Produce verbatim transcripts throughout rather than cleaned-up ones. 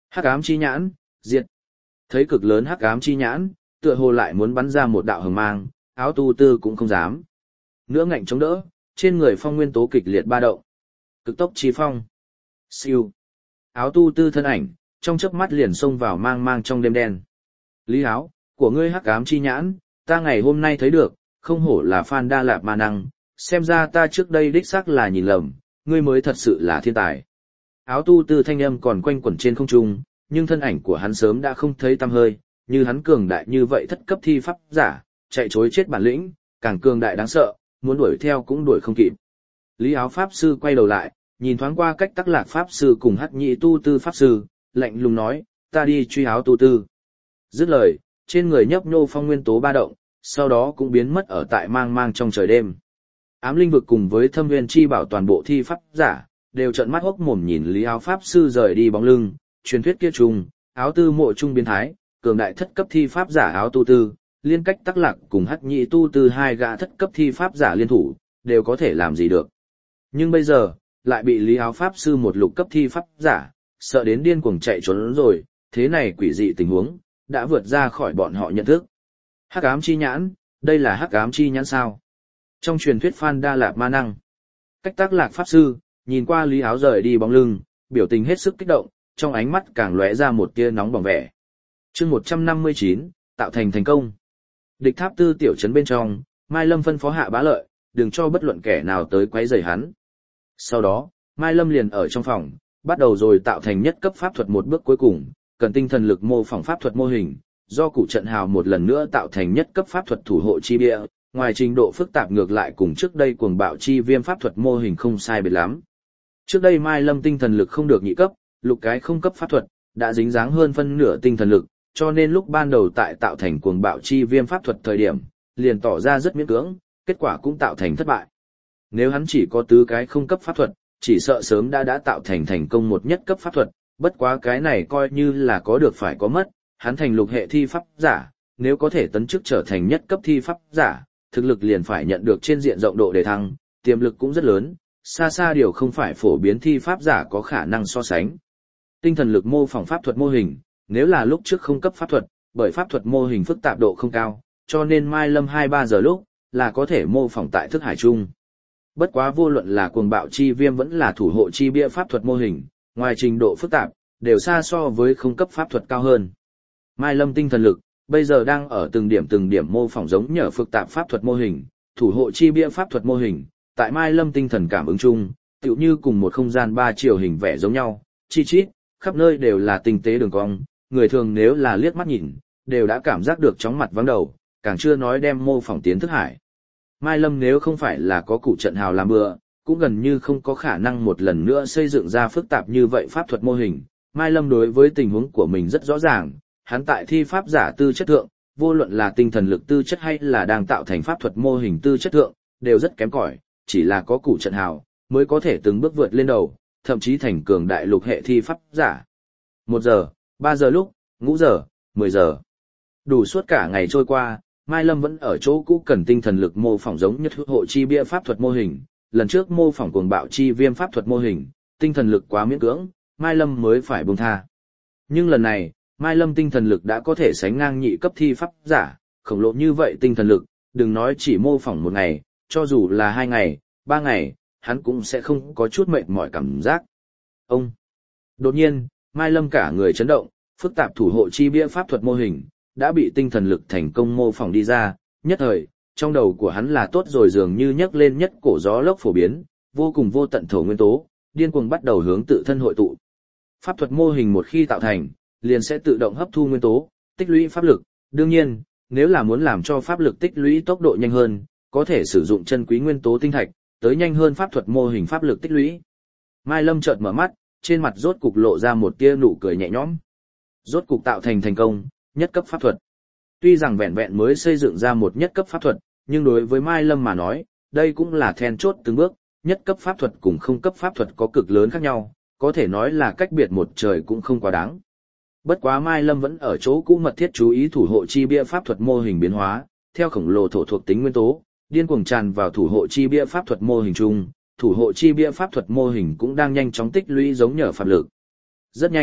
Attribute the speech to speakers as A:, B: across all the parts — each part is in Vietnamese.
A: Hắc ám chi nhãn, diệt. Thấy cực lớn hắc ám chi nhãn, tựa hồ lại muốn bắn ra một đạo hồng mang, áo tu tư cũng không dám. Nữa ngạnh chống đỡ, trên người phong nguyên tố kịch liệt ba động. Cực tốc chi phong. Siêu. Áo tu tư thân ảnh, trong chớp mắt liền xông vào mang mang trong đêm đen. Lý áo, của ngươi hắc ám chi nhãn, ta ngày hôm nay thấy được, không hổ là Phan Đa Lạp Ma Năng, xem ra ta trước đây đích xác là nhìn lầm, ngươi mới thật sự là thiên tài. Áo tu tư thanh âm còn quanh quẩn trên không trung, nhưng thân ảnh của hắn sớm đã không thấy tăm hơi, như hắn cường đại như vậy thất cấp thi pháp giả, chạy chối chết bản lĩnh, càng cường đại đáng sợ, muốn đuổi theo cũng đuổi không kịp. Lý áo pháp sư quay đầu lại, nhìn thoáng qua cách Tắc Lạc pháp sư cùng Hắc Nhị tu tư pháp sư, lạnh lùng nói, ta đi truy áo tu tư. Dứt lời, trên người nhấp nhô phong nguyên tố ba động, sau đó cũng biến mất ở tại mang mang trong trời đêm. Ám linh vực cùng với Thâm Nguyên chi bảo toàn bộ thi pháp giả, đều trợn mắt hốc mồm nhìn Lý áo pháp sư rời đi bóng lưng, truyền thuyết kia trùng, áo tư mộ trung biến thái, cường đại thất cấp thi pháp giả áo tu tư, liên cách Tắc Lạc cùng Hắc Nhị tu tư hai gã thất cấp thi pháp giả liên thủ, đều có thể làm gì được. Nhưng bây giờ, lại bị Lý áo pháp sư một lục cấp thi pháp giả, sợ đến điên cuồng chạy trốn rồi, thế này quỷ dị tình huống, đã vượt ra khỏi bọn họ nhận thức. Hắc ám chi nhãn, đây là hắc ám chi nhãn sao? Trong truyền thuyết Phan Đa Lạp Ma Năng, cách Tắc Lạc pháp sư, nhìn qua Lý áo rời đi bóng lưng, biểu tình hết sức kích động, trong ánh mắt càng lóe ra một tia nóng bỏng vẻ. Chương một trăm năm mươi chín, tạo thành thành công. Địch tháp tư tiểu trấn bên trong, Mai Lâm phân phó Hạ Bá Lợi, đừng cho bất luận kẻ nào tới quấy rầy hắn. Sau đó, Mai Lâm liền ở trong phòng, bắt đầu rồi tạo thành nhất cấp pháp thuật một bước cuối cùng, cần tinh thần lực mô phỏng pháp thuật mô hình, do cụ trận hào một lần nữa tạo thành nhất cấp pháp thuật thủ hộ chi bia, ngoài trình độ phức tạp ngược lại cùng trước đây cuồng bạo chi viêm pháp thuật mô hình không sai biệt lắm. Trước đây Mai Lâm tinh thần lực không được nhị cấp, lục cái không cấp pháp thuật, đã dính dáng hơn phân nửa tinh thần lực, cho nên lúc ban đầu tại tạo thành cuồng bạo chi viêm pháp thuật thời điểm, liền tỏ ra rất miễn cưỡng, kết quả cũng tạo thành thất bại. Nếu hắn chỉ có tứ cái không cấp pháp thuật, chỉ sợ sớm đã đã tạo thành thành công một nhất cấp pháp thuật, bất quá cái này coi như là có được phải có mất, hắn thành lục hệ thi pháp giả, nếu có thể tấn chức trở thành nhất cấp thi pháp giả, thực lực liền phải nhận được trên diện rộng độ đề thăng, tiềm lực cũng rất lớn, xa xa điều không phải phổ biến thi pháp giả có khả năng so sánh. Tinh thần lực mô phỏng pháp thuật mô hình, nếu là lúc trước không cấp pháp thuật, bởi pháp thuật mô hình phức tạp độ không cao, cho nên Mai Lâm hai ba giờ lúc, là có thể mô phỏng tại thức hải chung. Bất quá vô luận là cuồng bạo chi viêm vẫn là thủ hộ chi bia pháp thuật mô hình, ngoài trình độ phức tạp, đều xa so với không cấp pháp thuật cao hơn. Mai Lâm tinh thần lực, bây giờ đang ở từng điểm từng điểm mô phỏng giống nhờ phức tạp pháp thuật mô hình, thủ hộ chi bia pháp thuật mô hình, tại Mai Lâm tinh thần cảm ứng chung, tựu như cùng một không gian ba chiều hình vẽ giống nhau, chi chít, khắp nơi đều là tinh tế đường cong, người thường nếu là liếc mắt nhìn, đều đã cảm giác được chóng mặt vắng đầu, càng chưa nói đem mô phỏng tiến thức hải. Mai Lâm nếu không phải là có cụ trận hào làm bừa, cũng gần như không có khả năng một lần nữa xây dựng ra phức tạp như vậy pháp thuật mô hình. Mai Lâm đối với tình huống của mình rất rõ ràng, hắn tại thi pháp giả tư chất thượng, vô luận là tinh thần lực tư chất hay là đang tạo thành pháp thuật mô hình tư chất thượng, đều rất kém cỏi, chỉ là có cụ trận hào, mới có thể từng bước vượt lên đầu, thậm chí thành cường đại lục hệ thi pháp giả. Một giờ, ba giờ lúc, ngũ giờ, mười giờ. Đủ suốt cả ngày trôi qua, Mai Lâm vẫn ở chỗ cũ cần tinh thần lực mô phỏng giống nhất hộ chi bia pháp thuật mô hình, lần trước mô phỏng cuồng bạo chi viêm pháp thuật mô hình, tinh thần lực quá miễn cưỡng, Mai Lâm mới phải buông tha. Nhưng lần này, Mai Lâm tinh thần lực đã có thể sánh ngang nhị cấp thi pháp giả, khổng lồ như vậy tinh thần lực, đừng nói chỉ mô phỏng một ngày, cho dù là hai ngày, ba ngày, hắn cũng sẽ không có chút mệt mỏi cảm giác. Ông! Đột nhiên, Mai Lâm cả người chấn động, phức tạp thủ hộ chi bia pháp thuật mô hình, đã bị tinh thần lực thành công mô phỏng đi ra, nhất thời, trong đầu của hắn là tốt rồi dường như nhấc lên nhất cổ gió lốc phổ biến, vô cùng vô tận thổ nguyên tố, điên cuồng bắt đầu hướng tự thân hội tụ. Pháp thuật mô hình một khi tạo thành, liền sẽ tự động hấp thu nguyên tố, tích lũy pháp lực, đương nhiên, nếu là muốn làm cho pháp lực tích lũy tốc độ nhanh hơn, có thể sử dụng chân quý nguyên tố tinh thạch, tới nhanh hơn pháp thuật mô hình pháp lực tích lũy. Mai Lâm chợt mở mắt, trên mặt rốt cục lộ ra một tia nụ cười nhẹ nhõm. Rốt cục tạo thành thành công, nhất cấp pháp thuật. Tuy rằng vẹn vẹn mới xây dựng ra một nhất cấp pháp thuật, nhưng đối với Mai Lâm mà nói, đây cũng là then chốt từng bước, nhất cấp pháp thuật cùng không cấp pháp thuật có cực lớn khác nhau, có thể nói là cách biệt một trời cũng không quá đáng. Bất quá Mai Lâm vẫn ở chỗ cũ mật thiết chú ý thủ hộ chi bia pháp thuật mô hình biến hóa, theo khổng lồ thổ thuộc tính nguyên tố, điên cuồng tràn vào thủ hộ chi bia pháp thuật mô hình chung, thủ hộ chi bia pháp thuật mô hình cũng đang nhanh chóng tích lũy giống nhờ pháp lực. Rất nhanh,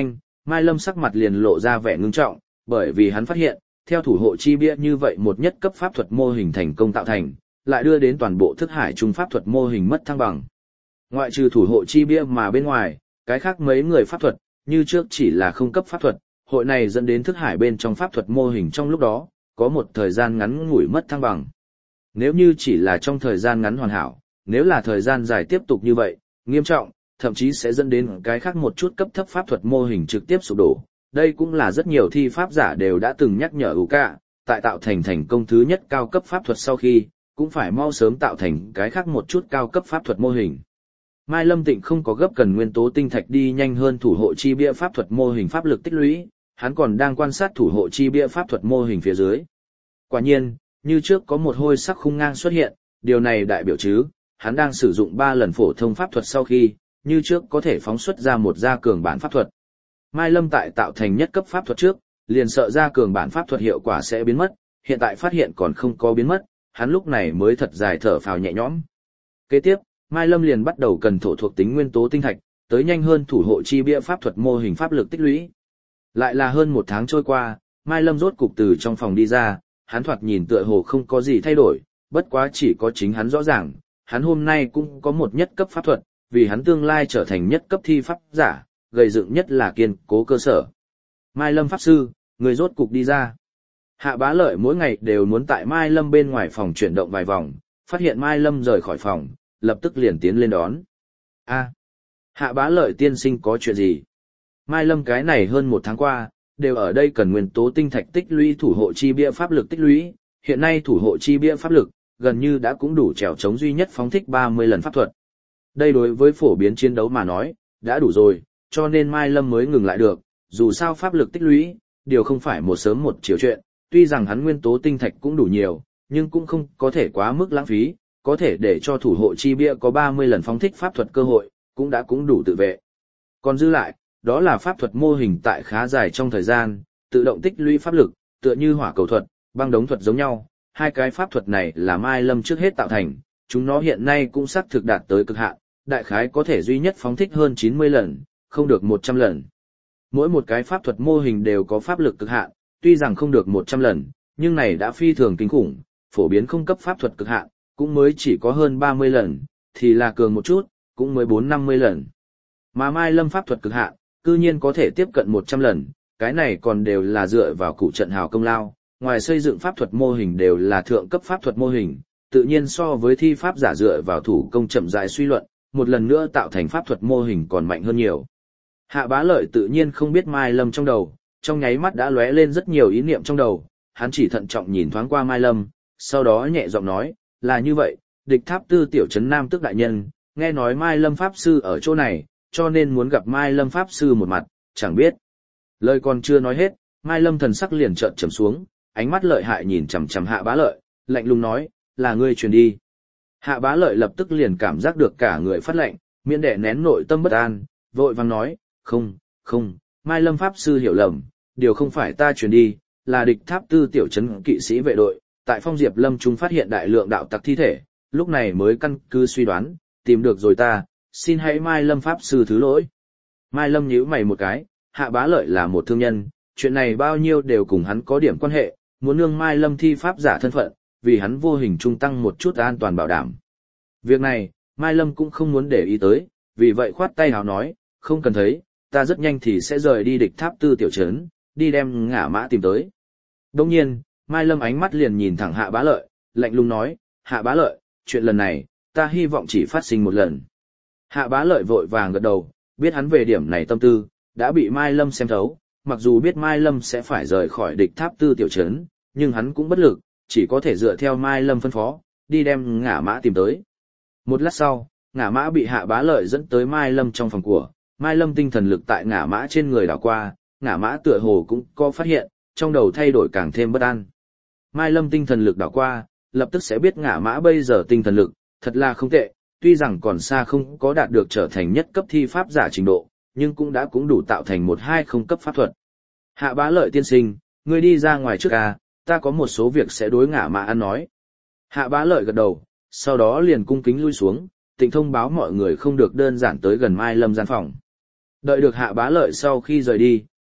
A: Mai Lâm sắc mặt liền lộ ra vẻ ngưng trọng, bởi vì hắn phát hiện, theo thủ hộ chi bia như vậy một nhất cấp pháp thuật mô hình thành công tạo thành, lại đưa đến toàn bộ thức hải trung pháp thuật mô hình mất thăng bằng. Ngoại trừ thủ hộ chi bia mà bên ngoài, cái khác mấy người pháp thuật, như trước chỉ là không cấp pháp thuật, hội này dẫn đến thức hải bên trong pháp thuật mô hình trong lúc đó, có một thời gian ngắn ngủi mất thăng bằng. Nếu như chỉ là trong thời gian ngắn hoàn hảo, nếu là thời gian dài tiếp tục như vậy, nghiêm trọng, thậm chí sẽ dẫn đến cái khác một chút cấp thấp pháp thuật mô hình trực tiếp sụp đổ. Đây cũng là rất nhiều thi pháp giả đều đã từng nhắc nhở Uka, tại tạo thành thành công thứ nhất cao cấp pháp thuật sau khi, cũng phải mau sớm tạo thành cái khác một chút cao cấp pháp thuật mô hình. Mai Lâm Tịnh không có gấp cần nguyên tố tinh thạch đi nhanh hơn thủ hộ chi bia pháp thuật mô hình pháp lực tích lũy, hắn còn đang quan sát thủ hộ chi bia pháp thuật mô hình phía dưới. Quả nhiên, như trước có một hôi sắc khung ngang xuất hiện, điều này đại biểu chứ, hắn đang sử dụng ba lần phổ thông pháp thuật sau khi, như trước có thể phóng xuất ra một gia cường bản pháp thuật. Mai Lâm tại tạo thành nhất cấp pháp thuật trước, liền sợ gia cường bản pháp thuật hiệu quả sẽ biến mất, hiện tại phát hiện còn không có biến mất, hắn lúc này mới thật dài thở phào nhẹ nhõm. Kế tiếp, Mai Lâm liền bắt đầu cần thổ thuộc tính nguyên tố tinh thạch, tới nhanh hơn thủ hộ chi bia pháp thuật mô hình pháp lực tích lũy. Lại là hơn một tháng trôi qua, Mai Lâm rốt cục từ trong phòng đi ra, hắn thoạt nhìn tựa hồ không có gì thay đổi, bất quá chỉ có chính hắn rõ ràng, hắn hôm nay cũng có một nhất cấp pháp thuật, vì hắn tương lai trở thành nhất cấp thi pháp giả, gây dựng nhất là kiên cố cơ sở. Mai Lâm pháp sư, người rốt cục đi ra. Hạ Bá Lợi mỗi ngày đều muốn tại Mai Lâm bên ngoài phòng chuyển động vài vòng, phát hiện Mai Lâm rời khỏi phòng, lập tức liền tiến lên đón. A, Hạ Bá Lợi tiên sinh có chuyện gì? Mai Lâm cái này hơn một tháng qua, đều ở đây cần nguyên tố tinh thạch tích lũy thủ hộ chi bia pháp lực tích lũy, hiện nay thủ hộ chi bia pháp lực, gần như đã cũng đủ trèo chống duy nhất phóng thích ba mươi lần pháp thuật. Đây đối với phổ biến chiến đấu mà nói, đã đủ rồi, cho nên Mai Lâm mới ngừng lại được, dù sao pháp lực tích lũy, điều không phải một sớm một chiều chuyện, tuy rằng hắn nguyên tố tinh thạch cũng đủ nhiều, nhưng cũng không có thể quá mức lãng phí, có thể để cho thủ hộ chi bia có ba mươi lần phóng thích pháp thuật cơ hội, cũng đã cũng đủ tự vệ. Còn dư lại, đó là pháp thuật mô hình tại khá dài trong thời gian, tự động tích lũy pháp lực, tựa như hỏa cầu thuật, băng đống thuật giống nhau, hai cái pháp thuật này là Mai Lâm trước hết tạo thành, chúng nó hiện nay cũng xác thực đạt tới cực hạn, đại khái có thể duy nhất phóng thích hơn chín mươi lần, không được một trăm lần. Mỗi một cái pháp thuật mô hình đều có pháp lực cực hạn, tuy rằng không được một trăm lần, nhưng này đã phi thường kinh khủng, phổ biến không cấp pháp thuật cực hạn, cũng mới chỉ có hơn ba mươi lần, thì là cường một chút, cũng mới bốn năm mươi lần. Mà Mai Lâm pháp thuật cực hạn, cư nhiên có thể tiếp cận một trăm lần, cái này còn đều là dựa vào cụ trận hào công lao, ngoài xây dựng pháp thuật mô hình đều là thượng cấp pháp thuật mô hình, tự nhiên so với thi pháp giả dựa vào thủ công chậm rãi suy luận, một lần nữa tạo thành pháp thuật mô hình còn mạnh hơn nhiều. Hạ Bá Lợi tự nhiên không biết Mai Lâm trong đầu, trong nháy mắt đã lóe lên rất nhiều ý niệm trong đầu, hắn chỉ thận trọng nhìn thoáng qua Mai Lâm, sau đó nhẹ giọng nói, là như vậy, địch tháp tư tiểu trấn Nam Tước đại nhân, nghe nói Mai Lâm Pháp Sư ở chỗ này, cho nên muốn gặp Mai Lâm Pháp Sư một mặt, chẳng biết. Lời còn chưa nói hết, Mai Lâm thần sắc liền trợn trầm xuống, ánh mắt lợi hại nhìn chằm chằm Hạ Bá Lợi, lạnh lùng nói, là ngươi truyền đi. Hạ Bá Lợi lập tức liền cảm giác được cả người phát lạnh, miễn đẻ nén nội tâm bất an, vội vàng nói, không, không, Mai Lâm Pháp Sư hiểu lầm, điều không phải ta truyền đi, là địch tháp tư tiểu trấn kỵ sĩ vệ đội, tại Phong Diệp Lâm chúng phát hiện đại lượng đạo tặc thi thể, lúc này mới căn cứ suy đoán, tìm được rồi ta, xin hãy Mai Lâm Pháp Sư thứ lỗi. Mai Lâm nhíu mày một cái, Hạ Bá Lợi là một thương nhân, chuyện này bao nhiêu đều cùng hắn có điểm quan hệ, muốn nương Mai Lâm thi pháp giả thân phận, vì hắn vô hình trung tăng một chút an toàn bảo đảm. Việc này, Mai Lâm cũng không muốn để ý tới, vì vậy khoát tay hào nói, không cần thấy, ta rất nhanh thì sẽ rời đi địch tháp tư tiểu trấn, đi đem ngả mã tìm tới. Đồng nhiên, Mai Lâm ánh mắt liền nhìn thẳng Hạ Bá Lợi, lạnh lùng nói, Hạ Bá Lợi, chuyện lần này, ta hy vọng chỉ phát sinh một lần. Hạ Bá Lợi vội vàng gật đầu, biết hắn về điểm này tâm tư, đã bị Mai Lâm xem thấu, mặc dù biết Mai Lâm sẽ phải rời khỏi địch tháp tư tiểu trấn, nhưng hắn cũng bất lực, chỉ có thể dựa theo Mai Lâm phân phó, đi đem ngả mã tìm tới. Một lát sau, ngả mã bị Hạ Bá Lợi dẫn tới Mai Lâm trong phòng của, Mai Lâm tinh thần lực tại ngả mã trên người đảo qua, ngả mã tựa hồ cũng có phát hiện, trong đầu thay đổi càng thêm bất an. Mai Lâm tinh thần lực đảo qua, lập tức sẽ biết ngả mã bây giờ tinh thần lực, thật là không tệ, tuy rằng còn xa không có đạt được trở thành nhất cấp thi pháp giả trình độ, nhưng cũng đã cũng đủ tạo thành một hai không cấp pháp thuật. Hạ Bá Lợi tiên sinh, ngươi đi ra ngoài trước à, ta có một số việc sẽ đối ngả mã ăn nói. Hạ Bá Lợi gật đầu, sau đó liền cung kính lui xuống, tịnh thông báo mọi người không được đơn giản tới gần Mai Lâm gian phòng. Đợi được Hạ Bá Lợi sau khi rời đi,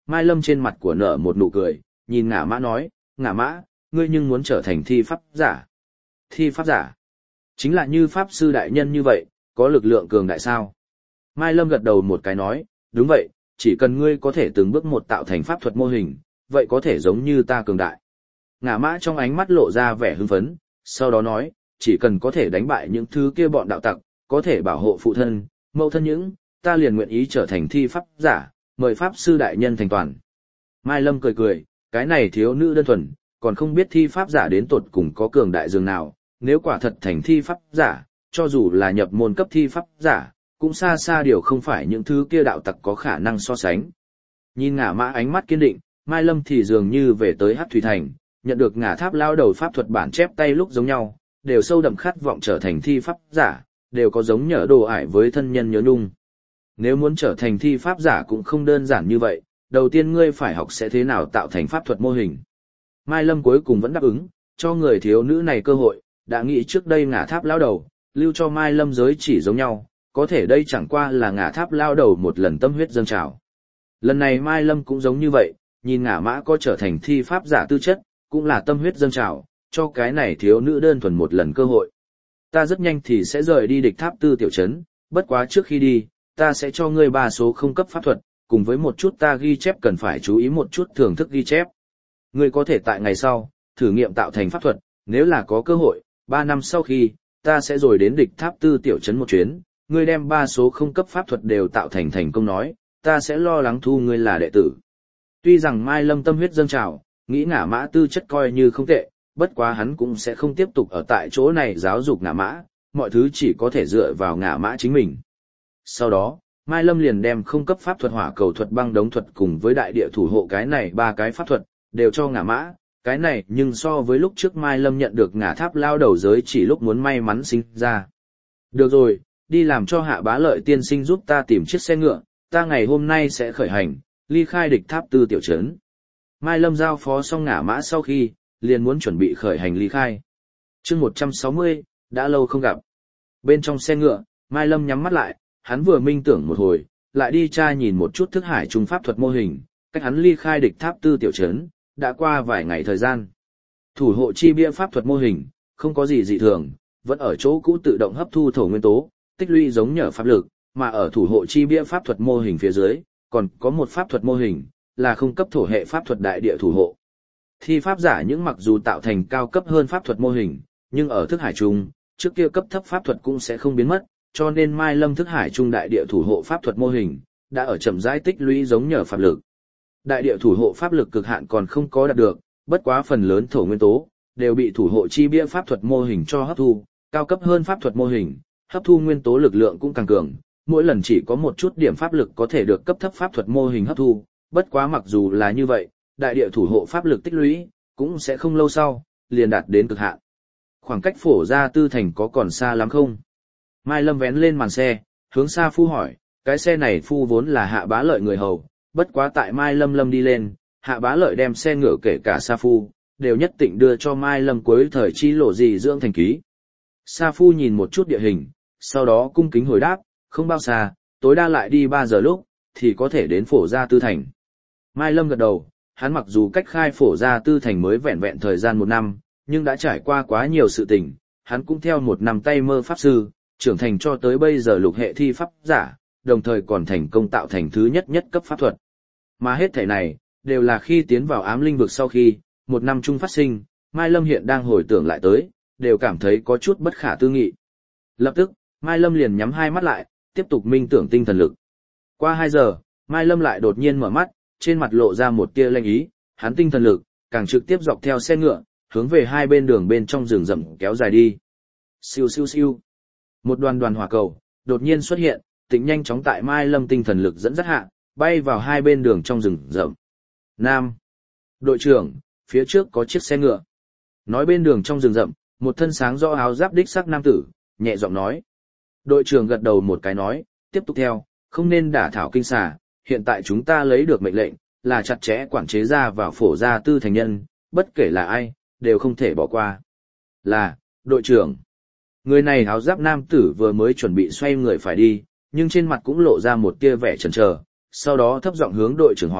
A: Mai Lâm trên mặt của nở một nụ cười, nhìn Ngả Mã nói, Ngả Mã, ngươi nhưng muốn trở thành thi pháp giả. Thi pháp giả? Chính là như pháp sư đại nhân như vậy, có lực lượng cường đại sao? Mai Lâm gật đầu một cái nói, đúng vậy, chỉ cần ngươi có thể từng bước một tạo thành pháp thuật mô hình, vậy có thể giống như ta cường đại. Ngả Mã trong ánh mắt lộ ra vẻ hưng phấn, sau đó nói, chỉ cần có thể đánh bại những thứ kia bọn đạo tặc, có thể bảo hộ phụ thân, mẫu thân những, ta liền nguyện ý trở thành thi pháp giả, mời pháp sư đại nhân thành toàn. Mai Lâm cười cười, cái này thiếu nữ đơn thuần, còn không biết thi pháp giả đến tột cùng có cường đại dường nào, nếu quả thật thành thi pháp giả, cho dù là nhập môn cấp thi pháp giả, cũng xa xa điều không phải những thứ kia đạo tặc có khả năng so sánh. Nhìn Ngả Mã ánh mắt kiên định, Mai Lâm thì dường như về tới Hắc Thủy Thành, nhận được Ngả Tháp lao đầu pháp thuật bản chép tay lúc giống nhau, đều sâu đậm khát vọng trở thành thi pháp giả, đều có giống nhớ đồ ải với thân nhân nhớ nhung. Nếu muốn trở thành thi pháp giả cũng không đơn giản như vậy, đầu tiên ngươi phải học sẽ thế nào tạo thành pháp thuật mô hình. Mai Lâm cuối cùng vẫn đáp ứng, cho người thiếu nữ này cơ hội, đã nghĩ trước đây Ngả Tháp lao đầu, lưu cho Mai Lâm giới chỉ giống nhau, có thể đây chẳng qua là Ngả Tháp lao đầu một lần tâm huyết dâng trào. Lần này Mai Lâm cũng giống như vậy, nhìn Ngả Mã có trở thành thi pháp giả tư chất, cũng là tâm huyết dâng trào, cho cái này thiếu nữ đơn thuần một lần cơ hội. Ta rất nhanh thì sẽ rời đi địch tháp tư tiểu trấn, bất quá trước khi đi, ta sẽ cho ngươi ba số không cấp pháp thuật, cùng với một chút ta ghi chép cần phải chú ý một chút thưởng thức ghi chép. Ngươi có thể tại ngày sau, thử nghiệm tạo thành pháp thuật, nếu là có cơ hội, ba năm sau khi, ta sẽ rồi đến địch tháp tư tiểu trấn một chuyến, ngươi đem ba số không cấp pháp thuật đều tạo thành thành công nói, ta sẽ lo lắng thu ngươi là đệ tử. Tuy rằng Mai Lâm tâm huyết dâng trào, nghĩ Ngả Mã tư chất coi như không tệ, bất quá hắn cũng sẽ không tiếp tục ở tại chỗ này giáo dục Ngả Mã, mọi thứ chỉ có thể dựa vào Ngả Mã chính mình. Sau đó, Mai Lâm liền đem không cấp pháp thuật hỏa cầu thuật băng đống thuật cùng với đại địa thủ hộ cái này ba cái pháp thuật, đều cho Ngả Mã, cái này nhưng so với lúc trước Mai Lâm nhận được Ngả Tháp lao đầu giới chỉ lúc muốn may mắn sinh ra. Được rồi, đi làm cho Hạ Bá Lợi tiên sinh giúp ta tìm chiếc xe ngựa, ta ngày hôm nay sẽ khởi hành, ly khai địch tháp tư tiểu trấn. Mai Lâm giao phó xong Ngả Mã sau khi, liền muốn chuẩn bị khởi hành ly khai. Chương một trăm sáu mươi, đã lâu không gặp. Bên trong xe ngựa, Mai Lâm nhắm mắt lại, hắn vừa minh tưởng một hồi, lại đi tra nhìn một chút thức hải trung pháp thuật mô hình, cách hắn ly khai địch tháp tư tiểu trấn, đã qua vài ngày thời gian. Thủ hộ chi bia pháp thuật mô hình, không có gì dị thường, vẫn ở chỗ cũ tự động hấp thu thổ nguyên tố, tích lũy giống nhờ pháp lực, mà ở thủ hộ chi bia pháp thuật mô hình phía dưới, còn có một pháp thuật mô hình, là không cấp thổ hệ pháp thuật đại địa thủ hộ. Thi pháp giả những mặc dù tạo thành cao cấp hơn pháp thuật mô hình, nhưng ở thức hải trung, trước kia cấp thấp pháp thuật cũng sẽ không biến mất, cho nên Mai Lâm thức hải trung đại địa thủ hộ pháp thuật mô hình, đã ở chậm rãi tích lũy giống nhờ pháp lực. Đại địa thủ hộ pháp lực cực hạn còn không có đạt được, bất quá phần lớn thổ nguyên tố, đều bị thủ hộ chi bia pháp thuật mô hình cho hấp thu, cao cấp hơn pháp thuật mô hình, hấp thu nguyên tố lực lượng cũng càng cường, mỗi lần chỉ có một chút điểm pháp lực có thể được cấp thấp pháp thuật mô hình hấp thu, bất quá mặc dù là như vậy, đại địa thủ hộ pháp lực tích lũy, cũng sẽ không lâu sau, liền đạt đến cực hạn. Khoảng cách Phổ Gia Tư Thành có còn xa lắm không? Mai Lâm vén lên màn xe, hướng Sa Phu hỏi, cái xe này Phu vốn là Hạ Bá Lợi người hầu, bất quá tại Mai Lâm Lâm đi lên, Hạ Bá Lợi đem xe ngựa kể cả Sa Phu, đều nhất định đưa cho Mai Lâm cuối thời chi lộ gì dưỡng thành ký. Sa Phu nhìn một chút địa hình, sau đó cung kính hồi đáp, không bao xa, tối đa lại đi ba giờ lúc, thì có thể đến Phổ Gia Tư Thành. Mai Lâm gật đầu, hắn mặc dù cách khai Phổ Gia Tư Thành mới vẹn vẹn thời gian một năm, nhưng đã trải qua quá nhiều sự tình, hắn cũng theo một năm tay mơ pháp sư, trưởng thành cho tới bây giờ lục hệ thi pháp giả, đồng thời còn thành công tạo thành thứ nhất nhất cấp pháp thuật. Mà hết thảy này, đều là khi tiến vào ám linh vực sau khi, một năm chung phát sinh, Mai Lâm hiện đang hồi tưởng lại tới, đều cảm thấy có chút bất khả tư nghị. Lập tức, Mai Lâm liền nhắm hai mắt lại, tiếp tục minh tưởng tinh thần lực. Qua hai giờ, Mai Lâm lại đột nhiên mở mắt, trên mặt lộ ra một tia lanh ý, hắn tinh thần lực, càng trực tiếp dọc theo xe ngựa, hướng về hai bên đường bên trong rừng rậm kéo dài đi. Siêu siêu siêu. Một đoàn đoàn hỏa cầu, đột nhiên xuất hiện, tịnh nhanh chóng tại Mai Lâm tinh thần lực dẫn dắt hạ, bay vào hai bên đường trong rừng rậm. Nam. Đội trưởng, phía trước có chiếc xe ngựa. Nói bên đường trong rừng rậm, một thân sáng rõ áo giáp đích sắc nam tử, nhẹ giọng nói. Đội trưởng gật đầu một cái nói, tiếp tục theo, không nên đả thảo kinh xà, hiện tại chúng ta lấy được mệnh lệnh, là chặt chẽ quản chế ra vào Phổ Gia Tư Thành nhân, bất kể là ai, đều không thể bỏ qua. Là, đội trưởng. Người này áo giáp nam tử vừa mới chuẩn bị xoay người phải đi, nhưng trên mặt cũng lộ ra một tia vẻ chần chờ, sau đó thấp giọng hướng đội trưởng hỏi,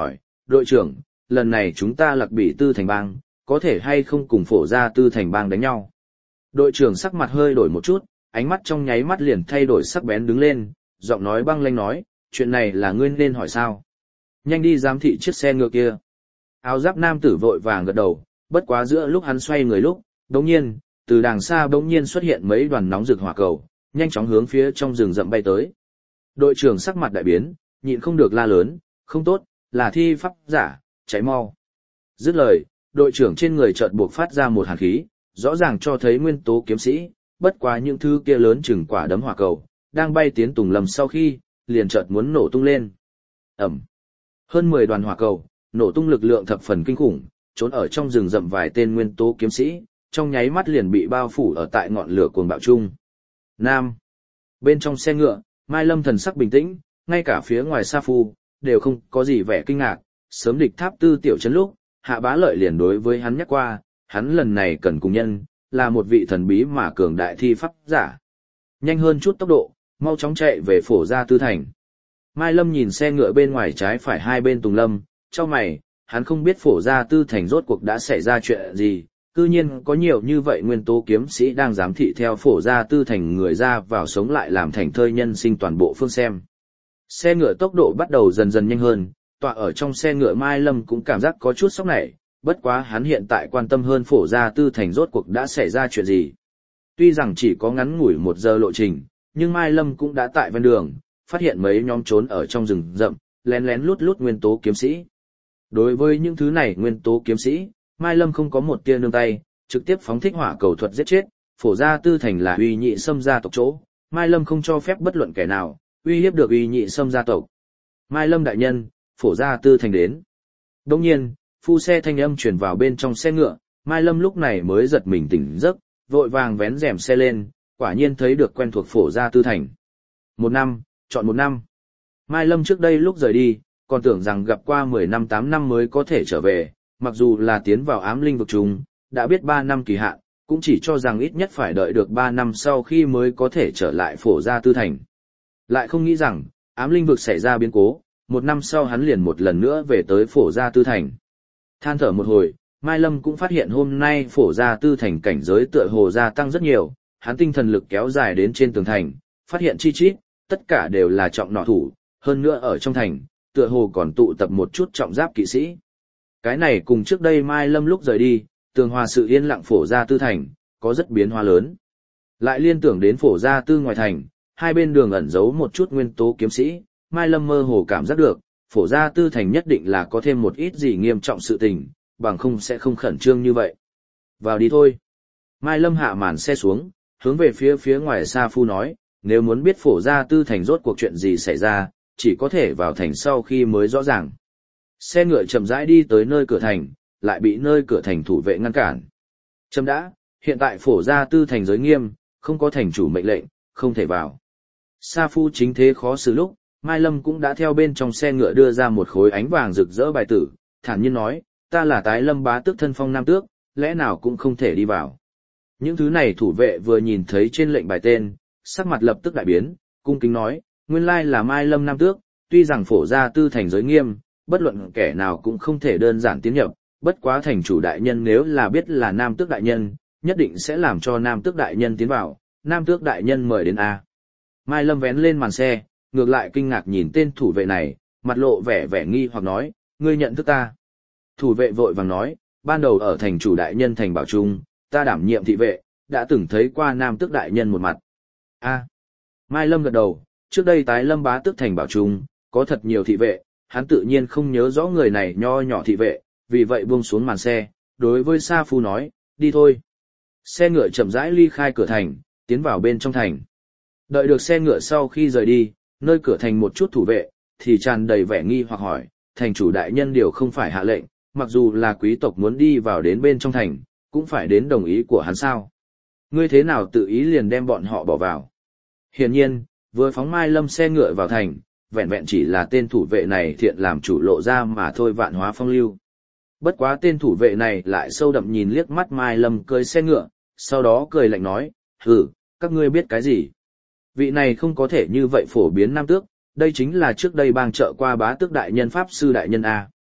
A: đội trưởng, lần này chúng ta lạc bị tư thành bang, có thể hay không cùng phổ gia tư thành bang đánh nhau. Đội trưởng sắc mặt hơi đổi một chút, ánh mắt trong nháy mắt liền thay đổi sắc bén đứng lên, giọng nói băng lanh nói, chuyện này là ngươi nên hỏi sao. Nhanh đi giám thị chiếc xe ngựa kia. Áo giáp nam tử vội vàng gật đầu, bất quá giữa lúc hắn xoay người lúc, đống nhiên, từ đàng xa bỗng nhiên xuất hiện mấy đoàn nóng rực hỏa cầu, nhanh chóng hướng phía trong rừng rậm bay tới. Đội trưởng sắc mặt đại biến, nhịn không được la lớn, không tốt, là thi pháp giả, cháy mau. Dứt lời, đội trưởng trên người chợt buộc phát ra một hàn khí, rõ ràng cho thấy nguyên tố kiếm sĩ, bất quá những thứ kia lớn chừng quả đấm hỏa cầu, đang bay tiến tùng lâm sau khi, liền chợt muốn nổ tung lên. Ẩm. Hơn mười đoàn hỏa cầu, nổ tung lực lượng thập phần kinh khủng, trốn ở trong rừng rậm vài tên nguyên tố kiếm sĩ, trong nháy mắt liền bị bao phủ ở tại ngọn lửa cuồng bạo chung. Nam. Bên trong xe ngựa, Mai Lâm thần sắc bình tĩnh, ngay cả phía ngoài Sa Phu, đều không có gì vẻ kinh ngạc, sớm địch tháp tư tiểu trấn lúc, Hạ Bá Lợi liền đối với hắn nhắc qua, hắn lần này cần cùng nhân, là một vị thần bí mà cường đại thi pháp giả. Nhanh hơn chút tốc độ, mau chóng chạy về phổ gia tư thành. Mai Lâm nhìn xe ngựa bên ngoài trái phải hai bên tùng lâm, cho mày, hắn không biết phổ gia tư thành rốt cuộc đã xảy ra chuyện gì, cư nhiên có nhiều như vậy nguyên tố kiếm sĩ đang giám thị theo phổ gia tư thành người ra vào sống lại làm thành thơi nhân sinh toàn bộ phương xem. Xe ngựa tốc độ bắt đầu dần dần nhanh hơn, tọa ở trong xe ngựa Mai Lâm cũng cảm giác có chút sốc nảy, bất quá hắn hiện tại quan tâm hơn phổ gia tư thành rốt cuộc đã xảy ra chuyện gì. Tuy rằng chỉ có ngắn ngủi một giờ lộ trình, nhưng Mai Lâm cũng đã tại ven đường, phát hiện mấy nhóm trốn ở trong rừng rậm, lén lén lút lút nguyên tố kiếm sĩ. Đối với những thứ này nguyên tố kiếm sĩ, Mai Lâm không có một tia nương tay, trực tiếp phóng thích hỏa cầu thuật giết chết, phổ gia tư thành là uy nhị xâm gia tộc chỗ, Mai Lâm không cho phép bất luận kẻ nào uy hiếp được uy nhị xâm gia tộc. Mai Lâm đại nhân, phổ gia tư thành đến. Đồng nhiên, phu xe thanh âm truyền vào bên trong xe ngựa, Mai Lâm lúc này mới giật mình tỉnh giấc, vội vàng vén rèm xe lên, quả nhiên thấy được quen thuộc phổ gia tư thành. Một năm, chọn một năm. Mai Lâm trước đây lúc rời đi, còn tưởng rằng gặp qua mười năm tám năm mới có thể trở về, mặc dù là tiến vào ám linh vực trùng, đã biết ba năm kỳ hạn, cũng chỉ cho rằng ít nhất phải đợi được ba năm sau khi mới có thể trở lại phổ gia tư thành. Lại không nghĩ rằng, ám linh vực xảy ra biến cố, một năm sau hắn liền một lần nữa về tới phổ gia tư thành. Than thở một hồi, Mai Lâm cũng phát hiện hôm nay phổ gia tư thành cảnh giới tựa hồ gia tăng rất nhiều, hắn tinh thần lực kéo dài đến trên tường thành, phát hiện chi chít, tất cả đều là trọng nỏ thủ, hơn nữa ở trong thành, tựa hồ còn tụ tập một chút trọng giáp kỵ sĩ. Cái này cùng trước đây Mai Lâm lúc rời đi, tường hòa sự yên lặng phổ gia tư thành, có rất biến hóa lớn. Lại liên tưởng đến phổ gia tư ngoài thành, hai bên đường ẩn giấu một chút nguyên tố kiếm sĩ, Mai Lâm mơ hồ cảm giác được, phổ gia tư thành nhất định là có thêm một ít gì nghiêm trọng sự tình, bằng không sẽ không khẩn trương như vậy. Vào đi thôi. Mai Lâm hạ màn xe xuống, hướng về phía phía ngoài Sa Phu nói, nếu muốn biết phổ gia tư thành rốt cuộc chuyện gì xảy ra, chỉ có thể vào thành sau khi mới rõ ràng. Xe ngựa chậm rãi đi tới nơi cửa thành, lại bị nơi cửa thành thủ vệ ngăn cản. Chấm đã, hiện tại phổ gia tư thành giới nghiêm, không có thành chủ mệnh lệnh, không thể vào. Sa Phu chính thế khó xử lúc, Mai Lâm cũng đã theo bên trong xe ngựa đưa ra một khối ánh vàng rực rỡ bài tử, thản nhiên nói, ta là tái lâm bá tước thân phong nam tước, lẽ nào cũng không thể đi vào. Những thứ này thủ vệ vừa nhìn thấy trên lệnh bài tên, sắc mặt lập tức đại biến, cung kính nói, nguyên lai là Mai Lâm nam tước, tuy rằng phổ gia tư thành giới nghiêm, bất luận kẻ nào cũng không thể đơn giản tiến nhập, bất quá thành chủ đại nhân nếu là biết là nam tước đại nhân, nhất định sẽ làm cho nam tước đại nhân tiến vào, nam tước đại nhân mời đến A. Mai Lâm vén lên màn xe, ngược lại kinh ngạc nhìn tên thủ vệ này, mặt lộ vẻ vẻ nghi hoặc nói, ngươi nhận thức ta. Thủ vệ vội vàng nói, ban đầu ở thành chủ đại nhân thành Bảo Trung, ta đảm nhiệm thị vệ, đã từng thấy qua nam tước đại nhân một mặt. A. Mai Lâm gật đầu, trước đây tái lâm bá tước thành Bảo Trung, có thật nhiều thị vệ, hắn tự nhiên không nhớ rõ người này nho nhỏ thị vệ, vì vậy buông xuống màn xe, đối với Sa Phu nói, đi thôi. Xe ngựa chậm rãi ly khai cửa thành, tiến vào bên trong thành. Đợi được xe ngựa sau khi rời đi, nơi cửa thành một chút thủ vệ, thì tràn đầy vẻ nghi hoặc hỏi, thành chủ đại nhân điều không phải hạ lệnh, mặc dù là quý tộc muốn đi vào đến bên trong thành, cũng phải đến đồng ý của hắn sao. Ngươi thế nào tự ý liền đem bọn họ bỏ vào. Hiển nhiên, vừa phóng Mai Lâm xe ngựa vào thành, vẹn vẹn chỉ là tên thủ vệ này thiện làm chủ lộ ra mà thôi vạn hóa phong lưu. Bất quá tên thủ vệ này lại sâu đậm nhìn liếc mắt Mai Lâm cưỡi xe ngựa, sau đó cười lạnh nói, hừ, các ngươi biết cái gì? Vị này không có thể như vậy phổ biến nam tước, đây chính là trước đây bang trợ qua bá tước đại nhân pháp sư đại nhân A.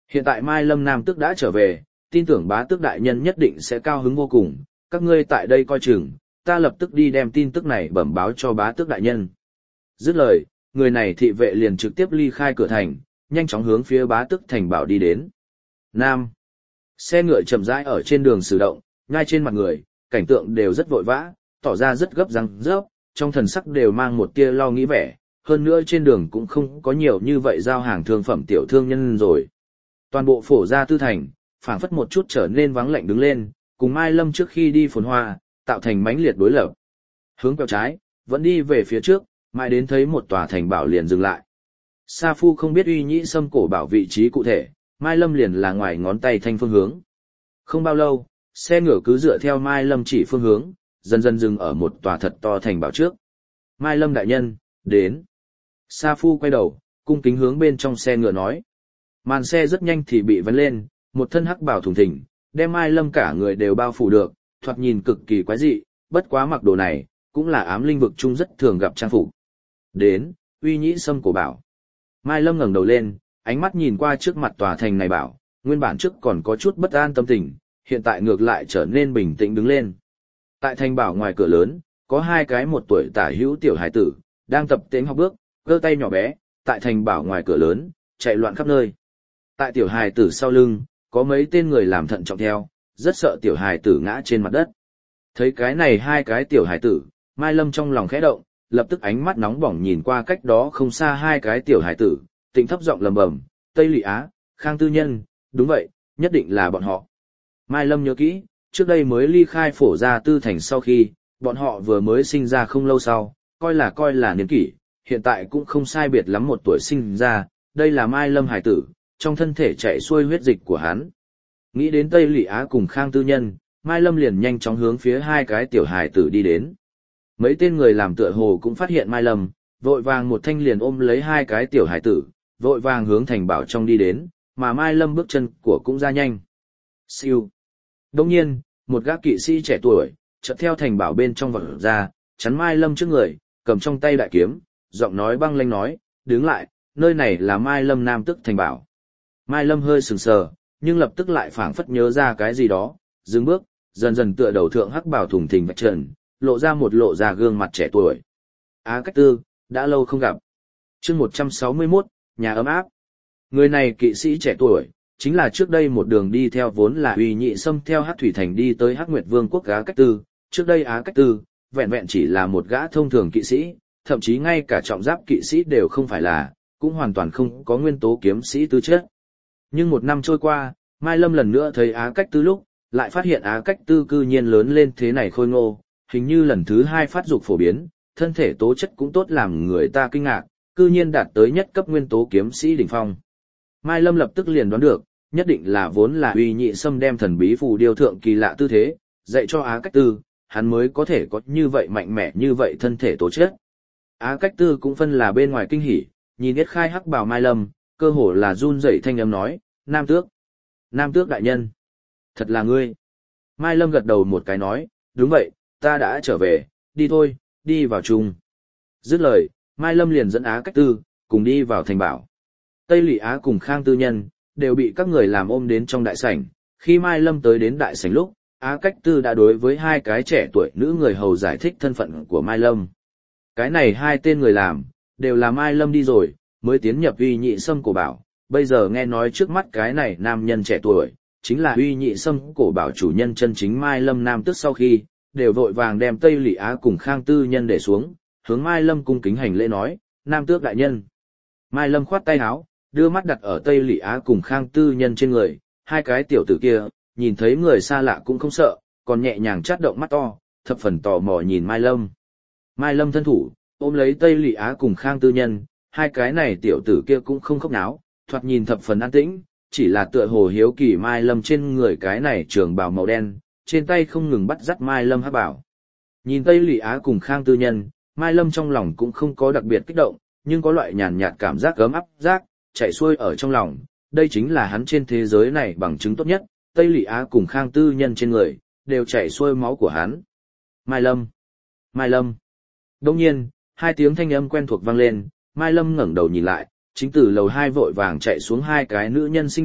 A: Hiện tại Mai Lâm Nam Tước đã trở về, tin tưởng bá tước đại nhân nhất định sẽ cao hứng vô cùng, các ngươi tại đây coi chừng, ta lập tức đi đem tin tức này bẩm báo cho bá tước đại nhân. Dứt lời, người này thị vệ liền trực tiếp ly khai cửa thành, nhanh chóng hướng phía bá tước thành bảo đi đến. Nam. Xe ngựa chậm rãi ở trên đường sử động, ngay trên mặt người, cảnh tượng đều rất vội vã, tỏ ra rất gấp răng rớp, trong thần sắc đều mang một tia lo nghĩ vẻ, hơn nữa trên đường cũng không có nhiều như vậy giao hàng thương phẩm tiểu thương nhân rồi. Toàn bộ phổ gia tư thành, phảng phất một chút trở nên vắng lạnh đứng lên, cùng Mai Lâm trước khi đi phồn hoa, tạo thành mãnh liệt đối lập. Hướng quẹo trái, vẫn đi về phía trước, mãi đến thấy một tòa thành bảo liền dừng lại. Sa Phu không biết Uy Nhĩ Sâm cổ bảo vị trí cụ thể, Mai Lâm liền là ngoài ngón tay thanh phương hướng. Không bao lâu, xe ngựa cứ dựa theo Mai Lâm chỉ phương hướng, dần dần dừng ở một tòa thật to thành bảo trước. Mai Lâm đại nhân, đến. Sa Phu quay đầu, cung kính hướng bên trong xe ngựa nói. Màn xe rất nhanh thì bị vấn lên, một thân hắc bảo thùng thình, đem Mai Lâm cả người đều bao phủ được, thoạt nhìn cực kỳ quái dị, bất quá mặc đồ này, cũng là ám linh vực chung rất thường gặp trang phục. Đến, Uy Nhĩ Sâm cổ bảo. Mai Lâm ngẩng đầu lên, ánh mắt nhìn qua trước mặt tòa thành này bảo, nguyên bản trước còn có chút bất an tâm tình, hiện tại ngược lại trở nên bình tĩnh đứng lên. Tại thành bảo ngoài cửa lớn, có hai cái một tuổi tả hữu tiểu hải tử, đang tập tễnh học bước, cơ tay nhỏ bé, tại thành bảo ngoài cửa lớn, chạy loạn khắp nơi. Tại tiểu hải tử sau lưng, có mấy tên người làm thận trọng theo, rất sợ tiểu hải tử ngã trên mặt đất. Thấy cái này hai cái tiểu hải tử, Mai Lâm trong lòng khẽ động, lập tức ánh mắt nóng bỏng nhìn qua cách đó không xa hai cái tiểu hải tử, tĩnh thấp giọng lầm bầm, Tây Lị Á, Khang Tư Nhân, đúng vậy, nhất định là bọn họ. Mai Lâm nhớ kỹ, trước đây mới ly khai phổ gia tư thành sau khi, bọn họ vừa mới sinh ra không lâu sau, coi là coi là niên kỷ, hiện tại cũng không sai biệt lắm một tuổi sinh ra, đây là Mai Lâm hải tử, trong thân thể chạy xuôi huyết dịch của hắn. Nghĩ đến Tây Lị Á cùng Khang Tư Nhân, Mai Lâm liền nhanh chóng hướng phía hai cái tiểu hải tử đi đến. Mấy tên người làm tựa hồ cũng phát hiện Mai Lâm, vội vàng một thanh liền ôm lấy hai cái tiểu hải tử, vội vàng hướng thành bảo trong đi đến, mà Mai Lâm bước chân của cũng ra nhanh. Siêu. Đồng nhiên, một gã kỵ sĩ trẻ tuổi, chợt theo thành bảo bên trong vọt ra, chắn Mai Lâm trước người, cầm trong tay đại kiếm, giọng nói băng lãnh nói, đứng lại, nơi này là Mai Lâm Nam Tức thành bảo. Mai Lâm hơi sừng sờ, nhưng lập tức lại phảng phất nhớ ra cái gì đó, dừng bước, dần dần tựa đầu thượng hắc bảo thủng thình vạch trần, lộ ra một lộ ra gương mặt trẻ tuổi. Á Cách Tư, đã lâu không gặp. Chương một trăm sáu mươi mốt, nhà ấm áp. Người này kỵ sĩ trẻ tuổi, chính là trước đây một đường đi theo vốn là Uy Nhĩ Sâm theo Hắc Thủy Thành đi tới Hắc Nguyệt Vương quốc Á Cách Tư, trước đây Á Cách Tư, vẹn vẹn chỉ là một gã thông thường kỵ sĩ, thậm chí ngay cả trọng giáp kỵ sĩ đều không phải là, cũng hoàn toàn không có nguyên tố kiếm sĩ tư chất. Nhưng một năm trôi qua, Mai Lâm lần nữa thấy Á Cách Tư lúc, lại phát hiện Á Cách Tư cư nhiên lớn lên thế này khôi ngô, hình như lần thứ hai phát dục phổ biến, thân thể tố chất cũng tốt làm người ta kinh ngạc, cư nhiên đạt tới nhất cấp nguyên tố kiếm sĩ đỉnh phong. Mai Lâm lập tức liền đoán được, nhất định là vốn là Uy Nhĩ Sâm đem thần bí phù điêu thượng kỳ lạ tư thế, dạy cho Á Cách Tư, hắn mới có thể có như vậy mạnh mẽ như vậy thân thể tố chất. Á Cách Tư cũng phân là bên ngoài kinh hỉ, nhìn yết khai hắc bào Mai Lâm, cơ hồ là run rẩy thanh âm nói, Nam Tước, Nam Tước đại nhân, thật là ngươi. Mai Lâm gật đầu một cái nói, đúng vậy, ta đã trở về, đi thôi, đi vào chung. Dứt lời, Mai Lâm liền dẫn Á Cách Tư, cùng đi vào thành bảo. Tây Lị Á cùng Khang Tư Nhân, đều bị các người làm ôm đến trong đại sảnh. Khi Mai Lâm tới đến đại sảnh lúc, Á Cách Tư đã đối với hai cái trẻ tuổi nữ người hầu giải thích thân phận của Mai Lâm. Cái này hai tên người làm, đều là Mai Lâm đi rồi, mới tiến nhập Uy Nhĩ Sâm cổ bảo. Bây giờ nghe nói trước mắt cái này nam nhân trẻ tuổi, chính là Uy Nhĩ Sâm cổ bảo chủ nhân chân chính Mai Lâm Nam Tước sau khi, đều vội vàng đem Tây Lị Á cùng Khang Tư Nhân để xuống, hướng Mai Lâm cung kính hành lễ nói, Nam Tước đại nhân. Mai Lâm khoát tay áo, đưa mắt đặt ở Tây Lị Á cùng Khang Tư Nhân trên người, hai cái tiểu tử kia, nhìn thấy người xa lạ cũng không sợ, còn nhẹ nhàng chát động mắt to, thập phần tò mò nhìn Mai Lâm. Mai Lâm thân thủ, ôm lấy Tây Lị Á cùng Khang Tư Nhân, hai cái này tiểu tử kia cũng không khóc náo, thoạt nhìn thập phần an tĩnh, chỉ là tựa hồ hiếu kỳ Mai Lâm trên người cái này trường bào màu đen, trên tay không ngừng bắt dắt Mai Lâm hắc bảo. Nhìn Tây Lị Á cùng Khang Tư Nhân, Mai Lâm trong lòng cũng không có đặc biệt kích động, nhưng có loại nhàn nhạt cảm giác ấm áp giác, chạy xuôi ở trong lòng, đây chính là hắn trên thế giới này bằng chứng tốt nhất, Tây Lị Á cùng Khang Tư Nhân trên người, đều chạy xuôi máu của hắn. Mai Lâm! Mai Lâm! Đồng nhiên, hai tiếng thanh âm quen thuộc vang lên, Mai Lâm ngẩng đầu nhìn lại, chính từ lầu hai vội vàng chạy xuống hai cái nữ nhân xinh đẹp,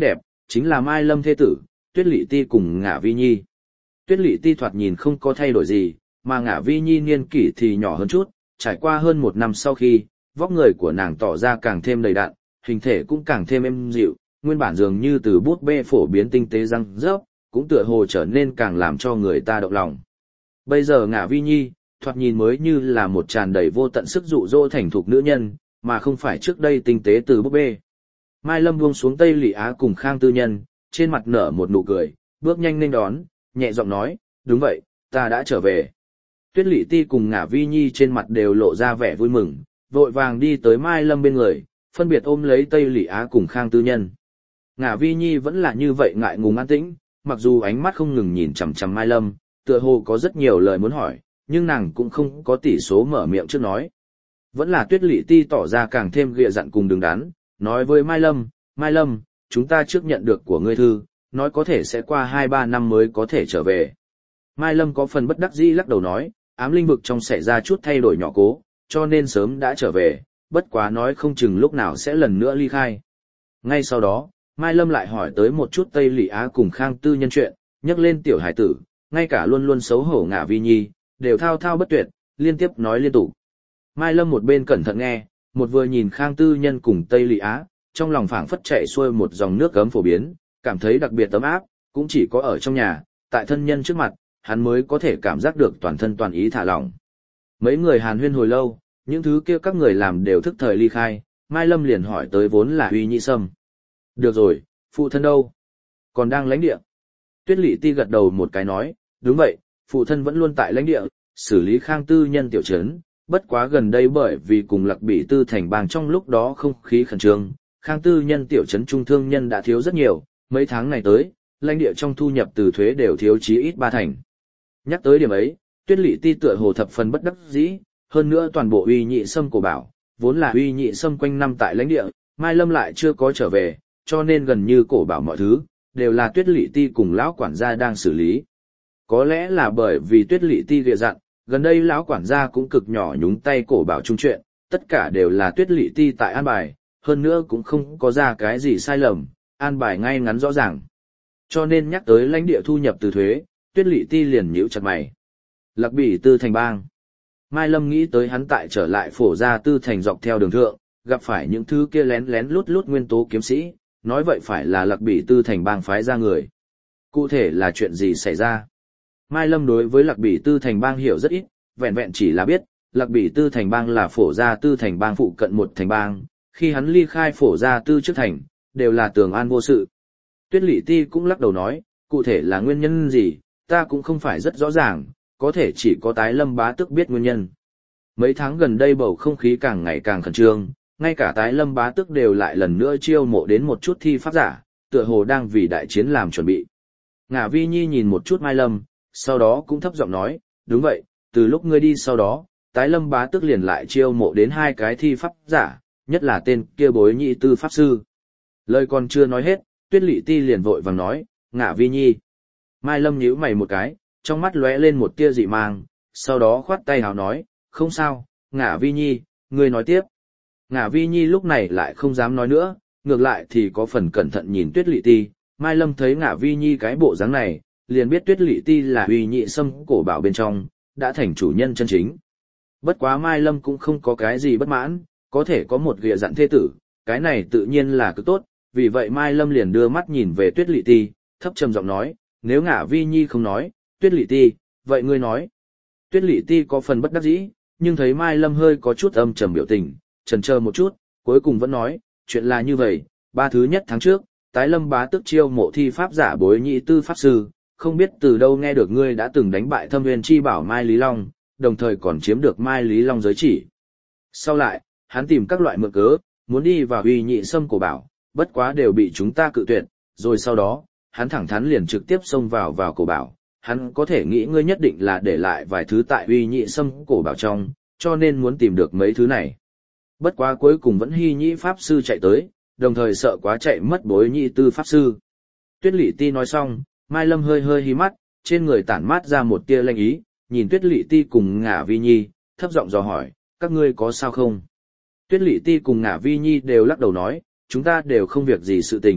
A: chính là Mai Lâm thê tử, Tuyết Lệ Ti cùng Ngả Vi Nhi. Tuyết Lệ Ti thoạt nhìn không có thay đổi gì, mà Ngả Vi Nhi niên kỷ thì nhỏ hơn chút, trải qua hơn một năm sau khi, vóc người của nàng tỏ ra càng thêm đầy đặn, hình thể cũng càng thêm êm dịu, nguyên bản dường như từ bút bê phổ biến tinh tế răng rớp, cũng tựa hồ trở nên càng làm cho người ta động lòng. Bây giờ Ngả Vi Nhi, thoạt nhìn mới như là một tràn đầy vô tận sức dụ dỗ thành thục nữ nhân, mà không phải trước đây tinh tế từ bút bê. Mai Lâm buông xuống Tây Lị Á cùng Khang Tư Nhân, trên mặt nở một nụ cười, bước nhanh nên đón, nhẹ giọng nói, đúng vậy, ta đã trở về. Tuyết Lị Ti cùng Ngả Vi Nhi trên mặt đều lộ ra vẻ vui mừng, vội vàng đi tới Mai Lâm bên người, phân biệt ôm lấy Tây Lị Á cùng Khang Tư Nhân. Ngả Vi Nhi vẫn là như vậy ngại ngùng an tĩnh, mặc dù ánh mắt không ngừng nhìn chằm chằm Mai Lâm, tựa hồ có rất nhiều lời muốn hỏi, nhưng nàng cũng không có tỷ số mở miệng trước nói. Vẫn là Tuyết Lị Ti tỏ ra càng thêm ghịa dặn cùng đứng đắn, nói với Mai Lâm, Mai Lâm, chúng ta trước nhận được của ngươi thư, nói có thể sẽ qua hai ba năm mới có thể trở về. Mai Lâm có phần bất đắc dĩ lắc đầu nói, ám linh vực trong xảy ra chút thay đổi nhỏ cố, cho nên sớm đã trở về, bất quá nói không chừng lúc nào sẽ lần nữa ly khai. Ngay sau đó, Mai Lâm lại hỏi tới một chút Tây Lị Á cùng Khang Tư Nhân chuyện, nhắc lên tiểu hải tử, ngay cả luôn luôn xấu hổ Ngả Vi Nhi, đều thao thao bất tuyệt, liên tiếp nói liên tục. Mai Lâm một bên cẩn thận nghe, một vừa nhìn Khang Tư Nhân cùng Tây Lị Á, trong lòng phảng phất chảy xuôi một dòng nước gấm phổ biến, cảm thấy đặc biệt ấm áp, cũng chỉ có ở trong nhà, tại thân nhân trước mặt, hắn mới có thể cảm giác được toàn thân toàn ý thả lỏng. Mấy người hàn huyên hồi lâu, những thứ kia các người làm đều thức thời ly khai, Mai Lâm liền hỏi tới vốn là Uy Nhị Sâm. Được rồi, phụ thân đâu? Còn đang lãnh địa. Tuyết Lị Ti gật đầu một cái nói, đúng vậy, phụ thân vẫn luôn tại lãnh địa, xử lý Khang Tư Nhân tiểu trấn, bất quá gần đây bởi vì cùng Lạc Bỉ Tư thành bang trong lúc đó không khí khẩn trương, Khang Tư Nhân tiểu trấn trung thương nhân đã thiếu rất nhiều, mấy tháng này tới, lãnh địa trong thu nhập từ thuế đều thiếu chí ít ba thành. Nhắc tới điểm ấy, Tuyết Lị Ti tựa hồ thập phần bất đắc dĩ, hơn nữa toàn bộ Uy Nhị Sâm cổ bảo, vốn là Uy Nhị Sâm quanh năm tại lãnh địa, Mai Lâm lại chưa có trở về, cho nên gần như cổ bảo mọi thứ đều là Tuyết Lị Ti cùng lão quản gia đang xử lý. Có lẽ là bởi vì Tuyết Lị Ti ghịa dặn, gần đây lão quản gia cũng cực nhỏ nhúng tay cổ bảo chung chuyện, tất cả đều là Tuyết Lị Ti tại an bài, hơn nữa cũng không có ra cái gì sai lầm, an bài ngay ngắn rõ ràng. Cho nên nhắc tới lãnh địa thu nhập từ thuế, Tuyết Lị Ti liền nhíu chặt mày. Lạc Bỉ Tư thành bang. Mai Lâm nghĩ tới hắn tại trở lại phổ gia Tư thành dọc theo đường thượng, gặp phải những thứ kia lén lén lút lút nguyên tố kiếm sĩ, nói vậy phải là Lạc Bỉ Tư thành bang phái ra người. Cụ thể là chuyện gì xảy ra? Mai Lâm đối với Lạc Bỉ Tư thành bang hiểu rất ít, vẹn vẹn chỉ là biết, Lạc Bỉ Tư thành bang là phổ gia Tư thành bang phụ cận một thành bang, khi hắn ly khai phổ gia Tư trước thành, đều là tường an vô sự. Tuyết Lị Ti cũng lắc đầu nói, cụ thể là nguyên nhân gì, ta cũng không phải rất rõ ràng, có thể chỉ có Tái Lâm bá tước biết nguyên nhân. Mấy tháng gần đây bầu không khí càng ngày càng khẩn trương, ngay cả Tái Lâm bá tước đều lại lần nữa chiêu mộ đến một chút thi pháp giả, tựa hồ đang vì đại chiến làm chuẩn bị. Ngả Vi Nhi nhìn một chút Mai Lâm, sau đó cũng thấp giọng nói, đúng vậy, từ lúc ngươi đi sau đó, Tái Lâm bá tước liền lại chiêu mộ đến hai cái thi pháp giả, nhất là tên kia Bối Nhị Tư pháp sư. Lời còn chưa nói hết, Tuyết Lị Ti liền vội vàng nói, Ngả Vi Nhi. Mai Lâm nhíu mày một cái, trong mắt lóe lên một tia dị mang, sau đó khoát tay hào nói, không sao, Ngả Vi Nhi, ngươi nói tiếp. Ngả Vi Nhi lúc này lại không dám nói nữa, ngược lại thì có phần cẩn thận nhìn Tuyết Lị Ti. Mai Lâm thấy Ngả Vi Nhi cái bộ dáng này, liền biết Tuyết Lị Ti là Uy Nhị Sâm cổ bảo bên trong, đã thành chủ nhân chân chính. Bất quá Mai Lâm cũng không có cái gì bất mãn, có thể có một ghịa dặn thê tử, cái này tự nhiên là cực tốt, vì vậy Mai Lâm liền đưa mắt nhìn về Tuyết Lị Ti, thấp trầm giọng nói, nếu Ngả Vi Nhi không nói, Tuyết Lị Ti, vậy ngươi nói. Tuyết Lị Ti có phần bất đắc dĩ, nhưng thấy Mai Lâm hơi có chút âm trầm biểu tình, chần chờ một chút, cuối cùng vẫn nói, chuyện là như vậy, ba thứ nhất tháng trước, Tái Lâm bá tước chiêu mộ thi pháp giả Bối Nhị Tư pháp sư, không biết từ đâu nghe được ngươi đã từng đánh bại Thâm Nguyên chi bảo Mai Lý Long, đồng thời còn chiếm được Mai Lý Long giới chỉ. Sau lại, hắn tìm các loại mượn cớ, muốn đi vào Uy Nhị Sâm cổ bảo, bất quá đều bị chúng ta cự tuyệt, rồi sau đó, hắn thẳng thắn liền trực tiếp xông vào vào cổ bảo, hắn có thể nghĩ ngươi nhất định là để lại vài thứ tại Uy Nhị Sâm cổ bảo trong, cho nên muốn tìm được mấy thứ này. Bất quá cuối cùng vẫn Hy Nhĩ pháp sư chạy tới, đồng thời sợ quá chạy mất Bối Nhị Tư pháp sư. Tuyết Lị Ti nói xong, Mai Lâm hơi hơi hí mắt, trên người tản mát ra một tia lanh ý, nhìn Tuyết Lị Ti cùng Ngả Vi Nhi, thấp giọng dò hỏi, các ngươi có sao không? Tuyết Lị Ti cùng Ngả Vi Nhi đều lắc đầu nói, chúng ta đều không việc gì sự tình,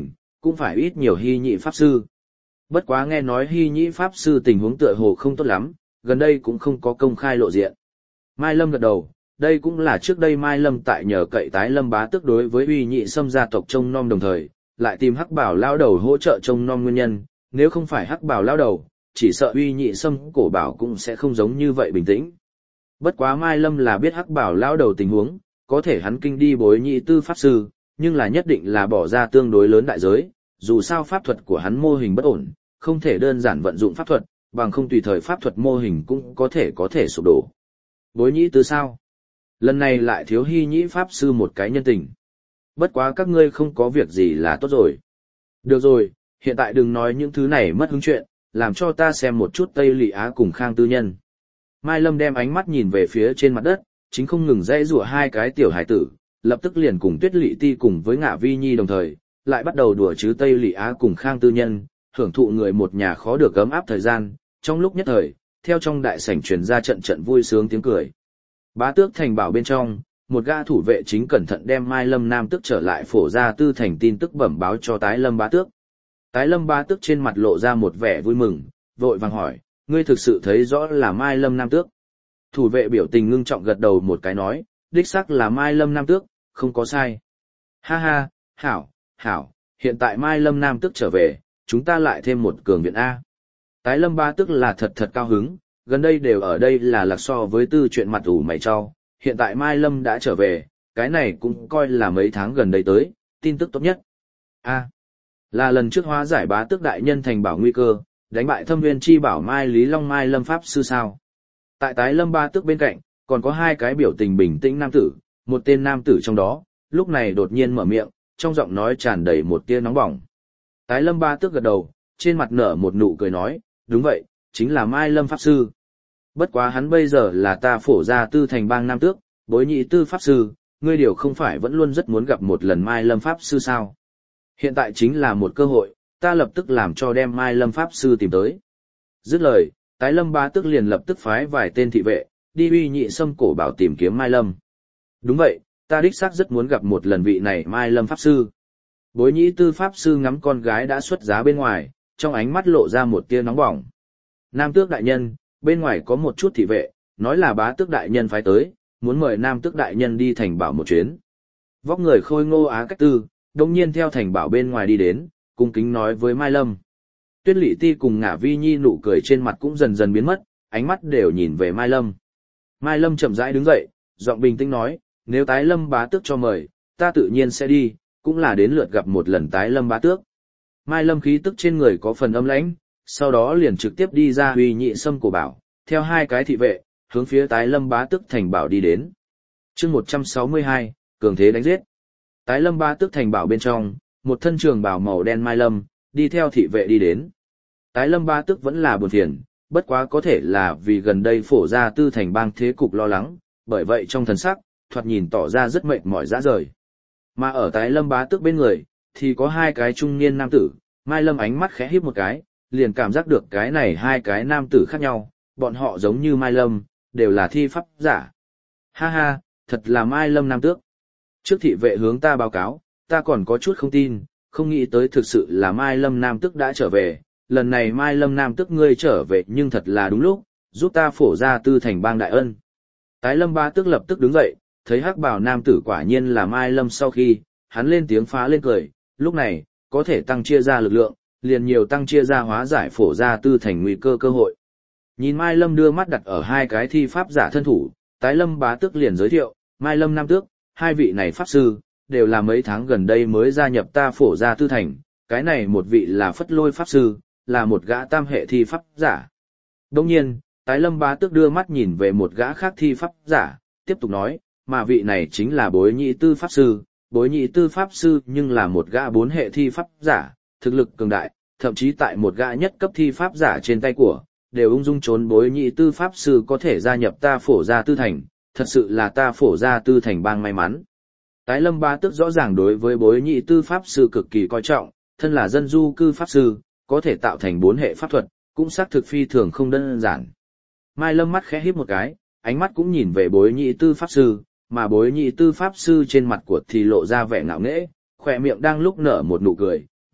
A: cũng phải ít nhiều hy nhị pháp sư. Bất quá nghe nói hy nhị pháp sư tình huống tựa hồ không tốt lắm, gần đây cũng không có công khai lộ diện. Mai Lâm gật đầu, đây cũng là trước đây Mai Lâm tại nhờ cậy tái Lâm bá tước đối với uy nhị xâm gia tộc trông nom đồng thời, lại tìm hắc bảo lao đầu hỗ trợ trông nom nguyên nhân, nếu không phải hắc bảo lao đầu, chỉ sợ uy nhị xâm cổ bảo cũng sẽ không giống như vậy bình tĩnh. Bất quá Mai Lâm là biết hắc bảo lao đầu tình huống, có thể hắn kinh đi bối nhị tư pháp sư, nhưng là nhất định là bỏ ra tương đối lớn đại giới, dù sao pháp thuật của hắn mô hình bất ổn, không thể đơn giản vận dụng pháp thuật, bằng không tùy thời pháp thuật mô hình cũng có thể có thể sụp đổ. Bối nhị tư sao? Lần này lại thiếu hy nhĩ pháp sư một cái nhân tình. Bất quá các ngươi không có việc gì là tốt rồi. Được rồi, hiện tại đừng nói những thứ này mất hứng chuyện, làm cho ta xem một chút Tây Lị Á cùng Khang Tư Nhân. Mai Lâm đem ánh mắt nhìn về phía trên mặt đất, chính không ngừng dãy rủa hai cái tiểu hải tử, lập tức liền cùng Tuyết Lị Ti cùng với Ngạ Vi Nhi đồng thời, lại bắt đầu đùa chứ Tây Lị Á cùng Khang Tư Nhân, hưởng thụ người một nhà khó được gấm áp thời gian, trong lúc nhất thời, theo trong đại sảnh truyền ra trận trận vui sướng tiếng cười. Bá tước thành bảo bên trong, một gã thủ vệ chính cẩn thận đem Mai Lâm Nam Tước trở lại phổ ra tư thành tin tức bẩm báo cho Tái Lâm bá tước. Tái Lâm bá tước trên mặt lộ ra một vẻ vui mừng, vội vàng hỏi, ngươi thực sự thấy rõ là Mai Lâm Nam Tước. Thủ vệ biểu tình ngưng trọng gật đầu một cái nói, đích xác là Mai Lâm Nam Tước, không có sai. Ha ha, hảo, hảo, hiện tại Mai Lâm Nam Tước trở về, chúng ta lại thêm một cường viện A. Tái Lâm bá tước là thật thật cao hứng, gần đây đều ở đây là lạc so với tư chuyện mặt ủ mày cho, hiện tại Mai Lâm đã trở về, cái này cũng coi là mấy tháng gần đây tới, tin tức tốt nhất. A. Là lần trước hóa giải bá tước đại nhân thành bảo nguy cơ, đánh bại thâm nguyên chi bảo Mai Lý Long Mai Lâm Pháp Sư sao. Tại tái Lâm bá tước bên cạnh, còn có hai cái biểu tình bình tĩnh nam tử, một tên nam tử trong đó, lúc này đột nhiên mở miệng, trong giọng nói tràn đầy một tia nóng bỏng. Tái Lâm bá tước gật đầu, trên mặt nở một nụ cười nói, đúng vậy, chính là Mai Lâm Pháp Sư. Bất quá hắn bây giờ là ta phổ ra tư thành bang nam tước, bối nhị tư Pháp Sư, ngươi điều không phải vẫn luôn rất muốn gặp một lần Mai Lâm Pháp Sư sao. Hiện tại chính là một cơ hội, ta lập tức làm cho đem Mai Lâm Pháp Sư tìm tới. Dứt lời, tái Lâm bá tước liền lập tức phái vài tên thị vệ, đi uy nhị xâm cổ bảo tìm kiếm Mai Lâm. Đúng vậy, ta đích xác rất muốn gặp một lần vị này Mai Lâm Pháp Sư. Bối nhị tư Pháp Sư ngắm con gái đã xuất giá bên ngoài, trong ánh mắt lộ ra một tia nóng bỏng. Nam tước đại nhân, bên ngoài có một chút thị vệ, nói là bá tước đại nhân phái tới, muốn mời nam tước đại nhân đi thành bảo một chuyến. Vóc người khôi ngô Á Cách Tư, đồng nhiên theo thành bảo bên ngoài đi đến, cung kính nói với Mai Lâm. Tuyết Lị Ti cùng Ngả Vi Nhi nụ cười trên mặt cũng dần dần biến mất, ánh mắt đều nhìn về Mai Lâm. Mai Lâm chậm rãi đứng dậy, giọng bình tĩnh nói, nếu tái Lâm bá tước cho mời, ta tự nhiên sẽ đi, cũng là đến lượt gặp một lần tái Lâm bá tước. Mai Lâm khí tức trên người có phần âm lãnh, sau đó liền trực tiếp đi ra uy nhị xâm cổ bảo, theo hai cái thị vệ, hướng phía tái Lâm bá tước thành bảo đi đến. Chương một trăm sáu mươi hai, cường thế đánh giết. Tái Lâm bá tước thành bảo bên trong, một thân trường bào màu đen Mai Lâm, đi theo thị vệ đi đến. Tái Lâm bá tước vẫn là buồn phiền, bất quá có thể là vì gần đây phổ ra tư thành bang thế cục lo lắng, bởi vậy trong thần sắc, thoạt nhìn tỏ ra rất mệt mỏi rã rời. Mà ở tái Lâm bá tước bên người, thì có hai cái trung niên nam tử, Mai Lâm ánh mắt khẽ híp một cái, liền cảm giác được cái này hai cái nam tử khác nhau, bọn họ giống như Mai Lâm, đều là thi pháp giả. Ha ha, thật là Mai Lâm nam tước. Trước thị vệ hướng ta báo cáo, ta còn có chút không tin, không nghĩ tới thực sự là Mai Lâm nam tước đã trở về, lần này Mai Lâm nam tước ngươi trở về nhưng thật là đúng lúc, giúp ta phổ ra tư thành bang đại ân. Tái Lâm bá tước lập tức đứng dậy, thấy hắc bào nam tử quả nhiên là Mai Lâm sau khi, hắn lên tiếng phá lên cười, lúc này, có thể tăng chia ra lực lượng, liền nhiều tăng chia ra hóa giải phổ ra tư thành nguy cơ cơ hội. Nhìn Mai Lâm đưa mắt đặt ở hai cái thi pháp giả thân thủ, tái Lâm bá tước liền giới thiệu, Mai Lâm nam tước, hai vị này pháp sư, đều là mấy tháng gần đây mới gia nhập ta phổ ra tư thành, cái này một vị là Phất Lôi pháp sư, là một gã tam hệ thi pháp giả. Đồng nhiên, tái Lâm bá tước đưa mắt nhìn về một gã khác thi pháp giả, tiếp tục nói, mà vị này chính là bối nhị tư pháp sư, bối nhị tư pháp sư nhưng là một gã bốn hệ thi pháp giả, thực lực cường đại, thậm chí tại một gã nhất cấp thi pháp giả trên tay của, đều ung dung trốn bối nhị tư pháp sư có thể gia nhập ta phổ ra tư thành, thật sự là ta phổ ra tư thành bang may mắn. Tái Lâm bá tước rõ ràng đối với bối nhị tư pháp sư cực kỳ coi trọng, thân là dân du cư pháp sư, có thể tạo thành bốn hệ pháp thuật, cũng xác thực phi thường không đơn giản. Mai Lâm mắt khẽ híp một cái, ánh mắt cũng nhìn về bối nhị tư pháp sư, mà bối nhị tư pháp sư trên mặt của thì lộ ra vẻ ngạo nghễ, khỏe miệng đang lúc nở một nụ cười,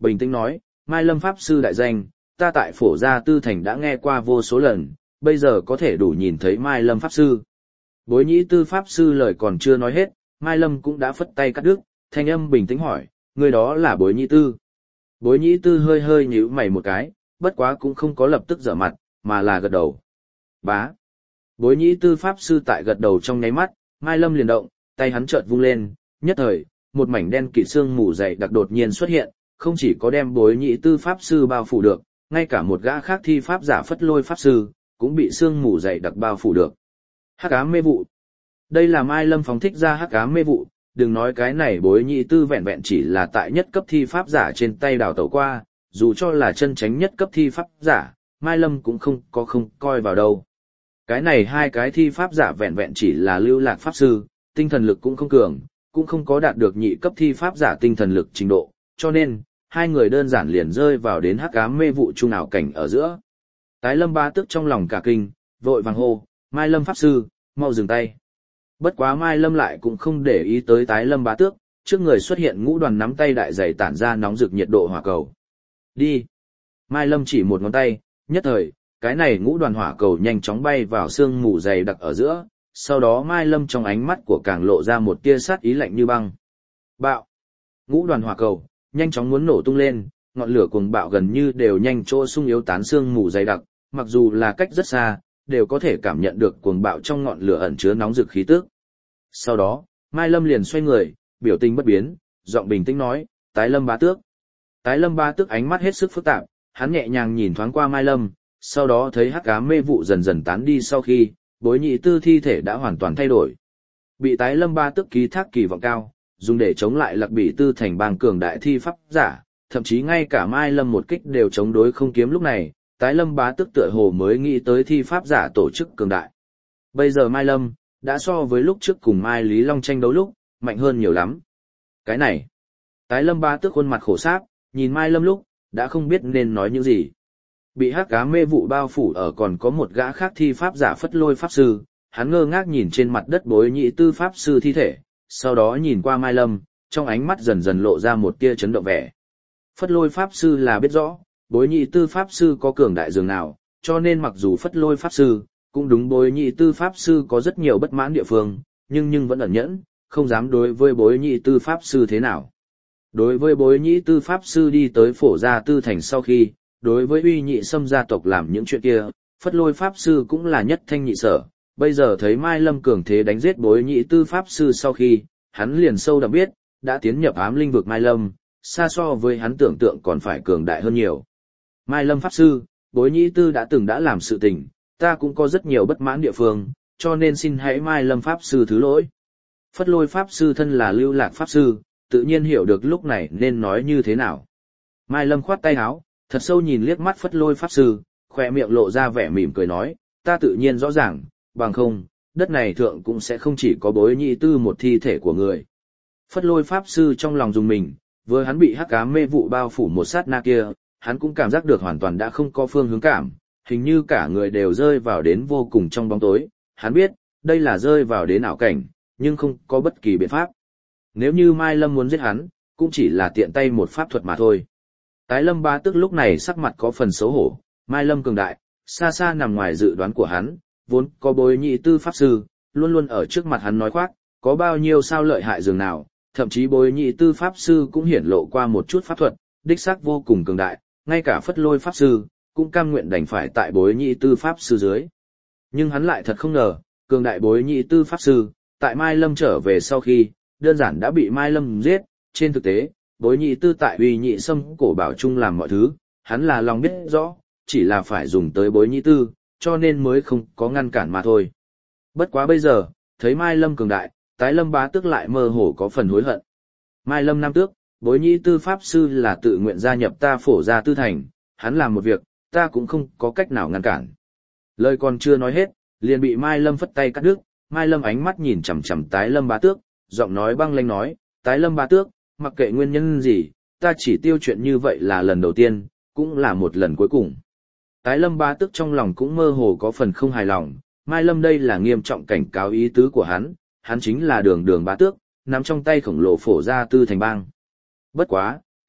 A: bình tĩnh nói, Mai Lâm Pháp Sư đại danh, ta tại phổ gia tư thành đã nghe qua vô số lần, bây giờ có thể đủ nhìn thấy Mai Lâm Pháp Sư. Bối nhĩ tư Pháp Sư lời còn chưa nói hết, Mai Lâm cũng đã phất tay cắt đứt, thanh âm bình tĩnh hỏi, người đó là bối nhĩ tư. Bối nhĩ tư hơi hơi nhíu mày một cái, bất quá cũng không có lập tức giở mặt, mà là gật đầu. Bá. Bối nhĩ tư Pháp Sư tại gật đầu trong nháy mắt, Mai Lâm liền động, tay hắn chợt vung lên, nhất thời, một mảnh đen kịt xương mù dày đặc đột nhiên xuất hiện, không chỉ có đem bối nhĩ tư Pháp Sư bao phủ được, ngay cả một gã khác thi pháp giả Phất Lôi Pháp Sư, cũng bị xương mù dày đặc bao phủ được. Hắc ám mê vụ. Đây là Mai Lâm phóng thích ra hắc ám mê vụ, đừng nói cái này bối nhĩ tư vẹn vẹn chỉ là tại nhất cấp thi pháp giả trên tay đào tẩu qua, dù cho là chân chánh nhất cấp thi pháp giả, Mai Lâm cũng không có không coi vào đâu. Cái này hai cái thi pháp giả vẹn vẹn chỉ là lưu lạc pháp sư, tinh thần lực cũng không cường, cũng không có đạt được nhị cấp thi pháp giả tinh thần lực trình độ, cho nên, hai người đơn giản liền rơi vào đến hắc ám mê vụ chung ảo cảnh ở giữa. Tái Lâm Bá Tước trong lòng cả kinh, vội vàng hô, Mai Lâm Pháp Sư, mau dừng tay. Bất quá Mai Lâm lại cũng không để ý tới Tái Lâm Bá Tước, trước người xuất hiện ngũ đoàn nắm tay đại dày tản ra nóng rực nhiệt độ hỏa cầu. Đi. Mai Lâm chỉ một ngón tay, nhất thời, cái này ngũ đoàn hỏa cầu nhanh chóng bay vào sương mù dày đặc ở giữa, sau đó Mai Lâm trong ánh mắt của càng lộ ra một tia sát ý lạnh như băng. Bạo. Ngũ đoàn hỏa cầu, nhanh chóng muốn nổ tung lên, ngọn lửa cuồng bạo gần như đều nhanh chỗ sung yếu tán sương mù dày đặc, mặc dù là cách rất xa, đều có thể cảm nhận được cuồng bạo trong ngọn lửa ẩn chứa nóng rực khí tức. Sau đó, Mai Lâm liền xoay người, biểu tình bất biến, giọng bình tĩnh nói, Tái Lâm Bá Tước. Tái Lâm Bá Tước ánh mắt hết sức phức tạp, hắn nhẹ nhàng nhìn thoáng qua Mai Lâm, sau đó thấy hắc ám mê vụ dần dần tán đi sau khi, bối nhị tư thi thể đã hoàn toàn thay đổi. Bị Tái Lâm Bá Tước ký thác kỳ vọng cao, dùng để chống lại Lạc Bỉ Tư thành bang cường đại thi pháp giả, thậm chí ngay cả Mai Lâm một kích đều chống đối không kiếm lúc này, Tái Lâm Bá Tước tựa hồ mới nghĩ tới thi pháp giả tổ chức cường đại. Bây giờ Mai Lâm đã so với lúc trước cùng Mai Lý Long tranh đấu lúc, mạnh hơn nhiều lắm. Cái này, Tái Lâm Bá Tước khuôn mặt khổ sáp, nhìn Mai Lâm lúc, đã không biết nên nói những gì. Bị hắc ám mê vụ bao phủ ở còn có một gã khác thi pháp giả Phất Lôi Pháp Sư, hắn ngơ ngác nhìn trên mặt đất bối nhị tư Pháp Sư thi thể, sau đó nhìn qua Mai Lâm, trong ánh mắt dần dần lộ ra một tia chấn động vẻ. Phất Lôi Pháp Sư là biết rõ, bối nhị tư Pháp Sư có cường đại dường nào, cho nên mặc dù Phất Lôi Pháp Sư, cũng đúng bối nhị tư Pháp Sư có rất nhiều bất mãn địa phương, nhưng nhưng vẫn ẩn nhẫn, không dám đối với bối nhị tư Pháp Sư thế nào. Đối với bối nhị tư Pháp Sư đi tới phổ gia tư thành sau khi, đối với uy nhị xâm gia tộc làm những chuyện kia, Phất Lôi Pháp Sư cũng là nhất thanh nhị sở, bây giờ thấy Mai Lâm cường thế đánh giết bối nhị tư Pháp Sư sau khi, hắn liền sâu đậm biết, đã tiến nhập ám linh vực Mai Lâm, xa so với hắn tưởng tượng còn phải cường đại hơn nhiều. Mai Lâm Pháp Sư, bối nhị tư đã từng đã làm sự tình, ta cũng có rất nhiều bất mãn địa phương, cho nên xin hãy Mai Lâm Pháp Sư thứ lỗi. Phất Lôi Pháp Sư thân là lưu lạc Pháp Sư, tự nhiên hiểu được lúc này nên nói như thế nào. Mai Lâm khoát tay áo, thật sâu nhìn liếc mắt Phất Lôi Pháp Sư, khoe miệng lộ ra vẻ mỉm cười nói, ta tự nhiên rõ ràng, bằng không, đất này thượng cũng sẽ không chỉ có bối nhị tư một thi thể của người. Phất Lôi Pháp Sư trong lòng dùng mình, vừa hắn bị hắc ám mê vụ bao phủ một sát na kia, hắn cũng cảm giác được hoàn toàn đã không có phương hướng cảm, hình như cả người đều rơi vào đến vô cùng trong bóng tối, hắn biết, đây là rơi vào đến ảo cảnh, nhưng không có bất kỳ biện pháp. Nếu như Mai Lâm muốn giết hắn, cũng chỉ là tiện tay một pháp thuật mà thôi. Tái Lâm Bá Tước lúc này sắc mặt có phần xấu hổ, Mai Lâm cường đại, xa xa nằm ngoài dự đoán của hắn, vốn có bối nhị tư Pháp Sư, luôn luôn ở trước mặt hắn nói khoác, có bao nhiêu sao lợi hại dường nào, thậm chí bối nhị tư Pháp Sư cũng hiển lộ qua một chút pháp thuật, đích xác vô cùng cường đại, ngay cả Phất Lôi Pháp Sư, cũng cam nguyện đành phải tại bối nhị tư Pháp Sư dưới. Nhưng hắn lại thật không ngờ, cường đại bối nhị tư Pháp Sư, tại Mai Lâm trở về sau khi, đơn giản đã bị Mai Lâm giết, trên thực tế, bối nhị tư tại uy nhị xâm cổ bảo chung làm mọi thứ, hắn là lòng biết rõ, chỉ là phải dùng tới bối nhị tư, cho nên mới không có ngăn cản mà thôi. Bất quá bây giờ, thấy Mai Lâm cường đại, Tái Lâm Bá Tước lại mơ hồ có phần hối hận. Mai Lâm Nam Tước, bối nhị tư Pháp Sư là tự nguyện gia nhập ta phổ gia tư thành, hắn làm một việc, ta cũng không có cách nào ngăn cản. Lời còn chưa nói hết, liền bị Mai Lâm phất tay cắt đứt, Mai Lâm ánh mắt nhìn chằm chằm Tái Lâm Bá Tước, giọng nói băng lãnh nói, Tái Lâm Bá Tước, mặc kệ nguyên nhân gì, ta chỉ tiêu chuyện như vậy là lần đầu tiên, cũng là một lần cuối cùng. Tái Lâm Bá Tước trong lòng cũng mơ hồ có phần không hài lòng, Mai Lâm đây là nghiêm trọng cảnh cáo ý tứ của hắn, hắn chính là đường đường Bá Tước, nắm trong tay khổng lồ phổ gia tư thành bang. Bất quá,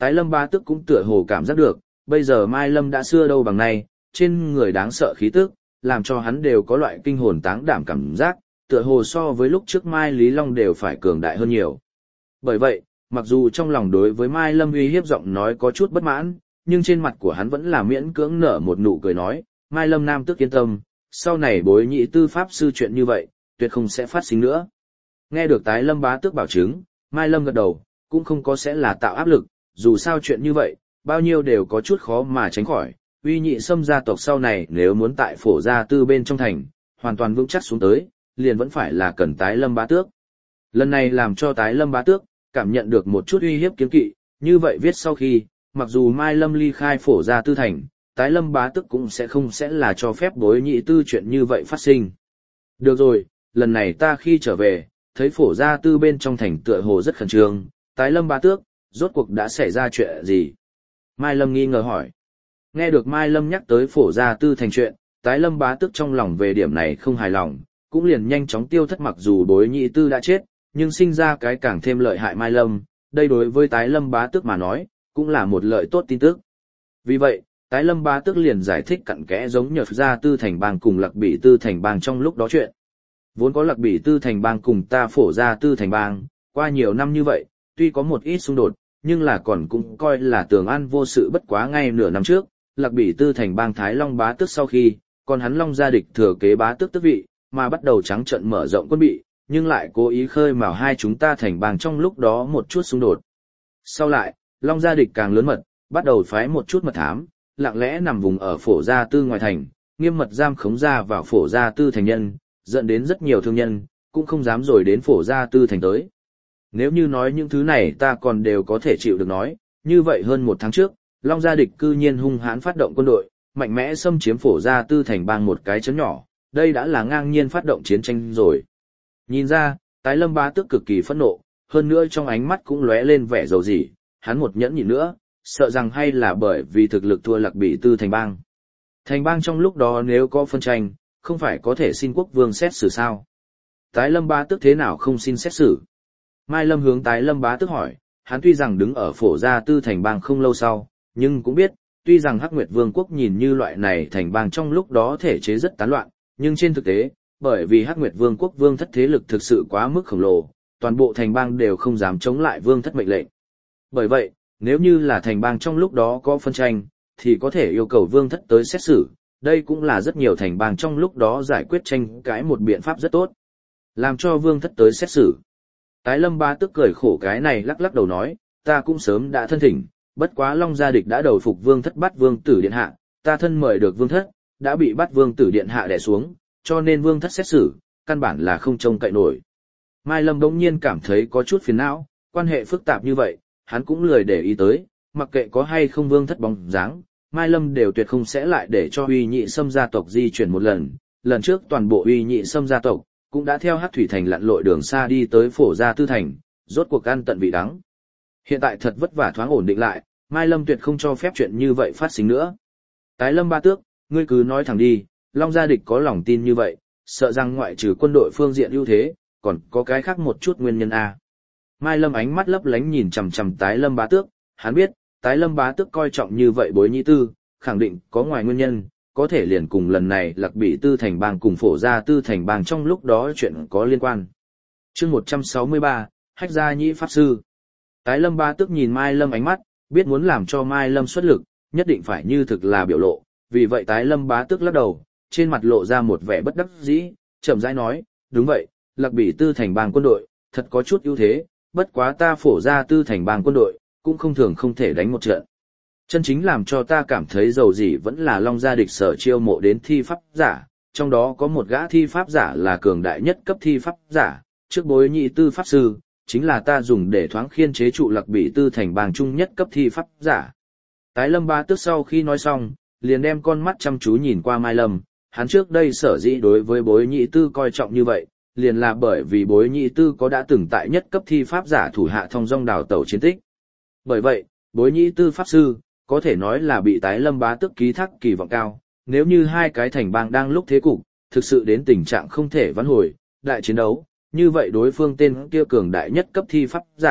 A: Tái Lâm Bá Tước cũng tựa hồ cảm giác được, bây giờ Mai Lâm đã xưa đâu bằng nay, trên người đáng sợ khí tức, làm cho hắn đều có loại kinh hồn táng đảm cảm giác, tựa hồ so với lúc trước Mai Lý Long đều phải cường đại hơn nhiều. Bởi vậy, mặc dù trong lòng đối với Mai Lâm uy hiếp giọng nói có chút bất mãn, nhưng trên mặt của hắn vẫn là miễn cưỡng nở một nụ cười nói, Mai Lâm Nam Tước yên tâm, sau này bối nhị tư pháp sư chuyện như vậy, tuyệt không sẽ phát sinh nữa. Nghe được Tái Lâm Bá Tước bảo chứng, Mai Lâm gật đầu, cũng không có sẽ là tạo áp lực, dù sao chuyện như vậy, bao nhiêu đều có chút khó mà tránh khỏi. Uy Nhị Sâm gia tộc sau này nếu muốn tại Phổ Gia Tư bên trong thành, hoàn toàn vững chắc xuống tới, liền vẫn phải là cần Tái Lâm Bá Tước. Lần này làm cho Tái Lâm Bá Tước cảm nhận được một chút uy hiếp kiêng kỵ, như vậy viết sau khi, mặc dù Mai Lâm ly khai Phổ Gia Tư thành, Tái Lâm Bá Tước cũng sẽ không sẽ là cho phép bối nhị tư chuyện như vậy phát sinh. Được rồi, lần này ta khi trở về, thấy Phổ Gia Tư bên trong thành tựa hồ rất khẩn trương, Tái Lâm Bá Tước, rốt cuộc đã xảy ra chuyện gì? Mai Lâm nghi ngờ hỏi. Nghe được Mai Lâm nhắc tới Phổ Gia Tư thành chuyện, Tái Lâm Bá Tước trong lòng về điểm này không hài lòng, cũng liền nhanh chóng tiêu thất. Mặc dù bối nhị tư đã chết, nhưng sinh ra cái càng thêm lợi hại Mai Lâm, đây đối với Tái Lâm Bá Tước mà nói, cũng là một lợi tốt tin tức. Vì vậy, Tái Lâm Bá Tước liền giải thích cặn kẽ giống Nhật Gia Tư thành bang cùng Lạc Bỉ Tư thành bang trong lúc đó chuyện. Vốn có Lạc Bỉ Tư thành bang cùng ta Phổ Gia Tư thành bang, qua nhiều năm như vậy, tuy có một ít xung đột, nhưng là còn cũng coi là tường an vô sự. Bất quá ngay nửa năm trước, Lạc Bỉ Tư thành bang Thái Long Bá Tước sau khi, còn hắn Long gia địch thừa kế bá tước tước vị, mà bắt đầu trắng trợn mở rộng quân bị, nhưng lại cố ý khơi mào hai chúng ta thành bang trong lúc đó một chút xung đột. Sau lại, Long gia địch càng lớn mật, bắt đầu phái một chút mật thám, lặng lẽ nằm vùng ở Phổ Gia Tư ngoài thành, nghiêm mật giam khống ra vào Phổ Gia Tư thành nhân, dẫn đến rất nhiều thương nhân, cũng không dám rồi đến Phổ Gia Tư thành tới. Nếu như nói những thứ này ta còn đều có thể chịu được nói, như vậy hơn một tháng trước, Long gia địch cư nhiên hung hãn phát động quân đội, mạnh mẽ xâm chiếm Phổ Gia Tư thành bang một cái chấn nhỏ, đây đã là ngang nhiên phát động chiến tranh rồi. Nhìn ra, Tái Lâm Bá Tước cực kỳ phẫn nộ, hơn nữa trong ánh mắt cũng lóe lên vẻ dầu dĩ, hắn một nhẫn nhịn nữa, sợ rằng hay là bởi vì thực lực thua Lạc Bỉ Tư thành bang. Thành bang trong lúc đó nếu có phân tranh, không phải có thể xin quốc vương xét xử sao? Tái Lâm Bá Tước thế nào không xin xét xử? Mai Lâm hướng Tái Lâm Bá Tước hỏi, hắn tuy rằng đứng ở Phổ Gia Tư thành bang không lâu sau, nhưng cũng biết, tuy rằng Hắc Nguyệt Vương quốc nhìn như loại này thành bang trong lúc đó thể chế rất tán loạn, nhưng trên thực tế, bởi vì Hắc Nguyệt Vương quốc vương thất thế lực thực sự quá mức khổng lồ, toàn bộ thành bang đều không dám chống lại vương thất mệnh lệnh. Bởi vậy, nếu như là thành bang trong lúc đó có phân tranh, thì có thể yêu cầu vương thất tới xét xử, đây cũng là rất nhiều thành bang trong lúc đó giải quyết tranh cãi một biện pháp rất tốt. Làm cho vương thất tới xét xử. Tái Lâm Bá Tước cười khổ cái này lắc lắc đầu nói, ta cũng sớm đã thân thỉnh, bất quá Long gia địch đã đầu phục vương thất bắt vương tử điện hạ, ta thân mời được vương thất, đã bị bắt vương tử điện hạ đè xuống, cho nên vương thất xét xử, căn bản là không trông cậy nổi. Mai Lâm đống nhiên cảm thấy có chút phiền não, quan hệ phức tạp như vậy, hắn cũng lười để ý tới, mặc kệ có hay không vương thất bóng dáng, Mai Lâm đều tuyệt không sẽ lại để cho Uy Nhị Sâm gia tộc di chuyển một lần, lần trước toàn bộ Uy Nhị Sâm gia tộc cũng đã theo Hắc Thủy thành lặn lội đường xa đi tới Phổ Gia Tư thành, rốt cuộc ăn tận vị đắng. Hiện tại thật vất vả thoáng ổn định lại, Mai Lâm tuyệt không cho phép chuyện như vậy phát sinh nữa. Tái Lâm Bá Tước, ngươi cứ nói thẳng đi, Long gia địch có lòng tin như vậy, sợ rằng ngoại trừ quân đội phương diện ưu thế, còn có cái khác một chút nguyên nhân à. Mai Lâm ánh mắt lấp lánh nhìn chằm chằm Tái Lâm Bá Tước, hắn biết, Tái Lâm Bá Tước coi trọng như vậy bối nhị tư, khẳng định có ngoài nguyên nhân, có thể liền cùng lần này Lạc Bỉ Tư thành bang cùng Phổ Gia Tư thành bang trong lúc đó chuyện có liên quan. Chương một trăm sáu mươi ba, Hách Gia Nhĩ Pháp Sư. Tái Lâm Bá Tước nhìn Mai Lâm ánh mắt, biết muốn làm cho Mai Lâm xuất lực, nhất định phải như thực là biểu lộ, vì vậy Tái Lâm Bá Tước lắc đầu, trên mặt lộ ra một vẻ bất đắc dĩ, chậm rãi nói, đúng vậy, Lạc Bỉ Tư thành bang quân đội, thật có chút ưu thế, bất quá ta Phổ Gia Tư thành bang quân đội, cũng không thường không thể đánh một trận. Chân chính làm cho ta cảm thấy dầu gì vẫn là Long gia địch sở chiêu mộ đến thi pháp giả, trong đó có một gã thi pháp giả là cường đại nhất cấp thi pháp giả, trước bối nhị tư pháp sư, chính là ta dùng để thoáng khiên chế trụ Lạc Bỉ Tư thành bang trung nhất cấp thi pháp giả. Tái Lâm Bá Tước sau khi nói xong, liền đem con mắt chăm chú nhìn qua Mai Lâm, hắn trước đây sở dĩ đối với bối nhị tư coi trọng như vậy, liền là bởi vì bối nhị tư có đã từng tại nhất cấp thi pháp giả thủ hạ thông dong đào tẩu chiến tích. Bởi vậy, bối nhị tư pháp sư, có thể nói là bị Tái Lâm Bá Tước ký thác kỳ vọng cao, nếu như hai cái thành bang đang lúc thế cục, thực sự đến tình trạng không thể vãn hồi, đại chiến đấu, như vậy đối phương tên kia cường đại nhất cấp thi pháp giả,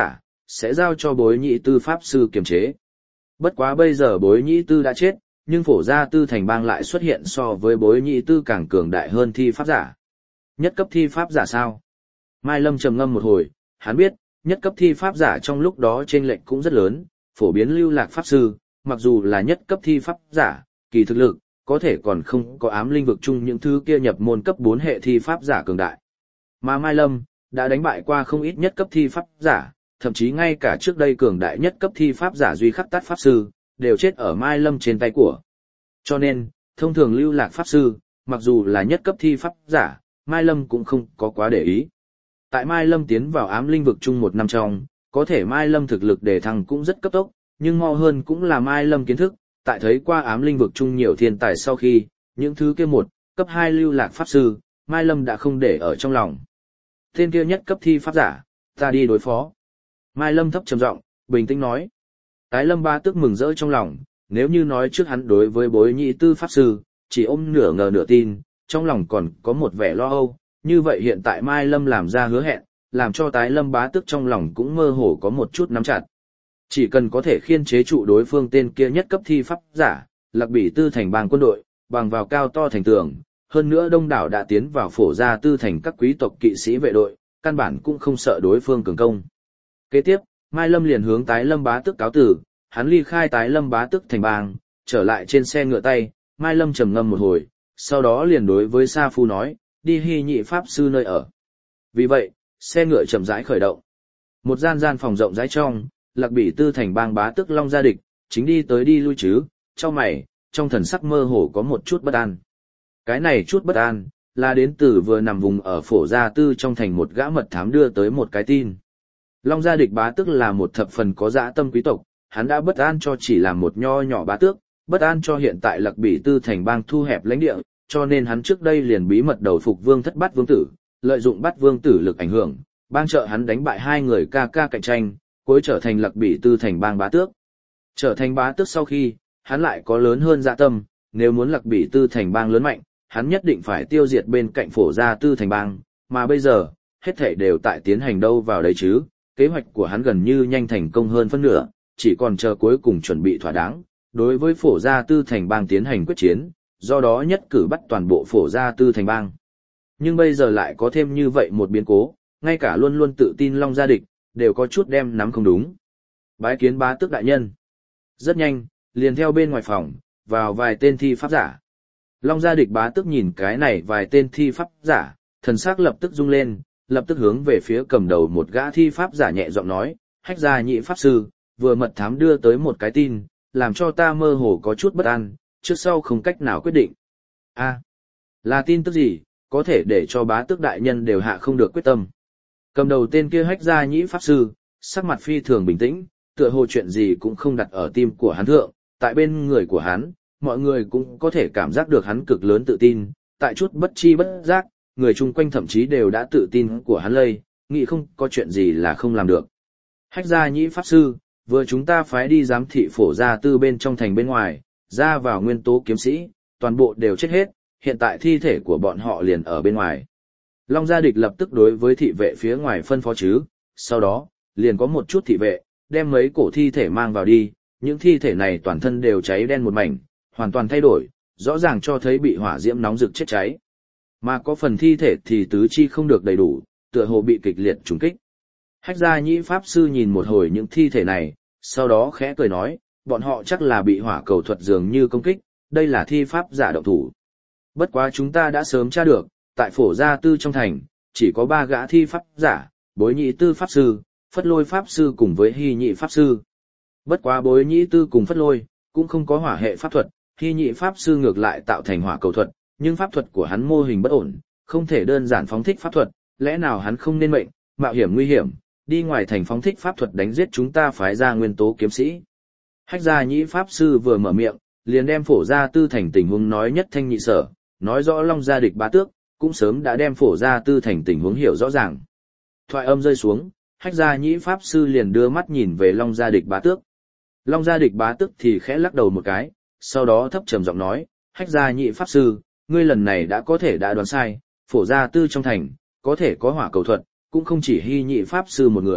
A: sẽ giao cho bối nhị tư pháp sư kiềm chế. Bất quá bây giờ bối nhị tư đã chết, nhưng phổ gia tư thành bang lại xuất hiện so với bối nhị tư càng cường đại hơn thi pháp giả. Nhất cấp thi pháp giả sao? Mai Lâm trầm ngâm một hồi, hắn biết, nhất cấp thi pháp giả trong lúc đó chênh lệch cũng rất lớn, phổ biến lưu lạc pháp sư, mặc dù là nhất cấp thi pháp giả, kỳ thực lực, có thể còn không có ám linh vực chung những thứ kia nhập môn cấp bốn hệ thi pháp giả cường đại. Mà Mai Lâm, đã đánh bại qua không ít nhất cấp thi pháp giả, thậm chí ngay cả trước đây cường đại nhất cấp thi pháp giả duy khắc tát pháp sư, đều chết ở Mai Lâm trên tay của. Cho nên, thông thường lưu lạc pháp sư, mặc dù là nhất cấp thi pháp giả, Mai Lâm cũng không có quá để ý. Tại Mai Lâm tiến vào ám linh vực chung một năm trong, có thể Mai Lâm thực lực đề thăng cũng rất cấp tốc, nhưng mau hơn cũng là Mai Lâm kiến thức, tại thấy qua ám linh vực chung nhiều thiên tài sau khi, những thứ kia một, cấp hai lưu lạc pháp sư, Mai Lâm đã không để ở trong lòng. Tên kia nhất cấp thi pháp giả, ta đi đối phó. Mai Lâm thấp trầm giọng, bình tĩnh nói. Tái Lâm Bá Tước mừng rỡ trong lòng, nếu như nói trước hắn đối với bối nhị tư pháp sư, chỉ ôm nửa ngờ nửa tin, trong lòng còn có một vẻ lo âu, như vậy hiện tại Mai Lâm làm ra hứa hẹn, làm cho Tái Lâm Bá Tước trong lòng cũng mơ hồ có một chút nắm chặt. Chỉ cần có thể khiên chế trụ đối phương tên kia nhất cấp thi pháp giả, Lạc Bỉ Tư thành bang quân đội, bằng vào cao to thành tường, hơn nữa đông đảo đã tiến vào phổ gia tư thành các quý tộc kỵ sĩ vệ đội, căn bản cũng không sợ đối phương cường công. Kế tiếp, Mai Lâm liền hướng Tái Lâm Bá Tước cáo tử, hắn ly khai Tái Lâm Bá Tước thành bang, trở lại trên xe ngựa tay, Mai Lâm trầm ngâm một hồi, sau đó liền đối với Sa Phu nói, đi Hy Nhị pháp sư nơi ở. Vì vậy, xe ngựa chậm rãi khởi động. Một gian gian phòng rộng rãi trong, Lạc Bỉ Tư thành bang Bá Tước Long Gia Địch, chính đi tới đi lui chứ, trong mày, trong thần sắc mơ hồ có một chút bất an. Cái này chút bất an, là đến từ vừa nằm vùng ở phổ gia tư trong thành một gã mật thám đưa tới một cái tin. Long Gia Địch Bá Tước là một thập phần có dã tâm quý tộc, hắn đã bất an cho chỉ là một nho nhỏ bá tước, bất an cho hiện tại Lạc Bỉ Tư thành bang thu hẹp lãnh địa, cho nên hắn trước đây liền bí mật đầu phục Vương Thất Bát Vương Tử, lợi dụng Bát Vương Tử lực ảnh hưởng, bang trợ hắn đánh bại hai người ca ca cạnh tranh, cuối trở thành Lạc Bỉ Tư thành bang bá tước. Trở thành bá tước sau khi, hắn lại có lớn hơn dạ tâm, nếu muốn Lạc Bỉ Tư thành bang lớn mạnh, hắn nhất định phải tiêu diệt bên cạnh phổ gia Tư thành bang, mà bây giờ, hết thảy đều tại tiến hành đâu vào đấy chứ, kế hoạch của hắn gần như nhanh thành công hơn phân nửa, chỉ còn chờ cuối cùng chuẩn bị thỏa đáng, đối với phổ gia Tư thành bang tiến hành quyết chiến, do đó nhất cử bắt toàn bộ phổ gia Tư thành bang. Nhưng bây giờ lại có thêm như vậy một biến cố, ngay cả luôn luôn tự tin Long Gia Địch, đều có chút đem nắm không đúng. Bái kiến bá tước đại nhân. Rất nhanh, liền theo bên ngoài phòng, vào vài tên thi pháp giả. Long Gia Địch bá tước nhìn cái này vài tên thi pháp giả, thần sắc lập tức rung lên, lập tức hướng về phía cầm đầu một gã thi pháp giả nhẹ giọng nói, Hách Gia Nhị pháp sư, vừa mật thám đưa tới một cái tin, làm cho ta mơ hồ có chút bất an, trước sau không cách nào quyết định. A, là tin tức gì, có thể để cho bá tước đại nhân đều hạ không được quyết tâm. Cầm đầu tên kia Hách Gia Nhĩ pháp sư, sắc mặt phi thường bình tĩnh, tựa hồ chuyện gì cũng không đặt ở tim của hắn thượng, tại bên người của hắn, mọi người cũng có thể cảm giác được hắn cực lớn tự tin, tại chút bất chi bất giác, người chung quanh thậm chí đều đã tự tin của hắn lây, nghĩ không có chuyện gì là không làm được. Hách Gia Nhĩ pháp sư, vừa chúng ta phái đi giám thị phổ gia tư bên trong thành bên ngoài, ra vào nguyên tố kiếm sĩ, toàn bộ đều chết hết, hiện tại thi thể của bọn họ liền ở bên ngoài. Long Gia Địch lập tức đối với thị vệ phía ngoài phân phó chứ, sau đó, liền có một chút thị vệ, đem mấy cổ thi thể mang vào đi, những thi thể này toàn thân đều cháy đen một mảnh, hoàn toàn thay đổi, rõ ràng cho thấy bị hỏa diễm nóng rực chết cháy. Mà có phần thi thể thì tứ chi không được đầy đủ, tựa hồ bị kịch liệt trùng kích. Hách Gia Nhĩ pháp sư nhìn một hồi những thi thể này, sau đó khẽ cười nói, bọn họ chắc là bị hỏa cầu thuật dường như công kích, đây là thi pháp giả động thủ. Bất quá chúng ta đã sớm tra được, tại phổ gia tư trong thành, chỉ có ba gã thi pháp giả, bối nhị tư pháp sư, phất lôi pháp sư cùng với hy nhị pháp sư. Bất quá bối nhị tư cùng phất lôi, cũng không có hỏa hệ pháp thuật, hy nhị pháp sư ngược lại tạo thành hỏa cầu thuật, nhưng pháp thuật của hắn mô hình bất ổn, không thể đơn giản phóng thích pháp thuật, lẽ nào hắn không nên mệnh, mạo hiểm nguy hiểm, đi ngoài thành phóng thích pháp thuật đánh giết chúng ta phái ra nguyên tố kiếm sĩ. Hách Gia Nhĩ pháp sư vừa mở miệng, liền đem phổ gia tư thành tình huống nói nhất thanh nhị sở, nói rõ Long Gia Địch bá tước, cũng sớm đã đem phổ gia tư thành tình huống hiểu rõ ràng. Thoại âm rơi xuống, Hách Gia Nhĩ pháp sư liền đưa mắt nhìn về Long Gia Địch bá tước. Long Gia Địch bá tước thì khẽ lắc đầu một cái, sau đó thấp trầm giọng nói, Hách Gia Nhĩ pháp sư, ngươi lần này đã có thể đã đoán sai, phổ gia tư trong thành, có thể có hỏa cầu thuật, cũng không chỉ hy nhị pháp sư một người,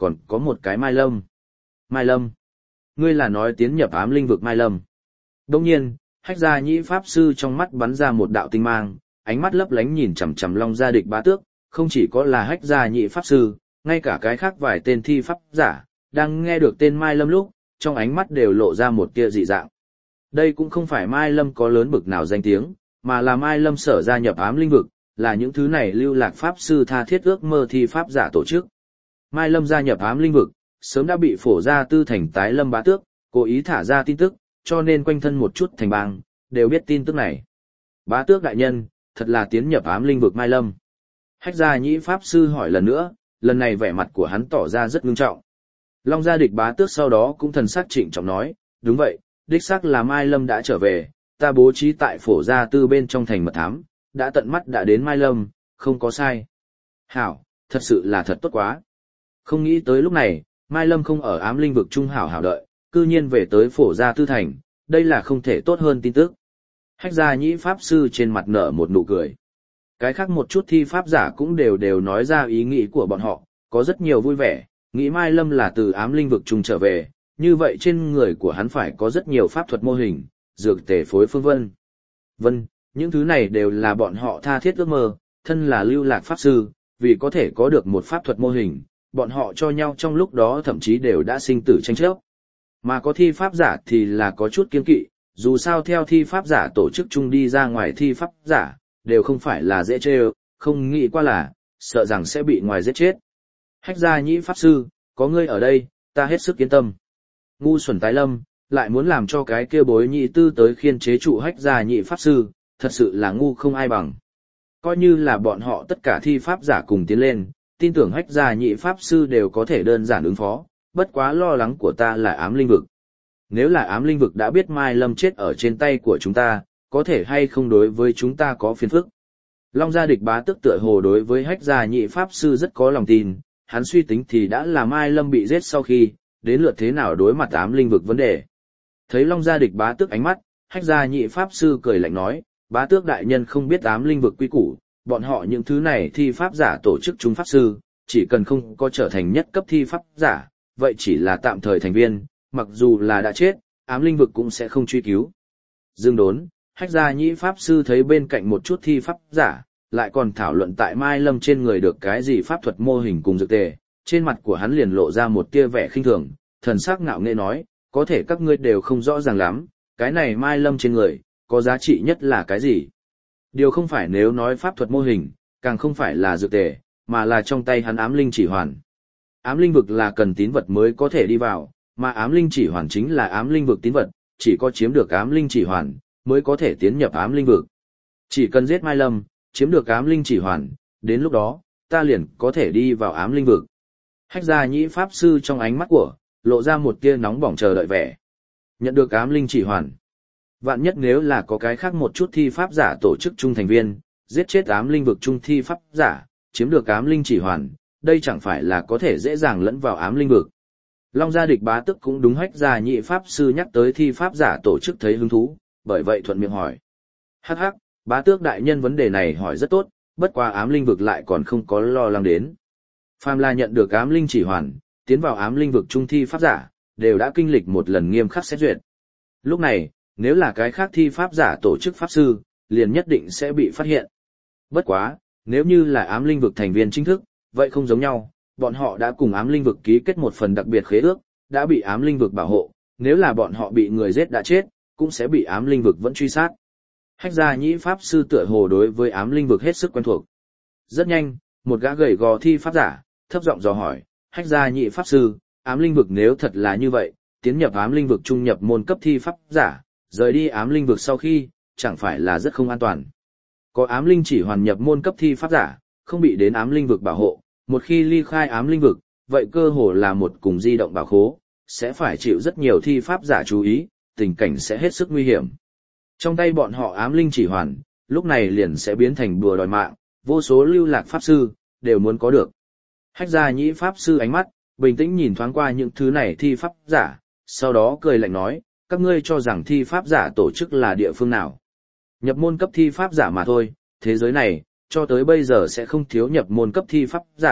A: còn có một cái Mai Lâm. Mai Lâm? Ngươi là nói tiến nhập ám linh vực Mai Lâm? Đông nhiên, Hách Gia Nhĩ Pháp Sư trong mắt bắn ra một đạo tinh mang, ánh mắt lấp lánh nhìn chằm chằm Long Gia Địch Bá Tước, không chỉ có là Hách Gia Nhĩ Pháp Sư, ngay cả cái khác vài tên thi pháp giả, đang nghe được tên Mai Lâm lúc, trong ánh mắt đều lộ ra một tia dị dạng. Đây cũng không phải Mai Lâm có lớn bực nào danh tiếng, mà là Mai Lâm sở gia nhập ám linh vực, là những thứ này lưu lạc Pháp Sư tha thiết ước mơ thi pháp giả tổ chức. Mai Lâm gia nhập ám linh vực, sớm đã bị phổ gia tư thành tái Lâm Bá Tước, cố ý thả ra tin tức, cho nên quanh thân một chút thành bang, đều biết tin tức này. Bá Tước đại nhân, thật là tiến nhập ám linh vực Mai Lâm. Hách Gia Nhĩ Pháp Sư hỏi lần nữa, lần này vẻ mặt của hắn tỏ ra rất ngưng trọng. Long Gia Địch Bá Tước sau đó cũng thần sắc trịnh trọng nói, đúng vậy, đích xác là Mai Lâm đã trở về, ta bố trí tại phổ gia tư bên trong thành mật thám, đã tận mắt đã đến Mai Lâm, không có sai. Hảo, thật sự là thật tốt quá. Không nghĩ tới lúc này, Mai Lâm không ở ám linh vực trung hảo hảo đợi, cư nhiên về tới phổ gia tư thành, đây là không thể tốt hơn tin tức. Hách Gia Nhĩ Pháp Sư trên mặt nở một nụ cười. Cái khác một chút thi pháp giả cũng đều đều nói ra ý nghĩ của bọn họ, có rất nhiều vui vẻ, nghĩ Mai Lâm là từ ám linh vực trung trở về, như vậy trên người của hắn phải có rất nhiều pháp thuật mô hình, dược tề phối phương vân. Vân, những thứ này đều là bọn họ tha thiết ước mơ, thân là lưu lạc pháp sư, vì có thể có được một pháp thuật mô hình, bọn họ cho nhau trong lúc đó thậm chí đều đã sinh tử tranh chấp. Mà có thi pháp giả thì là có chút kiên kỵ, dù sao theo thi pháp giả tổ chức chung đi ra ngoài thi pháp giả, đều không phải là dễ chê ơ, không nghĩ qua là, sợ rằng sẽ bị ngoài giết chết. Hách Gia Nhĩ Pháp Sư, có ngươi ở đây, ta hết sức yên tâm. Ngu xuẩn tái lâm, lại muốn làm cho cái kia bối nhị tư tới khiên chế trụ Hách Gia Nhĩ Pháp Sư, thật sự là ngu không ai bằng. Coi như là bọn họ tất cả thi pháp giả cùng tiến lên, tin tưởng Hách Gia Nhĩ Pháp Sư đều có thể đơn giản ứng phó, bất quá lo lắng của ta là ám linh vực. Nếu là ám linh vực đã biết Mai Lâm chết ở trên tay của chúng ta, có thể hay không đối với chúng ta có phiền phức. Long Gia Địch Bá Tước tựa hồ đối với Hách Gia Nhĩ Pháp Sư rất có lòng tin, hắn suy tính thì đã là Mai Lâm bị giết sau khi, đến lượt thế nào đối mặt ám linh vực vấn đề. Thấy Long Gia Địch Bá Tước ánh mắt, Hách Gia Nhĩ Pháp Sư cười lạnh nói, Bá Tước đại nhân không biết ám linh vực quy củ, bọn họ những thứ này thi pháp giả tổ chức chúng pháp sư, chỉ cần không có trở thành nhất cấp thi pháp giả, vậy chỉ là tạm thời thành viên, mặc dù là đã chết, ám linh vực cũng sẽ không truy cứu. Dương đốn, Hách Gia Nhĩ Pháp Sư thấy bên cạnh một chút thi pháp giả, lại còn thảo luận tại Mai Lâm trên người được cái gì pháp thuật mô hình cùng dược tề, trên mặt của hắn liền lộ ra một tia vẻ khinh thường, thần sắc ngạo nghễ nói, có thể các ngươi đều không rõ ràng lắm, cái này Mai Lâm trên người, có giá trị nhất là cái gì? Điều không phải nếu nói pháp thuật mô hình, càng không phải là dược tề, mà là trong tay hắn ám linh chỉ hoàn. Ám linh vực là cần tín vật mới có thể đi vào, mà ám linh chỉ hoàn chính là ám linh vực tín vật, chỉ có chiếm được ám linh chỉ hoàn, mới có thể tiến nhập ám linh vực. Chỉ cần giết Mai Lâm, chiếm được ám linh chỉ hoàn, đến lúc đó, ta liền có thể đi vào ám linh vực. Hách Gia Nhĩ Pháp Sư trong ánh mắt của, lộ ra một tia nóng bỏng chờ đợi vẻ. Nhận được ám linh chỉ hoàn. Vạn nhất nếu là có cái khác một chút thi pháp giả tổ chức chung thành viên, giết chết ám linh vực chung thi pháp giả, chiếm được ám linh chỉ hoàn, đây chẳng phải là có thể dễ dàng lẫn vào ám linh vực. Long Gia Địch Bá Tước cũng đúng Hách Gia Nhĩ Pháp Sư nhắc tới thi pháp giả tổ chức thấy hứng thú, bởi vậy thuận miệng hỏi. Hắc hắc, Bá Tước đại nhân vấn đề này hỏi rất tốt, bất qua ám linh vực lại còn không có lo lắng đến. Phàm là nhận được ám linh chỉ hoàn, tiến vào ám linh vực trung thi pháp giả, đều đã kinh lịch một lần nghiêm khắc xét duyệt. Lúc này, nếu là cái khác thi pháp giả tổ chức pháp sư, liền nhất định sẽ bị phát hiện. Bất quá, nếu như là ám linh vực thành viên chính thức, vậy không giống nhau, bọn họ đã cùng ám linh vực ký kết một phần đặc biệt khế ước, đã bị ám linh vực bảo hộ, nếu là bọn họ bị người giết đã chết, cũng sẽ bị ám linh vực vẫn truy sát. Hách Gia Nhĩ Pháp Sư tựa hồ đối với ám linh vực hết sức quen thuộc. Rất nhanh, một gã gầy gò thi pháp giả, thấp giọng dò hỏi, Hách Gia Nhĩ Pháp Sư, ám linh vực nếu thật là như vậy, tiến nhập ám linh vực trung nhập môn cấp thi pháp giả, rời đi ám linh vực sau khi, chẳng phải là rất không an toàn. Có ám linh chỉ hoàn nhập môn cấp thi pháp giả, không bị đến ám linh vực bảo hộ, một khi ly khai ám linh vực, vậy cơ hồ là một cùng di động bảo khố, sẽ phải chịu rất nhiều thi pháp giả chú ý, tình cảnh sẽ hết sức nguy hiểm. Trong tay bọn họ ám linh chỉ hoàn, lúc này liền sẽ biến thành bùa đòi mạng, vô số lưu lạc pháp sư, đều muốn có được. Hách Gia Nhĩ Pháp Sư ánh mắt, bình tĩnh nhìn thoáng qua những thứ này thi pháp giả, sau đó cười lạnh nói, các ngươi cho rằng thi pháp giả tổ chức là địa phương nào. Nhập môn cấp thi pháp giả mà thôi, thế giới này, cho tới bây giờ sẽ không thiếu nhập môn cấp thi pháp giả,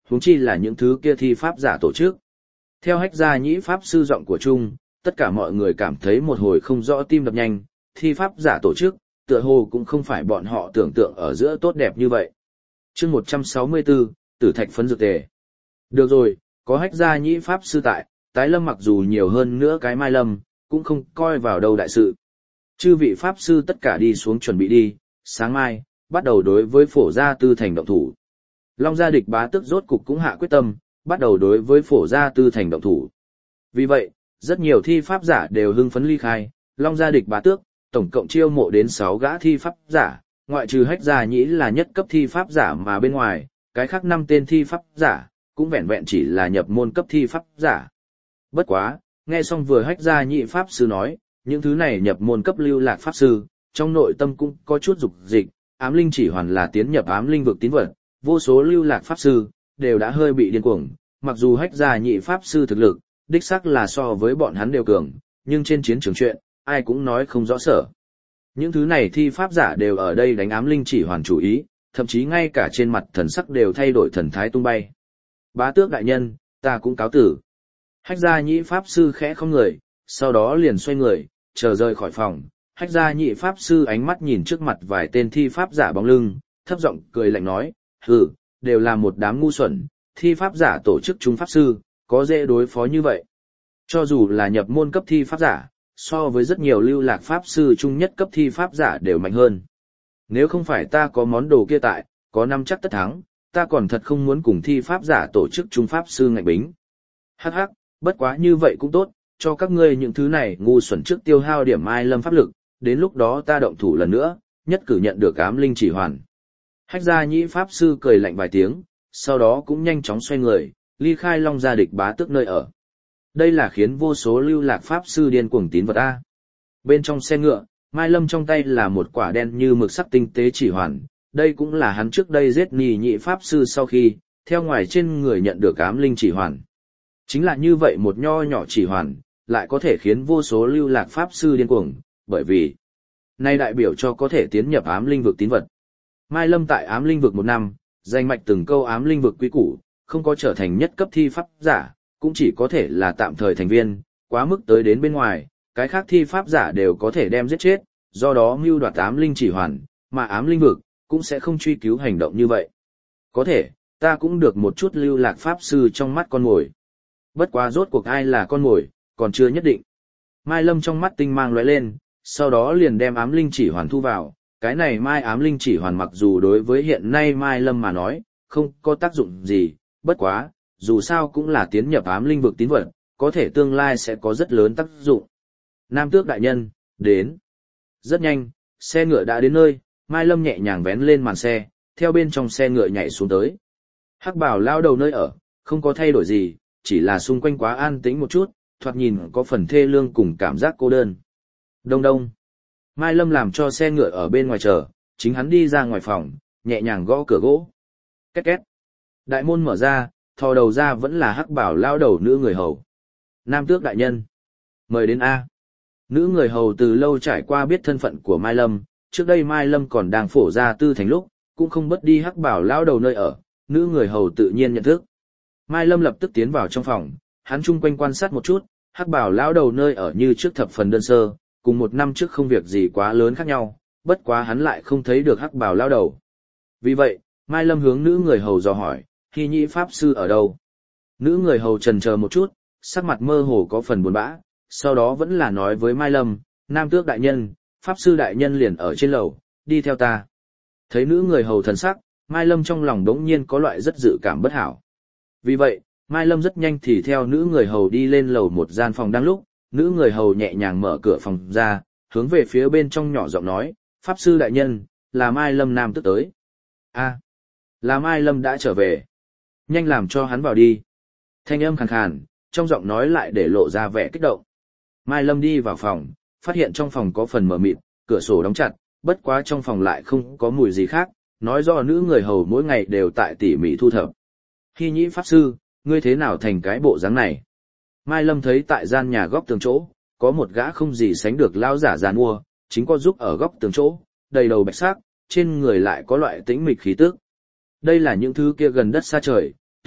A: huống chi là những thứ kia thi pháp giả tổ chức. Theo Hách Gia Nhĩ pháp sư giọng của Trung, tất cả mọi người cảm thấy một hồi không rõ tim đập nhanh, thi pháp giả tổ chức, tựa hồ cũng không phải bọn họ tưởng tượng ở giữa tốt đẹp như vậy. Chương một trăm sáu mươi tư, Tử Thạch phấn dược tề. Được rồi, có Hách Gia Nhĩ pháp sư tại, Tái Lâm mặc dù nhiều hơn nữa cái Mai Lâm, cũng không coi vào đâu đại sự. Chư vị pháp sư tất cả đi xuống chuẩn bị đi, sáng mai, bắt đầu đối với Phổ Gia Tư Thành động thủ. Long Gia Địch Bá Tước rốt cục cũng hạ quyết tâm, bắt đầu đối với Phổ Gia Tư Thành động thủ. Vì vậy, rất nhiều thi pháp giả đều hưng phấn ly khai, Long Gia Địch Bá Tước, tổng cộng chiêu mộ đến sáu gã thi pháp giả, ngoại trừ Hách Gia Nhĩ là nhất cấp thi pháp giả mà bên ngoài, cái khác năm tên thi pháp giả, cũng vẹn vẹn chỉ là nhập môn cấp thi pháp giả. Bất quá, nghe xong vừa Hách Gia Nhĩ pháp sư nói, những thứ này nhập môn cấp lưu lạc pháp sư, trong nội tâm cũng có chút dục dịch, ám linh chỉ hoàn là tiến nhập ám linh vực tín vật, vô số lưu lạc pháp sư đều đã hơi bị điên cuồng, mặc dù Hách Gia Nhĩ pháp sư thực lực đích xác là so với bọn hắn đều cường, nhưng trên chiến trường chuyện, ai cũng nói không rõ sở. Những thứ này thi pháp giả đều ở đây đánh ám linh chỉ hoàn chủ ý, thậm chí ngay cả trên mặt thần sắc đều thay đổi thần thái tung bay. Bá Tước đại nhân, ta cũng cáo tử. Hách Gia Nhĩ pháp sư khẽ không người, sau đó liền xoay người, chờ rời khỏi phòng. Hách Gia Nhĩ pháp sư ánh mắt nhìn trước mặt vài tên thi pháp giả bóng lưng, thấp giọng cười lạnh nói, hừ, đều là một đám ngu xuẩn, thi pháp giả tổ chức chúng pháp sư, có dễ đối phó như vậy. Cho dù là nhập môn cấp thi pháp giả, so với rất nhiều lưu lạc pháp sư trung nhất cấp thi pháp giả đều mạnh hơn. Nếu không phải ta có món đồ kia tại, có năm chắc tất thắng, ta còn thật không muốn cùng thi pháp giả tổ chức trung pháp sư ngạnh bính. Hắc hắc, bất quá như vậy cũng tốt, cho các ngươi những thứ này ngu xuẩn trước tiêu hao điểm Mai Lâm pháp lực, đến lúc đó ta động thủ lần nữa, nhất cử nhận được ám linh chỉ hoàn. Hách Gia Nhĩ pháp sư cười lạnh vài tiếng, sau đó cũng nhanh chóng xoay người, ly khai Long Gia Địch Bá Tước nơi ở. Đây là khiến vô số lưu lạc pháp sư điên cuồng tín vật a. Bên trong xe ngựa, Mai Lâm trong tay là một quả đen như mực sắc tinh tế chỉ hoàn, đây cũng là hắn trước đây giết Nì Nhị pháp sư sau khi, theo ngoài trên người nhận được ám linh chỉ hoàn. Chính là như vậy một nho nhỏ chỉ hoàn, lại có thể khiến vô số lưu lạc pháp sư điên cuồng, bởi vì nay đại biểu cho có thể tiến nhập ám linh vực tín vật. Mai Lâm tại ám linh vực một năm, danh mạch từng câu ám linh vực quý củ, không có trở thành nhất cấp thi pháp giả, cũng chỉ có thể là tạm thời thành viên, quá mức tới đến bên ngoài, cái khác thi pháp giả đều có thể đem giết chết, do đó mưu đoạt ám linh chỉ hoàn, mà ám linh vực cũng sẽ không truy cứu hành động như vậy. Có thể, ta cũng được một chút lưu lạc pháp sư trong mắt con mồi. Bất quá rốt cuộc ai là con mồi, còn chưa nhất định. Mai Lâm trong mắt tinh mang lóe lên, sau đó liền đem ám linh chỉ hoàn thu vào. Cái này Mai ám linh chỉ hoàn mặc dù đối với hiện nay Mai Lâm mà nói, không có tác dụng gì, bất quá, dù sao cũng là tiến nhập ám linh vực tín vật, có thể tương lai sẽ có rất lớn tác dụng. Nam Tước đại nhân, đến. Rất nhanh, xe ngựa đã đến nơi, Mai Lâm nhẹ nhàng vén lên màn xe, theo bên trong xe ngựa nhảy xuống tới. Hắc Bảo lao đầu nơi ở, không có thay đổi gì, chỉ là xung quanh quá an tĩnh một chút, thoạt nhìn có phần thê lương cùng cảm giác cô đơn. Đông đông. Mai Lâm làm cho xe ngựa ở bên ngoài chờ, chính hắn đi ra ngoài phòng, nhẹ nhàng gõ cửa gỗ. Két két. Đại môn mở ra, thò đầu ra vẫn là Hắc Bảo lao đầu nữ người hầu. Nam Tước đại nhân. Mời đến A. Nữ người hầu từ lâu trải qua biết thân phận của Mai Lâm, trước đây Mai Lâm còn đang phổ ra tư thành lúc, cũng không bất đi Hắc Bảo lao đầu nơi ở, nữ người hầu tự nhiên nhận thức. Mai Lâm lập tức tiến vào trong phòng, hắn chung quanh quan sát một chút, Hắc Bảo lão đầu nơi ở như trước thập phần đơn sơ, cùng một năm trước không việc gì quá lớn khác nhau, bất quá hắn lại không thấy được Hắc Bảo lão đầu. Vì vậy, Mai Lâm hướng nữ người hầu dò hỏi, Hy Nhĩ pháp sư ở đâu? Nữ người hầu chần chờ một chút, sắc mặt mơ hồ có phần buồn bã, sau đó vẫn là nói với Mai Lâm, Nam Tước đại nhân, pháp sư đại nhân liền ở trên lầu, đi theo ta. Thấy nữ người hầu thần sắc, Mai Lâm trong lòng đống nhiên có loại rất dự cảm bất hảo. Vì vậy, Mai Lâm rất nhanh thì theo nữ người hầu đi lên lầu một gian phòng đang lúc, nữ người hầu nhẹ nhàng mở cửa phòng ra, hướng về phía bên trong nhỏ giọng nói, Pháp sư đại nhân, là Mai Lâm Nam Tước tới. A, là Mai Lâm đã trở về. Nhanh làm cho hắn vào đi. Thanh âm khàn khàn, trong giọng nói lại để lộ ra vẻ kích động. Mai Lâm đi vào phòng, phát hiện trong phòng có phần mờ mịt, cửa sổ đóng chặt, bất quá trong phòng lại không có mùi gì khác, nói rõ nữ người hầu mỗi ngày đều tại tỉ mỉ thu thập. Hy Nhĩ pháp sư, ngươi thế nào thành cái bộ dáng này? Mai Lâm thấy tại gian nhà góc tường chỗ, có một gã không gì sánh được lao giả giàn mua, chính có giúp ở góc tường chỗ, đầy đầu bạch sắc, trên người lại có loại tĩnh mịch khí tức. Đây là những thứ kia gần đất xa trời,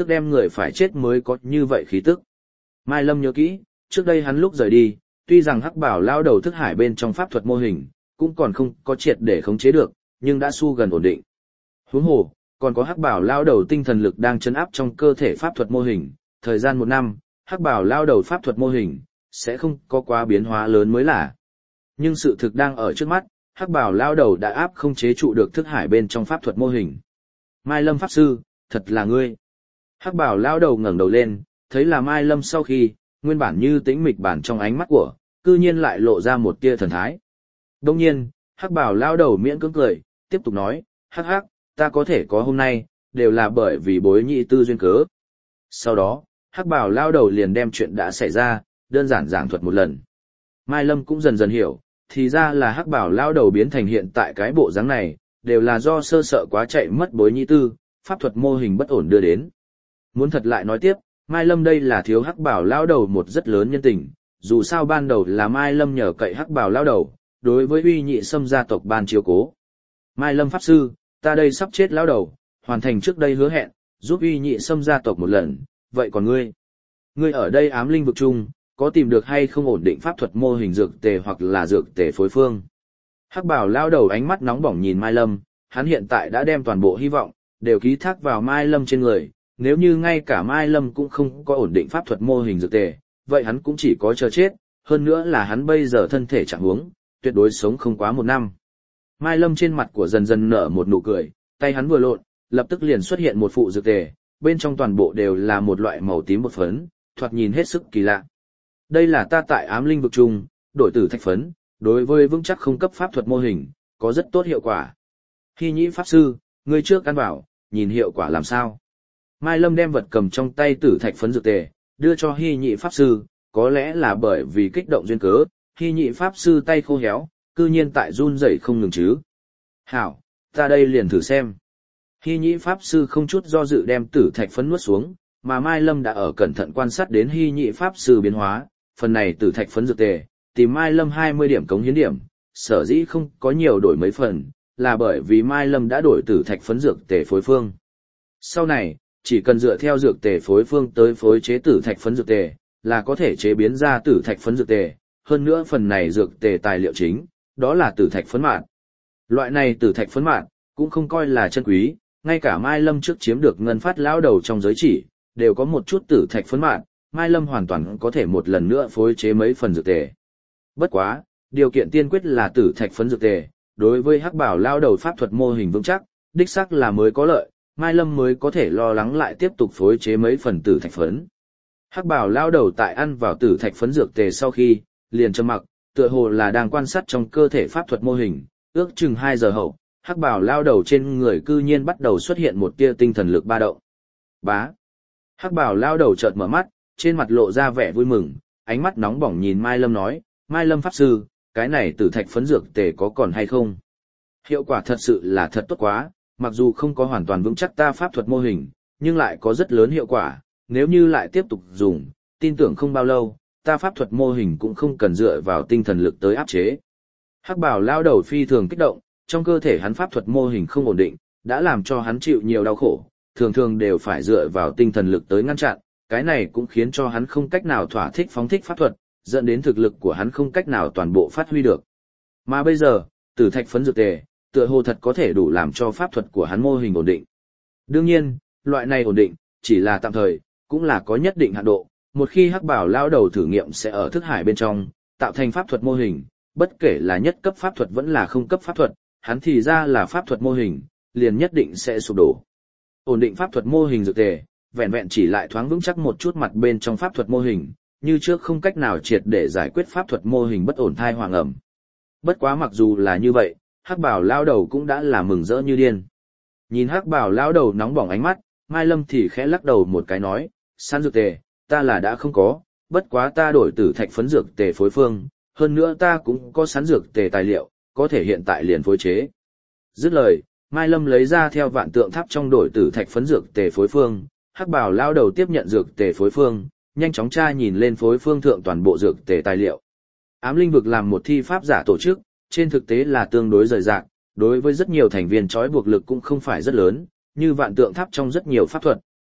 A: tức đem người phải chết mới có như vậy khí tức. Mai Lâm nhớ kỹ, trước đây hắn lúc rời đi, tuy rằng hắc bảo lao đầu thức hải bên trong pháp thuật mô hình, cũng còn không có triệt để khống chế được, nhưng đã su gần ổn định. Huống hồ, còn có hắc bảo lao đầu tinh thần lực đang chấn áp trong cơ thể pháp thuật mô hình, thời gian một năm, hắc bảo lao đầu pháp thuật mô hình, sẽ không có quá biến hóa lớn mới là. Nhưng sự thực đang ở trước mắt, hắc bảo lao đầu đã áp không chế trụ được thức hải bên trong pháp thuật mô hình. Mai Lâm Pháp Sư, thật là ngươi. Hắc bảo lao đầu ngẩng đầu lên, thấy là Mai Lâm sau khi, nguyên bản như tĩnh mịch bản trong ánh mắt của, cư nhiên lại lộ ra một tia thần thái. Đông nhiên, hắc bảo lao đầu miễn cưỡng cười, tiếp tục nói, hắc hắc, ta có thể có hôm nay, đều là bởi vì bối nhị tư duyên cớ. Sau đó, hắc bảo lao đầu liền đem chuyện đã xảy ra, đơn giản giảng thuật một lần. Mai Lâm cũng dần dần hiểu, thì ra là hắc bảo lao đầu biến thành hiện tại cái bộ dáng này, đều là do sơ sợ quá chạy mất bối nhị tư, pháp thuật mô hình bất ổn đưa đến. Muốn thật lại nói tiếp, Mai Lâm đây là thiếu hắc bảo lao đầu một rất lớn nhân tình, dù sao ban đầu là Mai Lâm nhờ cậy hắc bảo lao đầu, đối với uy nhị xâm gia tộc ban chiếu cố. Mai Lâm Pháp Sư, ta đây sắp chết lao đầu, hoàn thành trước đây hứa hẹn, giúp uy nhị xâm gia tộc một lần, vậy còn ngươi? Ngươi ở đây ám linh vực chung, có tìm được hay không ổn định pháp thuật mô hình dược tề hoặc là dược tề phối phương? Hắc bảo lao đầu ánh mắt nóng bỏng nhìn Mai Lâm, hắn hiện tại đã đem toàn bộ hy vọng, đều ký thác vào Mai Lâm trên người, nếu như ngay cả Mai Lâm cũng không có ổn định pháp thuật mô hình dược tề, vậy hắn cũng chỉ có chờ chết, hơn nữa là hắn bây giờ thân thể trạng huống, tuyệt đối sống không quá một năm. Mai Lâm trên mặt của dần dần nở một nụ cười, tay hắn vừa lộn, lập tức liền xuất hiện một phụ dược tề, bên trong toàn bộ đều là một loại màu tím bột phấn, thoạt nhìn hết sức kỳ lạ. Đây là ta tại ám linh vực chung, đổi tử thạch phấn, đối với vững chắc không cấp pháp thuật mô hình, có rất tốt hiệu quả. Hy nhĩ pháp sư, ngươi trước ăn vào, nhìn hiệu quả làm sao. Mai Lâm đem vật cầm trong tay tử thạch phấn dược tề, đưa cho Hy nhị pháp sư, có lẽ là bởi vì kích động duyên cớ, Hy nhị pháp sư tay khô héo, cư nhiên tại run rẩy không ngừng chứ. Hảo, ta đây liền thử xem. Hy nhị pháp sư không chút do dự đem tử thạch phấn nuốt xuống, mà Mai Lâm đã ở cẩn thận quan sát đến Hy nhị pháp sư biến hóa, phần này tử thạch phấn dược tề, tìm Mai Lâm hai mươi điểm cống hiến điểm, sở dĩ không có nhiều đổi mấy phần, là bởi vì Mai Lâm đã đổi tử thạch phấn dược tề phối phương. Sau này, chỉ cần dựa theo dược tề phối phương tới phối chế tử thạch phấn dược tề, là có thể chế biến ra tử thạch phấn dược tề, hơn nữa phần này dược tề tài liệu chính, đó là tử thạch phấn mạn. Loại này tử thạch phấn mạn, cũng không coi là chân quý, ngay cả Mai Lâm trước chiếm được ngân phát lão đầu trong giới chỉ, đều có một chút tử thạch phấn mạn, Mai Lâm hoàn toàn có thể một lần nữa phối chế mấy phần dược tề. Bất quá, điều kiện tiên quyết là tử thạch phấn dược tề, đối với hắc bảo lão đầu pháp thuật mô hình vững chắc, đích xác là mới có lợi, Mai Lâm mới có thể lo lắng lại tiếp tục phối chế mấy phần tử thạch phấn. Hắc bảo lão đầu tại ăn vào tử thạch phấn dược tề sau khi, liền trầm mặc, tựa hồ là đang quan sát trong cơ thể pháp thuật mô hình, ước chừng hai giờ hậu, hắc bảo lão đầu trên người cư nhiên bắt đầu xuất hiện một tia tinh thần lực ba động. Bá. Hắc bảo lão đầu chợt mở mắt, trên mặt lộ ra vẻ vui mừng, ánh mắt nóng bỏng nhìn Mai Lâm nói, Mai Lâm pháp sư, cái này tử thạch phấn dược tề có còn hay không? Hiệu quả thật sự là thật tốt quá, mặc dù không có hoàn toàn vững chắc ta pháp thuật mô hình, nhưng lại có rất lớn hiệu quả, nếu như lại tiếp tục dùng, tin tưởng không bao lâu, ta pháp thuật mô hình cũng không cần dựa vào tinh thần lực tới áp chế. Hắc bảo lao đầu phi thường kích động, trong cơ thể hắn pháp thuật mô hình không ổn định, đã làm cho hắn chịu nhiều đau khổ, thường thường đều phải dựa vào tinh thần lực tới ngăn chặn, cái này cũng khiến cho hắn không cách nào thỏa thích phóng thích pháp thuật, dẫn đến thực lực của hắn không cách nào toàn bộ phát huy được. Mà bây giờ, tử thạch phấn dược tề, tựa hồ thật có thể đủ làm cho pháp thuật của hắn mô hình ổn định. Đương nhiên, loại này ổn định, chỉ là tạm thời, cũng là có nhất định hạn độ, một khi hắc bảo lao đầu thử nghiệm sẽ ở thức hải bên trong, tạo thành pháp thuật mô hình, bất kể là nhất cấp pháp thuật vẫn là không cấp pháp thuật, hắn thì ra là pháp thuật mô hình, liền nhất định sẽ sụp đổ. Ổn định pháp thuật mô hình dược tề, vẹn vẹn chỉ lại thoáng vững chắc một chút mặt bên trong pháp thuật mô hình, như trước không cách nào triệt để giải quyết pháp thuật mô hình bất ổn thai hoàng ẩm. Bất quá mặc dù là như vậy, hắc bảo lao đầu cũng đã là mừng rỡ như điên. Nhìn hắc bảo lao đầu nóng bỏng ánh mắt, Mai Lâm thì khẽ lắc đầu một cái nói, săn dược tề, ta là đã không có, bất quá ta đổi tử thạch phấn dược tề phối phương, hơn nữa ta cũng có sẵn dược tề tài liệu, có thể hiện tại liền phối chế. Dứt lời, Mai Lâm lấy ra theo vạn tượng tháp trong đổi tử thạch phấn dược tề phối phương, hắc bảo lao đầu tiếp nhận dược tề phối phương, nhanh chóng tra nhìn lên phối phương thượng toàn bộ dược tề tài liệu. Ám linh vực làm một thi pháp giả tổ chức, trên thực tế là tương đối rời rạc, đối với rất nhiều thành viên trói buộc lực cũng không phải rất lớn, như vạn tượng tháp trong rất nhiều pháp thuật,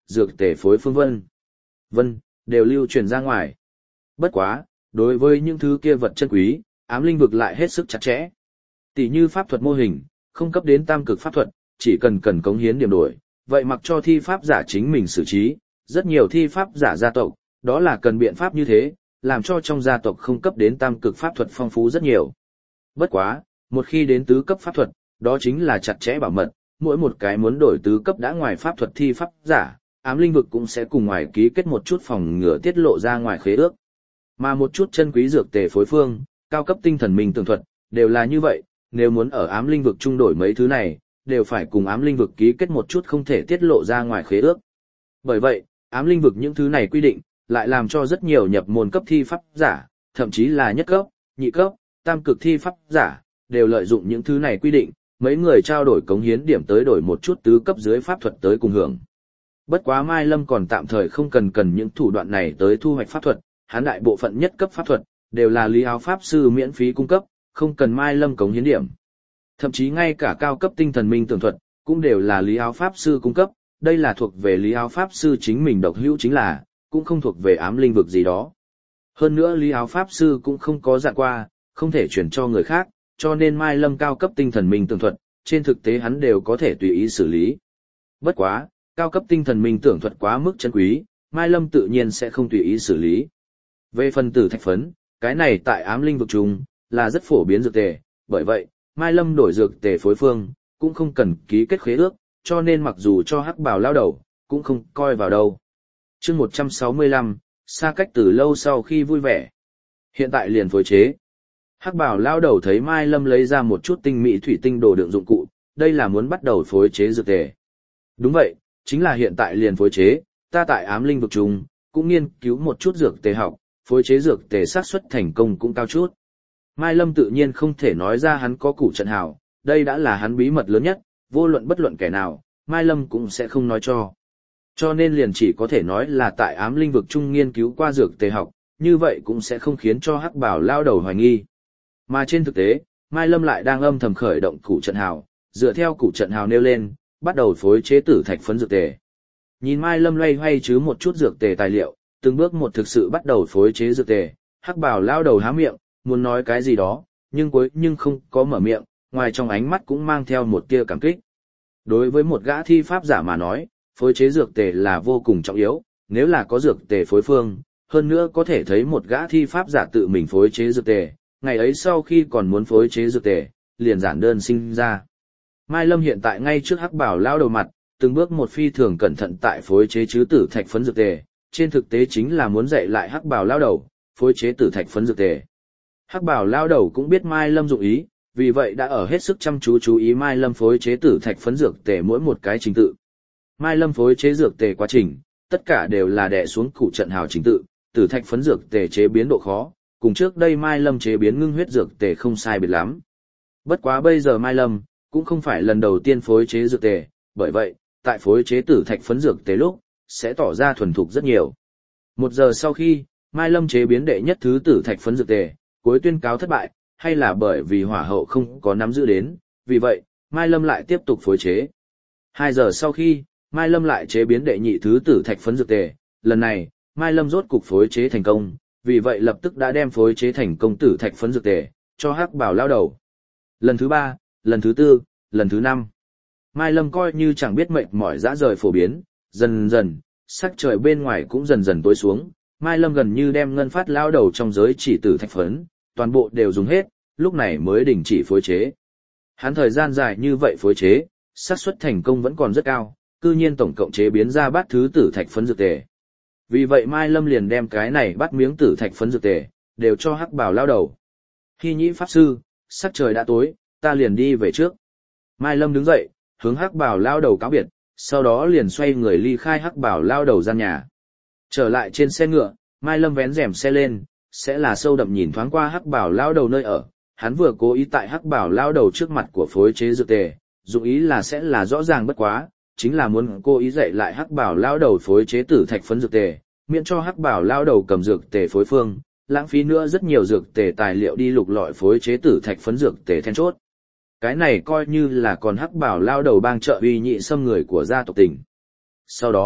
A: dược tề phối phương vân. Vân, đều lưu truyền ra ngoài. Bất quá, đối với những thứ kia vật chân quý, ám linh vực lại hết sức chặt chẽ. Tỷ như pháp thuật mô hình, không cấp đến tam cực pháp thuật, chỉ cần cần cống hiến điểm đổi, vậy mặc cho thi pháp giả chính mình xử trí, rất nhiều thi pháp giả gia tộc, đó là cần biện pháp như thế, làm cho trong gia tộc không cấp đến tam cực pháp thuật phong phú rất nhiều. Bất quá, một khi đến tứ cấp pháp thuật, đó chính là chặt chẽ bảo mật, mỗi một cái muốn đổi tứ cấp đã ngoài pháp thuật thi pháp giả, ám linh vực cũng sẽ cùng ngoài ký kết một chút phòng ngừa tiết lộ ra ngoài khế ước. Mà một chút chân quý dược tề phối phương, cao cấp tinh thần minh tường thuật, đều là như vậy, nếu muốn ở ám linh vực trung đổi mấy thứ này, đều phải cùng ám linh vực ký kết một chút không thể tiết lộ ra ngoài khế ước. Bởi vậy, ám linh vực những thứ này quy định, lại làm cho rất nhiều nhập môn cấp thi pháp giả, thậm chí là nhất cấp, nhị cấp, tam cực thi pháp giả, đều lợi dụng những thứ này quy định, mấy người trao đổi cống hiến điểm tới đổi một chút tứ cấp dưới pháp thuật tới cùng hưởng. Bất quá Mai Lâm còn tạm thời không cần cần những thủ đoạn này tới thu hoạch pháp thuật, hắn đại bộ phận nhất cấp pháp thuật, đều là Lý Áo Pháp Sư miễn phí cung cấp, không cần Mai Lâm cống hiến điểm. Thậm chí ngay cả cao cấp tinh thần minh tường thuật, cũng đều là Lý Áo Pháp Sư cung cấp, đây là thuộc về Lý Áo Pháp Sư chính mình độc hữu chính là, cũng không thuộc về ám linh vực gì đó. Hơn nữa Lý Áo Pháp Sư cũng không có dặn qua, không thể chuyển cho người khác, cho nên Mai Lâm cao cấp tinh thần minh tường thuật, trên thực tế hắn đều có thể tùy ý xử lý. Bất quá, cao cấp tinh thần minh tưởng thuật quá mức chân quý, Mai Lâm tự nhiên sẽ không tùy ý xử lý. Về phần tử thạch phấn, cái này tại ám linh vực chung, là rất phổ biến dược tề, bởi vậy, Mai Lâm đổi dược tề phối phương, cũng không cần ký kết khế ước, cho nên mặc dù cho hắc bào lao đầu, cũng không coi vào đâu. chương một trăm sáu mươi lăm, xa cách từ lâu sau khi vui vẻ. Hiện tại liền phối chế. Hắc bào lao đầu thấy Mai Lâm lấy ra một chút tinh mỹ thủy tinh đồ đựng dụng cụ, đây là muốn bắt đầu phối chế dược tề. Đúng vậy, chính là hiện tại liền phối chế, ta tại ám linh vực chung, cũng nghiên cứu một chút dược tề học, phối chế dược tề xác suất thành công cũng cao chút. Mai Lâm tự nhiên không thể nói ra hắn có củ trận hào, đây đã là hắn bí mật lớn nhất, vô luận bất luận kẻ nào, Mai Lâm cũng sẽ không nói cho. Cho nên liền chỉ có thể nói là tại ám linh vực chung nghiên cứu qua dược tề học, như vậy cũng sẽ không khiến cho hắc bảo lao đầu hoài nghi. Mà trên thực tế, Mai Lâm lại đang âm thầm khởi động củ trận hào, dựa theo củ trận hào nêu lên, bắt đầu phối chế tử thạch phấn dược tề. Nhìn Mai Lâm loay hoay chứ một chút dược tề tài liệu, từng bước một thực sự bắt đầu phối chế dược tề, hắc bảo lao đầu há miệng, muốn nói cái gì đó, nhưng cuối nhưng không có mở miệng, ngoài trong ánh mắt cũng mang theo một tia cảm kích. Đối với một gã thi pháp giả mà nói, phối chế dược tề là vô cùng trọng yếu, nếu là có dược tề phối phương, hơn nữa có thể thấy một gã thi pháp giả tự mình phối chế dược tề, ngày ấy sau khi còn muốn phối chế dược tề, liền giản đơn sinh ra. Mai Lâm hiện tại ngay trước hắc bảo lao đầu mặt, từng bước một phi thường cẩn thận tại phối chế chứ tử thạch phấn dược tề, trên thực tế chính là muốn dạy lại hắc bảo lao đầu, phối chế tử thạch phấn dược tề. Hắc bảo lao đầu cũng biết Mai Lâm dụng ý, vì vậy đã ở hết sức chăm chú chú ý Mai Lâm phối chế tử thạch phấn dược tề mỗi một cái trình tự. Mai Lâm phối chế dược tề quá trình, tất cả đều là đè xuống củ trận hào trình tự, tử thạch phấn dược tề chế biến độ khó, cùng trước đây Mai Lâm chế biến ngưng huyết dược tề không sai biệt lắm. Bất quá bây giờ Mai Lâm cũng không phải lần đầu tiên phối chế dược tề, bởi vậy, tại phối chế tử thạch phấn dược tề lúc, sẽ tỏ ra thuần thục rất nhiều. Một giờ sau khi, Mai Lâm chế biến đệ nhất thứ tử thạch phấn dược tề, cuối tuyên cáo thất bại, hay là bởi vì hỏa hậu không có nắm giữ đến, vì vậy, Mai Lâm lại tiếp tục phối chế. Hai giờ sau khi, Mai Lâm lại chế biến đệ nhị thứ tử thạch phấn dược tề, lần này, Mai Lâm rốt cục phối chế thành công, vì vậy lập tức đã đem phối chế thành công tử thạch phấn dược tề, cho hắc bảo lao đầu. Lần thứ ba, lần thứ tư, lần thứ năm. Mai Lâm coi như chẳng biết mệt mỏi dã rời phổ biến, dần dần, sắc trời bên ngoài cũng dần dần tối xuống, Mai Lâm gần như đem ngân phát lao đầu trong giới chỉ tử thạch phấn, toàn bộ đều dùng hết, lúc này mới đình chỉ phối chế. Hắn thời gian dài như vậy phối chế, xác suất thành công vẫn còn rất cao, cư nhiên tổng cộng chế biến ra bát thứ tử thạch phấn dược tề. Vì vậy Mai Lâm liền đem cái này bắt miếng tử thạch phấn dược tề, đều cho hắc bảo lao đầu. Hy nhĩ pháp sư, sắc trời đã tối, ta liền đi về trước. Mai Lâm đứng dậy, hướng hắc bảo lao đầu cáo biệt, sau đó liền xoay người ly khai hắc bảo lao đầu gian nhà. Trở lại trên xe ngựa, Mai Lâm vén rèm xe lên, sẽ là sâu đậm nhìn thoáng qua hắc bảo lao đầu nơi ở. Hắn vừa cố ý tại hắc bảo lao đầu trước mặt của phối chế dược tề, dụng ý là sẽ là rõ ràng bất quá, chính là muốn cố ý dạy lại hắc bảo lao đầu phối chế tử thạch phấn dược tề, miễn cho hắc bảo lao đầu cầm dược tề phối phương, lãng phí nữa rất nhiều dược tề tài liệu đi lục lọi phối chế tử thạch phấn dược tề then chốt. Cái này coi như là còn hắc bảo lao đầu bang trợ uy nhị xâm người của gia tộc tỉnh. Sau đó,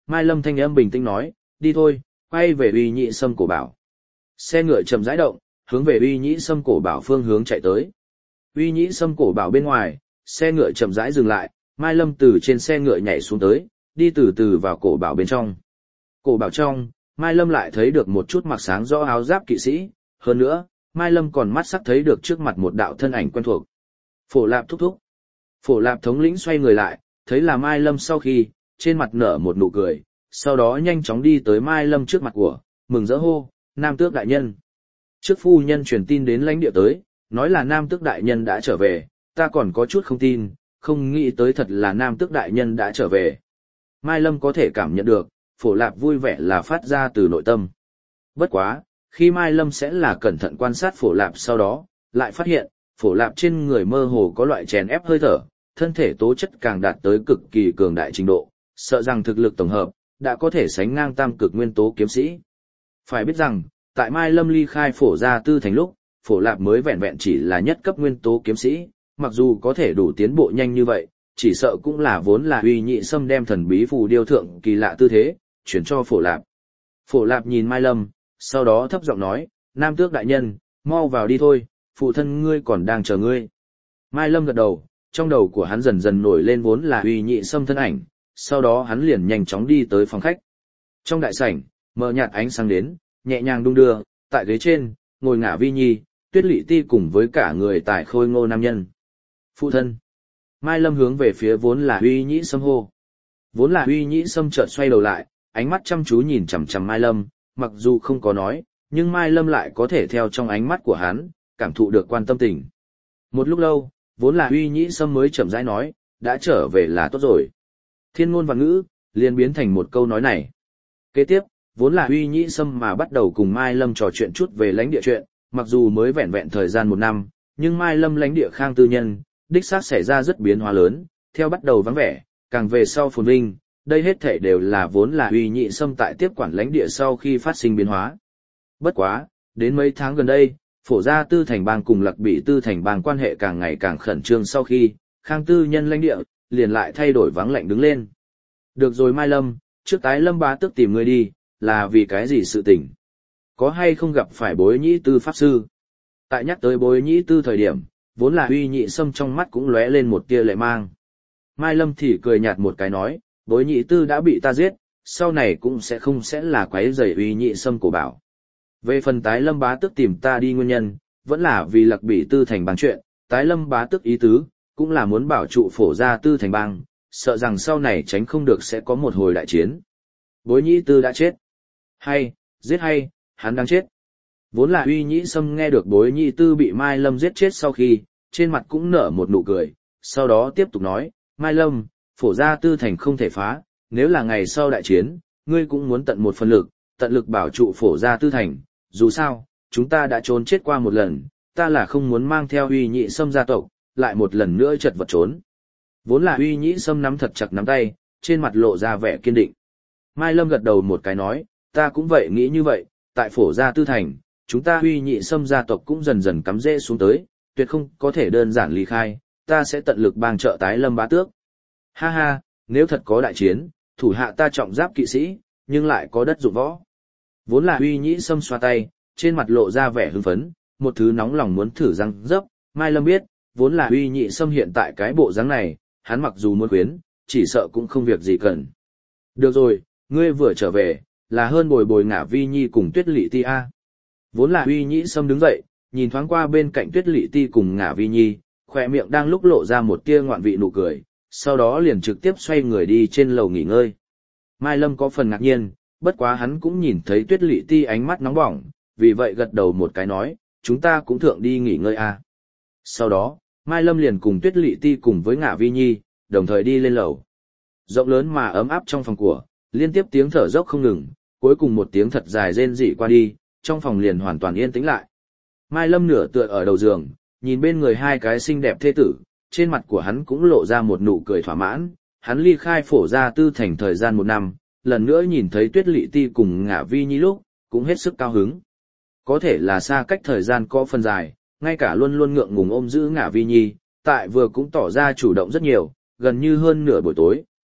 A: Mai Lâm thanh âm bình tĩnh nói, đi thôi, quay về uy nhị sâm cổ bảo. Xe ngựa chậm rãi động, hướng về uy nhị sâm cổ bảo phương hướng chạy tới. Uy nhị sâm cổ bảo bên ngoài, xe ngựa chậm rãi dừng lại, Mai Lâm từ trên xe ngựa nhảy xuống tới, đi từ từ vào cổ bảo bên trong. Cổ bảo trong, Mai Lâm lại thấy được một chút mặc sáng rõ áo giáp kỵ sĩ, hơn nữa, Mai Lâm còn mắt sắc thấy được trước mặt một đạo thân ảnh quen thuộc. Phổ Lạp thúc thúc. Phổ Lạp thống lĩnh xoay người lại, thấy là Mai Lâm sau khi, trên mặt nở một nụ cười, sau đó nhanh chóng đi tới Mai Lâm trước mặt của, mừng rỡ hô, Nam Tước đại nhân. Trước phu nhân truyền tin đến lãnh địa tới, nói là Nam Tước đại nhân đã trở về, ta còn có chút không tin, không nghĩ tới thật là Nam Tước đại nhân đã trở về. Mai Lâm có thể cảm nhận được, Phổ Lạp vui vẻ là phát ra từ nội tâm. Bất quá, khi Mai Lâm sẽ là cẩn thận quan sát Phổ Lạp sau đó, lại phát hiện, Phổ Lạp trên người mơ hồ có loại chèn ép hơi thở, thân thể tố chất càng đạt tới cực kỳ cường đại trình độ, sợ rằng thực lực tổng hợp, đã có thể sánh ngang tam cực nguyên tố kiếm sĩ. Phải biết rằng, tại Mai Lâm ly khai Phổ Gia Tư thành lúc, Phổ Lạp mới vẹn vẹn chỉ là nhất cấp nguyên tố kiếm sĩ, mặc dù có thể đủ tiến bộ nhanh như vậy, chỉ sợ cũng là vốn là uy nhị sâm đem thần bí phù điêu thượng kỳ lạ tư thế, chuyển cho Phổ Lạp. Phổ Lạp nhìn Mai Lâm, sau đó thấp giọng nói, Nam Tước đại nhân, mau vào đi thôi, phụ thân ngươi còn đang chờ ngươi. Mai Lâm gật đầu, trong đầu của hắn dần dần nổi lên vốn là uy nhị sâm thân ảnh, sau đó hắn liền nhanh chóng đi tới phòng khách. Trong đại sảnh, mờ nhạt ánh sáng đến, nhẹ nhàng đung đưa, tại ghế trên, ngồi ngả Vi Nhi, Tuyết Lệ Ti cùng với cả người tài khôi ngô nam nhân. Phụ thân. Mai Lâm hướng về phía vốn là uy nhị sâm hô. Vốn là uy nhị sâm chợt xoay đầu lại, ánh mắt chăm chú nhìn chằm chằm Mai Lâm, mặc dù không có nói, nhưng Mai Lâm lại có thể theo trong ánh mắt của hắn, cảm thụ được quan tâm tình. Một lúc lâu, vốn là uy nhị sâm mới chậm rãi nói, đã trở về là tốt rồi. Thiên ngôn và ngữ, liền biến thành một câu nói này. Kế tiếp, vốn là uy nhị sâm mà bắt đầu cùng Mai Lâm trò chuyện chút về lãnh địa chuyện, mặc dù mới vẹn vẹn thời gian một năm, nhưng Mai Lâm lãnh địa khang tư nhân, đích xác xảy ra rất biến hóa lớn, theo bắt đầu vắng vẻ, càng về sau phồn vinh, đây hết thảy đều là vốn là uy nhị sâm tại tiếp quản lãnh địa sau khi phát sinh biến hóa. Bất quá, đến mấy tháng gần đây, Phổ Gia Tư thành bang cùng Lạc Bị Tư thành bang quan hệ càng ngày càng khẩn trương sau khi, khang tư nhân lãnh địa, liền lại thay đổi vắng lạnh đứng lên. Được rồi Mai Lâm, trước tái Lâm bá tước tìm người đi, là vì cái gì sự tình? Có hay không gặp phải Bối Nhĩ Tư pháp sư? Tại nhắc tới Bối Nhĩ Tư thời điểm, vốn là uy nhị sâm trong mắt cũng lóe lên một tia lệ mang. Mai Lâm thì cười nhạt một cái nói, Bối Nhĩ Tư đã bị ta giết, sau này cũng sẽ không sẽ là quấy rầy uy nhị sâm cổ bảo. Về phần tái Lâm bá tước tìm ta đi nguyên nhân, vẫn là vì Lạc Bị Tư thành bang chuyện, tái Lâm bá tước ý tứ, cũng là muốn bảo trụ Phổ Gia Tư thành bang, sợ rằng sau này tránh không được sẽ có một hồi đại chiến. Bối Nhĩ Tư đã chết. Hay, giết hay, hắn đang chết. Vốn là uy nhĩ sâm nghe được Bối Nhĩ Tư bị Mai Lâm giết chết sau khi, trên mặt cũng nở một nụ cười, sau đó tiếp tục nói, Mai Lâm, Phổ Gia Tư thành không thể phá, nếu là ngày sau đại chiến, ngươi cũng muốn tận một phần lực, tận lực bảo trụ Phổ Gia Tư thành, dù sao, chúng ta đã trốn chết qua một lần, ta là không muốn mang theo uy nhị sâm gia tộc, lại một lần nữa chật vật trốn. Vốn là uy nhĩ sâm nắm thật chặt nắm tay, trên mặt lộ ra vẻ kiên định. Mai Lâm gật đầu một cái nói, ta cũng vậy nghĩ như vậy, tại Phổ Gia Tư thành, chúng ta uy nhị sâm gia tộc cũng dần dần cắm rễ xuống tới, tuyệt không có thể đơn giản ly khai, ta sẽ tận lực bang trợ tái Lâm bá tước. Ha ha, nếu thật có đại chiến, thủ hạ ta trọng giáp kỵ sĩ, nhưng lại có đất dụng võ. Vốn là uy nhĩ sâm xoa tay, trên mặt lộ ra vẻ hưng phấn, một thứ nóng lòng muốn thử răng dấp, Mai Lâm biết, vốn là uy nhị sâm hiện tại cái bộ dáng này, hắn mặc dù muốn khuyến, chỉ sợ cũng không việc gì cần. Được rồi, ngươi vừa trở về, là hơn bồi bồi ngả Vi Nhi cùng Tuyết Lệ Ti a. Vốn là uy nhĩ sâm đứng dậy, nhìn thoáng qua bên cạnh Tuyết Lệ Ti cùng ngả Vi Nhi, khỏe miệng đang lúc lộ ra một tia ngoạn vị nụ cười, sau đó liền trực tiếp xoay người đi trên lầu nghỉ ngơi. Mai Lâm có phần ngạc nhiên, bất quá hắn cũng nhìn thấy Tuyết Lệ Ti ánh mắt nóng bỏng, vì vậy gật đầu một cái nói, chúng ta cũng thượng đi nghỉ ngơi a. Sau đó, Mai Lâm liền cùng Tuyết Lệ Ti cùng với ngả Vi Nhi, đồng thời đi lên lầu. Rộng lớn mà ấm áp trong phòng của, liên tiếp tiếng thở dốc không ngừng, cuối cùng một tiếng thật dài rên rỉ qua đi, trong phòng liền hoàn toàn yên tĩnh lại. Mai Lâm nửa tựa ở đầu giường, nhìn bên người hai cái xinh đẹp thê tử, trên mặt của hắn cũng lộ ra một nụ cười thỏa mãn, hắn ly khai Phổ Gia Tư thành thời gian một năm, lần nữa nhìn thấy Tuyết Lệ Ti cùng ngả Vi Nhi lúc, cũng hết sức cao hứng. Có thể là xa cách thời gian có phần dài, ngay cả luôn luôn ngượng ngùng ôm giữ ngả Vi Nhi, tại vừa cũng tỏ ra chủ động rất nhiều, gần như hơn nửa buổi tối,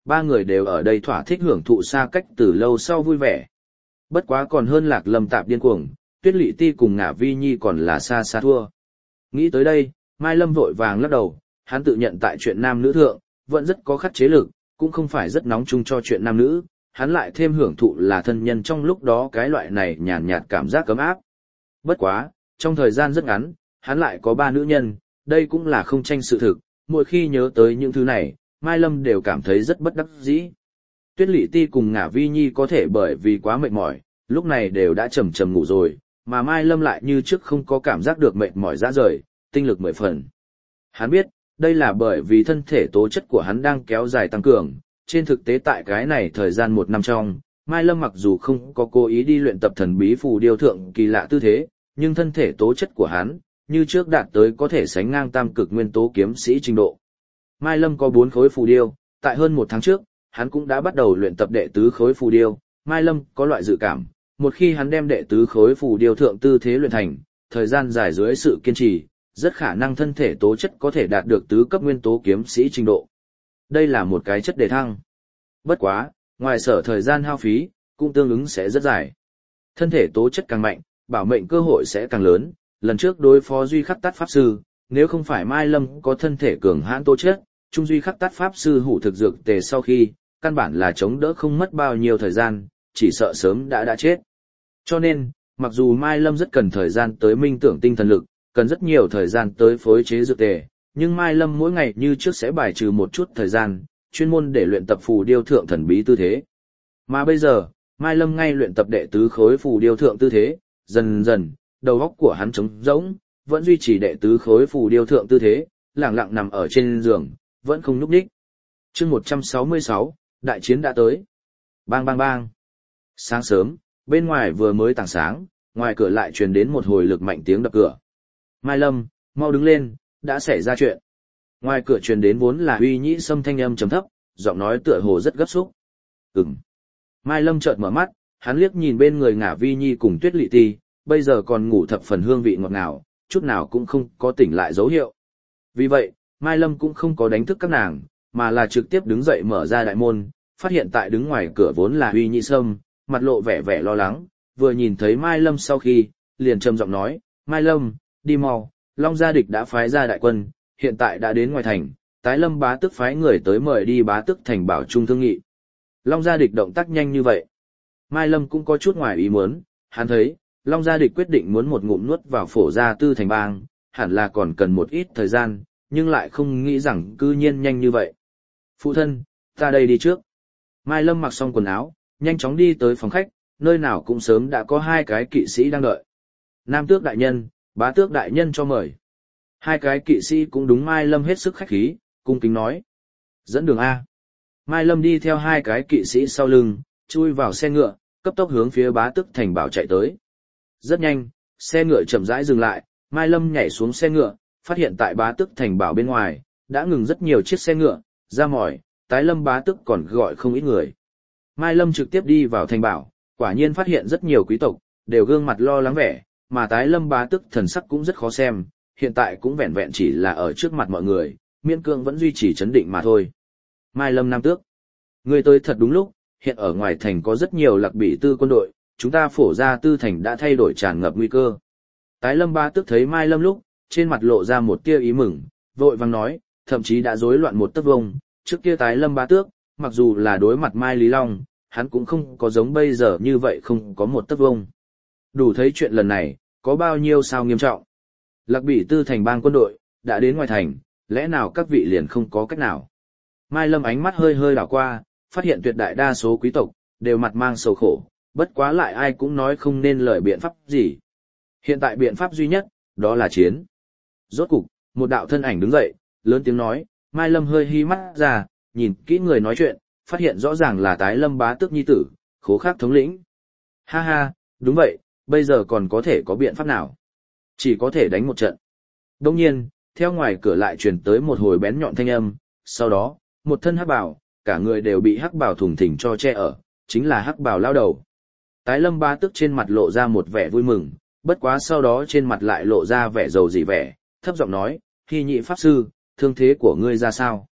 A: ba người đều ở đây thỏa thích hưởng thụ xa cách từ lâu sau vui vẻ. Bất quá còn hơn Lạc Lâm Tạp điên cuồng, Tuyết Lệ Ti cùng Ngả Vi Nhi còn là xa xa thua. Nghĩ tới đây, Mai Lâm vội vàng lắc đầu, hắn tự nhận tại chuyện nam nữ thượng, vẫn rất có khắc chế lực, cũng không phải rất nóng chung cho chuyện nam nữ, hắn lại thêm hưởng thụ là thân nhân trong lúc đó cái loại này nhàn nhạt cảm giác cấm áp. Bất quá, trong thời gian rất ngắn, hắn lại có ba nữ nhân, đây cũng là không tranh sự thực, mỗi khi nhớ tới những thứ này, Mai Lâm đều cảm thấy rất bất đắc dĩ. Tuyết Lệ Ti cùng Ngả Vi Nhi có thể bởi vì quá mệt mỏi, lúc này đều đã chầm chầm ngủ rồi, mà Mai Lâm lại như trước không có cảm giác được mệt mỏi rã rời, tinh lực mười phần. Hắn biết, đây là bởi vì thân thể tố chất của hắn đang kéo dài tăng cường, trên thực tế tại cái này thời gian một năm trong, Mai Lâm mặc dù không có cố ý đi luyện tập thần bí phù điêu thượng kỳ lạ tư thế, nhưng thân thể tố chất của hắn, như trước đạt tới có thể sánh ngang tam cực nguyên tố kiếm sĩ trình độ. Mai Lâm có bốn khối phù điêu, tại hơn một tháng trước, hắn cũng đã bắt đầu luyện tập đệ tứ khối phù điêu. Mai Lâm có loại dự cảm, một khi hắn đem đệ tứ khối phù điêu thượng tư thế luyện thành, thời gian dài dưới sự kiên trì, rất khả năng thân thể tố chất có thể đạt được tứ cấp nguyên tố kiếm sĩ trình độ. Đây là một cái chất đề thăng. Bất quá, ngoài sở thời gian hao phí, cũng tương ứng sẽ rất dài. Thân thể tố chất càng mạnh, bảo mệnh cơ hội sẽ càng lớn. Lần trước đối phó Duy Khắc Tát Pháp Sư, nếu không phải Mai Lâm có thân thể cường hãn tố chất, Trung Duy Khắc Tát Pháp Sư hủ thực dược tề sau khi, căn bản là chống đỡ không mất bao nhiêu thời gian, chỉ sợ sớm đã đã chết. Cho nên, mặc dù Mai Lâm rất cần thời gian tới minh tưởng tinh thần lực, cần rất nhiều thời gian tới phối chế dược tề, nhưng Mai Lâm mỗi ngày như trước sẽ bài trừ một chút thời gian, chuyên môn để luyện tập phù điêu thượng thần bí tư thế. Mà bây giờ, Mai Lâm ngay luyện tập đệ tứ khối phù điêu thượng tư thế, dần dần, đầu óc của hắn trống rỗng, vẫn duy trì đệ tứ khối phù điêu thượng tư thế, lẳng lặng nằm ở trên giường, vẫn không nhúc nhích. Chương một trăm sáu mươi sáu, đại chiến đã tới. Bang bang bang. Sáng sớm, bên ngoài vừa mới tảng sáng, ngoài cửa lại truyền đến một hồi lực mạnh tiếng đập cửa. Mai Lâm, mau đứng lên, đã xảy ra chuyện. Ngoài cửa truyền đến vốn là Uy Nhĩ Sâm thanh âm trầm thấp, giọng nói tựa hồ rất gấp xúc. Ừm. Mai Lâm chợt mở mắt, hắn liếc nhìn bên người Ngả Vi Nhi cùng Tuyết Lệ Ti, bây giờ còn ngủ thập phần hương vị ngọt ngào, chút nào cũng không có tỉnh lại dấu hiệu. Vì vậy, Mai Lâm cũng không có đánh thức các nàng, mà là trực tiếp đứng dậy mở ra đại môn, phát hiện tại đứng ngoài cửa vốn là Uy Nhĩ Sâm, mặt lộ vẻ vẻ lo lắng, vừa nhìn thấy Mai Lâm sau khi, liền trầm giọng nói, Mai Lâm, đi mau, Long Gia Địch đã phái ra đại quân, hiện tại đã đến ngoài thành, Tái Lâm bá tước phái người tới mời đi bá tước thành bảo trung thương nghị. Long Gia Địch động tác nhanh như vậy. Mai Lâm cũng có chút ngoài ý muốn, hắn thấy, Long Gia Địch quyết định muốn một ngụm nuốt vào phổ gia tư thành bang, hẳn là còn cần một ít thời gian, nhưng lại không nghĩ rằng cư nhiên nhanh như vậy. Phụ thân, ta đây đi trước. Mai Lâm mặc xong quần áo, nhanh chóng đi tới phòng khách, nơi nào cũng sớm đã có hai cái kỵ sĩ đang đợi. Nam tước đại nhân, bá tước đại nhân cho mời. Hai cái kỵ sĩ cũng đúng Mai Lâm hết sức khách khí, cung kính nói. Dẫn đường A. Mai Lâm đi theo hai cái kỵ sĩ sau lưng, chui vào xe ngựa, cấp tốc hướng phía bá tước thành bảo chạy tới. Rất nhanh, xe ngựa chậm rãi dừng lại, Mai Lâm nhảy xuống xe ngựa, phát hiện tại bá tước thành bảo bên ngoài, đã ngừng rất nhiều chiếc xe ngựa, ra mỏi, Tái Lâm bá tước còn gọi không ít người. Mai Lâm trực tiếp đi vào thành bảo, quả nhiên phát hiện rất nhiều quý tộc, đều gương mặt lo lắng vẻ, mà Tái Lâm bá tước thần sắc cũng rất khó xem, hiện tại cũng vẹn vẹn chỉ là ở trước mặt mọi người, miễn cương vẫn duy trì chấn định mà thôi. Mai Lâm nam tước, người tới thật đúng lúc, hiện ở ngoài thành có rất nhiều Lạc Bỉ Tư quân đội, chúng ta phổ ra tư thành đã thay đổi tràn ngập nguy cơ. Tái Lâm bá tước thấy Mai Lâm lúc, trên mặt lộ ra một tia ý mừng, vội vàng nói, thậm chí đã rối loạn một tấc vông, trước kia Tái Lâm bá tước, mặc dù là đối mặt Mai Lý Long, hắn cũng không có giống bây giờ như vậy không có một tấc vông. Đủ thấy chuyện lần này, có bao nhiêu sao nghiêm trọng. Lạc Bỉ Tư thành bang quân đội, đã đến ngoài thành, lẽ nào các vị liền không có cách nào. Mai Lâm ánh mắt hơi hơi đảo qua, phát hiện tuyệt đại đa số quý tộc, đều mặt mang sầu khổ, bất quá lại ai cũng nói không nên lời biện pháp gì. Hiện tại biện pháp duy nhất, đó là chiến. Rốt cục, một đạo thân ảnh đứng dậy, lớn tiếng nói, Mai Lâm hơi hi mắt ra, nhìn kỹ người nói chuyện, phát hiện rõ ràng là Tái Lâm bá tước nhi tử, Khố Khắc thống lĩnh. Ha ha, đúng vậy, bây giờ còn có thể có biện pháp nào? Chỉ có thể đánh một trận. Đồng nhiên, theo ngoài cửa lại truyền tới một hồi bén nhọn thanh âm, sau đó, một thân hắc bào, cả người đều bị hắc bào thủng thình cho che ở, chính là hắc bào lao đầu. Tái Lâm bá tước trên mặt lộ ra một vẻ vui mừng, bất quá sau đó trên mặt lại lộ ra vẻ dầu dị vẻ, thấp giọng nói, Hy Nhị pháp sư, thương thế của ngươi ra sao?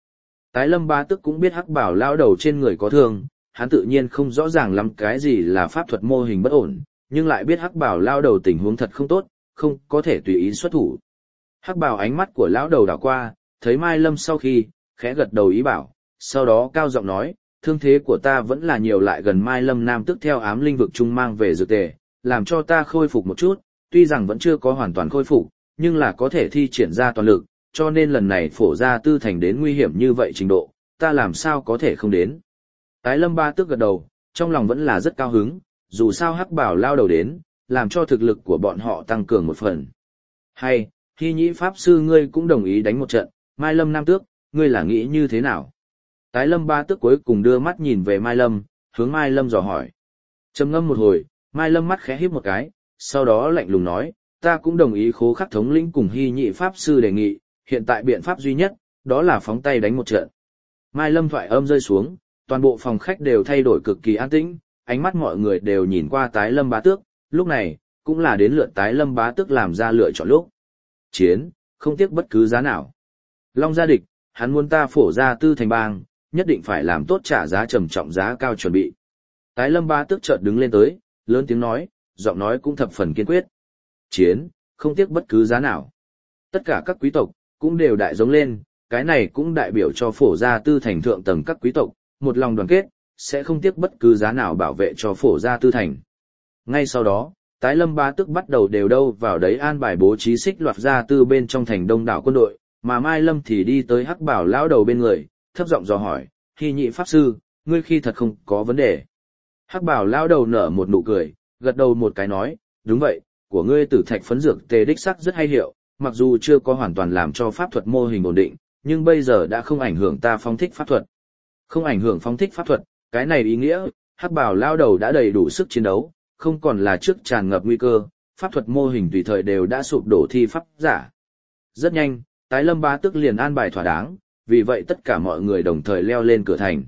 A: Tái Lâm Bá Tước cũng biết Hắc Bảo lão đầu trên người có thương, hắn tự nhiên không rõ ràng lắm cái gì là pháp thuật mô hình bất ổn, nhưng lại biết Hắc Bảo lão đầu tình huống thật không tốt, không có thể tùy ý xuất thủ. Hắc Bảo ánh mắt của lão đầu đảo qua, thấy Mai Lâm sau khi, khẽ gật đầu ý bảo, sau đó cao giọng nói, thương thế của ta vẫn là nhiều lại gần Mai Lâm Nam Tước theo ám linh vực trung mang về dược tề, làm cho ta khôi phục một chút, tuy rằng vẫn chưa có hoàn toàn khôi phục, nhưng là có thể thi triển ra toàn lực, cho nên lần này phổ ra tư thành đến nguy hiểm như vậy trình độ, ta làm sao có thể không đến. Tái Lâm Bá Tước gật đầu, trong lòng vẫn là rất cao hứng, dù sao Hắc Bảo lao đầu đến, làm cho thực lực của bọn họ tăng cường một phần. Hay, Hy Nhĩ Pháp Sư ngươi cũng đồng ý đánh một trận, Mai Lâm Nam Tước, ngươi là nghĩ như thế nào? Tái Lâm Bá Tước cuối cùng đưa mắt nhìn về Mai Lâm, hướng Mai Lâm dò hỏi. Trầm ngâm một hồi, Mai Lâm mắt khẽ híp một cái, sau đó lạnh lùng nói, ta cũng đồng ý Khố Khắc thống lĩnh cùng Hy Nhĩ Pháp Sư đề nghị, hiện tại biện pháp duy nhất, đó là phóng tay đánh một trận. Mai Lâm thoại âm rơi xuống, toàn bộ phòng khách đều thay đổi cực kỳ an tĩnh, ánh mắt mọi người đều nhìn qua Tái Lâm Bá Tước, lúc này, cũng là đến lượt Tái Lâm Bá Tước làm ra lựa chọn lúc. Chiến, không tiếc bất cứ giá nào. Long gia địch, hắn muốn ta phổ ra tư thành bang, nhất định phải làm tốt trả giá trầm trọng giá cao chuẩn bị. Tái Lâm Bá Tước chợt đứng lên tới, lớn tiếng nói, giọng nói cũng thập phần kiên quyết. Chiến, không tiếc bất cứ giá nào. Tất cả các quý tộc, cũng đều đại giống lên, cái này cũng đại biểu cho phổ gia tư thành thượng tầng các quý tộc, một lòng đoàn kết, sẽ không tiếc bất cứ giá nào bảo vệ cho phổ gia tư thành. Ngay sau đó, Tái Lâm Bá Tước bắt đầu đều đâu vào đấy an bài bố trí xích loạt gia tư bên trong thành đông đảo quân đội, mà Mai Lâm thì đi tới Hắc Bảo lão đầu bên người, thấp giọng dò hỏi, Hy Nhĩ Pháp Sư, ngươi khi thật không có vấn đề. Hắc Bảo lão đầu nở một nụ cười, gật đầu một cái nói, đúng vậy, của ngươi tử thạch phấn dược tề đích sắc rất hay hiệu, mặc dù chưa có hoàn toàn làm cho pháp thuật mô hình ổn định, nhưng bây giờ đã không ảnh hưởng ta phóng thích pháp thuật. Không ảnh hưởng phóng thích pháp thuật, cái này ý nghĩa, Hắc Bảo lão đầu đã đầy đủ sức chiến đấu, không còn là trước tràn ngập nguy cơ, pháp thuật mô hình tùy thời đều đã sụp đổ thi pháp giả. Rất nhanh, Tái Lâm Bá Tước liền an bài thỏa đáng, vì vậy tất cả mọi người đồng thời leo lên cửa thành.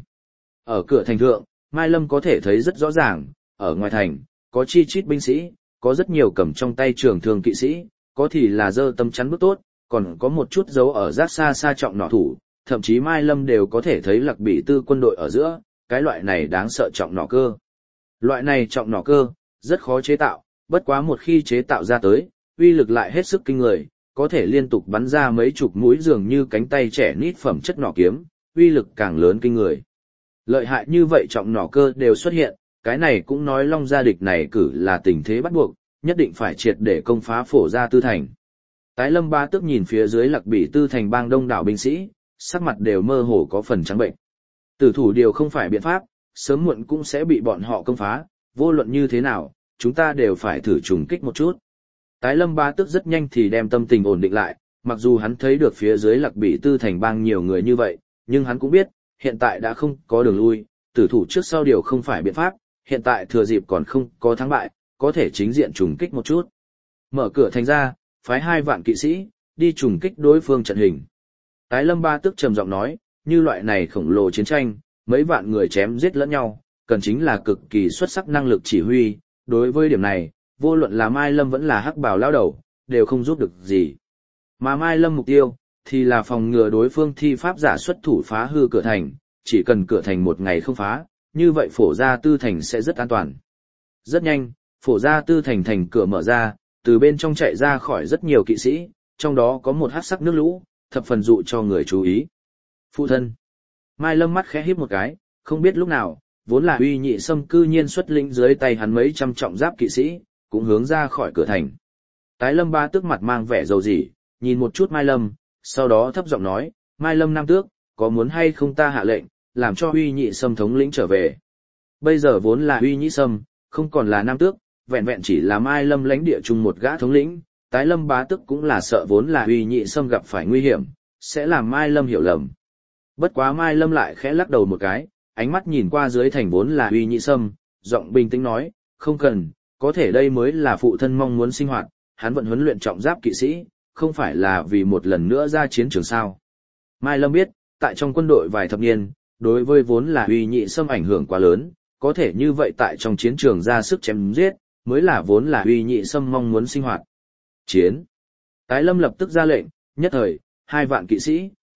A: Ở cửa thành thượng, Mai Lâm có thể thấy rất rõ ràng, ở ngoài thành, có chi chít binh sĩ, có rất nhiều cầm trong tay trường thương kỵ sĩ, có thì là dơ tấm chắn bước tốt, còn có một chút dấu ở rác xa xa trọng nỏ thủ, thậm chí Mai Lâm đều có thể thấy Lạc Bỉ Tư quân đội ở giữa, cái loại này đáng sợ trọng nỏ cơ. Loại này trọng nỏ cơ, rất khó chế tạo, bất quá một khi chế tạo ra tới, uy lực lại hết sức kinh người, có thể liên tục bắn ra mấy chục mũi dường như cánh tay trẻ nít phẩm chất nỏ kiếm, uy lực càng lớn kinh người. Lợi hại như vậy trọng nỏ cơ đều xuất hiện, cái này cũng nói Long gia địch này cử là tình thế bắt buộc, nhất định phải triệt để công phá phổ ra tư thành. Tái Lâm Bá Tước nhìn phía dưới Lạc Bỉ Tư thành bang đông đảo binh sĩ, sắc mặt đều mơ hồ có phần trắng bệnh. Tử thủ điều không phải biện pháp, sớm muộn cũng sẽ bị bọn họ công phá, vô luận như thế nào, chúng ta đều phải thử trùng kích một chút. Tái Lâm Bá Tước rất nhanh thì đem tâm tình ổn định lại, mặc dù hắn thấy được phía dưới Lạc Bỉ Tư thành bang nhiều người như vậy, nhưng hắn cũng biết, hiện tại đã không có đường lui, tử thủ trước sau điều không phải biện pháp, hiện tại thừa dịp còn không có thắng bại, có thể chính diện trùng kích một chút. Mở cửa thành ra, phái hai vạn kỵ sĩ, đi trùng kích đối phương trận hình. Tái Lâm Bá Tước trầm giọng nói, như loại này khổng lồ chiến tranh, mấy vạn người chém giết lẫn nhau, cần chính là cực kỳ xuất sắc năng lực chỉ huy, đối với điểm này, vô luận là Mai Lâm vẫn là Hắc Bảo lão đầu, đều không giúp được gì. Mà Mai Lâm mục tiêu, thì là phòng ngừa đối phương thi pháp giả xuất thủ phá hư cửa thành, chỉ cần cửa thành một ngày không phá, như vậy phổ gia tư thành sẽ rất an toàn. Rất nhanh, phổ gia tư thành thành cửa mở ra, từ bên trong chạy ra khỏi rất nhiều kỵ sĩ, trong đó có một hắc sắc nước lũ, thập phần dụ cho người chú ý. Phụ thân. Mai Lâm mắt khẽ híp một cái, không biết lúc nào, vốn là Uy Nhị Sâm cư nhiên xuất lĩnh dưới tay hắn mấy trăm trọng giáp kỵ sĩ, cũng hướng ra khỏi cửa thành. Tái Lâm Bá Tước mặt mang vẻ dầu dĩ, nhìn một chút Mai Lâm, sau đó thấp giọng nói, Mai Lâm Nam Tước, có muốn hay không ta hạ lệnh, làm cho Uy Nhị Sâm thống lĩnh trở về. Bây giờ vốn là Uy Nhị Sâm, không còn là Nam Tước, vẹn vẹn chỉ là Mai Lâm lãnh địa chung một gã thống lĩnh, Tái Lâm Bá Tước cũng là sợ vốn là Uy Nhị Sâm gặp phải nguy hiểm, sẽ làm Mai Lâm hiểu lầm. Bất quá Mai Lâm lại khẽ lắc đầu một cái, ánh mắt nhìn qua dưới thành vốn là Uy Nhị Sâm, giọng bình tĩnh nói, không cần, có thể đây mới là phụ thân mong muốn sinh hoạt, hắn vẫn huấn luyện trọng giáp kỵ sĩ, không phải là vì một lần nữa ra chiến trường sao. Mai Lâm biết, tại trong quân đội vài thập niên, đối với vốn là Uy Nhị Sâm ảnh hưởng quá lớn, có thể như vậy tại trong chiến trường ra sức chém giết, mới là vốn là Uy Nhị Sâm mong muốn sinh hoạt. Chiến. Tái Lâm lập tức ra lệnh, nhất thời, hai vạn kỵ sĩ,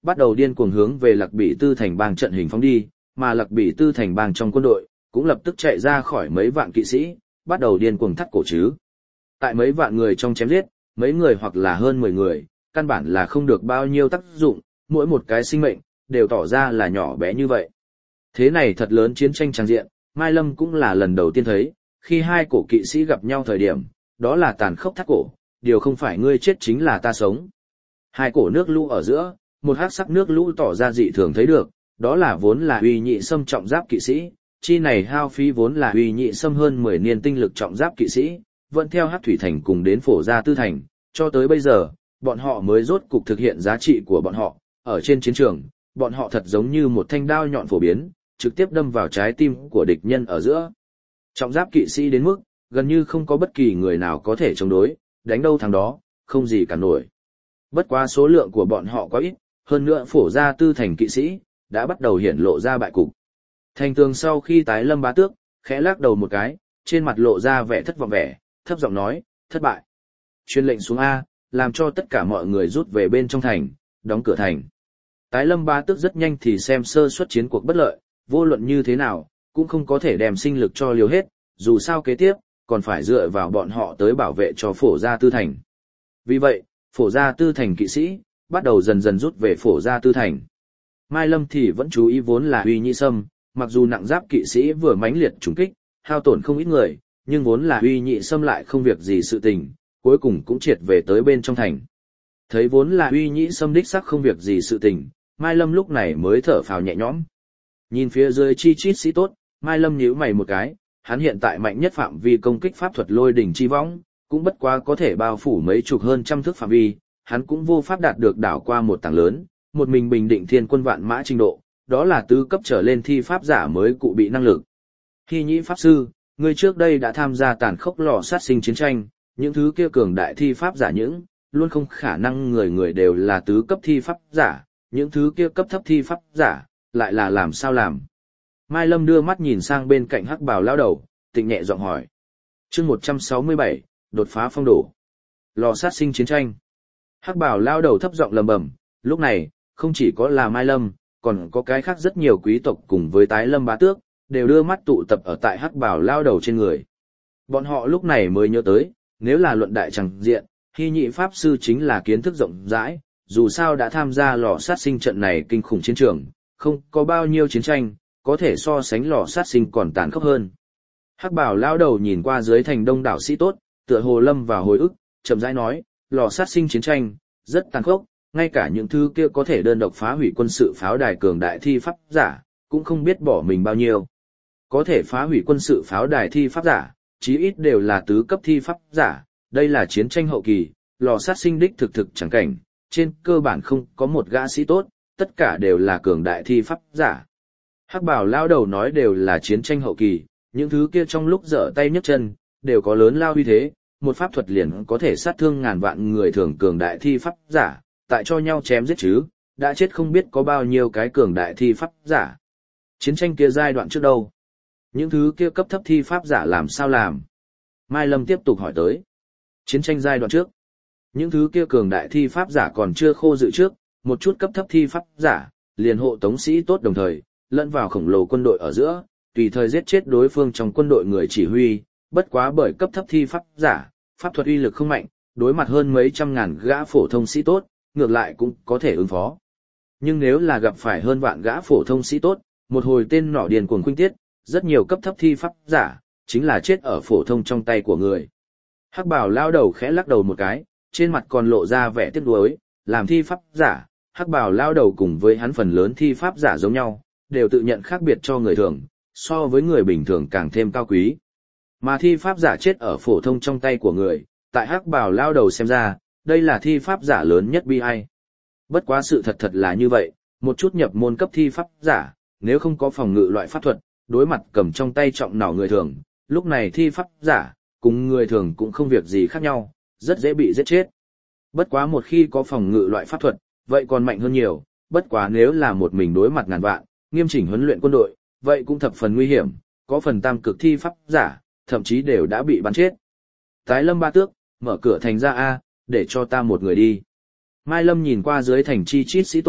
A: bắt đầu điên cuồng hướng về Lạc Bỉ Tư thành bang trận hình phóng đi, mà Lạc Bỉ Tư thành bang trong quân đội cũng lập tức chạy ra khỏi mấy vạn kỵ sĩ, bắt đầu điên cuồng thắt cổ chứ. Tại mấy vạn người trong chém giết, mấy người hoặc là hơn mười người, căn bản là không được bao nhiêu tác dụng, mỗi một cái sinh mệnh đều tỏ ra là nhỏ bé như vậy. Thế này thật lớn chiến tranh tràng diện, Mai Lâm cũng là lần đầu tiên thấy, khi hai cổ kỵ sĩ gặp nhau thời điểm, đó là tàn khốc thắt cổ, điều không phải ngươi chết chính là ta sống. Hai cổ nước lũ ở giữa, một hắc sắc nước lũ tỏ ra dị thường thấy được, đó là vốn là uy nhị xâm trọng giáp kỵ sĩ, chi này hao phí vốn là uy nhị xâm hơn mười niên tinh lực trọng giáp kỵ sĩ, vẫn theo hắc thủy thành cùng đến phổ gia tư thành, cho tới bây giờ, bọn họ mới rốt cục thực hiện giá trị của bọn họ, ở trên chiến trường, bọn họ thật giống như một thanh đao nhọn phổ biến, trực tiếp đâm vào trái tim của địch nhân ở giữa. Trọng giáp kỵ sĩ đến mức, gần như không có bất kỳ người nào có thể chống đối, đánh đâu thắng đó, không gì cả nổi. Bất quá số lượng của bọn họ quá ít, hơn nữa phổ gia tư thành kỵ sĩ, đã bắt đầu hiển lộ ra bại cục. Thành tường sau khi tái lâm bá tước, khẽ lắc đầu một cái, trên mặt lộ ra vẻ thất vọng vẻ, thấp giọng nói, thất bại. Truyền lệnh xuống A, làm cho tất cả mọi người rút về bên trong thành, đóng cửa thành. Tái lâm bá tước rất nhanh thì xem sơ suất chiến cuộc bất lợi, vô luận như thế nào, cũng không có thể đem sinh lực cho liều hết, dù sao kế tiếp, còn phải dựa vào bọn họ tới bảo vệ cho phổ gia tư thành. Vì vậy, phổ gia tư thành kỵ sĩ, bắt đầu dần dần rút về phổ gia tư thành. Mai Lâm thì vẫn chú ý vốn là uy nhị sâm, mặc dù nặng giáp kỵ sĩ vừa mãnh liệt trúng kích, hao tổn không ít người, nhưng vốn là uy nhị sâm lại không việc gì sự tình, cuối cùng cũng triệt về tới bên trong thành. Thấy vốn là uy nhị sâm đích sắc không việc gì sự tình, Mai Lâm lúc này mới thở phào nhẹ nhõm. Nhìn phía dưới chi chít sĩ tốt, Mai Lâm nhíu mày một cái, hắn hiện tại mạnh nhất phạm vi công kích pháp thuật lôi đỉnh chi võng, cũng bất quá có thể bao phủ mấy chục hơn trăm thước phạm vi, hắn cũng vô pháp đạt được đảo qua một tảng lớn, một mình bình định thiên quân vạn mã trình độ, đó là tứ cấp trở lên thi pháp giả mới cụ bị năng lực. Hy nhĩ pháp sư, người trước đây đã tham gia tàn khốc lò sát sinh chiến tranh, những thứ kia cường đại thi pháp giả những, luôn không khả năng người người đều là tứ cấp thi pháp giả, những thứ kia cấp thấp thi pháp giả, lại là làm sao làm. Mai Lâm đưa mắt nhìn sang bên cạnh hắc bào lao đầu, tịnh nhẹ giọng hỏi. chương một trăm sáu mươi bảy, đột phá phong đổ. Lò sát sinh chiến tranh. Hắc bào lao đầu thấp giọng lầm bầm, lúc này, không chỉ có là Mai Lâm, còn có cái khác rất nhiều quý tộc cùng với tái lâm bá tước, đều đưa mắt tụ tập ở tại hắc bào lao đầu trên người. Bọn họ lúc này mới nhớ tới, nếu là luận đại chẳng diện, Hy nhị pháp sư chính là kiến thức rộng rãi, dù sao đã tham gia lò sát sinh trận này kinh khủng chiến trường, không có bao nhiêu chiến tranh, có thể so sánh lò sát sinh còn tàn khốc hơn. Hắc bảo lao đầu nhìn qua dưới thành đông đảo sĩ tốt, tựa hồ lâm vào hồi ức, chậm rãi nói, lò sát sinh chiến tranh, rất tàn khốc, ngay cả những thứ kia có thể đơn độc phá hủy quân sự pháo đài cường đại thi pháp giả, cũng không biết bỏ mình bao nhiêu. Có thể phá hủy quân sự pháo đài thi pháp giả, chí ít đều là tứ cấp thi pháp giả, đây là chiến tranh hậu kỳ, lò sát sinh đích thực thực chẳng cảnh, trên cơ bản không có một gã sĩ tốt, tất cả đều là cường đại thi pháp giả. Hắc bảo lao đầu nói đều là chiến tranh hậu kỳ, những thứ kia trong lúc dở tay nhấc chân, đều có lớn lao uy thế, một pháp thuật liền có thể sát thương ngàn vạn người thường cường đại thi pháp giả, tại cho nhau chém giết chứ, đã chết không biết có bao nhiêu cái cường đại thi pháp giả. Chiến tranh kia giai đoạn trước đâu? Những thứ kia cấp thấp thi pháp giả làm sao làm? Mai Lâm tiếp tục hỏi tới. Chiến tranh giai đoạn trước. Những thứ kia cường đại thi pháp giả còn chưa khô dự trước, một chút cấp thấp thi pháp giả, liền hộ tống sĩ tốt đồng thời, lẫn vào khổng lồ quân đội ở giữa, tùy thời giết chết đối phương trong quân đội người chỉ huy, bất quá bởi cấp thấp thi pháp giả, pháp thuật uy lực không mạnh, đối mặt hơn mấy trăm ngàn gã phổ thông sĩ tốt, ngược lại cũng có thể ứng phó. Nhưng nếu là gặp phải hơn vạn gã phổ thông sĩ tốt, một hồi tên nỏ điền cuồng khuynh tiết, rất nhiều cấp thấp thi pháp giả, chính là chết ở phổ thông trong tay của người. Hắc bảo lao đầu khẽ lắc đầu một cái, trên mặt còn lộ ra vẻ tiếc nuối, làm thi pháp giả, hắc bảo lao đầu cùng với hắn phần lớn thi pháp giả giống nhau, đều tự nhận khác biệt cho người thường, so với người bình thường càng thêm cao quý. Mà thi pháp giả chết ở phổ thông trong tay của người, tại hắc bảo lao đầu xem ra, đây là thi pháp giả lớn nhất bi ai. Bất quá sự thật thật là như vậy, một chút nhập môn cấp thi pháp giả, nếu không có phòng ngự loại pháp thuật, đối mặt cầm trong tay trọng nỏ người thường, lúc này thi pháp giả, cùng người thường cũng không việc gì khác nhau, rất dễ bị giết chết. Bất quá một khi có phòng ngự loại pháp thuật, vậy còn mạnh hơn nhiều, bất quá nếu là một mình đối mặt ngàn vạn, nghiêm chỉnh huấn luyện quân đội, vậy cũng thập phần nguy hiểm, có phần tam cực thi pháp giả, thậm chí đều đã bị bắn chết. Tái lâm ba tước, mở cửa thành ra A, để cho ta một người đi. Mai Lâm nhìn qua dưới thành chi chít sĩ tốt,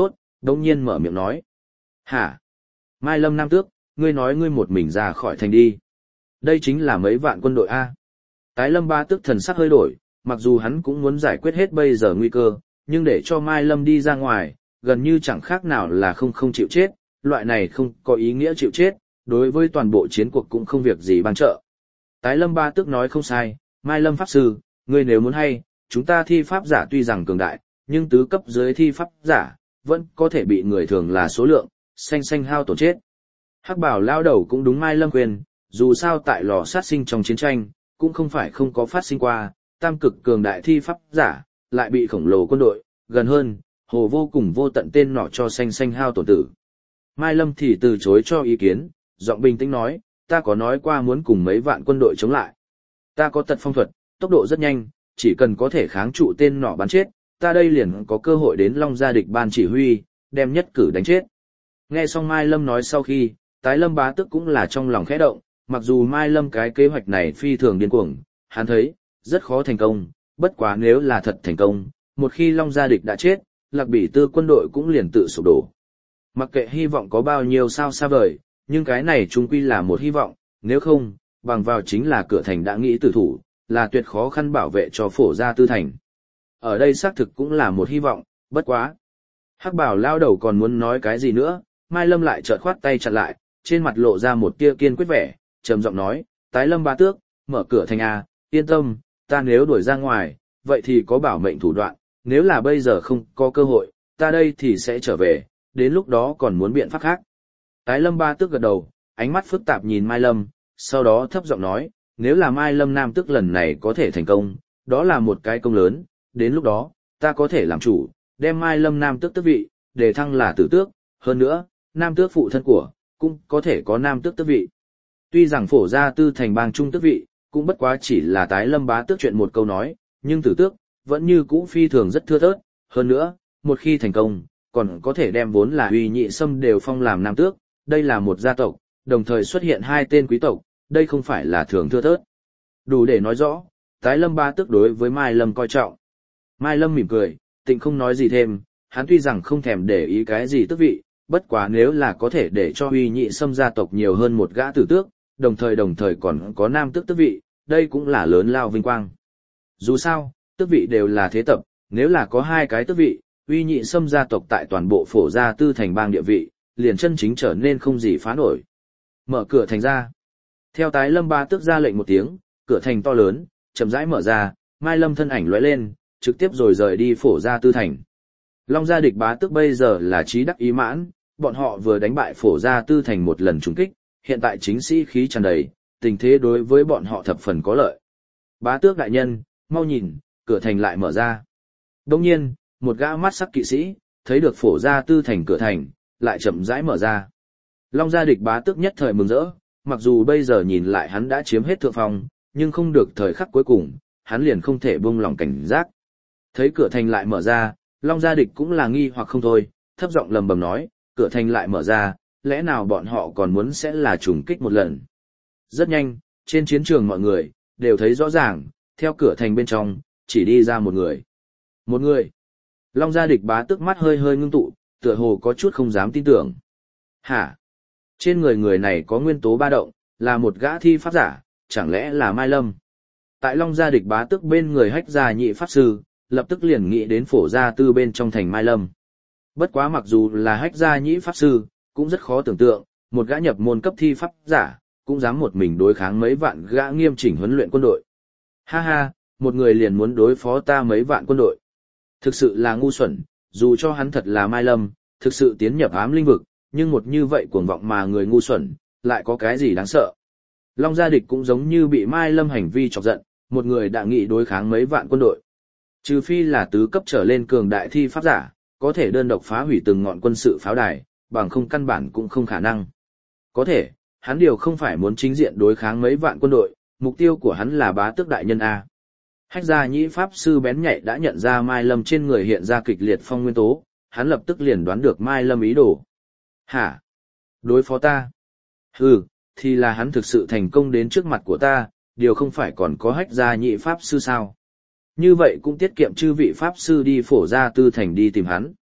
A: đông nhiên mở miệng nói. Hả? Mai Lâm Nam Tước, ngươi nói ngươi một mình ra khỏi thành đi. Đây chính là mấy vạn quân đội A. Tái Lâm Ba Tước thần sắc hơi đổi, mặc dù hắn cũng muốn giải quyết hết bây giờ nguy cơ, nhưng để cho Mai Lâm đi ra ngoài, gần như chẳng khác nào là không không chịu chết, loại này không có ý nghĩa chịu chết, đối với toàn bộ chiến cuộc cũng không việc gì ban trợ. Tái Lâm Ba Tước nói không sai, Mai Lâm Pháp Sư, ngươi nếu muốn hay, chúng ta thi pháp giả tuy rằng cường đại, nhưng tứ cấp dưới thi pháp giả, vẫn có thể bị người thường là số lượng, xanh xanh hao tổn chết. Hắc Bảo lao đầu cũng đúng Mai Lâm khuyên, dù sao tại lò sát sinh trong chiến tranh, cũng không phải không có phát sinh qua, tam cực cường đại thi pháp giả, lại bị khổng lồ quân đội, gần hơn, hồ vô cùng vô tận tên nọ cho xanh xanh hao tổn tử. Mai Lâm thì từ chối cho ý kiến, giọng bình tĩnh nói, ta có nói qua muốn cùng mấy vạn quân đội chống lại. Ta có tật phong thuật, tốc độ rất nhanh, chỉ cần có thể kháng trụ tên nọ bắn chết, ta đây liền có cơ hội đến Long Gia địch ban chỉ huy, đem nhất cử đánh chết. Nghe xong Mai Lâm nói sau khi, Tái Lâm Bá Tước cũng là trong lòng khẽ động, mặc dù Mai Lâm cái kế hoạch này phi thường điên cuồng, hắn thấy, rất khó thành công, bất quá nếu là thật thành công, một khi Long Gia địch đã chết, Lạc Bỉ Tư quân đội cũng liền tự sụp đổ. Mặc kệ hy vọng có bao nhiêu sao xa vời, nhưng cái này chung quy là một hy vọng, nếu không, bằng vào chính là cửa thành đã nghĩ tử thủ, là tuyệt khó khăn bảo vệ cho Phổ Gia Tư thành. Ở đây xác thực cũng là một hy vọng, bất quá. Hắc Bảo lao đầu còn muốn nói cái gì nữa, Mai Lâm lại chợt khoát tay chặn lại, trên mặt lộ ra một tia kiên quyết vẻ, trầm giọng nói, Tái Lâm Bá Tước, mở cửa thành A, yên tâm, ta nếu đuổi ra ngoài, vậy thì có bảo mệnh thủ đoạn, nếu là bây giờ không có cơ hội, ta đây thì sẽ trở về, đến lúc đó còn muốn biện pháp khác. Tái Lâm Ba Tước gật đầu, ánh mắt phức tạp nhìn Mai Lâm, sau đó thấp giọng nói, nếu là Mai Lâm Nam Tước lần này có thể thành công, đó là một cái công lớn, đến lúc đó, ta có thể làm chủ, đem Mai Lâm Nam Tước tước vị, để thăng là tử tước, hơn nữa, Nam Tước phụ thân của, cũng có thể có Nam Tước tước vị. Tuy rằng Phổ Gia Tư thành bang trung tước vị, cũng bất quá chỉ là Tái Lâm Bá Tước chuyện một câu nói, nhưng tử tước, vẫn như cũ phi thường rất thưa thớt, hơn nữa, một khi thành công, còn có thể đem vốn là uy nhị xâm đều phong làm Nam Tước, đây là một gia tộc, đồng thời xuất hiện hai tên quý tộc, đây không phải là thường thưa thớt. Đủ để nói rõ, Tái Lâm Bá Tước đối với Mai Lâm coi trọng. Mai Lâm mỉm cười, tịnh không nói gì thêm, hắn tuy rằng không thèm để ý cái gì tước vị, bất quá nếu là có thể để cho uy nhị xâm gia tộc nhiều hơn một gã tử tước, đồng thời đồng thời còn có Nam Tước tước vị, đây cũng là lớn lao vinh quang. Dù sao, tước vị đều là thế tập, nếu là có hai cái tước vị, uy nhị xâm gia tộc tại toàn bộ Phổ Gia Tư thành bang địa vị, liền chân chính trở nên không gì phá nổi. Mở cửa thành ra. Theo Tái Lâm Ba Tước ra lệnh một tiếng, cửa thành to lớn, chậm rãi mở ra, Mai Lâm thân ảnh lóe lên, trực tiếp rồi rời đi Phổ Gia Tư thành. Long Gia địch Bá Tước bây giờ là trí đắc ý mãn, bọn họ vừa đánh bại Phổ Gia Tư thành một lần trùng kích, hiện tại chính sĩ khí tràn đầy, tình thế đối với bọn họ thập phần có lợi. Bá Tước đại nhân, mau nhìn, cửa thành lại mở ra. Đồng nhiên, một gã mắt sắc kỵ sĩ, thấy được Phổ Gia Tư thành cửa thành, lại chậm rãi mở ra. Long Gia địch Bá Tước nhất thời mừng rỡ, mặc dù bây giờ nhìn lại hắn đã chiếm hết thượng phong, nhưng không được thời khắc cuối cùng, hắn liền không thể buông lòng cảnh giác. Thấy cửa thành lại mở ra, Long Gia địch cũng là nghi hoặc không thôi, thấp giọng lầm bầm nói, cửa thành lại mở ra, lẽ nào bọn họ còn muốn sẽ là trùng kích một lần. Rất nhanh, trên chiến trường mọi người, đều thấy rõ ràng, theo cửa thành bên trong, chỉ đi ra một người. Một người. Long Gia địch Bá Tước mắt hơi hơi ngưng tụ, tựa hồ có chút không dám tin tưởng. Hả? Trên người người này có nguyên tố ba động, là một gã thi pháp giả, chẳng lẽ là Mai Lâm? Tại Long Gia địch Bá Tước bên người Hách Gia nhị pháp sư, lập tức liền nghĩ đến Phổ Gia Tư bên trong thành Mai Lâm. Bất quá mặc dù là Hách Gia nhị pháp sư, cũng rất khó tưởng tượng, một gã nhập môn cấp thi pháp giả, cũng dám một mình đối kháng mấy vạn gã nghiêm chỉnh huấn luyện quân đội. Ha ha, một người liền muốn đối phó ta mấy vạn quân đội. Thực sự là ngu xuẩn, dù cho hắn thật là Mai Lâm, thực sự tiến nhập ám linh vực, nhưng một như vậy cuồng vọng mà người ngu xuẩn, lại có cái gì đáng sợ. Long Gia địch cũng giống như bị Mai Lâm hành vi chọc giận, một người đã nghị đối kháng mấy vạn quân đội. Trừ phi là tứ cấp trở lên cường đại thi pháp giả, có thể đơn độc phá hủy từng ngọn quân sự pháo đài, bằng không căn bản cũng không khả năng. Có thể, hắn điều không phải muốn chính diện đối kháng mấy vạn quân đội, mục tiêu của hắn là Bá Tước đại nhân A. Hách Gia nhĩ pháp sư bén nhạy đã nhận ra Mai Lâm trên người hiện ra kịch liệt phong nguyên tố, hắn lập tức liền đoán được Mai Lâm ý đồ. Hả? Đối phó ta? Hừ, thì là hắn thực sự thành công đến trước mặt của ta, điều không phải còn có Hách Gia nhị pháp sư sao? Như vậy cũng tiết kiệm chư vị pháp sư đi Phổ Gia Tư thành đi tìm hắn.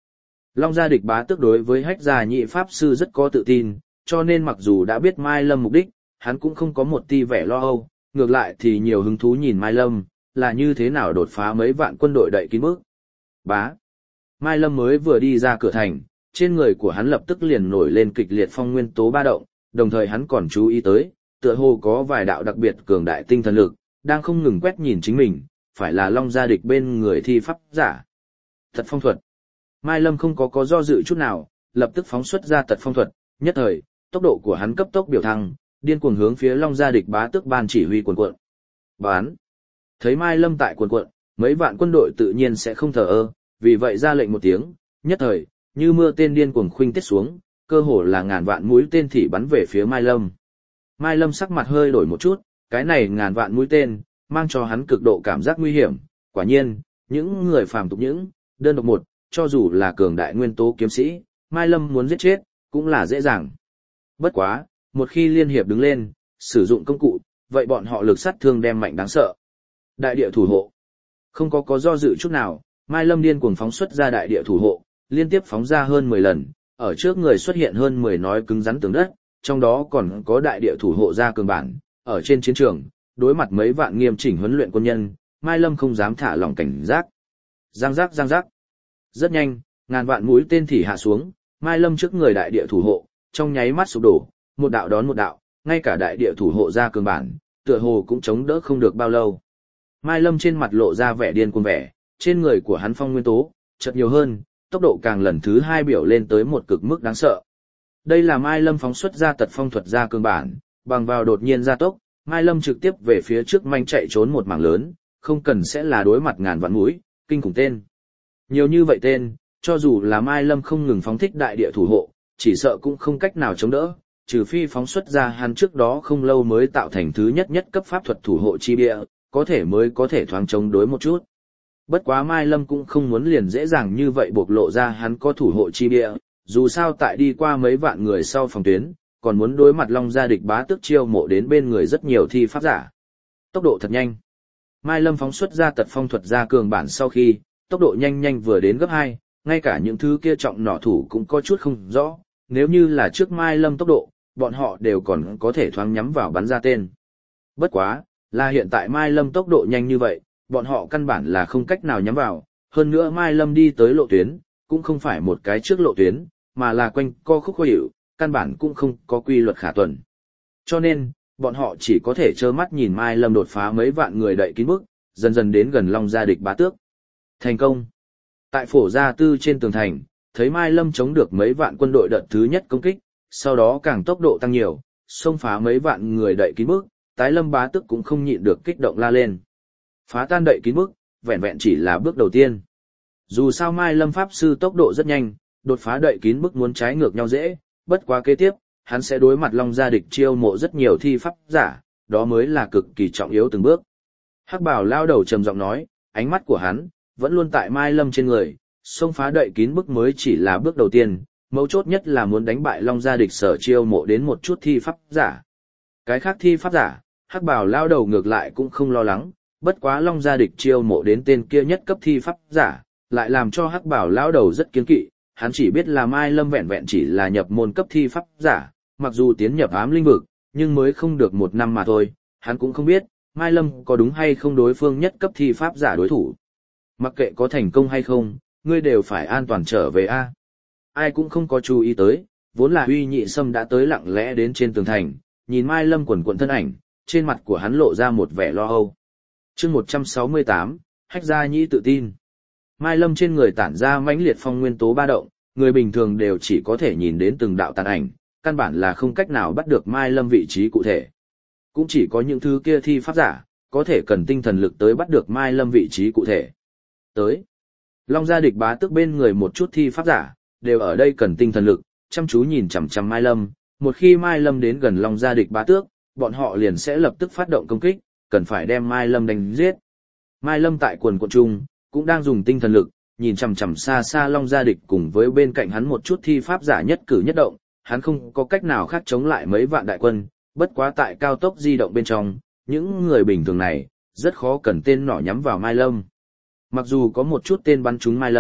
A: Long gia địch bá tước đối với hách gia nhị pháp sư rất có tự tin, cho nên mặc dù đã biết Mai Lâm mục đích, hắn cũng không có một ti vẻ lo âu, ngược lại thì nhiều hứng thú nhìn Mai Lâm, là như thế nào đột phá mấy vạn quân đội đậy kín bước. Bá. Mai Lâm mới vừa đi ra cửa thành, trên người của hắn lập tức liền nổi lên kịch liệt phong nguyên tố ba động, đồng thời hắn còn chú ý tới, tựa hồ có vài đạo đặc biệt cường đại tinh thần lực, đang không ngừng quét nhìn chính mình, phải là Long gia địch bên người thi pháp giả. Tật phong thuật. Mai Lâm không có có do dự chút nào, lập tức phóng xuất ra tật phong thuật, nhất thời, tốc độ của hắn cấp tốc biểu thăng, điên cuồng hướng phía Long gia địch bá tước ban chỉ huy cuồn cuộn. Bán. Thấy Mai Lâm tại cuồn cuộn, mấy vạn quân đội tự nhiên sẽ không thờ ơ, vì vậy ra lệnh một tiếng, nhất thời, như mưa tên điên cuồng khuynh tiết xuống, cơ hồ là ngàn vạn mũi tên thỉ bắn về phía Mai Lâm. Mai Lâm sắc mặt hơi đổi một chút, cái này ngàn vạn mũi tên, mang cho hắn cực độ cảm giác nguy hiểm, quả nhiên, những người phàm tục những, đơn độc một, cho dù là cường đại nguyên tố kiếm sĩ, Mai Lâm muốn giết chết, cũng là dễ dàng. Bất quá, một khi liên hiệp đứng lên, sử dụng công cụ, vậy bọn họ lực sát thương đem mạnh đáng sợ. Đại địa thủ hộ. Không có có do dự chút nào, Mai Lâm điên cuồng phóng xuất ra đại địa thủ hộ, liên tiếp phóng ra hơn mười lần, ở trước người xuất hiện hơn mười nói cứng rắn tường đất, trong đó còn có đại địa thủ hộ ra cường bản, ở trên chiến trường, đối mặt mấy vạn nghiêm chỉnh huấn luyện quân nhân, Mai Lâm không dám thả lỏng cảnh giác. Giang giác giang giác. Rất nhanh, ngàn vạn mũi tên thỉ hạ xuống, Mai Lâm trước người đại địa thủ hộ, trong nháy mắt sụp đổ, một đạo đón một đạo, ngay cả đại địa thủ hộ ra cường bản, tựa hồ cũng chống đỡ không được bao lâu. Mai Lâm trên mặt lộ ra vẻ điên cuồng vẻ, trên người của hắn phong nguyên tố, chợt nhiều hơn, tốc độ càng lần thứ hai biểu lên tới một cực mức đáng sợ. Đây là Mai Lâm phóng xuất ra tật phong thuật ra cường bản, bằng vào đột nhiên gia tốc, Mai Lâm trực tiếp về phía trước manh chạy trốn một mảng lớn, không cần sẽ là đối mặt ngàn vạn mũi, kinh khủng tên. Nhiều như vậy tên, cho dù là Mai Lâm không ngừng phóng thích đại địa thủ hộ, chỉ sợ cũng không cách nào chống đỡ, trừ phi phóng xuất ra hắn trước đó không lâu mới tạo thành thứ nhất nhất cấp pháp thuật thủ hộ chi bia, có thể mới có thể thoáng chống đối một chút. Bất quá Mai Lâm cũng không muốn liền dễ dàng như vậy bộc lộ ra hắn có thủ hộ chi bia, dù sao tại đi qua mấy vạn người sau phòng tuyến, còn muốn đối mặt Long gia địch bá tước chiêu mộ đến bên người rất nhiều thi pháp giả. Tốc độ thật nhanh. Mai Lâm phóng xuất ra tật phong thuật ra cường bản sau khi, tốc độ nhanh nhanh vừa đến gấp hai, ngay cả những thứ kia trọng nỏ thủ cũng có chút không rõ, nếu như là trước Mai Lâm tốc độ, bọn họ đều còn có thể thoáng nhắm vào bắn ra tên. Bất quá, là hiện tại Mai Lâm tốc độ nhanh như vậy, bọn họ căn bản là không cách nào nhắm vào, hơn nữa Mai Lâm đi tới lộ tuyến, cũng không phải một cái trước lộ tuyến, mà là quanh co khúc khó hiểu, căn bản cũng không có quy luật khả tuần. Cho nên, bọn họ chỉ có thể trơ mắt nhìn Mai Lâm đột phá mấy vạn người đậy kín bức, dần dần đến gần Long gia địch bá tước. Thành công. Tại phổ gia tư trên tường thành, thấy Mai Lâm chống được mấy vạn quân đội đợt thứ nhất công kích, sau đó càng tốc độ tăng nhiều, xông phá mấy vạn người đậy kín bức, tái Lâm bá tước cũng không nhịn được kích động la lên. Phá tan đậy kín bức, vẹn vẹn chỉ là bước đầu tiên. Dù sao Mai Lâm pháp sư tốc độ rất nhanh, đột phá đậy kín bức muốn trái ngược nhau dễ, bất quá kế tiếp, hắn sẽ đối mặt Long gia địch chiêu mộ rất nhiều thi pháp giả, đó mới là cực kỳ trọng yếu từng bước. Hắc Bảo lao đầu trầm giọng nói, ánh mắt của hắn vẫn luôn tại Mai Lâm trên người, xông phá đậy kín bức mới chỉ là bước đầu tiên, mấu chốt nhất là muốn đánh bại Long gia địch sở chiêu mộ đến một chút thi pháp giả. Cái khác thi pháp giả, Hắc Bảo lao đầu ngược lại cũng không lo lắng, bất quá Long gia địch chiêu mộ đến tên kia nhất cấp thi pháp giả, lại làm cho Hắc Bảo lao đầu rất kiêng kỵ, hắn chỉ biết là Mai Lâm vẹn vẹn chỉ là nhập môn cấp thi pháp giả, mặc dù tiến nhập ám linh vực, nhưng mới không được một năm mà thôi, hắn cũng không biết, Mai Lâm có đúng hay không đối phương nhất cấp thi pháp giả đối thủ. Mặc kệ có thành công hay không, ngươi đều phải an toàn trở về a. Ai cũng không có chú ý tới, vốn là Uy Nhị Sâm đã tới lặng lẽ đến trên tường thành, nhìn Mai Lâm quần quần thân ảnh, trên mặt của hắn lộ ra một vẻ lo âu. Chương một trăm sáu mươi tám, Hách Gia Nhĩ tự tin. Mai Lâm trên người tản ra mãnh liệt phong nguyên tố ba động, người bình thường đều chỉ có thể nhìn đến từng đạo tàn ảnh, căn bản là không cách nào bắt được Mai Lâm vị trí cụ thể. Cũng chỉ có những thứ kia thi pháp giả, có thể cần tinh thần lực tới bắt được Mai Lâm vị trí cụ thể. Tới, Long gia địch bá tước bên người một chút thi pháp giả, đều ở đây cần tinh thần lực, chăm chú nhìn chằm chằm Mai Lâm, một khi Mai Lâm đến gần Long gia địch bá tước, bọn họ liền sẽ lập tức phát động công kích, cần phải đem Mai Lâm đánh giết. Mai Lâm tại quần quận trung, cũng đang dùng tinh thần lực, nhìn chằm chằm xa xa Long gia địch cùng với bên cạnh hắn một chút thi pháp giả nhất cử nhất động, hắn không có cách nào khác chống lại mấy vạn đại quân, bất quá tại cao tốc di động bên trong, những người bình thường này, rất khó cần tên nỏ nhắm vào Mai Lâm. Mặc dù có một chút tên bắn trúng Mai Lâm,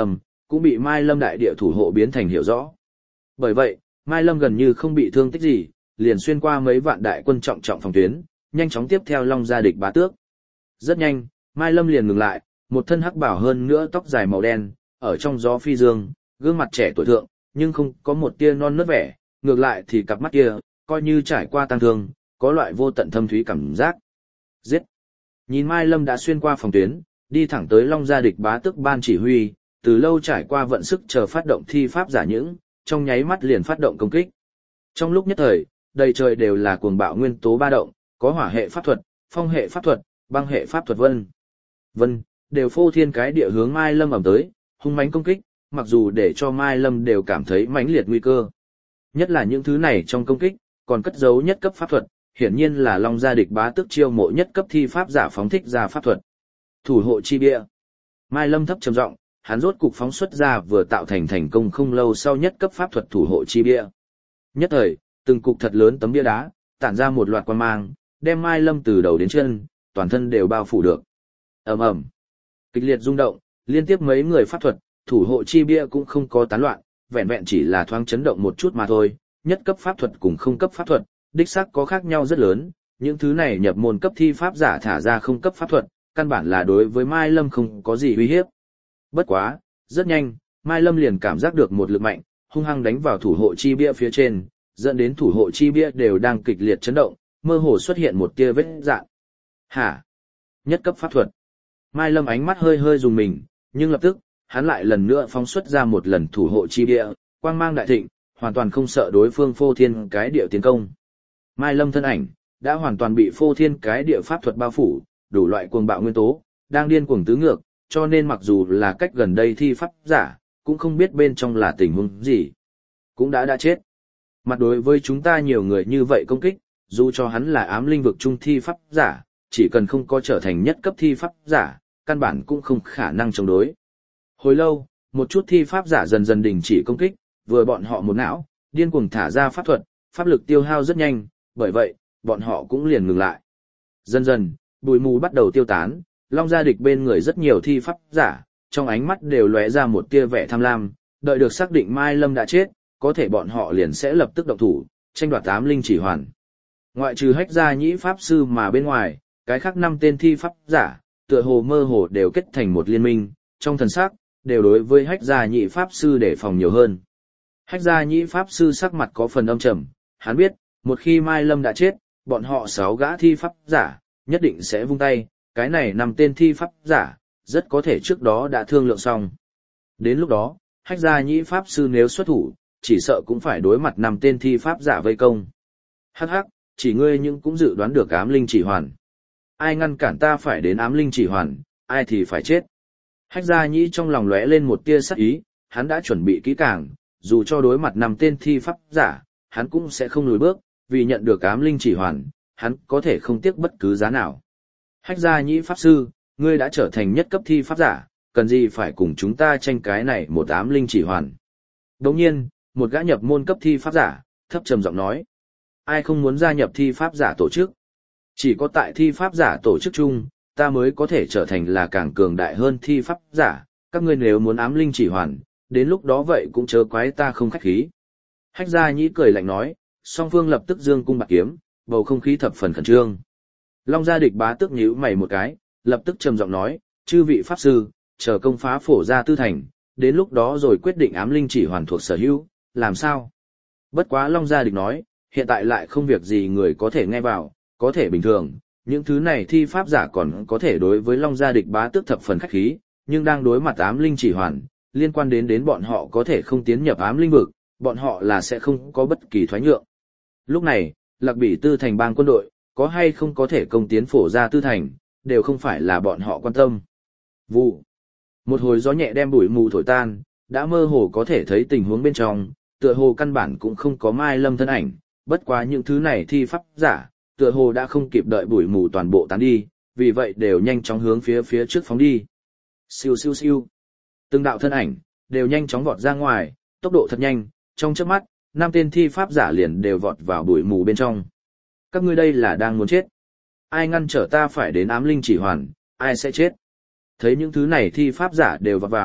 A: cũng bị Mai Lâm đại địa thủ hộ biến thành hiểu rõ. Bởi vậy, Mai Lâm gần như không bị thương tích gì, liền xuyên qua mấy vạn đại quân trọng trọng phòng tuyến, nhanh chóng tiếp theo Long gia địch bá tước. Rất nhanh, Mai Lâm liền ngừng lại, một thân hắc bảo hơn nữa tóc dài màu đen, ở trong gió phi dương, gương mặt trẻ tuổi thượng, nhưng không có một tia non nớt vẻ, ngược lại thì cặp mắt kia, coi như trải qua tăng thương, có loại vô tận thâm thúy cảm giác. Giết! Nhìn Mai Lâm đã xuyên qua phòng tuyến, đi thẳng tới Long gia địch bá tước ban chỉ huy, từ lâu trải qua vận sức chờ phát động thi pháp giả những, trong nháy mắt liền phát động công kích. Trong lúc nhất thời, đầy trời đều là cuồng bạo nguyên tố ba động, có hỏa hệ pháp thuật, phong hệ pháp thuật, băng hệ pháp thuật vân. Vân, đều phô thiên cái địa hướng Mai Lâm ẩm tới, hung mãnh công kích, mặc dù để cho Mai Lâm đều cảm thấy mãnh liệt nguy cơ. Nhất là những thứ này trong công kích, còn cất giấu nhất cấp pháp thuật, hiển nhiên là Long gia địch bá tước chiêu mộ nhất cấp thi pháp giả phóng thích ra pháp thuật. Thủ hộ chi bia. Mai Lâm thấp trầm giọng, hắn rốt cục phóng xuất ra vừa tạo thành thành công không lâu sau nhất cấp pháp thuật thủ hộ chi bia. Nhất thời, từng cục thật lớn tấm bia đá, tản ra một loạt quang mang, đem Mai Lâm từ đầu đến chân, toàn thân đều bao phủ được. Ầm ầm. Kịch liệt rung động, liên tiếp mấy người pháp thuật, thủ hộ chi bia cũng không có tán loạn, vẹn vẹn chỉ là thoáng chấn động một chút mà thôi, nhất cấp pháp thuật cùng không cấp pháp thuật, đích xác có khác nhau rất lớn, những thứ này nhập môn cấp thi pháp giả thả ra không cấp pháp thuật, căn bản là đối với Mai Lâm không có gì uy hiếp. Bất quá, rất nhanh, Mai Lâm liền cảm giác được một lực mạnh, hung hăng đánh vào thủ hộ chi bia phía trên, dẫn đến thủ hộ chi bia đều đang kịch liệt chấn động, mơ hồ xuất hiện một tia vết rạn. Hả? Nhất cấp pháp thuật. Mai Lâm ánh mắt hơi hơi dùng mình, nhưng lập tức, hắn lại lần nữa phóng xuất ra một lần thủ hộ chi bia, quang mang đại thịnh, hoàn toàn không sợ đối phương phô thiên cái địa tiến công. Mai Lâm thân ảnh, đã hoàn toàn bị phô thiên cái địa pháp thuật bao phủ, đủ loại cuồng bạo nguyên tố, đang điên cuồng tứ ngược, cho nên mặc dù là cách gần đây thi pháp giả, cũng không biết bên trong là tình huống gì. Cũng đã đã chết. Mặt đối với chúng ta nhiều người như vậy công kích, dù cho hắn là ám linh vực trung thi pháp giả, chỉ cần không có trở thành nhất cấp thi pháp giả, căn bản cũng không khả năng chống đối. Hồi lâu, một chút thi pháp giả dần dần đình chỉ công kích, vừa bọn họ một não, điên cuồng thả ra pháp thuật, pháp lực tiêu hao rất nhanh, bởi vậy, bọn họ cũng liền ngừng lại. Dần dần, bụi mù bắt đầu tiêu tán, Long gia địch bên người rất nhiều thi pháp giả, trong ánh mắt đều lóe ra một tia vẻ tham lam, đợi được xác định Mai Lâm đã chết, có thể bọn họ liền sẽ lập tức động thủ, tranh đoạt ám linh chỉ hoàn. Ngoại trừ Hách gia nhĩ pháp sư mà bên ngoài, cái khác năm tên thi pháp giả, tựa hồ mơ hồ đều kết thành một liên minh, trong thần sắc đều đối với Hách gia nhĩ pháp sư để phòng nhiều hơn. Hách gia nhĩ pháp sư sắc mặt có phần âm trầm, hắn biết, một khi Mai Lâm đã chết, bọn họ sáu gã thi pháp giả, nhất định sẽ vung tay, cái này năm tên thi pháp giả, rất có thể trước đó đã thương lượng xong. Đến lúc đó, Hách gia nhĩ pháp sư nếu xuất thủ, chỉ sợ cũng phải đối mặt năm tên thi pháp giả vây công. Hắc hắc, chỉ ngươi nhưng cũng dự đoán được ám linh chỉ hoàn. Ai ngăn cản ta phải đến ám linh chỉ hoàn, ai thì phải chết. Hách gia nhĩ trong lòng lóe lên một tia sắc ý, hắn đã chuẩn bị kỹ càng, dù cho đối mặt năm tên thi pháp giả, hắn cũng sẽ không lùi bước, vì nhận được ám linh chỉ hoàn, hắn có thể không tiếc bất cứ giá nào. Hách gia nhĩ pháp sư, ngươi đã trở thành nhất cấp thi pháp giả, cần gì phải cùng chúng ta tranh cái này một ám linh chỉ hoàn. Đồng nhiên, một gã nhập môn cấp thi pháp giả, thấp trầm giọng nói. Ai không muốn gia nhập thi pháp giả tổ chức? Chỉ có tại thi pháp giả tổ chức chung, ta mới có thể trở thành là càng cường đại hơn thi pháp giả, các ngươi nếu muốn ám linh chỉ hoàn, đến lúc đó vậy cũng chớ quái ta không khách khí. Hách gia nhĩ cười lạnh nói, song phương lập tức dương cung bạc kiếm, bầu không khí thập phần khẩn trương. Long gia địch bá tước nhíu mày một cái, lập tức trầm giọng nói, chư vị pháp sư, chờ công phá phổ gia tư thành, đến lúc đó rồi quyết định ám linh chỉ hoàn thuộc sở hữu, làm sao? Bất quá Long gia địch nói, hiện tại lại không việc gì người có thể nghe vào, có thể bình thường, những thứ này thi pháp giả còn có thể đối với Long gia địch bá tước thập phần khách khí, nhưng đang đối mặt ám linh chỉ hoàn, liên quan đến đến bọn họ có thể không tiến nhập ám linh vực, bọn họ là sẽ không có bất kỳ thoái nhượng. Lúc này, Lạc Bỉ Tư thành bang quân đội, có hay không có thể công tiến phổ ra Tư thành, đều không phải là bọn họ quan tâm. Vụ. Một hồi gió nhẹ đem bụi mù thổi tan, đã mơ hồ có thể thấy tình huống bên trong, tựa hồ căn bản cũng không có Mai Lâm thân ảnh, bất quá những thứ này thi pháp giả, tựa hồ đã không kịp đợi bụi mù toàn bộ tán đi, vì vậy đều nhanh chóng hướng phía phía trước phóng đi. Siêu siêu siêu. Từng đạo thân ảnh, đều nhanh chóng vọt ra ngoài, tốc độ thật nhanh, trong chớp mắt, năm tên thi pháp giả liền đều vọt vào bụi mù bên trong. Các ngươi đây là đang muốn chết. Ai ngăn trở ta phải đến ám linh chỉ hoàn, ai sẽ chết. Thấy những thứ này thi pháp giả đều vọt vào,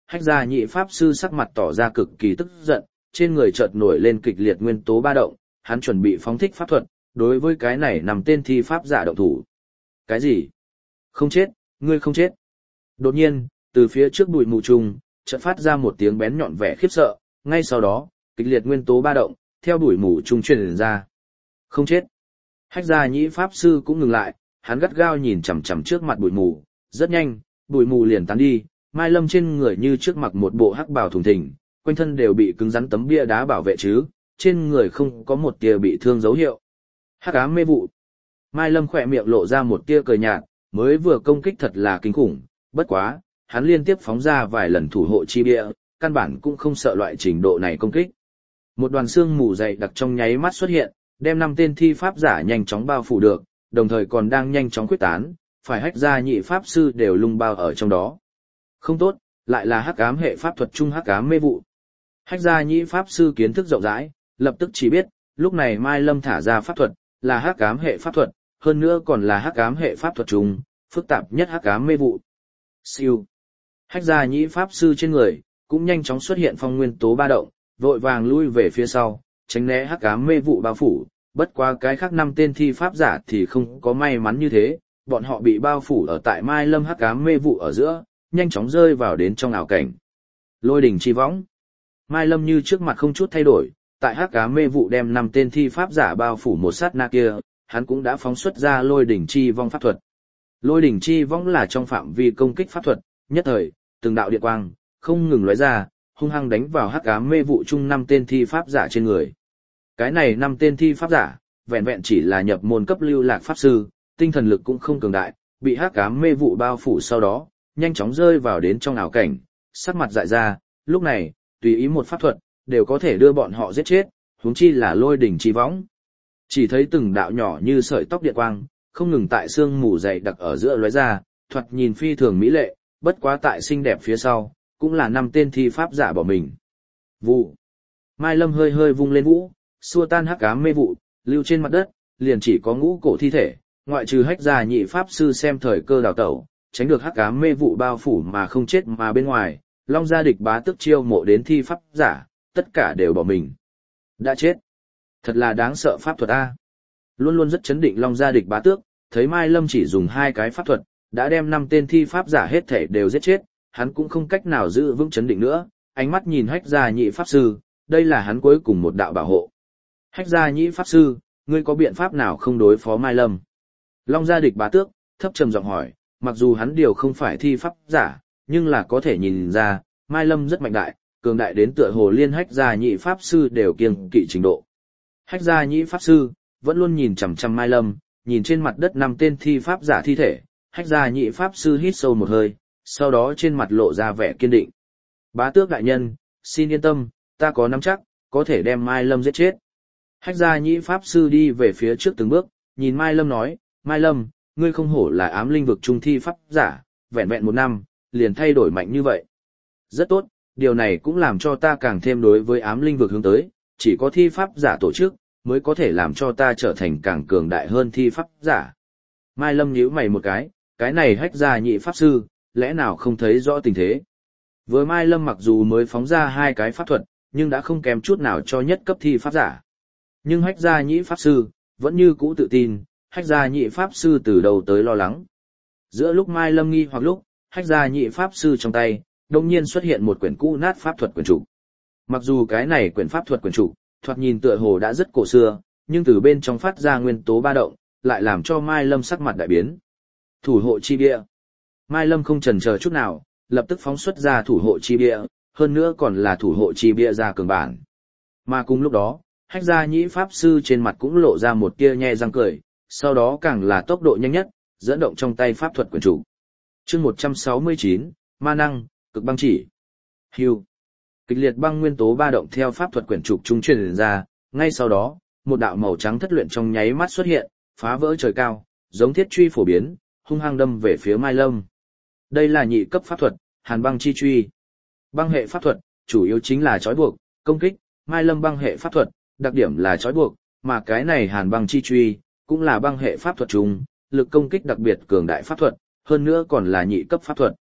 A: Hách Gia Nhị pháp sư sắc mặt tỏ ra cực kỳ tức giận, trên người chợt nổi lên kịch liệt nguyên tố ba động, hắn chuẩn bị phóng thích pháp thuật, đối với cái này nằm tên thi pháp giả động thủ. Cái gì? Không chết, ngươi không chết. Đột nhiên, từ phía trước bụi mù trùng, chợt phát ra một tiếng bén nhọn vẻ khiếp sợ, ngay sau đó, kịch liệt nguyên tố ba động, theo bụi mù trùng truyền ra. Không chết. Hách Gia Nhĩ pháp sư cũng ngừng lại, hắn gắt gao nhìn chằm chằm trước mặt bụi mù, rất nhanh, bụi mù liền tán đi, Mai Lâm trên người như trước mặc một bộ hắc bào thùng thình, quanh thân đều bị cứng rắn tấm bia đá bảo vệ chứ, trên người không có một tia bị thương dấu hiệu. Hắc ám mê vụ. Mai Lâm khỏe miệng lộ ra một tia cười nhạt, mới vừa công kích thật là kinh khủng, bất quá, hắn liên tiếp phóng ra vài lần thủ hộ chi bia, căn bản cũng không sợ loại trình độ này công kích. Một đoàn xương mù dày đặc trong nháy mắt xuất hiện, đem năm tên thi pháp giả nhanh chóng bao phủ được, đồng thời còn đang nhanh chóng quyết tán, phải Hách Gia Nhị pháp sư đều lung bao ở trong đó. Không tốt, lại là hắc ám hệ pháp thuật trung hắc ám mê vụ. Hách Gia Nhị pháp sư kiến thức rộng rãi, lập tức chỉ biết, lúc này Mai Lâm thả ra pháp thuật, là hắc ám hệ pháp thuật, hơn nữa còn là hắc ám hệ pháp thuật trung, phức tạp nhất hắc ám mê vụ. Siêu. Hách Gia Nhị pháp sư trên người cũng nhanh chóng xuất hiện phong nguyên tố ba động, vội vàng lui về phía sau, tránh né hắc ám mê vụ bao phủ, bất quá cái khác năm tên thi pháp giả thì không có may mắn như thế, bọn họ bị bao phủ ở tại Mai Lâm hắc ám mê vụ ở giữa, nhanh chóng rơi vào đến trong ảo cảnh. Lôi đỉnh chi võng. Mai Lâm như trước mặt không chút thay đổi, tại hắc ám mê vụ đem năm tên thi pháp giả bao phủ một sát na kia, hắn cũng đã phóng xuất ra lôi đỉnh chi vong pháp thuật. Lôi đỉnh chi võng là trong phạm vi công kích pháp thuật, nhất thời, từng đạo điện quang không ngừng lóe ra, hung hăng đánh vào hắc ám mê vụ chung năm tên thi pháp giả trên người. Cái này năm tên thi pháp giả, vẹn vẹn chỉ là nhập môn cấp lưu lạc pháp sư, tinh thần lực cũng không cường đại, bị hắc ám mê vụ bao phủ sau đó, nhanh chóng rơi vào đến trong ảo cảnh, sắc mặt dại ra, lúc này, tùy ý một pháp thuật, đều có thể đưa bọn họ giết chết, huống chi là lôi đỉnh chi võng. Chỉ thấy từng đạo nhỏ như sợi tóc điện quang, không ngừng tại xương mù dày đặc ở giữa lóe ra, thoạt nhìn phi thường mỹ lệ, bất quá tại xinh đẹp phía sau, cũng là năm tên thi pháp giả bỏ mình. Vụ. Mai Lâm hơi hơi vung lên vũ, xua tan hắc ám mê vụ, lưu trên mặt đất, liền chỉ có ngũ cổ thi thể, ngoại trừ Hách Gia Nhị pháp sư xem thời cơ đào tẩu, tránh được hắc ám mê vụ bao phủ mà không chết mà bên ngoài, Long Gia Địch Bá Tước chiêu mộ đến thi pháp giả, tất cả đều bỏ mình. Đã chết. Thật là đáng sợ pháp thuật a. Luôn luôn rất chấn định Long Gia Địch Bá Tước, thấy Mai Lâm chỉ dùng hai cái pháp thuật, đã đem năm tên thi pháp giả hết thể đều giết chết, hắn cũng không cách nào giữ vững chấn định nữa, ánh mắt nhìn Hách Gia Nhị pháp sư, đây là hắn cuối cùng một đạo bảo hộ. Hách Gia Nhị pháp sư, ngươi có biện pháp nào không đối phó Mai Lâm? Long Gia Địch Bá Tước thấp trầm giọng hỏi, mặc dù hắn điều không phải thi pháp giả, nhưng là có thể nhìn ra, Mai Lâm rất mạnh đại, cường đại đến tựa hồ liên Hách Gia Nhị pháp sư đều kiêng kỵ trình độ. Hách Gia Nhị pháp sư vẫn luôn nhìn chằm chằm Mai Lâm, nhìn trên mặt đất năm tên thi pháp giả thi thể, Hách Gia Nhị pháp sư hít sâu một hơi, sau đó trên mặt lộ ra vẻ kiên định. Bá Tước đại nhân, xin yên tâm, ta có nắm chắc, có thể đem Mai Lâm giết chết. Hách Gia Nhị pháp sư đi về phía trước từng bước, nhìn Mai Lâm nói, Mai Lâm, ngươi không hổ là ám linh vực trung thi pháp giả, vẹn vẹn một năm, liền thay đổi mạnh như vậy. Rất tốt, điều này cũng làm cho ta càng thêm đối với ám linh vực hướng tới, chỉ có thi pháp giả tổ chức, mới có thể làm cho ta trở thành càng cường đại hơn thi pháp giả. Mai Lâm nhíu mày một cái, cái này Hách Gia Nhị pháp sư, lẽ nào không thấy rõ tình thế. Với Mai Lâm mặc dù mới phóng ra hai cái pháp thuật, nhưng đã không kém chút nào cho nhất cấp thi pháp giả. Nhưng Hách Gia Nhị pháp sư, vẫn như cũ tự tin, Hách Gia Nhị pháp sư từ đầu tới lo lắng. Giữa lúc Mai Lâm nghi hoặc lúc, Hách Gia Nhị pháp sư trong tay, đột nhiên xuất hiện một quyển cũ nát pháp thuật quyển trục. Mặc dù cái này quyển pháp thuật quyển trục, thoạt nhìn tựa hồ đã rất cổ xưa, nhưng từ bên trong phát ra nguyên tố ba động, lại làm cho Mai Lâm sắc mặt đại biến. Thủ hộ chi bia. Mai Lâm không chần chờ chút nào, lập tức phóng xuất ra thủ hộ chi bia, hơn nữa còn là thủ hộ chi bia ra cường bản. Mà cùng lúc đó, Hách Gia Nhị pháp sư trên mặt cũng lộ ra một tia nhe răng cười, sau đó càng là tốc độ nhanh nhất, dẫn động trong tay pháp thuật quyển trục. Chương một trăm sáu mươi chín, ma năng, cực băng chỉ. Hưu. Kịch liệt băng nguyên tố ba động theo pháp thuật quyển trục trung truyền ra, ngay sau đó, một đạo màu trắng thất luyện trong nháy mắt xuất hiện, phá vỡ trời cao, giống thiết truy phổ biến, hung hăng đâm về phía Mai Lâm. Đây là nhị cấp pháp thuật, Hàn băng chi truy. Băng hệ pháp thuật, chủ yếu chính là trói buộc, công kích, Mai Lâm băng hệ pháp thuật, đặc điểm là trói buộc, mà cái này Hàn băng chi truy, cũng là băng hệ pháp thuật chung, lực công kích đặc biệt cường đại pháp thuật, hơn nữa còn là nhị cấp pháp thuật.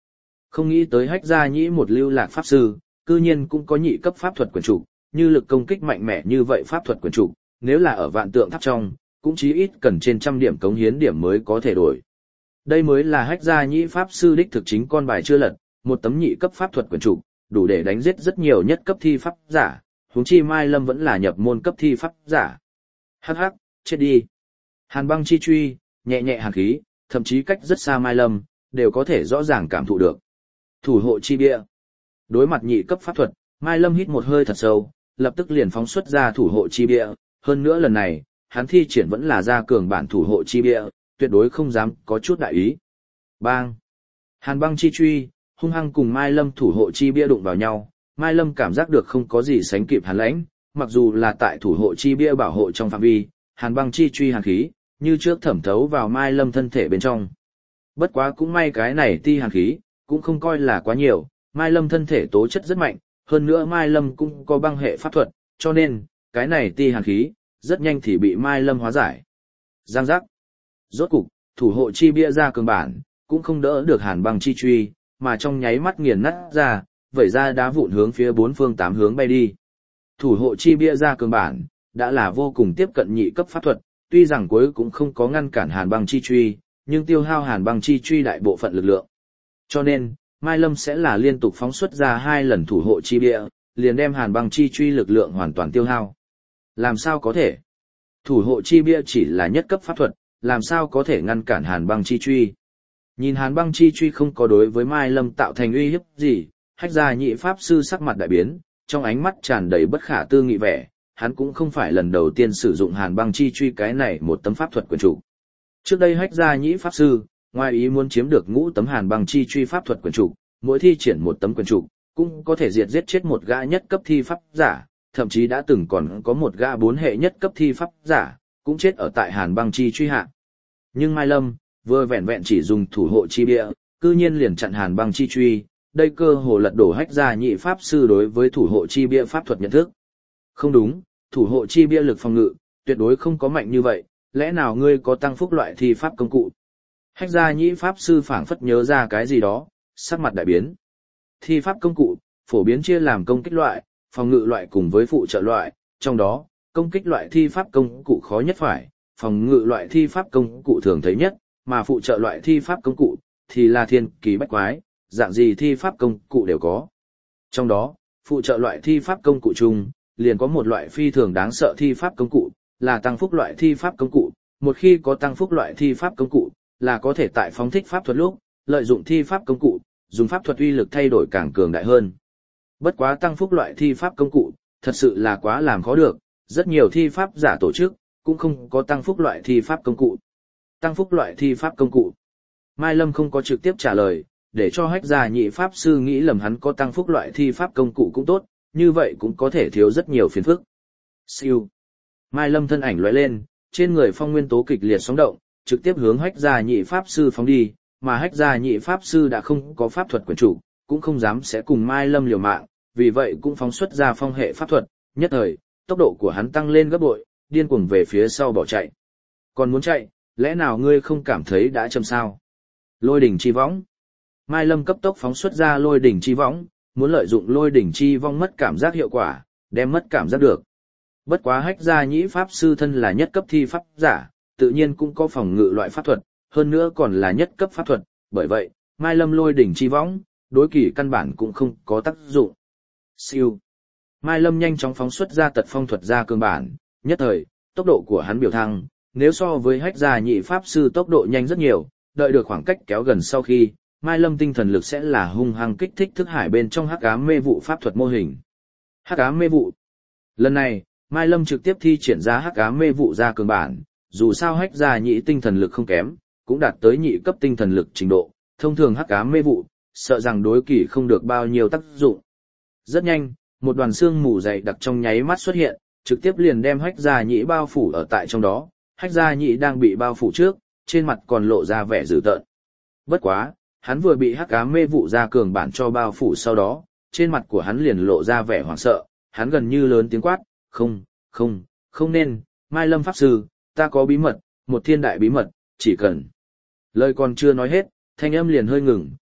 A: Không nghĩ tới Hách Gia Nhĩ một lưu lạc pháp sư, cư nhiên cũng có nhị cấp pháp thuật quyền trục, như lực công kích mạnh mẽ như vậy pháp thuật quyền trục, nếu là ở vạn tượng tháp trong, cũng chí ít cần trên trăm điểm cống hiến điểm mới có thể đổi. Đây mới là Hách Gia Nhĩ pháp sư đích thực chính con bài chưa lật, một tấm nhị cấp pháp thuật quyền trục, đủ để đánh giết rất nhiều nhất cấp thi pháp giả, huống chi Mai Lâm vẫn là nhập môn cấp thi pháp giả. Hắc hắc, chết đi. Hàn băng chi truy, nhẹ nhẹ hàn khí, thậm chí cách rất xa Mai Lâm, đều có thể rõ ràng cảm thụ được. Thủ hộ chi bia. Đối mặt nhị cấp pháp thuật, Mai Lâm hít một hơi thật sâu, lập tức liền phóng xuất ra thủ hộ chi bia, hơn nữa lần này, hắn thi triển vẫn là ra cường bản thủ hộ chi bia, tuyệt đối không dám có chút đại ý. Bang! Hàn băng chi truy, hung hăng cùng Mai Lâm thủ hộ chi bia đụng vào nhau, Mai Lâm cảm giác được không có gì sánh kịp hàn lãnh, mặc dù là tại thủ hộ chi bia bảo hộ trong phạm vi, hàn băng chi truy hàn khí, như trước thẩm thấu vào Mai Lâm thân thể bên trong. Bất quá cũng may cái này ti hàn khí, cũng không coi là quá nhiều, Mai Lâm thân thể tố chất rất mạnh, hơn nữa Mai Lâm cũng có băng hệ pháp thuật, cho nên, cái này ti hàn khí, rất nhanh thì bị Mai Lâm hóa giải. Giang giác. Rốt cục, thủ hộ chi bia ra cường bản, cũng không đỡ được hàn băng chi truy, mà trong nháy mắt nghiền nát ra, vẩy ra đá vụn hướng phía bốn phương tám hướng bay đi. Thủ hộ chi bia ra cường bản, đã là vô cùng tiếp cận nhị cấp pháp thuật, tuy rằng cuối cũng không có ngăn cản hàn băng chi truy, nhưng tiêu hao hàn băng chi truy đại bộ phận lực lượng. Cho nên, Mai Lâm sẽ là liên tục phóng xuất ra hai lần thủ hộ chi bia, liền đem hàn băng chi truy lực lượng hoàn toàn tiêu hao. Làm sao có thể? Thủ hộ chi bia chỉ là nhất cấp pháp thuật, làm sao có thể ngăn cản hàn băng chi truy? Nhìn hàn băng chi truy không có đối với Mai Lâm tạo thành uy hiếp gì, Hách Gia Nhị pháp sư sắc mặt đại biến, trong ánh mắt tràn đầy bất khả tư nghị vẻ, hắn cũng không phải lần đầu tiên sử dụng hàn băng chi truy cái này một tấm pháp thuật quyền chủ. Trước đây Hách Gia Nhị pháp sư, ngoài ý muốn chiếm được ngũ tấm hàn băng chi truy pháp thuật quyền chủ, mỗi thi triển một tấm quyền chủ, cũng có thể diệt giết chết một gã nhất cấp thi pháp giả, thậm chí đã từng còn có một gã bốn hệ nhất cấp thi pháp giả, cũng chết ở tại hàn băng chi truy hạ. Nhưng Mai Lâm, vừa vẹn vẹn chỉ dùng thủ hộ chi bia, cư nhiên liền chặn hàn băng chi truy, đây cơ hồ lật đổ Hách Gia Nhị pháp sư đối với thủ hộ chi bia pháp thuật nhận thức. Không đúng, thủ hộ chi bia lực phòng ngự, tuyệt đối không có mạnh như vậy, lẽ nào ngươi có tăng phúc loại thi pháp công cụ? Hách Gia Nhị pháp sư phảng phất nhớ ra cái gì đó, sắc mặt đại biến. Thi pháp công cụ, phổ biến chia làm công kích loại, phòng ngự loại cùng với phụ trợ loại, trong đó, công kích loại thi pháp công cụ khó nhất phải, phòng ngự loại thi pháp công cụ thường thấy nhất, mà phụ trợ loại thi pháp công cụ, thì là thiên kỳ bách quái, dạng gì thi pháp công cụ đều có. Trong đó, phụ trợ loại thi pháp công cụ chung, liền có một loại phi thường đáng sợ thi pháp công cụ, là tăng phúc loại thi pháp công cụ, một khi có tăng phúc loại thi pháp công cụ, là có thể tại phóng thích pháp thuật lúc, lợi dụng thi pháp công cụ, dùng pháp thuật uy lực thay đổi càng cường đại hơn. Bất quá tăng phúc loại thi pháp công cụ, thật sự là quá làm khó được, rất nhiều thi pháp giả tổ chức, cũng không có tăng phúc loại thi pháp công cụ. Tăng phúc loại thi pháp công cụ. Mai Lâm không có trực tiếp trả lời, để cho Hách Gia Nhị pháp sư nghĩ lầm hắn có tăng phúc loại thi pháp công cụ cũng tốt, như vậy cũng có thể thiếu rất nhiều phiền phức. Siêu. Mai Lâm thân ảnh lóe lên, trên người phong nguyên tố kịch liệt sóng động, trực tiếp hướng Hách Gia Nhị pháp sư phóng đi, mà Hách Gia Nhị pháp sư đã không có pháp thuật quyền chủ, cũng không dám sẽ cùng Mai Lâm liều mạng, vì vậy cũng phóng xuất ra phong hệ pháp thuật, nhất thời, tốc độ của hắn tăng lên gấp bội, điên cuồng về phía sau bỏ chạy. Còn muốn chạy, lẽ nào ngươi không cảm thấy đã chậm sao? Lôi đỉnh chi võng. Mai Lâm cấp tốc phóng xuất ra lôi đỉnh chi võng, muốn lợi dụng lôi đỉnh chi vong mất cảm giác hiệu quả, đem mất cảm giác được. Bất quá Hách Gia Nhĩ pháp sư thân là nhất cấp thi pháp giả, tự nhiên cũng có phòng ngự loại pháp thuật, hơn nữa còn là nhất cấp pháp thuật, bởi vậy, Mai Lâm lôi đỉnh chi võng, đối kỳ căn bản cũng không có tác dụng. Siêu. Mai Lâm nhanh chóng phóng xuất ra tật phong thuật ra cường bản, nhất thời, tốc độ của hắn biểu thăng, nếu so với Hách Gia Nhị pháp sư tốc độ nhanh rất nhiều, đợi được khoảng cách kéo gần sau khi, Mai Lâm tinh thần lực sẽ là hung hăng kích thích thức hải bên trong hắc ám mê vụ pháp thuật mô hình. Hắc ám mê vụ. Lần này, Mai Lâm trực tiếp thi triển ra hắc ám mê vụ ra cường bản, dù sao Hách Gia Nhị tinh thần lực không kém, cũng đạt tới nhị cấp tinh thần lực trình độ, thông thường hắc ám mê vụ, sợ rằng đối kỳ không được bao nhiêu tác dụng. Rất nhanh, một đoàn xương mù dày đặc trong nháy mắt xuất hiện, trực tiếp liền đem Hách Gia Nhị bao phủ ở tại trong đó. Hách Gia Nhị đang bị bao phủ trước, trên mặt còn lộ ra vẻ dữ tợn. Bất quá, hắn vừa bị hắc ám mê vụ ra cường bản cho bao phủ sau đó, trên mặt của hắn liền lộ ra vẻ hoảng sợ, hắn gần như lớn tiếng quát, không, không, không nên, Mai Lâm pháp sư, ta có bí mật, một thiên đại bí mật, chỉ cần. Lời còn chưa nói hết, thanh âm liền hơi ngừng,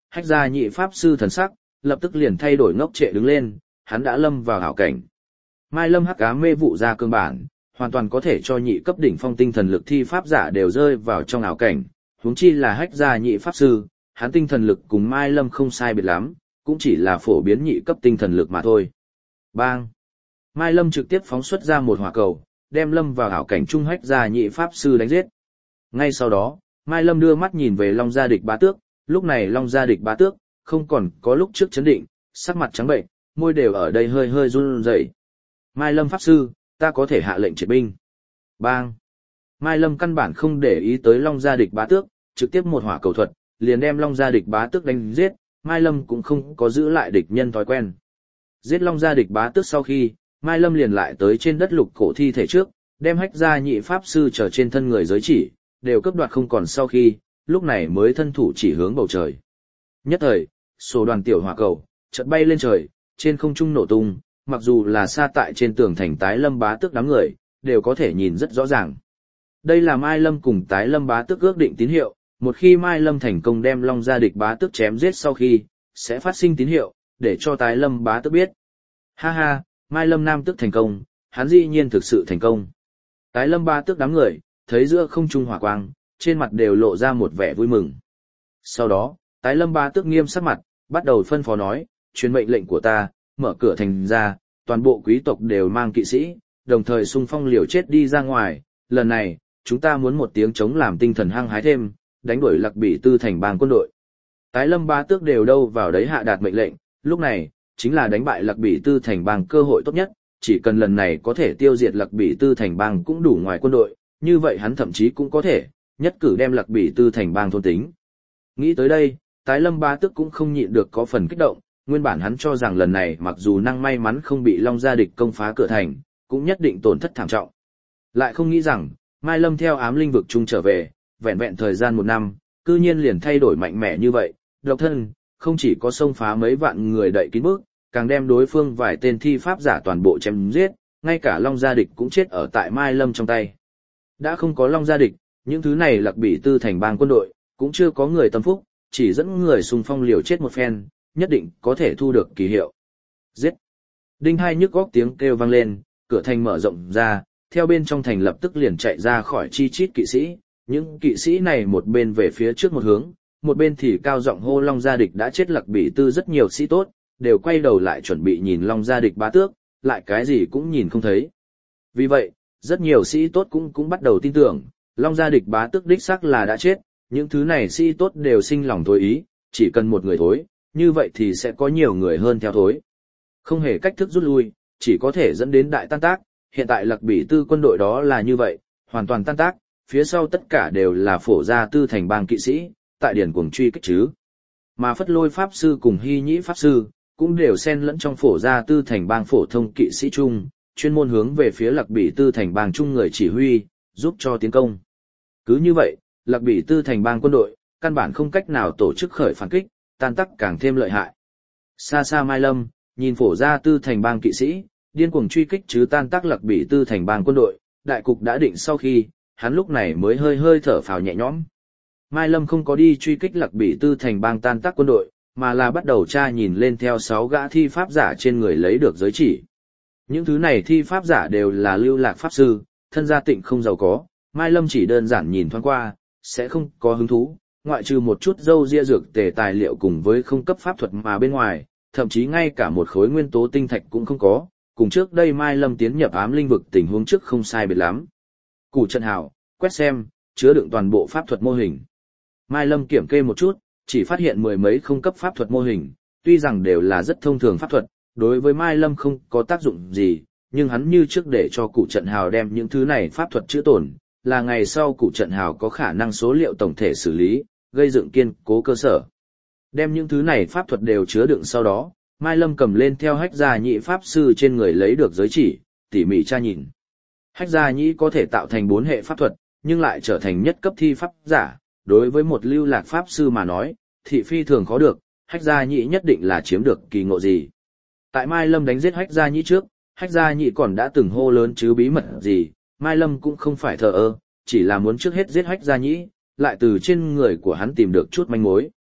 A: Hách Gia Nhị pháp sư thần sắc lập tức liền thay đổi ngốc trệ đứng lên, hắn đã lâm vào ảo cảnh. Mai Lâm hắc ám mê vụ ra cương bản, hoàn toàn có thể cho nhị cấp đỉnh phong tinh thần lực thi pháp giả đều rơi vào trong ảo cảnh, huống chi là Hách Gia Nhị pháp sư, hắn tinh thần lực cùng Mai Lâm không sai biệt lắm, cũng chỉ là phổ biến nhị cấp tinh thần lực mà thôi. Bang! Mai Lâm trực tiếp phóng xuất ra một hỏa cầu, đem Lâm vào ảo cảnh trung Hách Gia Nhị pháp sư đánh giết. Ngay sau đó, Mai Lâm đưa mắt nhìn về Long Gia Địch Bá Tước, lúc này Long Gia Địch Bá Tước không còn có lúc trước chấn định, sắc mặt trắng bệnh, môi đều ở đây hơi hơi run rẩy. Mai Lâm pháp sư, ta có thể hạ lệnh triệt binh. Bang! Mai Lâm căn bản không để ý tới Long Gia Địch Bá Tước, trực tiếp một hỏa cầu thuật, liền đem Long Gia Địch Bá Tước đánh giết, Mai Lâm cũng không có giữ lại địch nhân thói quen. Giết Long Gia Địch Bá Tước sau khi, Mai Lâm liền lại tới trên đất lục cổ thi thể trước, đem Hách Gia Nhị pháp sư trở trên thân người giới chỉ, đều cấp đoạt không còn sau khi, lúc này mới thân thủ chỉ hướng bầu trời. Nhất thời, số đoàn tiểu hỏa cầu, chợt bay lên trời, trên không trung nổ tung, mặc dù là xa tại trên tường thành Tái Lâm Bá Tước đám người, đều có thể nhìn rất rõ ràng. Đây là Mai Lâm cùng Tái Lâm Bá Tước ước định tín hiệu, một khi Mai Lâm thành công đem Long Gia Địch Bá Tước chém giết sau khi, sẽ phát sinh tín hiệu, để cho Tái Lâm Bá Tước biết. Ha ha, Mai Lâm Nam Tước thành công, hắn dĩ nhiên thực sự thành công. Tái Lâm Bá Tước đám người, thấy giữa không trung hỏa quang, trên mặt đều lộ ra một vẻ vui mừng. Sau đó, Tái Lâm Bá Tước nghiêm sắc mặt, bắt đầu phân phó nói, truyền mệnh lệnh của ta, mở cửa thành ra, toàn bộ quý tộc đều mang kỵ sĩ, đồng thời xung phong liều chết đi ra ngoài, lần này, chúng ta muốn một tiếng chống làm tinh thần hăng hái thêm, đánh đuổi Lạc Bỉ Tư thành bang quân đội. Tái Lâm Bá Tước đều đâu vào đấy hạ đạt mệnh lệnh, lúc này, chính là đánh bại Lạc Bỉ Tư thành bang cơ hội tốt nhất, chỉ cần lần này có thể tiêu diệt Lạc Bỉ Tư thành bang cũng đủ ngoài quân đội, như vậy hắn thậm chí cũng có thể, nhất cử đem Lạc Bỉ Tư thành bang thôn tính. Nghĩ tới đây, Tái Lâm Bá Tước cũng không nhịn được có phần kích động, nguyên bản hắn cho rằng lần này mặc dù năng may mắn không bị Long Gia Địch công phá cửa thành, cũng nhất định tổn thất thảm trọng. Lại không nghĩ rằng, Mai Lâm theo ám linh vực trung trở về, vẹn vẹn thời gian một năm, cư nhiên liền thay đổi mạnh mẽ như vậy, độc thân, không chỉ có xông phá mấy vạn người đậy kín bước, càng đem đối phương vài tên thi pháp giả toàn bộ chém giết, ngay cả Long Gia Địch cũng chết ở tại Mai Lâm trong tay. Đã không có Long Gia Địch, những thứ này Lạc Bỉ Tư thành bang quân đội, cũng chưa có người tâm phúc, chỉ dẫn người xung phong liều chết một phen, nhất định có thể thu được kỳ hiệu. Giết! Đinh hai nhức góc tiếng kêu vang lên, cửa thành mở rộng ra, theo bên trong thành lập tức liền chạy ra khỏi chi chít kỵ sĩ, những kỵ sĩ này một bên về phía trước một hướng, một bên thì cao giọng hô Long Gia Địch đã chết Lạc Bỉ Tư rất nhiều sĩ tốt, đều quay đầu lại chuẩn bị nhìn Long Gia Địch Bá Tước, lại cái gì cũng nhìn không thấy. Vì vậy, rất nhiều sĩ tốt cũng cũng bắt đầu tin tưởng, Long Gia Địch Bá Tước đích xác là đã chết, những thứ này sĩ tốt đều sinh lòng thối ý, chỉ cần một người thối, như vậy thì sẽ có nhiều người hơn theo thối. Không hề cách thức rút lui, chỉ có thể dẫn đến đại tan tác, hiện tại Lạc Bỉ Tư quân đội đó là như vậy, hoàn toàn tan tác, phía sau tất cả đều là Phổ Gia Tư thành bang kỵ sĩ, tại điển cuồng truy kích chứ. Mà Phất Lôi pháp sư cùng Hy Nhĩ pháp sư cũng đều xen lẫn trong Phổ Gia Tư thành bang phổ thông kỵ sĩ chung, chuyên môn hướng về phía Lạc Bỉ Tư thành bang chung người chỉ huy, giúp cho tiến công. Cứ như vậy, Lạc Bỉ Tư thành bang quân đội, căn bản không cách nào tổ chức khởi phản kích, tan tác càng thêm lợi hại. Xa xa Mai Lâm, nhìn Phổ Gia Tư thành bang kỵ sĩ, điên cuồng truy kích chứ tan tác Lạc Bỉ Tư thành bang quân đội, đại cục đã định sau khi, hắn lúc này mới hơi hơi thở phào nhẹ nhõm. Mai Lâm không có đi truy kích Lạc Bỉ Tư thành bang tan tác quân đội, mà là bắt đầu tra nhìn lên theo sáu gã thi pháp giả trên người lấy được giới chỉ. Những thứ này thi pháp giả đều là lưu lạc pháp sư, thân gia tịnh không giàu có, Mai Lâm chỉ đơn giản nhìn thoáng qua, sẽ không có hứng thú, ngoại trừ một chút dâu ria dược tề tài liệu cùng với không cấp pháp thuật mà bên ngoài, thậm chí ngay cả một khối nguyên tố tinh thạch cũng không có, cùng trước đây Mai Lâm tiến nhập ám linh vực tình huống trước không sai biệt lắm. Củ trận hào, quét xem, chứa đựng toàn bộ pháp thuật mô hình. Mai Lâm kiểm kê một chút, chỉ phát hiện mười mấy không cấp pháp thuật mô hình, tuy rằng đều là rất thông thường pháp thuật, đối với Mai Lâm không có tác dụng gì, nhưng hắn như trước để cho cụ trận hào đem những thứ này pháp thuật chữa tổn, là ngày sau cụ trận hào có khả năng số liệu tổng thể xử lý, gây dựng kiên cố cơ sở. Đem những thứ này pháp thuật đều chứa đựng sau đó, Mai Lâm cầm lên theo Hách Gia Nhĩ pháp sư trên người lấy được giới chỉ, tỉ mỉ tra nhìn. Hách Gia Nhĩ có thể tạo thành bốn hệ pháp thuật, nhưng lại trở thành nhất cấp thi pháp giả, đối với một lưu lạc pháp sư mà nói, thị phi thường khó được, Hách Gia Nhĩ nhất định là chiếm được kỳ ngộ gì. Tại Mai Lâm đánh giết Hách Gia Nhĩ trước, Hách Gia Nhĩ còn đã từng hô lớn chứ bí mật gì, Mai Lâm cũng không phải thờ ơ, chỉ là muốn trước hết giết Hách Gia Nhĩ, lại từ trên người của hắn tìm được chút manh mối.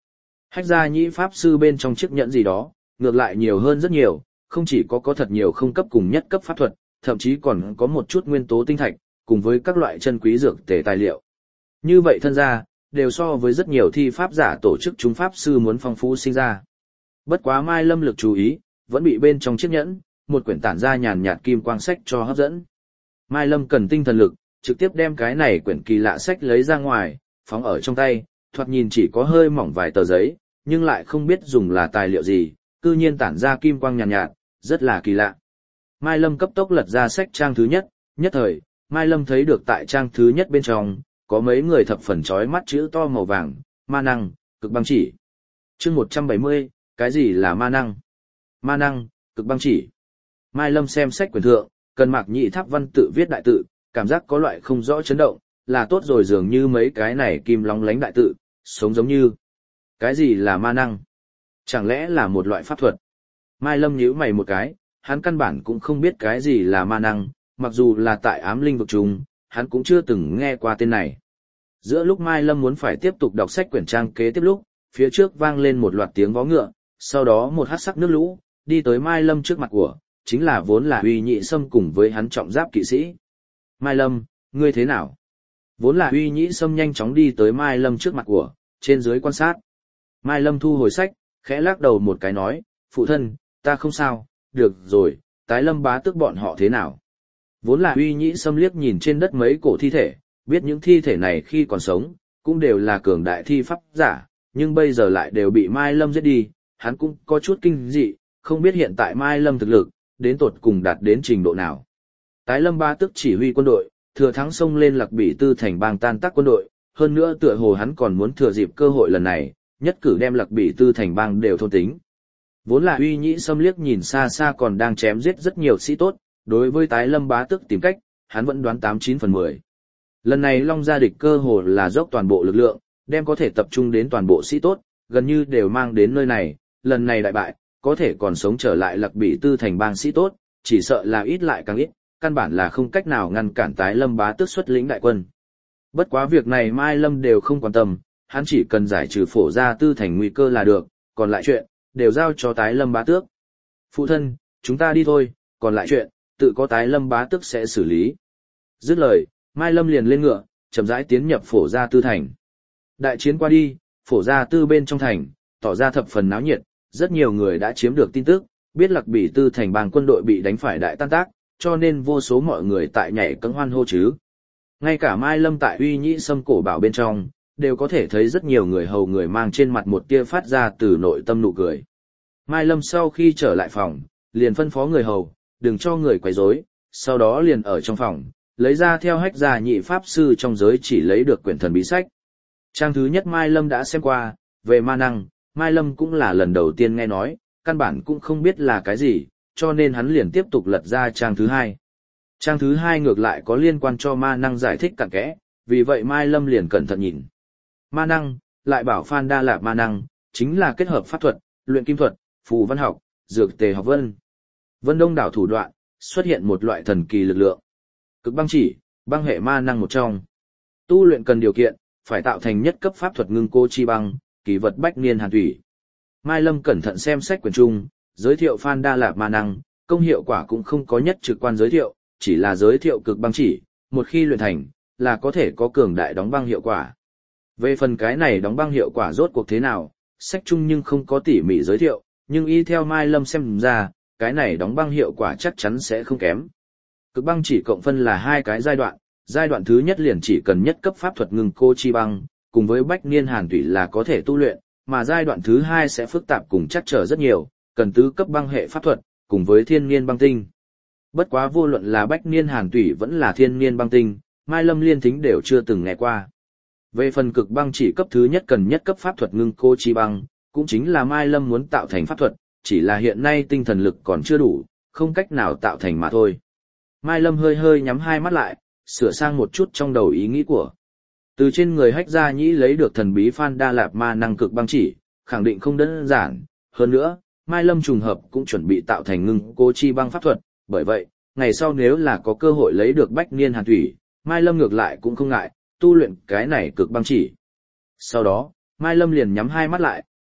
A: Hách gia nhĩ pháp sư bên trong chiếc nhẫn gì đó, ngược lại nhiều hơn rất nhiều, không chỉ có có thật nhiều không cấp cùng nhất cấp pháp thuật, thậm chí còn có một chút nguyên tố tinh thạch, cùng với các loại chân quý dược tể tài liệu. Như vậy thân ra, đều so với rất nhiều thi pháp giả tổ chức chúng pháp sư muốn phong phú sinh ra. Bất quá Mai Lâm lực chú ý, vẫn bị bên trong chiếc nhẫn, một quyển tản ra nhàn nhạt kim quang sách cho hấp dẫn. Mai Lâm cần tinh thần lực, trực tiếp đem cái này quyển kỳ lạ sách lấy ra ngoài, phóng ở trong tay, thoạt nhìn chỉ có hơi mỏng vài tờ giấy, nhưng lại không biết dùng là tài liệu gì, cư nhiên tản ra kim quang nhàn nhạt, nhạt, rất là kỳ lạ. Mai Lâm cấp tốc lật ra sách trang thứ nhất, nhất thời, Mai Lâm thấy được tại trang thứ nhất bên trong, có mấy người thập phần chói mắt chữ to màu vàng, ma năng, cực băng chỉ. Chương một trăm bảy mươi, cái gì là ma năng? Ma năng, cực băng chỉ. Mai Lâm xem sách quyển thượng, cần Mạc Nhị Tháp văn tự viết đại tự, cảm giác có loại không rõ chấn động, là tốt rồi dường như mấy cái này kim lóng lánh đại tự, sống giống như. Cái gì là ma năng? Chẳng lẽ là một loại pháp thuật? Mai Lâm nhíu mày một cái, hắn căn bản cũng không biết cái gì là ma năng, mặc dù là tại ám linh vực trùng, hắn cũng chưa từng nghe qua tên này. Giữa lúc Mai Lâm muốn phải tiếp tục đọc sách quyển trang kế tiếp lúc, phía trước vang lên một loạt tiếng vó ngựa, sau đó một hắc sắc nước lũ, đi tới Mai Lâm trước mặt của, chính là vốn là Uy Nhĩ Sâm cùng với hắn trọng giáp kỵ sĩ. Mai Lâm, ngươi thế nào? Vốn là Uy Nhĩ Sâm nhanh chóng đi tới Mai Lâm trước mặt của, trên dưới quan sát. Mai Lâm thu hồi sách, khẽ lắc đầu một cái nói, phụ thân, ta không sao, được rồi, tái Lâm bá tước bọn họ thế nào? Vốn là Uy Nhĩ Sâm liếc nhìn trên đất mấy cổ thi thể, biết những thi thể này khi còn sống, cũng đều là cường đại thi pháp giả, nhưng bây giờ lại đều bị Mai Lâm giết đi, hắn cũng có chút kinh dị, không biết hiện tại Mai Lâm thực lực, đến tột cùng đạt đến trình độ nào. Tái Lâm bá tước chỉ huy quân đội, thừa thắng xông lên Lạc Bỉ Tư thành bang tan tác quân đội, hơn nữa tựa hồ hắn còn muốn thừa dịp cơ hội lần này, nhất cử đem Lạc Bỉ Tư thành bang đều thôn tính. Vốn là Uy Nhĩ Sâm liếc nhìn xa xa còn đang chém giết rất nhiều sĩ tốt, đối với Tái Lâm bá tước tìm cách, hắn vẫn đoán tám chín phần mười. Lần này Long gia địch cơ hồ là dốc toàn bộ lực lượng, đem có thể tập trung đến toàn bộ sĩ tốt, gần như đều mang đến nơi này, lần này đại bại, có thể còn sống trở lại Lạc Bỉ Tư thành bang sĩ tốt, chỉ sợ là ít lại càng ít, căn bản là không cách nào ngăn cản Tái Lâm bá tước xuất lĩnh đại quân. Bất quá việc này Mai Lâm đều không quan tâm, hắn chỉ cần giải trừ Phổ Gia Tư thành nguy cơ là được, còn lại chuyện, đều giao cho Tái Lâm bá tước. Phụ thân, chúng ta đi thôi, còn lại chuyện, tự có Tái Lâm bá tước sẽ xử lý. Dứt lời, Mai Lâm liền lên ngựa, chậm rãi tiến nhập Phổ Gia Tư thành. Đại chiến qua đi, Phổ Gia Tư bên trong thành, tỏ ra thập phần náo nhiệt, rất nhiều người đã chiếm được tin tức, biết Lạc Bỉ Tư thành bang quân đội bị đánh phải đại tan tác, cho nên vô số mọi người tại nhảy cẫng hoan hô chứ. Ngay cả Mai Lâm tại Uy Nhĩ Sâm cổ bảo bên trong, đều có thể thấy rất nhiều người hầu người mang trên mặt một tia phát ra từ nội tâm nụ cười. Mai Lâm sau khi trở lại phòng, liền phân phó người hầu, đừng cho người quấy rối, sau đó liền ở trong phòng, lấy ra theo Hách gia nhị pháp sư trong giới chỉ lấy được quyển thần bí sách. Trang thứ nhất Mai Lâm đã xem qua, về ma năng, Mai Lâm cũng là lần đầu tiên nghe nói, căn bản cũng không biết là cái gì, cho nên hắn liền tiếp tục lật ra trang thứ hai. Trang thứ hai ngược lại có liên quan cho ma năng giải thích cặn kẽ, vì vậy Mai Lâm liền cẩn thận nhìn. Ma năng, lại bảo Phan Đa Lạp ma năng, chính là kết hợp pháp thuật, luyện kim thuật, phù văn học, dược tề học vân. Vân Đông đảo thủ đoạn, xuất hiện một loại thần kỳ lực lượng. Cực băng chỉ, băng hệ ma năng một trong. Tu luyện cần điều kiện, phải tạo thành nhất cấp pháp thuật ngưng cô chi băng, kỳ vật bách niên hàn thủy. Mai Lâm cẩn thận xem sách quyển trung, giới thiệu Phan Đa Lạp ma năng, công hiệu quả cũng không có nhất trực quan giới thiệu, chỉ là giới thiệu cực băng chỉ, một khi luyện thành, là có thể có cường đại đóng băng hiệu quả. Về phần cái này đóng băng hiệu quả rốt cuộc thế nào, sách chung nhưng không có tỉ mỉ giới thiệu, nhưng y theo Mai Lâm xem ra, cái này đóng băng hiệu quả chắc chắn sẽ không kém. Cực băng chỉ cộng phân là hai cái giai đoạn, giai đoạn thứ nhất liền chỉ cần nhất cấp pháp thuật ngưng cô chi băng, cùng với bách niên hàn thủy là có thể tu luyện, mà giai đoạn thứ hai sẽ phức tạp cùng chắc trở rất nhiều, cần tứ cấp băng hệ pháp thuật, cùng với thiên niên băng tinh. Bất quá vô luận là bách niên hàn thủy vẫn là thiên niên băng tinh, Mai Lâm liên thính đều chưa từng nghe qua. Về phần cực băng chỉ cấp thứ nhất cần nhất cấp pháp thuật ngưng cô chi băng, cũng chính là Mai Lâm muốn tạo thành pháp thuật, chỉ là hiện nay tinh thần lực còn chưa đủ, không cách nào tạo thành mà thôi. Mai Lâm hơi hơi nhắm hai mắt lại, sửa sang một chút trong đầu ý nghĩ của. Từ trên người Hách Gia Nhĩ lấy được thần bí Phan Đa Lạp ma năng cực băng chỉ, khẳng định không đơn giản, hơn nữa, Mai Lâm trùng hợp cũng chuẩn bị tạo thành ngưng cô chi băng pháp thuật, bởi vậy, ngày sau nếu là có cơ hội lấy được bách niên hàn thủy, Mai Lâm ngược lại cũng không ngại, tu luyện cái này cực băng chỉ. Sau đó, Mai Lâm liền nhắm hai mắt lại,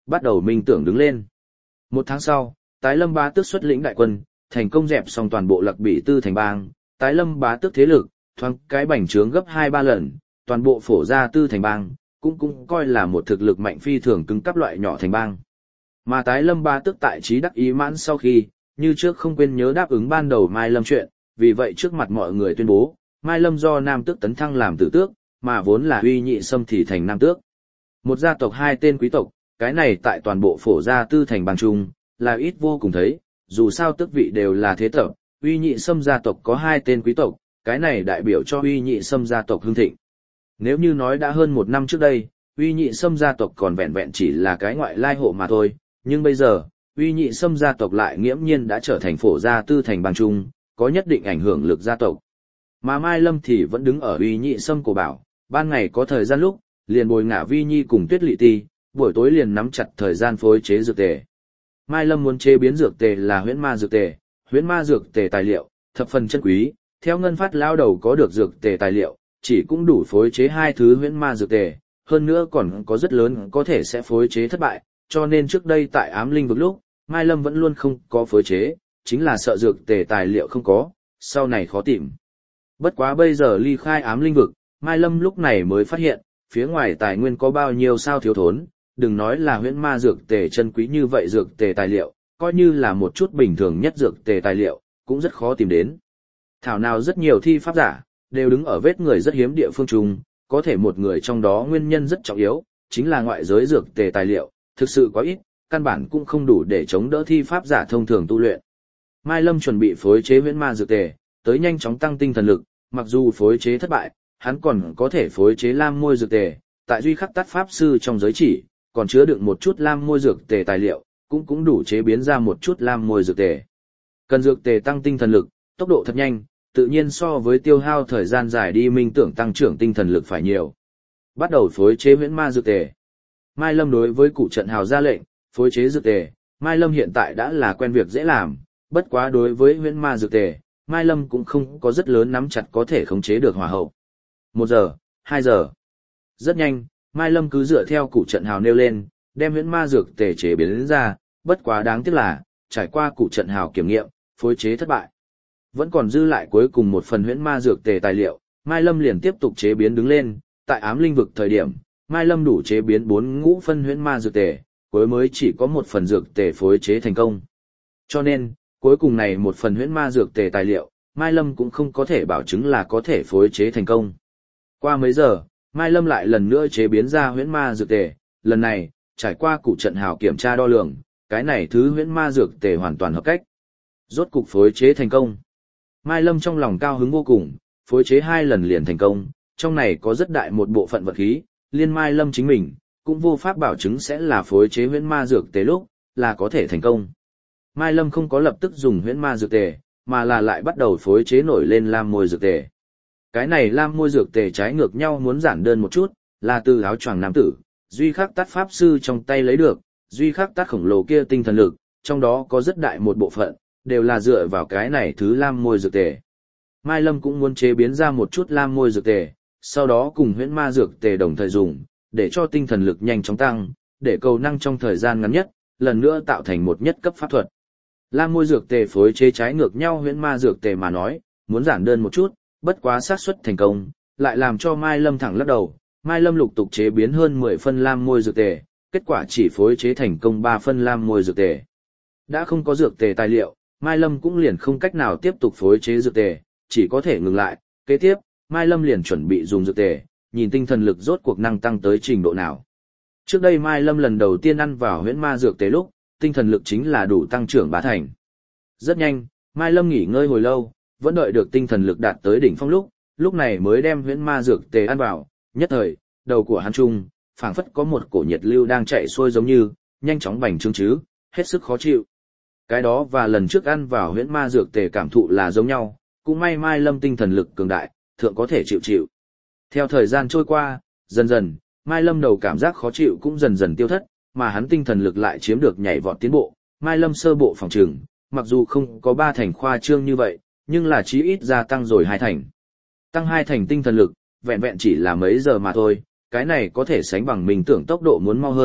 A: bắt đầu minh tưởng đứng lên. Một tháng sau, Tái Lâm Bá Tước xuất lĩnh đại quân, thành công dẹp xong toàn bộ Lặc Bị Tư thành bang, Tái Lâm Bá Tước thế lực, thoáng cái bành trướng gấp hai ba lần, toàn bộ phổ gia tư thành bang, cũng cũng coi là một thực lực mạnh phi thường cứng cấp loại nhỏ thành bang. Mà Tái Lâm Bá Tước tại trí đắc ý mãn sau khi, như trước không quên nhớ đáp ứng ban đầu Mai Lâm chuyện, vì vậy trước mặt mọi người tuyên bố, Mai Lâm do Nam Tước tấn thăng làm Tử Tước, mà vốn là Uy Nhị Sâm thì thành Nam Tước. Một gia tộc hai tên quý tộc, cái này tại toàn bộ phổ gia tư thành bang trung, là ít vô cùng thấy, dù sao tước vị đều là thế tập, Uy Nhị Sâm gia tộc có hai tên quý tộc, cái này đại biểu cho Uy Nhị Sâm gia tộc hưng thịnh. Nếu như nói đã hơn một năm trước đây, Uy Nhị Sâm gia tộc còn vẹn vẹn chỉ là cái ngoại lai hộ mà thôi, nhưng bây giờ, Uy Nhị Sâm gia tộc lại nghiễm nhiên đã trở thành phổ gia tư thành bang trung, có nhất định ảnh hưởng lực gia tộc. Mà Mai Lâm thì vẫn đứng ở Uy Nhị Sâm cổ bảo, ban ngày có thời gian lúc, liền bồi ngả Vi Nhi cùng Tuyết Lị Ti, buổi tối liền nắm chặt thời gian phối chế dược tề. Mai Lâm muốn chế biến dược tề là huyễn ma dược tề, huyễn ma dược tề tài liệu, thập phần chân quý, theo Ngân Phát lao đầu có được dược tề tài liệu, chỉ cũng đủ phối chế hai thứ huyễn ma dược tề, hơn nữa còn có rất lớn có thể sẽ phối chế thất bại, cho nên trước đây tại ám linh vực lúc, Mai Lâm vẫn luôn không có phối chế, chính là sợ dược tề tài liệu không có, sau này khó tìm. Bất quá bây giờ ly khai ám linh vực, Mai Lâm lúc này mới phát hiện, phía ngoài tài nguyên có bao nhiêu sao thiếu thốn, đừng nói là huyễn ma dược tề chân quý như vậy dược tề tài liệu, coi như là một chút bình thường nhất dược tề tài liệu, cũng rất khó tìm đến. Thảo nào rất nhiều thi pháp giả, đều đứng ở vết người rất hiếm địa phương chung, có thể một người trong đó nguyên nhân rất trọng yếu, chính là ngoại giới dược tề tài liệu, thực sự quá ít, căn bản cũng không đủ để chống đỡ thi pháp giả thông thường tu luyện. Mai Lâm chuẩn bị phối chế huyễn ma dược tề, tới nhanh chóng tăng tinh thần lực, mặc dù phối chế thất bại, hắn còn có thể phối chế lam môi dược tề, tại duy khắc tát pháp sư trong giới chỉ, còn chứa đựng một chút lam môi dược tề tài liệu, cũng cũng đủ chế biến ra một chút lam môi dược tề. Cần dược tề tăng tinh thần lực, tốc độ thật nhanh, tự nhiên so với tiêu hao thời gian dài đi minh tưởng tăng trưởng tinh thần lực phải nhiều. Bắt đầu phối chế huyễn ma dược tề. Mai Lâm đối với cụ trận hào ra lệnh, phối chế dược tề, Mai Lâm hiện tại đã là quen việc dễ làm, bất quá đối với huyễn ma dược tề, Mai Lâm cũng không có rất lớn nắm chặt có thể khống chế được hỏa hậu. Một giờ, hai giờ. Rất nhanh, Mai Lâm cứ dựa theo cụ trận hào nêu lên, đem huyễn ma dược tề chế biến đến ra, bất quá đáng tiếc là, trải qua cụ trận hào kiểm nghiệm, phối chế thất bại. Vẫn còn dư lại cuối cùng một phần huyễn ma dược tề tài liệu, Mai Lâm liền tiếp tục chế biến đứng lên, tại ám linh vực thời điểm, Mai Lâm đủ chế biến bốn ngũ phân huyễn ma dược tề, cuối mới chỉ có một phần dược tề phối chế thành công. Cho nên, cuối cùng này một phần huyễn ma dược tề tài liệu, Mai Lâm cũng không có thể bảo chứng là có thể phối chế thành công. Qua mấy giờ, Mai Lâm lại lần nữa chế biến ra huyễn ma dược tề, lần này, trải qua cụ trận hào kiểm tra đo lường, cái này thứ huyễn ma dược tề hoàn toàn hợp cách. Rốt cục phối chế thành công. Mai Lâm trong lòng cao hứng vô cùng, phối chế hai lần liền thành công, trong này có rất đại một bộ phận vật khí, liên Mai Lâm chính mình, cũng vô pháp bảo chứng sẽ là phối chế huyễn ma dược tề lúc, là có thể thành công. Mai Lâm không có lập tức dùng huyễn ma dược tề, mà là lại bắt đầu phối chế nổi lên lam môi dược tề. Cái này lam môi dược tề trái ngược nhau muốn giản đơn một chút, là từ áo choàng nam tử, duy khắc tát pháp sư trong tay lấy được, duy khắc tát khổng lồ kia tinh thần lực, trong đó có rất đại một bộ phận, đều là dựa vào cái này thứ lam môi dược tề. Mai Lâm cũng muốn chế biến ra một chút lam môi dược tề, sau đó cùng huyễn ma dược tề đồng thời dùng, để cho tinh thần lực nhanh chóng tăng, để cầu năng trong thời gian ngắn nhất, lần nữa tạo thành một nhất cấp pháp thuật. Lam môi dược tề phối chế trái ngược nhau huyễn ma dược tề mà nói, muốn giản đơn một chút, bất quá xác suất thành công, lại làm cho Mai Lâm thẳng lắc đầu. Mai Lâm lục tục chế biến hơn mười phân lam môi dược tề, kết quả chỉ phối chế thành công ba phân lam môi dược tề. Đã không có dược tề tài liệu, Mai Lâm cũng liền không cách nào tiếp tục phối chế dược tề, chỉ có thể ngừng lại. Kế tiếp, Mai Lâm liền chuẩn bị dùng dược tề, nhìn tinh thần lực rốt cuộc năng tăng tới trình độ nào. Trước đây Mai Lâm lần đầu tiên ăn vào huyễn ma dược tề lúc, tinh thần lực chính là đủ tăng trưởng bá thành. Rất nhanh, Mai Lâm nghỉ ngơi hồi lâu, vẫn đợi được tinh thần lực đạt tới đỉnh phong lúc, lúc này mới đem huyễn ma dược tề ăn vào, nhất thời, đầu của hắn trung, phảng phất có một cổ nhiệt lưu đang chạy xuôi giống như, nhanh chóng bành trướng chứ, hết sức khó chịu. Cái đó và lần trước ăn vào huyễn ma dược tề cảm thụ là giống nhau, cũng may Mai Lâm tinh thần lực cường đại, thượng có thể chịu chịu. Theo thời gian trôi qua, dần dần, Mai Lâm đầu cảm giác khó chịu cũng dần dần tiêu thất, mà hắn tinh thần lực lại chiếm được nhảy vọt tiến bộ. Mai Lâm sơ bộ phòng trường, mặc dù không có ba thành khoa trương như vậy, nhưng là chí ít gia tăng rồi hai thành. Tăng hai thành tinh thần lực, vẹn vẹn chỉ là mấy giờ mà thôi, cái này có thể sánh bằng mình tưởng tốc độ muốn mau hơn,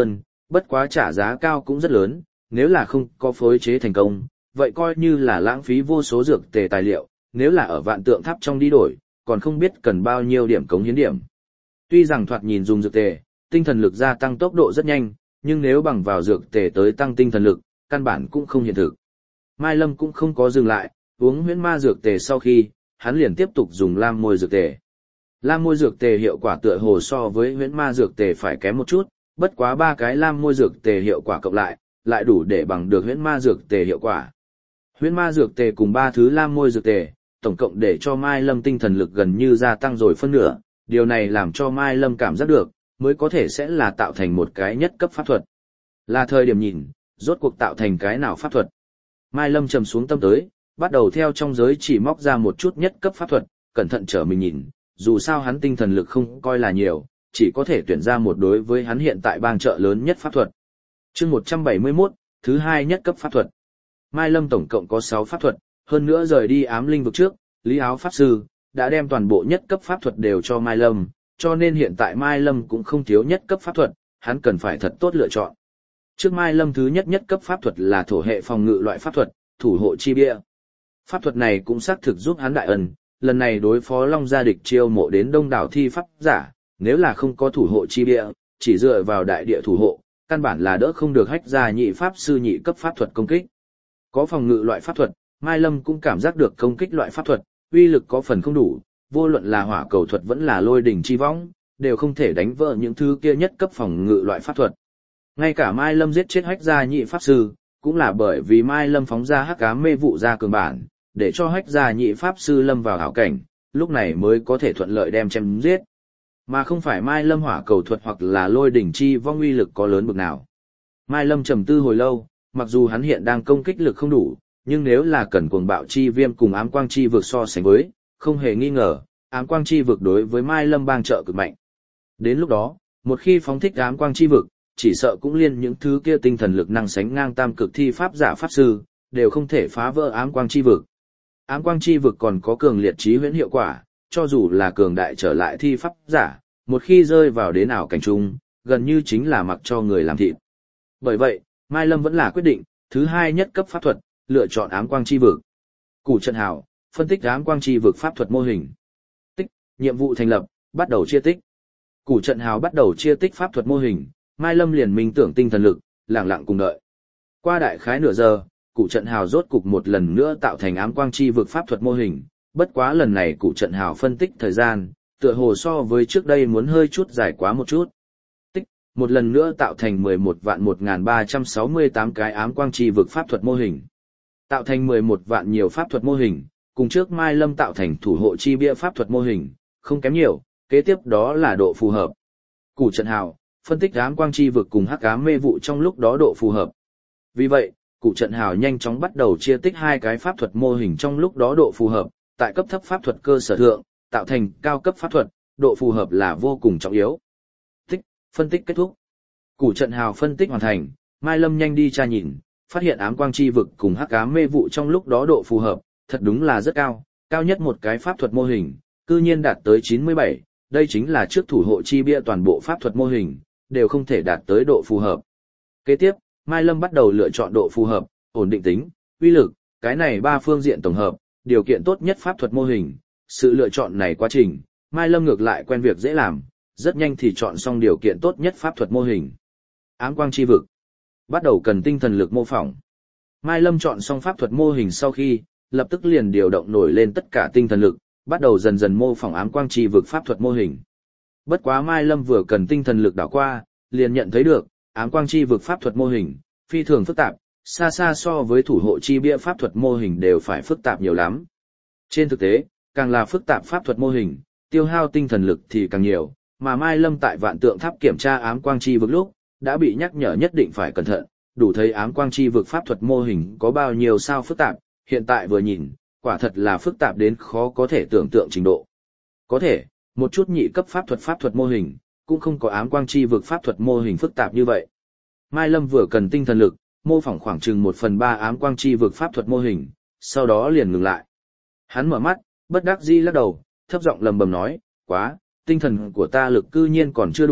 A: Bất quá trả giá cao cũng rất lớn, nếu là không có phối chế thành công, vậy coi như là lãng phí vô số dược tề tài liệu, nếu là ở vạn tượng tháp trong đi đổi, còn không biết cần bao nhiêu điểm cống hiến điểm. Tuy rằng thoạt nhìn dùng dược tề, tinh thần lực gia tăng tốc độ rất nhanh, nhưng nếu bằng vào dược tề tới tăng tinh thần lực, căn bản cũng không hiện thực. Mai Lâm cũng không có dừng lại, uống huyễn ma dược tề sau khi, hắn liền tiếp tục dùng lam môi dược tề. Lam môi dược tề hiệu quả tựa hồ so với huyễn ma dược tề phải kém một chút, bất quá ba cái lam môi dược tề hiệu quả cộng lại, lại đủ để bằng được huyễn ma dược tề hiệu quả. Huyễn ma dược tề cùng ba thứ lam môi dược tề, tổng cộng để cho Mai Lâm tinh thần lực gần như gia tăng rồi phân nửa, điều này làm cho Mai Lâm cảm giác được, mới có thể sẽ là tạo thành một cái nhất cấp pháp thuật. Là thời điểm nhìn, rốt cuộc tạo thành cái nào pháp thuật. Mai Lâm trầm xuống tâm tới, bắt đầu theo trong giới chỉ móc ra một chút nhất cấp pháp thuật, cẩn thận trở mình nhìn, dù sao hắn tinh thần lực không coi là nhiều, chỉ có thể tuyển ra một đối với hắn hiện tại bang chợ lớn nhất pháp thuật. Chương một trăm bảy mươi mốt, thứ hai nhất cấp pháp thuật. Mai Lâm tổng cộng có sáu pháp thuật, hơn nữa rời đi ám linh vực trước, Lý Áo Pháp Sư đã đem toàn bộ nhất cấp pháp thuật đều cho Mai Lâm, cho nên hiện tại Mai Lâm cũng không thiếu nhất cấp pháp thuật, hắn cần phải thật tốt lựa chọn. Trước Mai Lâm thứ nhất nhất cấp pháp thuật là thổ hệ phòng ngự loại pháp thuật, thủ hộ chi bia. Pháp thuật này cũng xác thực giúp hắn đại ân, lần này đối phó Long Gia địch chiêu mộ đến đông đảo thi pháp giả, nếu là không có thủ hộ chi bia, chỉ dựa vào đại địa thủ hộ, căn bản là đỡ không được Hách Gia nhị pháp sư nhị cấp pháp thuật công kích. Có phòng ngự loại pháp thuật, Mai Lâm cũng cảm giác được công kích loại pháp thuật, uy lực có phần không đủ, vô luận là hỏa cầu thuật vẫn là lôi đỉnh chi võng, đều không thể đánh vỡ những thứ kia nhất cấp phòng ngự loại pháp thuật. Ngay cả Mai Lâm giết chết Hách Gia nhị pháp sư, cũng là bởi vì Mai Lâm phóng ra hắc ám mê vụ ra cường bản, để cho Hách Gia nhị pháp sư lâm vào ảo cảnh, lúc này mới có thể thuận lợi đem chém giết. Mà không phải Mai Lâm hỏa cầu thuật hoặc là lôi đỉnh chi vong uy lực có lớn bực nào. Mai Lâm trầm tư hồi lâu, mặc dù hắn hiện đang công kích lực không đủ, nhưng nếu là cần cuồng bạo chi viêm cùng ám quang chi vực so sánh với, không hề nghi ngờ, ám quang chi vực đối với Mai Lâm bang trợ cực mạnh. Đến lúc đó, một khi phóng thích ám quang chi vực, chỉ sợ cũng liên những thứ kia tinh thần lực năng sánh ngang tam cực thi pháp giả pháp sư, đều không thể phá vỡ ám quang chi vực. Ám quang chi vực còn có cường liệt trí huyễn hiệu quả, cho dù là cường đại trở lại thi pháp giả, một khi rơi vào đến ảo cảnh trung, gần như chính là mặc cho người làm thịt. Bởi vậy, Mai Lâm vẫn là quyết định, thứ hai nhất cấp pháp thuật, lựa chọn ám quang chi vực. Củ trận hào, phân tích ám quang chi vực pháp thuật mô hình. Tích, nhiệm vụ thành lập, bắt đầu chia tích. Củ trận hào bắt đầu chia tích pháp thuật mô hình, Mai Lâm liền minh tưởng tinh thần lực, lặng lặng cùng đợi. Qua đại khái nửa giờ, củ trận hào rốt cục một lần nữa tạo thành ám quang chi vực pháp thuật mô hình, bất quá lần này củ trận hào phân tích thời gian, tựa hồ so với trước đây muốn hơi chút dài quá một chút. Tích, một lần nữa tạo thành mười một vạn một nghìn ba trăm sáu mươi tám cái ám quang chi vực pháp thuật mô hình. Tạo thành mười một vạn nhiều pháp thuật mô hình, cùng trước Mai Lâm tạo thành thủ hộ chi bia pháp thuật mô hình, không kém nhiều, kế tiếp đó là độ phù hợp. Củ trận hào, phân tích ám quang chi vực cùng hắc ám mê vụ trong lúc đó độ phù hợp. Vì vậy, củ trận hào nhanh chóng bắt đầu chia tích hai cái pháp thuật mô hình trong lúc đó độ phù hợp, tại cấp thấp pháp thuật cơ sở thượng, tạo thành cao cấp pháp thuật, độ phù hợp là vô cùng trọng yếu. Tích, phân tích kết thúc. Củ trận hào phân tích hoàn thành, Mai Lâm nhanh đi tra nhìn, phát hiện ám quang chi vực cùng hắc ám mê vụ trong lúc đó độ phù hợp, thật đúng là rất cao, cao nhất một cái pháp thuật mô hình, cư nhiên đạt tới chín mươi bảy, đây chính là trước thủ hộ chi bia toàn bộ pháp thuật mô hình, đều không thể đạt tới độ phù hợp. Kế tiếp, Mai Lâm bắt đầu lựa chọn độ phù hợp, ổn định tính, uy lực, cái này ba phương diện tổng hợp, điều kiện tốt nhất pháp thuật mô hình. Sự lựa chọn này quá trình, Mai Lâm ngược lại quen việc dễ làm, rất nhanh thì chọn xong điều kiện tốt nhất pháp thuật mô hình. Ám quang chi vực. Bắt đầu cần tinh thần lực mô phỏng. Mai Lâm chọn xong pháp thuật mô hình sau khi, lập tức liền điều động nổi lên tất cả tinh thần lực, bắt đầu dần dần mô phỏng ám quang chi vực pháp thuật mô hình. Bất quá Mai Lâm vừa cần tinh thần lực đảo qua, liền nhận thấy được, ám quang chi vực pháp thuật mô hình, phi thường phức tạp, xa xa so với thủ hộ chi bia pháp thuật mô hình đều phải phức tạp nhiều lắm. Trên thực tế, càng là phức tạp pháp thuật mô hình, tiêu hao tinh thần lực thì càng nhiều, mà Mai Lâm tại vạn tượng tháp kiểm tra ám quang chi vực lúc, đã bị nhắc nhở nhất định phải cẩn thận, đủ thấy ám quang chi vực pháp thuật mô hình có bao nhiêu sao phức tạp, hiện tại vừa nhìn, quả thật là phức tạp đến khó có thể tưởng tượng trình độ. Có thể, một chút nhị cấp pháp thuật pháp thuật mô hình, cũng không có ám quang chi vực pháp thuật mô hình phức tạp như vậy. Mai Lâm vừa cần tinh thần lực, mô phỏng khoảng chừng một phần ba ám quang chi vực pháp thuật mô hình, sau đó liền ngừng lại. Hắn mở mắt, bất đắc dĩ lắc đầu, thấp giọng lầm bầm nói, quá, tinh thần của ta lực cư nhiên còn chưa đủ,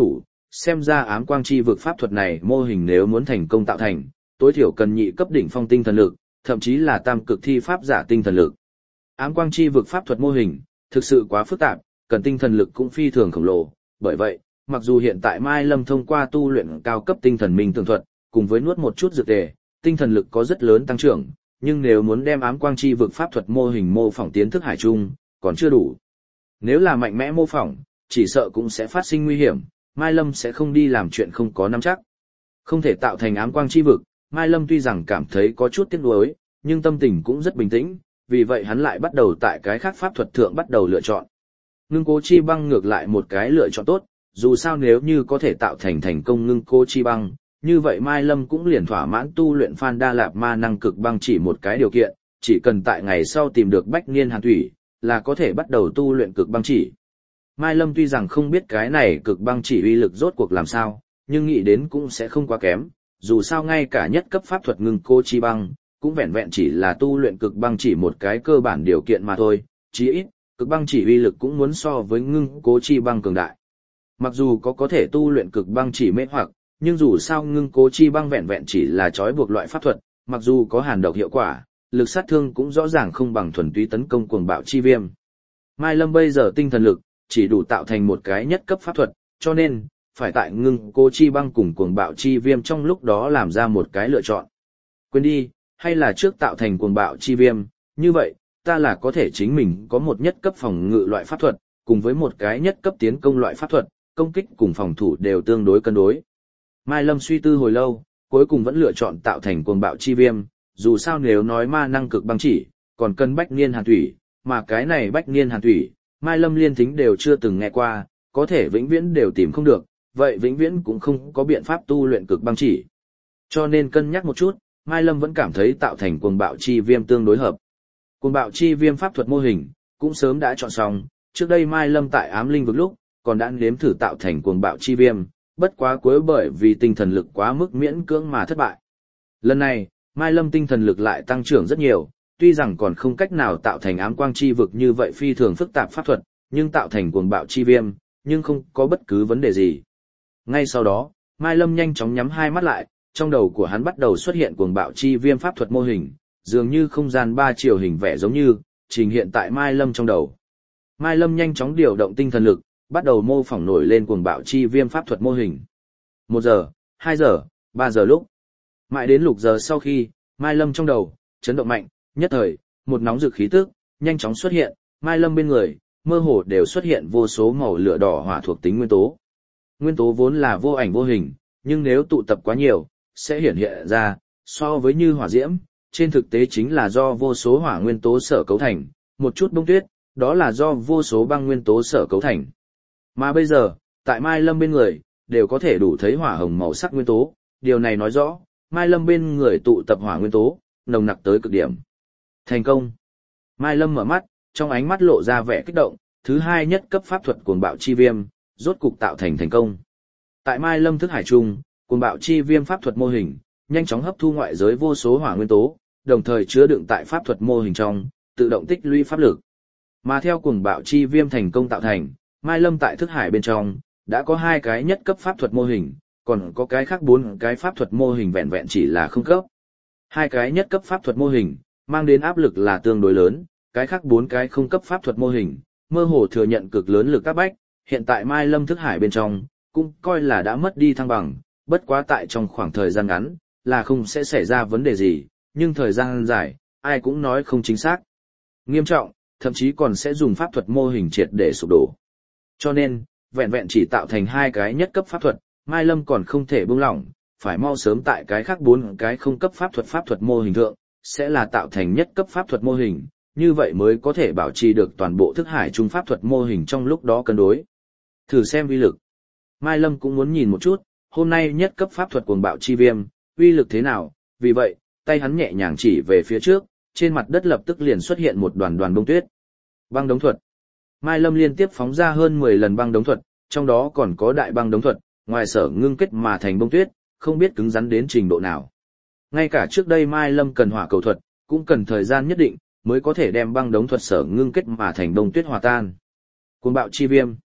A: xem ra ám quang chi vực pháp thuật này mô hình nếu muốn thành công tạo thành, tối thiểu cần nhị cấp đỉnh phong tinh thần lực, thậm chí là tam cực thi pháp giả tinh thần lực. Ám quang chi vực pháp thuật mô hình, thực sự quá phức tạp, cần tinh thần lực cũng phi thường khổng lồ, bởi vậy, mặc dù hiện tại Mai Lâm thông qua tu luyện cao cấp tinh thần minh tường thuật, cùng với nuốt một chút dược tề, tinh thần lực có rất lớn tăng trưởng, nhưng nếu muốn đem ám quang chi vực pháp thuật mô hình mô phỏng tiến thức hải chung, còn chưa đủ. Nếu là mạnh mẽ mô phỏng, chỉ sợ cũng sẽ phát sinh nguy hiểm, Mai Lâm sẽ không đi làm chuyện không có nắm chắc. Không thể tạo thành ám quang chi vực, Mai Lâm tuy rằng cảm thấy có chút tiếc nuối, nhưng tâm tình cũng rất bình tĩnh, vì vậy hắn lại bắt đầu tại cái khác pháp thuật thượng bắt đầu lựa chọn. Ngưng cố chi băng ngược lại một cái lựa chọn tốt, dù sao nếu như có thể tạo thành thành công ngưng cố chi băng, như vậy Mai Lâm cũng liền thỏa mãn tu luyện Phan Đa Lạp Ma năng cực băng chỉ một cái điều kiện, chỉ cần tại ngày sau tìm được Bách Niên Hàn Thủy, là có thể bắt đầu tu luyện cực băng chỉ. Mai Lâm tuy rằng không biết cái này cực băng chỉ uy lực rốt cuộc làm sao, nhưng nghĩ đến cũng sẽ không quá kém, dù sao ngay cả nhất cấp pháp thuật ngưng cố chi băng, cũng vẹn vẹn chỉ là tu luyện cực băng chỉ một cái cơ bản điều kiện mà thôi, chí ít, cực băng chỉ uy lực cũng muốn so với ngưng cố chi băng cường đại. Mặc dù có có thể tu luyện cực băng chỉ mê hoặc, nhưng dù sao ngưng cố chi băng vẹn vẹn chỉ là trói buộc loại pháp thuật, mặc dù có hàn độc hiệu quả, lực sát thương cũng rõ ràng không bằng thuần túy tấn công cuồng bạo chi viêm. Mai Lâm bây giờ tinh thần lực chỉ đủ tạo thành một cái nhất cấp pháp thuật, cho nên phải tại ngưng cố chi băng cùng cuồng bạo chi viêm trong lúc đó làm ra một cái lựa chọn. Quên đi, hay là trước tạo thành cuồng bạo chi viêm, như vậy, ta là có thể chính mình có một nhất cấp phòng ngự loại pháp thuật, cùng với một cái nhất cấp tiến công loại pháp thuật, công kích cùng phòng thủ đều tương đối cân đối. Mai Lâm suy tư hồi lâu, cuối cùng vẫn lựa chọn tạo thành cuồng bạo chi viêm, dù sao nếu nói ma năng cực băng chỉ, còn cần bách niên hàn thủy, mà cái này bách niên hàn thủy, Mai Lâm liên thính đều chưa từng nghe qua, có thể vĩnh viễn đều tìm không được, vậy vĩnh viễn cũng không có biện pháp tu luyện cực băng chỉ. Cho nên cân nhắc một chút, Mai Lâm vẫn cảm thấy tạo thành cuồng bạo chi viêm tương đối hợp. Cuồng bạo chi viêm pháp thuật mô hình, cũng sớm đã chọn xong, trước đây Mai Lâm tại ám linh vực lúc, còn đã nếm thử tạo thành cuồng bạo chi viêm, bất quá cuối bởi vì tinh thần lực quá mức miễn cưỡng mà thất bại. Lần này, Mai Lâm tinh thần lực lại tăng trưởng rất nhiều, tuy rằng còn không cách nào tạo thành ám quang chi vực như vậy phi thường phức tạp pháp thuật, nhưng tạo thành cuồng bạo chi viêm, nhưng không có bất cứ vấn đề gì. Ngay sau đó, Mai Lâm nhanh chóng nhắm hai mắt lại, trong đầu của hắn bắt đầu xuất hiện cuồng bạo chi viêm pháp thuật mô hình, dường như không gian ba chiều hình vẽ giống như, trình hiện tại Mai Lâm trong đầu. Mai Lâm nhanh chóng điều động tinh thần lực, bắt đầu mô phỏng nổi lên cuồng bạo chi viêm pháp thuật mô hình. Một giờ, hai giờ, ba giờ lúc. Mãi đến lục giờ sau khi, Mai Lâm trong đầu, chấn động mạnh, nhất thời, một nóng rực khí tức, nhanh chóng xuất hiện, Mai Lâm bên người, mơ hồ đều xuất hiện vô số màu lửa đỏ hỏa thuộc tính nguyên tố. Nguyên tố vốn là vô ảnh vô hình, nhưng nếu tụ tập quá nhiều, sẽ hiển hiện ra, so với như hỏa diễm, trên thực tế chính là do vô số hỏa nguyên tố sở cấu thành, một chút bông tuyết, đó là do vô số băng nguyên tố sở cấu thành. Mà bây giờ, tại Mai Lâm bên người, đều có thể đủ thấy hỏa hồng màu sắc nguyên tố, điều này nói rõ, Mai Lâm bên người tụ tập hỏa nguyên tố, nồng nặc tới cực điểm. Thành công. Mai Lâm mở mắt, trong ánh mắt lộ ra vẻ kích động, thứ hai nhất cấp pháp thuật cuồng bạo chi viêm, rốt cục tạo thành thành công. Tại Mai Lâm thức hải trung, cuồng bạo chi viêm pháp thuật mô hình, nhanh chóng hấp thu ngoại giới vô số hỏa nguyên tố, đồng thời chứa đựng tại pháp thuật mô hình trong, tự động tích lũy pháp lực. Mà theo cuồng bạo chi viêm thành công tạo thành, Mai Lâm tại thức hải bên trong, đã có hai cái nhất cấp pháp thuật mô hình, còn có cái khác bốn cái pháp thuật mô hình vẹn vẹn chỉ là không cấp. Hai cái nhất cấp pháp thuật mô hình, mang đến áp lực là tương đối lớn, cái khác bốn cái không cấp pháp thuật mô hình, mơ hồ thừa nhận cực lớn lực áp bách, hiện tại Mai Lâm thức hải bên trong, cũng coi là đã mất đi thăng bằng, bất quá tại trong khoảng thời gian ngắn, là không sẽ xảy ra vấn đề gì, nhưng thời gian dài, ai cũng nói không chính xác. Nghiêm trọng, thậm chí còn sẽ dùng pháp thuật mô hình triệt để sụp đổ. Cho nên, vẹn vẹn chỉ tạo thành hai cái nhất cấp pháp thuật, Mai Lâm còn không thể buông lỏng, phải mau sớm tại cái khác bốn cái không cấp pháp thuật pháp thuật mô hình thượng, sẽ là tạo thành nhất cấp pháp thuật mô hình, như vậy mới có thể bảo trì được toàn bộ thức hải trung pháp thuật mô hình trong lúc đó cân đối. Thử xem uy lực. Mai Lâm cũng muốn nhìn một chút, hôm nay nhất cấp pháp thuật cuồng bạo chi viêm, uy lực thế nào, vì vậy, tay hắn nhẹ nhàng chỉ về phía trước, trên mặt đất lập tức liền xuất hiện một đoàn đoàn bông tuyết. Băng đống thuật. Mai Lâm liên tiếp phóng ra hơn mười lần băng đống thuật, trong đó còn có đại băng đống thuật, ngoài sở ngưng kết mà thành bông tuyết, không biết cứng rắn đến trình độ nào. Ngay cả trước đây Mai Lâm cần hỏa cầu thuật, cũng cần thời gian nhất định, mới có thể đem băng đống thuật sở ngưng kết mà thành bông tuyết hòa tan. Cuồng bạo chi viêm.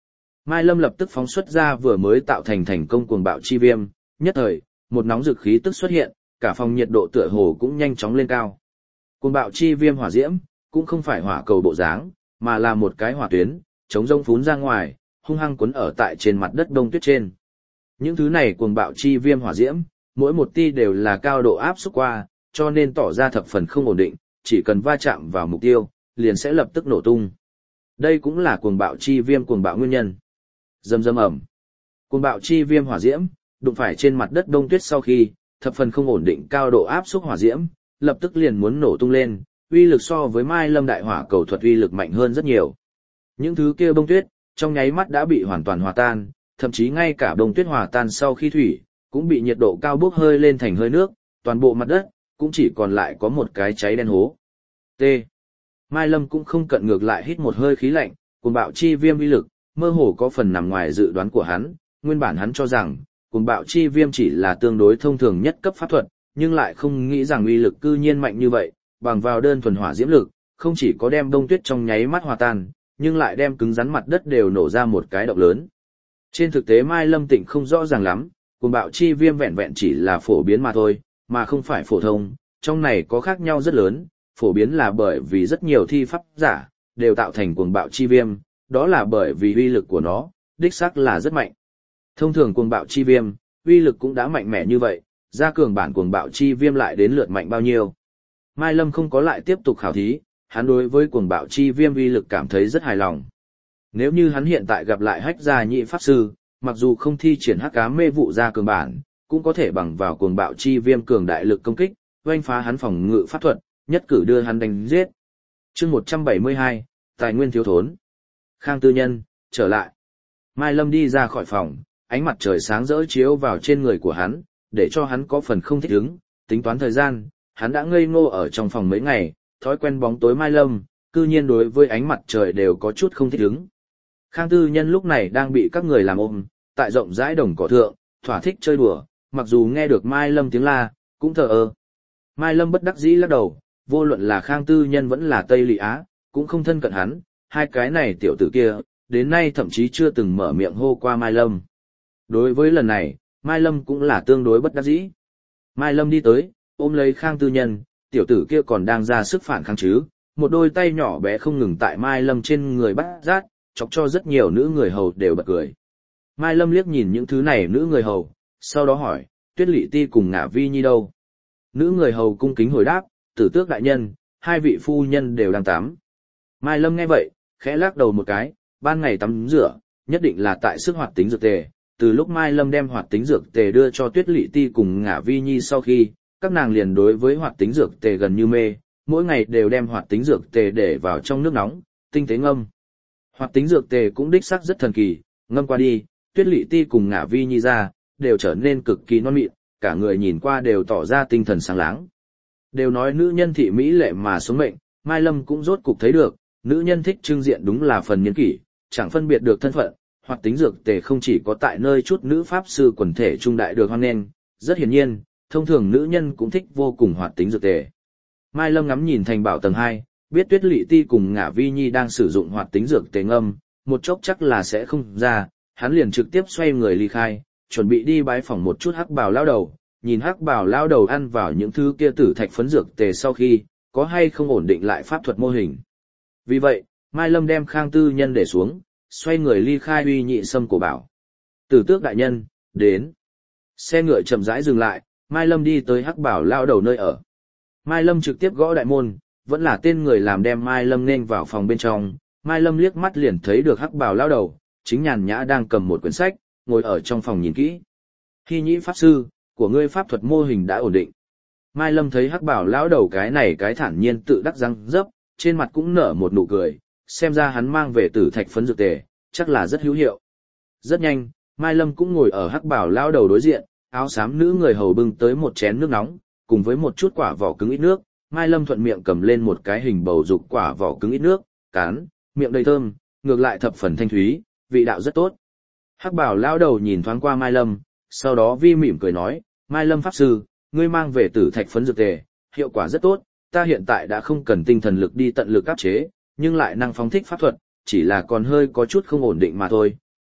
A: Mai Lâm lập tức phóng xuất ra vừa mới tạo thành thành công cuồng bạo chi viêm, nhất thời, một nóng dực khí tức xuất hiện, cả phòng nhiệt độ tựa hồ cũng nhanh chóng lên cao. Cuồng bạo chi viêm hỏa diễm, cũng không phải hỏa cầu bộ dáng, mà là một cái hỏa tuyến, chống rông phún ra ngoài, hung hăng cuốn ở tại trên mặt đất đông tuyết trên. Những thứ này cuồng bạo chi viêm hỏa diễm, mỗi một tia đều là cao độ áp xúc qua, cho nên tỏ ra thập phần không ổn định, chỉ cần va chạm vào mục tiêu, liền sẽ lập tức nổ tung. Đây cũng là cuồng bạo chi viêm cuồng bạo nguyên nhân. Rầm rầm ầm. Cuồng bạo chi viêm hỏa diễm, đụng phải trên mặt đất đông tuyết sau khi, thập phần không ổn định cao độ áp xúc hỏa diễm, lập tức liền muốn nổ tung lên, uy lực so với Mai Lâm đại hỏa cầu thuật uy lực mạnh hơn rất nhiều. Những thứ kia bông tuyết, trong nháy mắt đã bị hoàn toàn hòa tan, thậm chí ngay cả bông tuyết hòa tan sau khi thủy, cũng bị nhiệt độ cao bốc hơi lên thành hơi nước, toàn bộ mặt đất, cũng chỉ còn lại có một cái cháy đen hố. T. Mai Lâm cũng không cận ngược lại hít một hơi khí lạnh, cuồng bạo chi viêm uy lực, mơ hồ có phần nằm ngoài dự đoán của hắn, nguyên bản hắn cho rằng, cuồng bạo chi viêm chỉ là tương đối thông thường nhất cấp pháp thuật, nhưng lại không nghĩ rằng uy lực cư nhiên mạnh như vậy, bằng vào đơn thuần hỏa diễm lực, không chỉ có đem đông tuyết trong nháy mắt hòa tan, nhưng lại đem cứng rắn mặt đất đều nổ ra một cái động lớn. Trên thực tế Mai Lâm Tịnh không rõ ràng lắm, cuồng bạo chi viêm vẹn vẹn chỉ là phổ biến mà thôi, mà không phải phổ thông, trong này có khác nhau rất lớn, phổ biến là bởi vì rất nhiều thi pháp giả đều tạo thành cuồng bạo chi viêm, đó là bởi vì uy lực của nó, đích xác là rất mạnh. Thông thường cuồng bạo chi viêm, uy lực cũng đã mạnh mẽ như vậy, gia cường bản cuồng bạo chi viêm lại đến lượt mạnh bao nhiêu. Mai Lâm không có lại tiếp tục khảo thí, hắn đối với cuồng bạo chi viêm uy lực cảm thấy rất hài lòng. Nếu như hắn hiện tại gặp lại Hách Gia Nhị pháp sư, mặc dù không thi triển hắc ám mê vụ gia cường bản, cũng có thể bằng vào cuồng bạo chi viêm cường đại lực công kích, oanh phá hắn phòng ngự pháp thuật, nhất cử đưa hắn đánh giết. Chương một trăm bảy mươi hai, tài nguyên thiếu thốn. Khang Tư Nhân trở lại. Mai Lâm đi ra khỏi phòng, ánh mặt trời sáng rỡ chiếu vào trên người của hắn, để cho hắn có phần không thích ứng, tính toán thời gian, hắn đã ngây ngô ở trong phòng mấy ngày, thói quen bóng tối Mai Lâm, cư nhiên đối với ánh mặt trời đều có chút không thích ứng. Khang Tư Nhân lúc này đang bị các người làm ôm, tại rộng rãi đồng cỏ thượng, thỏa thích chơi đùa, mặc dù nghe được Mai Lâm tiếng la, cũng thờ ơ. Mai Lâm bất đắc dĩ lắc đầu, vô luận là Khang Tư Nhân vẫn là Tây Lị Á, cũng không thân cận hắn, hai cái này tiểu tử kia, đến nay thậm chí chưa từng mở miệng hô qua Mai Lâm. Đối với lần này, Mai Lâm cũng là tương đối bất đắc dĩ. Mai Lâm đi tới, ôm lấy Khang Tư Nhân, tiểu tử kia còn đang ra sức phản kháng chứ, một đôi tay nhỏ bé không ngừng tại Mai Lâm trên người bắt rát, chọc cho rất nhiều nữ người hầu đều bật cười. Mai Lâm liếc nhìn những thứ này nữ người hầu, sau đó hỏi, Tuyết Lị Ti cùng Ngả Vi Nhi đâu? Nữ người hầu cung kính hồi đáp, Tử Tước đại nhân, hai vị phu nhân đều đang tắm. Mai Lâm nghe vậy, khẽ lắc đầu một cái, ban ngày tắm rửa, nhất định là tại sức hoạt tính dược tề. Từ lúc Mai Lâm đem hoạt tính dược tề đưa cho Tuyết Lị Ti cùng Ngả Vi Nhi sau khi, các nàng liền đối với hoạt tính dược tề gần như mê, mỗi ngày đều đem hoạt tính dược tề để vào trong nước nóng, tinh tế ngâm. Hoạt tính dược tề cũng đích xác rất thần kỳ, ngâm qua đi, Tuyết Lị Ti cùng Ngả Vi Nhi ra, đều trở nên cực kỳ non mịn, cả người nhìn qua đều tỏ ra tinh thần sáng láng. Đều nói nữ nhân thị mỹ lệ mà sống mệnh, Mai Lâm cũng rốt cục thấy được, nữ nhân thích trưng diện đúng là phần nhân kỷ, chẳng phân biệt được thân phận, hoạt tính dược tề không chỉ có tại nơi chút nữ pháp sư quần thể trung đại được hoan nghênh, rất hiển nhiên, thông thường nữ nhân cũng thích vô cùng hoạt tính dược tề. Mai Lâm ngắm nhìn thành bảo tầng hai, biết Tuyết Lị Ti cùng Ngả Vi Nhi đang sử dụng hoạt tính dược tề ngâm, một chốc chắc là sẽ không ra, hắn liền trực tiếp xoay người ly khai, chuẩn bị đi bái phỏng một chút hắc bào lao đầu, nhìn hắc bào lao đầu ăn vào những thứ kia tử thạch phấn dược tề sau khi, có hay không ổn định lại pháp thuật mô hình. Vì vậy, Mai Lâm đem Khang Tư Nhân để xuống, xoay người ly khai uy nhị sâm cổ bảo. Tử Tước đại nhân, đến. Xe ngựa chậm rãi dừng lại, Mai Lâm đi tới hắc bảo lao đầu nơi ở. Mai Lâm trực tiếp gõ đại môn, vẫn là tên người làm đem Mai Lâm nên vào phòng bên trong. Mai Lâm liếc mắt liền thấy được hắc bảo lao đầu, chính nhàn nhã đang cầm một quyển sách, ngồi ở trong phòng nhìn kỹ. Hy nhĩ pháp sư, của ngươi pháp thuật mô hình đã ổn định. Mai Lâm thấy hắc bảo lão đầu cái này cái thản nhiên tự đắc răng dấp, trên mặt cũng nở một nụ cười, xem ra hắn mang về tử thạch phấn dược tề, chắc là rất hữu hiệu. Rất nhanh, Mai Lâm cũng ngồi ở hắc bảo lão đầu đối diện, áo xám nữ người hầu bưng tới một chén nước nóng, cùng với một chút quả vỏ cứng ít nước, Mai Lâm thuận miệng cầm lên một cái hình bầu dục quả vỏ cứng ít nước, cán, miệng đầy thơm, ngược lại thập phần thanh thúy, vị đạo rất tốt. Hắc bảo lão đầu nhìn thoáng qua Mai Lâm, sau đó vi mỉm cười nói, Mai Lâm pháp sư, ngươi mang về tử thạch phấn dược tề, hiệu quả rất tốt, ta hiện tại đã không cần tinh thần lực đi tận lực áp chế, nhưng lại năng phóng thích pháp thuật, chỉ là còn hơi có chút không ổn định mà thôi,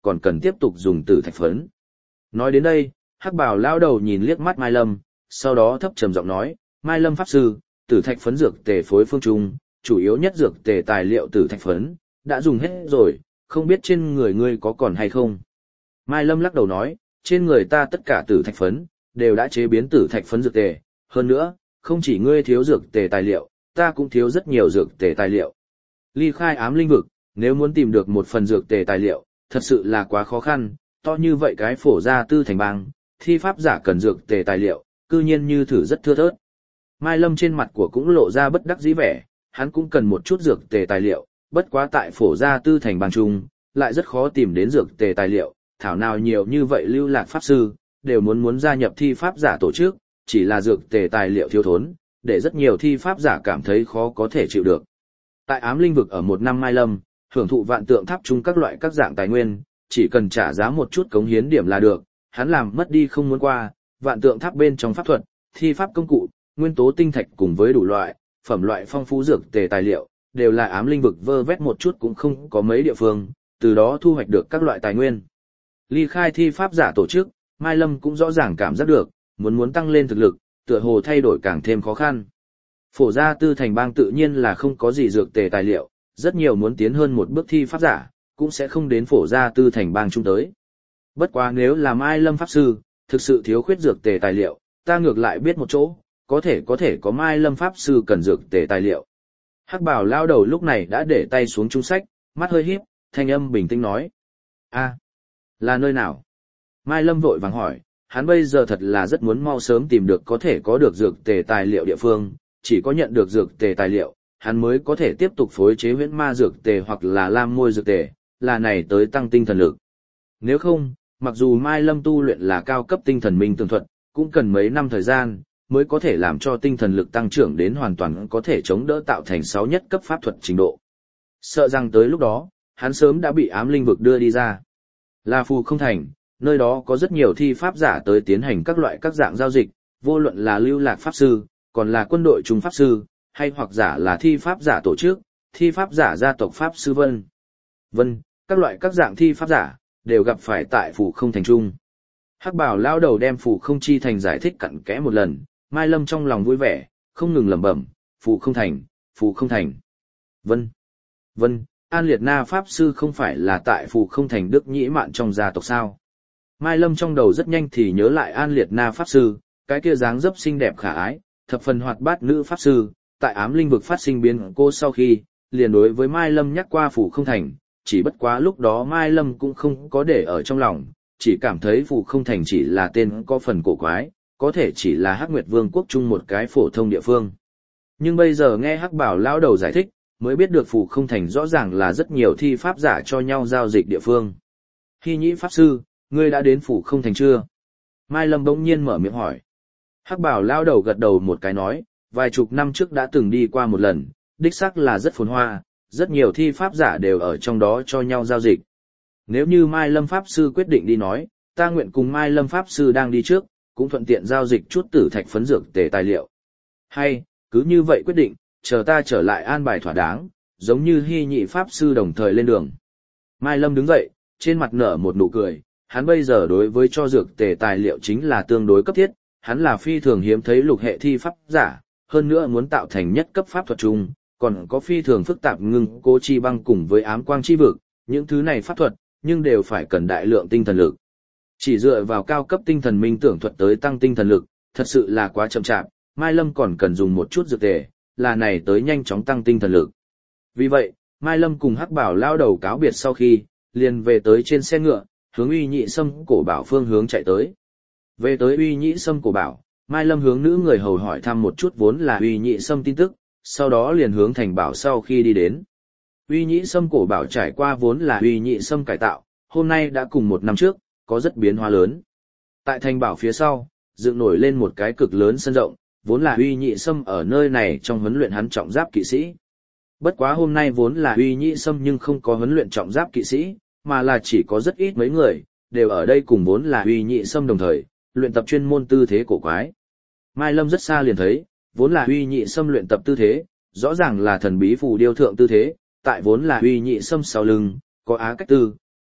A: còn cần tiếp tục dùng tử thạch phấn. Nói đến đây, hắc bào lao đầu nhìn liếc mắt Mai Lâm, sau đó thấp trầm giọng nói, Mai Lâm pháp sư, tử thạch phấn dược tề phối phương trung, chủ yếu nhất dược tề tài liệu tử thạch phấn, đã dùng hết rồi, không biết trên người ngươi có còn hay không. Mai Lâm lắc đầu nói, trên người ta tất cả tử thạch phấn, đều đã chế biến tử thạch phấn dược tề, hơn nữa, không chỉ ngươi thiếu dược tề tài liệu, ta cũng thiếu rất nhiều dược tề tài liệu. Ly khai ám linh vực, nếu muốn tìm được một phần dược tề tài liệu, thật sự là quá khó khăn, to như vậy cái phổ gia tư thành bang, thi pháp giả cần dược tề tài liệu, cư nhiên như thử rất thưa thớt. Mai Lâm trên mặt của cũng lộ ra bất đắc dĩ vẻ, hắn cũng cần một chút dược tề tài liệu, bất quá tại phổ gia tư thành bang trung, lại rất khó tìm đến dược tề tài liệu, thảo nào nhiều như vậy lưu lạc pháp sư, đều muốn muốn gia nhập thi pháp giả tổ chức, chỉ là dược tề tài liệu thiếu thốn, để rất nhiều thi pháp giả cảm thấy khó có thể chịu được. Tại ám linh vực ở một năm Mai Lâm, hưởng thụ vạn tượng tháp chung các loại các dạng tài nguyên, chỉ cần trả giá một chút cống hiến điểm là được, hắn làm mất đi không muốn qua, vạn tượng tháp bên trong pháp thuật, thi pháp công cụ, nguyên tố tinh thạch cùng với đủ loại, phẩm loại phong phú dược tề tài liệu, đều là ám linh vực vơ vét một chút cũng không có mấy địa phương, từ đó thu hoạch được các loại tài nguyên. Ly khai thi pháp giả tổ chức, Mai Lâm cũng rõ ràng cảm giác được, muốn muốn tăng lên thực lực, tựa hồ thay đổi càng thêm khó khăn. Phổ gia tư thành bang tự nhiên là không có gì dược tề tài liệu, rất nhiều muốn tiến hơn một bước thi pháp giả, cũng sẽ không đến phổ gia tư thành bang chung tới. Bất quá nếu là Mai Lâm pháp sư, thực sự thiếu khuyết dược tề tài liệu, ta ngược lại biết một chỗ, có thể có thể có Mai Lâm pháp sư cần dược tề tài liệu. Hắc Bảo lao đầu lúc này đã để tay xuống trung sách, mắt hơi híp, thanh âm bình tĩnh nói: "A, là nơi nào?" Mai Lâm vội vàng hỏi, hắn bây giờ thật là rất muốn mau sớm tìm được có thể có được dược tề tài liệu địa phương, chỉ có nhận được dược tề tài liệu, hắn mới có thể tiếp tục phối chế huyễn ma dược tề hoặc là lam môi dược tề, là này tới tăng tinh thần lực. Nếu không, mặc dù Mai Lâm tu luyện là cao cấp tinh thần minh tường thuật, cũng cần mấy năm thời gian, mới có thể làm cho tinh thần lực tăng trưởng đến hoàn toàn có thể chống đỡ tạo thành sáu nhất cấp pháp thuật trình độ. Sợ rằng tới lúc đó, hắn sớm đã bị ám linh vực đưa đi ra. Là Phù Không Thành, nơi đó có rất nhiều thi pháp giả tới tiến hành các loại các dạng giao dịch, vô luận là lưu lạc pháp sư, còn là quân đội trung pháp sư, hay hoặc giả là thi pháp giả tổ chức, thi pháp giả gia tộc pháp sư vân. Vân, các loại các dạng thi pháp giả, đều gặp phải tại Phù Không Thành trung. Hắc Bảo lao đầu đem Phù Không Chi Thành giải thích cặn kẽ một lần, Mai Lâm trong lòng vui vẻ, không ngừng lẩm bẩm, Phù Không Thành, Phù Không Thành. Vân, Vân, An Liệt Na pháp sư không phải là tại Phù Không Thành Đức Nhĩ Mạn trong gia tộc sao? Mai Lâm trong đầu rất nhanh thì nhớ lại An Liệt Na pháp sư, cái kia dáng dấp xinh đẹp khả ái, thập phần hoạt bát nữ pháp sư, tại ám linh vực phát sinh biến cô sau khi, liền đối với Mai Lâm nhắc qua Phù Không Thành, chỉ bất quá lúc đó Mai Lâm cũng không có để ở trong lòng, chỉ cảm thấy Phù Không Thành chỉ là tên có phần cổ quái, có thể chỉ là Hắc Nguyệt Vương quốc chung một cái phổ thông địa phương. Nhưng bây giờ nghe Hắc Bảo lão đầu giải thích, mới biết được Phù Không Thành rõ ràng là rất nhiều thi pháp giả cho nhau giao dịch địa phương. Hy Nhĩ pháp sư, ngươi đã đến Phù Không Thành chưa? Mai Lâm bỗng nhiên mở miệng hỏi. Hắc Bảo lão đầu gật đầu một cái nói, vài chục năm trước đã từng đi qua một lần, đích xác là rất phồn hoa, rất nhiều thi pháp giả đều ở trong đó cho nhau giao dịch. Nếu như Mai Lâm pháp sư quyết định đi nói, ta nguyện cùng Mai Lâm pháp sư đang đi trước, cũng thuận tiện giao dịch chút tử thạch phấn dược tề tài liệu. Hay, cứ như vậy quyết định, chờ ta trở lại an bài thỏa đáng, giống như Hy Nhị pháp sư đồng thời lên đường. Mai Lâm đứng dậy, trên mặt nở một nụ cười, hắn bây giờ đối với cho dược tề tài liệu chính là tương đối cấp thiết, hắn là phi thường hiếm thấy lục hệ thi pháp giả, hơn nữa muốn tạo thành nhất cấp pháp thuật chung, còn có phi thường phức tạp ngưng cố chi băng cùng với ám quang chi vực, những thứ này pháp thuật, nhưng đều phải cần đại lượng tinh thần lực. Chỉ dựa vào cao cấp tinh thần minh tưởng thuật tới tăng tinh thần lực, thật sự là quá chậm chạp, Mai Lâm còn cần dùng một chút dược tề, là này tới nhanh chóng tăng tinh thần lực. Vì vậy, Mai Lâm cùng Hắc Bảo lao đầu cáo biệt sau khi, liền về tới trên xe ngựa, hướng Uy Nhị Sâm cổ bảo phương hướng chạy tới. Về tới Uy Nhị Sâm cổ bảo, Mai Lâm hướng nữ người hầu hỏi thăm một chút vốn là Uy Nhị Sâm tin tức, sau đó liền hướng thành bảo sau khi đi đến. Uy Nhị Sâm cổ bảo trải qua vốn là Uy Nhị Sâm cải tạo, hôm nay đã cùng một năm trước, có rất biến hóa lớn. Tại thành bảo phía sau, dựng nổi lên một cái cực lớn sân rộng, vốn là Uy Nhị Sâm ở nơi này trong huấn luyện hắn trọng giáp kỵ sĩ. Bất quá hôm nay vốn là Uy Nhị Sâm nhưng không có huấn luyện trọng giáp kỵ sĩ, mà là chỉ có rất ít mấy người, đều ở đây cùng vốn là Uy Nhị Sâm đồng thời, luyện tập chuyên môn tư thế cổ quái. Mai Lâm rất xa liền thấy, vốn là Uy Nhị Sâm luyện tập tư thế, rõ ràng là thần bí phù điêu thượng tư thế, tại vốn là Uy Nhị Sâm sau lưng, có Á Cách Tư,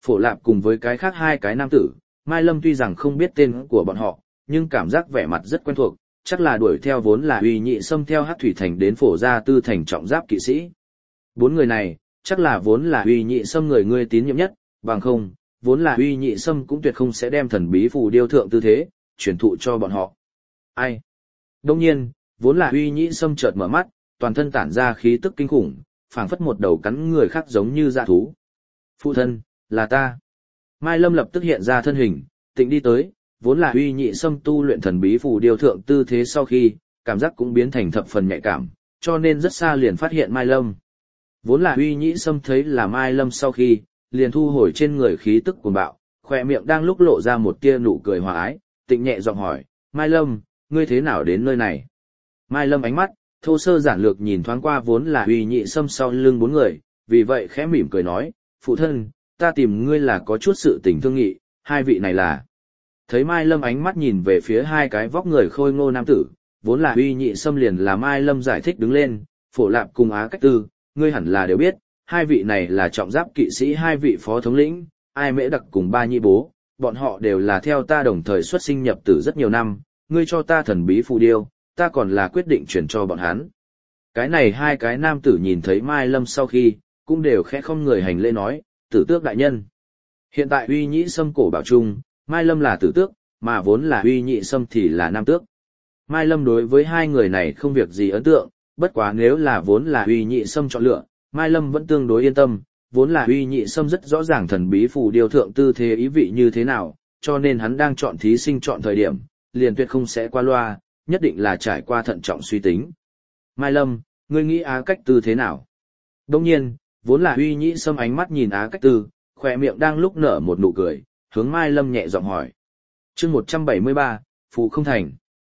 A: Phổ Lạp cùng với cái khác hai cái nam tử, Mai Lâm tuy rằng không biết tên của bọn họ, nhưng cảm giác vẻ mặt rất quen thuộc, chắc là đuổi theo vốn là Uy Nhị Sâm theo Hắc Thủy Thành đến Phổ Gia Tư Thành trọng giáp kỵ sĩ. Bốn người này, chắc là vốn là Uy Nhị Sâm người ngươi tín nhiệm nhất, bằng không, vốn là Uy Nhị Sâm cũng tuyệt không sẽ đem thần bí phù điêu thượng tư thế, truyền thụ cho bọn họ. Ai? Đông nhiên, vốn là Uy Nhị Sâm chợt mở mắt, toàn thân tản ra khí tức kinh khủng, phảng phất một đầu cắn người khác giống như dã thú. Phụ thân, là ta. Mai Lâm lập tức hiện ra thân hình, tịnh đi tới, vốn là Uy Nhị Sâm tu luyện thần bí phù điêu thượng tư thế sau khi, cảm giác cũng biến thành thập phần nhạy cảm, cho nên rất xa liền phát hiện Mai Lâm. Vốn là Uy Nhị Sâm thấy là Mai Lâm sau khi, liền thu hồi trên người khí tức cuồng bạo, khỏe miệng đang lúc lộ ra một tia nụ cười hòa ái, tịnh nhẹ giọng hỏi, Mai Lâm, ngươi thế nào đến nơi này? Mai Lâm ánh mắt, thô sơ giản lược nhìn thoáng qua vốn là Uy Nhị Sâm sau lưng bốn người, vì vậy khẽ mỉm cười nói, phụ thân, ta tìm ngươi là có chút sự tình thương nghị, hai vị này là. Thấy Mai Lâm ánh mắt nhìn về phía hai cái vóc người khôi ngô nam tử, vốn là Uy Nhị Sâm liền là Mai Lâm giải thích đứng lên, Phổ Lạp cùng Á Cách Tư, ngươi hẳn là đều biết, hai vị này là trọng giáp kỵ sĩ hai vị phó thống lĩnh, Ai Mễ Đặc cùng Ba Nhị Bố, bọn họ đều là theo ta đồng thời xuất sinh nhập tử rất nhiều năm, ngươi cho ta thần bí phù điêu, ta còn là quyết định chuyển cho bọn hắn. Cái này hai cái nam tử nhìn thấy Mai Lâm sau khi, cũng đều khẽ không người hành lễ nói, tử tước đại nhân. Hiện tại Uy Nhị Sâm cổ bảo trung, Mai Lâm là tử tước, mà vốn là Uy Nhị Sâm thì là nam tước. Mai Lâm đối với hai người này không việc gì ấn tượng, bất quá nếu là vốn là Uy Nhị Sâm chọn lựa, Mai Lâm vẫn tương đối yên tâm, vốn là Uy Nhị Sâm rất rõ ràng thần bí phù điêu thượng tư thế ý vị như thế nào, cho nên hắn đang chọn thí sinh chọn thời điểm, liền tuyệt không sẽ qua loa, nhất định là trải qua thận trọng suy tính. Mai Lâm, ngươi nghĩ Á Cách Tư thế nào? Đông nhiên, vốn là Uy Nhị Sâm ánh mắt nhìn Á Cách Tư, khỏe miệng đang lúc nở một nụ cười, hướng Mai Lâm nhẹ giọng hỏi. Chương một trăm bảy mươi ba, Phù không thành.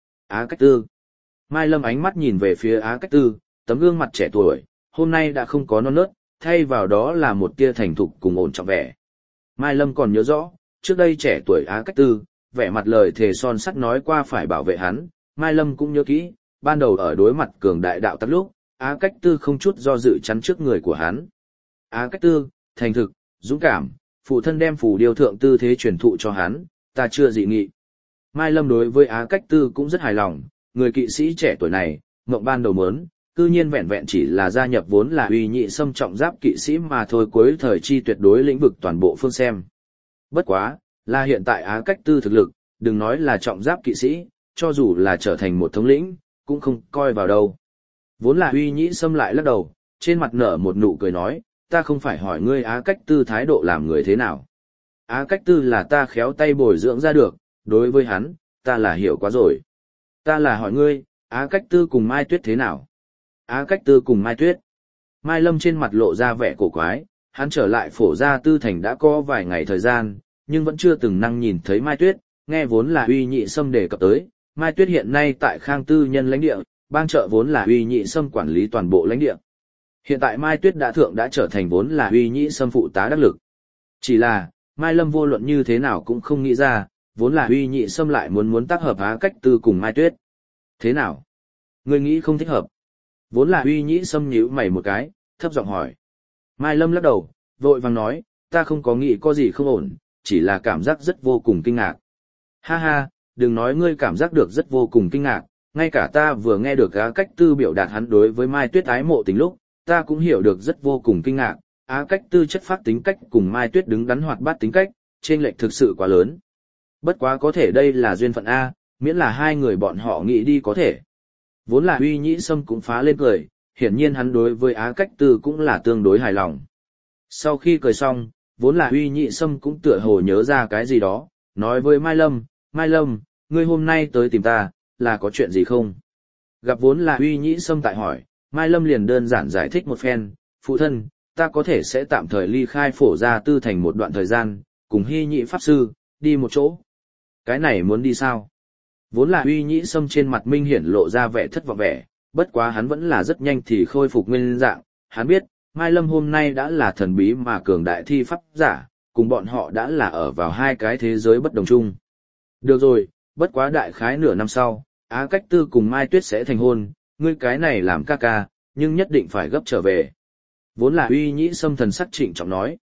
A: Á Cách Tư. Mai Lâm ánh mắt nhìn về phía Á Cách Tư, tấm gương mặt trẻ tuổi, hôm nay đã không có non nớt, thay vào đó là một tia thành thục cùng ổn trọng vẻ. Mai Lâm còn nhớ rõ, trước đây trẻ tuổi Á Cách Tư, vẻ mặt lời thề son sắt nói qua phải bảo vệ hắn, Mai Lâm cũng nhớ kỹ, ban đầu ở đối mặt cường đại đạo tắc lúc, Á Cách Tư không chút do dự chắn trước người của hắn. Á Cách Tư, thành thực, dũng cảm, phụ thân đem phù điêu thượng tư thế truyền thụ cho hắn, ta chưa dị nghị. Mai Lâm đối với Á Cách Tư cũng rất hài lòng, người kỵ sĩ trẻ tuổi này, mộng ban đầu mớn, cư nhiên vẹn vẹn chỉ là gia nhập vốn là Uy Nhị Sâm trọng giáp kỵ sĩ mà thôi, cuối thời chi tuyệt đối lĩnh vực toàn bộ phương xem. Bất quá, là hiện tại Á Cách Tư thực lực, đừng nói là trọng giáp kỵ sĩ, cho dù là trở thành một thống lĩnh, cũng không coi vào đâu. Vốn là Uy Nhị Sâm lại lắc đầu, trên mặt nở một nụ cười nói, ta không phải hỏi ngươi Á Cách Tư thái độ làm người thế nào. Á Cách Tư là ta khéo tay bồi dưỡng ra được, đối với hắn, ta là hiểu quá rồi. Ta là hỏi ngươi, Á Cách Tư cùng Mai Tuyết thế nào? Á Cách Tư cùng Mai Tuyết. Mai Lâm trên mặt lộ ra vẻ cổ quái, hắn trở lại Phổ Gia Tư Thành đã có vài ngày thời gian, nhưng vẫn chưa từng năng nhìn thấy Mai Tuyết, nghe vốn là Uy Nhị Sâm đề cập tới, Mai Tuyết hiện nay tại Khang Tư nhân lãnh địa, bang trợ vốn là Uy Nhị Sâm quản lý toàn bộ lãnh địa. Hiện tại Mai Tuyết đã thượng đã trở thành vốn là Uy Nhị Sâm phụ tá đắc lực. Chỉ là, Mai Lâm vô luận như thế nào cũng không nghĩ ra, vốn là Uy Nhị Sâm lại muốn muốn tác hợp Á Cách Tư cùng Mai Tuyết. Thế nào? Ngươi nghĩ không thích hợp? Vốn là Uy Nhị Sâm nhíu mày một cái, thấp giọng hỏi. Mai Lâm lắc đầu, vội vàng nói, ta không có nghĩ có gì không ổn, chỉ là cảm giác rất vô cùng kinh ngạc. Ha ha, đừng nói ngươi cảm giác được rất vô cùng kinh ngạc, ngay cả ta vừa nghe được Á Cách Tư biểu đạt hắn đối với Mai Tuyết ái mộ tình lúc, ta cũng hiểu được rất vô cùng kinh ngạc. Á Cách Tư chất phác tính cách cùng Mai Tuyết đứng đắn hoạt bát tính cách, chênh lệch thực sự quá lớn. Bất quá có thể đây là duyên phận A, miễn là hai người bọn họ nghĩ đi có thể. Vốn là Uy Nhị Sâm cũng phá lên cười, hiển nhiên hắn đối với Á Cách Tư cũng là tương đối hài lòng. Sau khi cười xong, vốn là Uy Nhị Sâm cũng tựa hồ nhớ ra cái gì đó, nói với Mai Lâm, Mai Lâm, ngươi hôm nay tới tìm ta, là có chuyện gì không? Gặp vốn là Uy Nhị Sâm tại hỏi, Mai Lâm liền đơn giản giải thích một phen, phụ thân, ta có thể sẽ tạm thời ly khai Phổ Gia Tư Thành một đoạn thời gian, cùng Hy Nhị Pháp Sư, đi một chỗ. Cái này muốn đi sao? Vốn là Uy Nhị Sâm trên mặt minh hiển lộ ra vẻ thất vọng vẻ, bất quá hắn vẫn là rất nhanh thì khôi phục nguyên dạng, hắn biết, Mai Lâm hôm nay đã là thần bí mà cường đại thi pháp giả, cùng bọn họ đã là ở vào hai cái thế giới bất đồng chung. Được rồi, bất quá đại khái nửa năm sau, Á Cách Tư cùng Mai Tuyết sẽ thành hôn, ngươi cái này làm ca ca, nhưng nhất định phải gấp trở về. Vốn là Uy Nhị Sâm thần sắc trịnh trọng nói.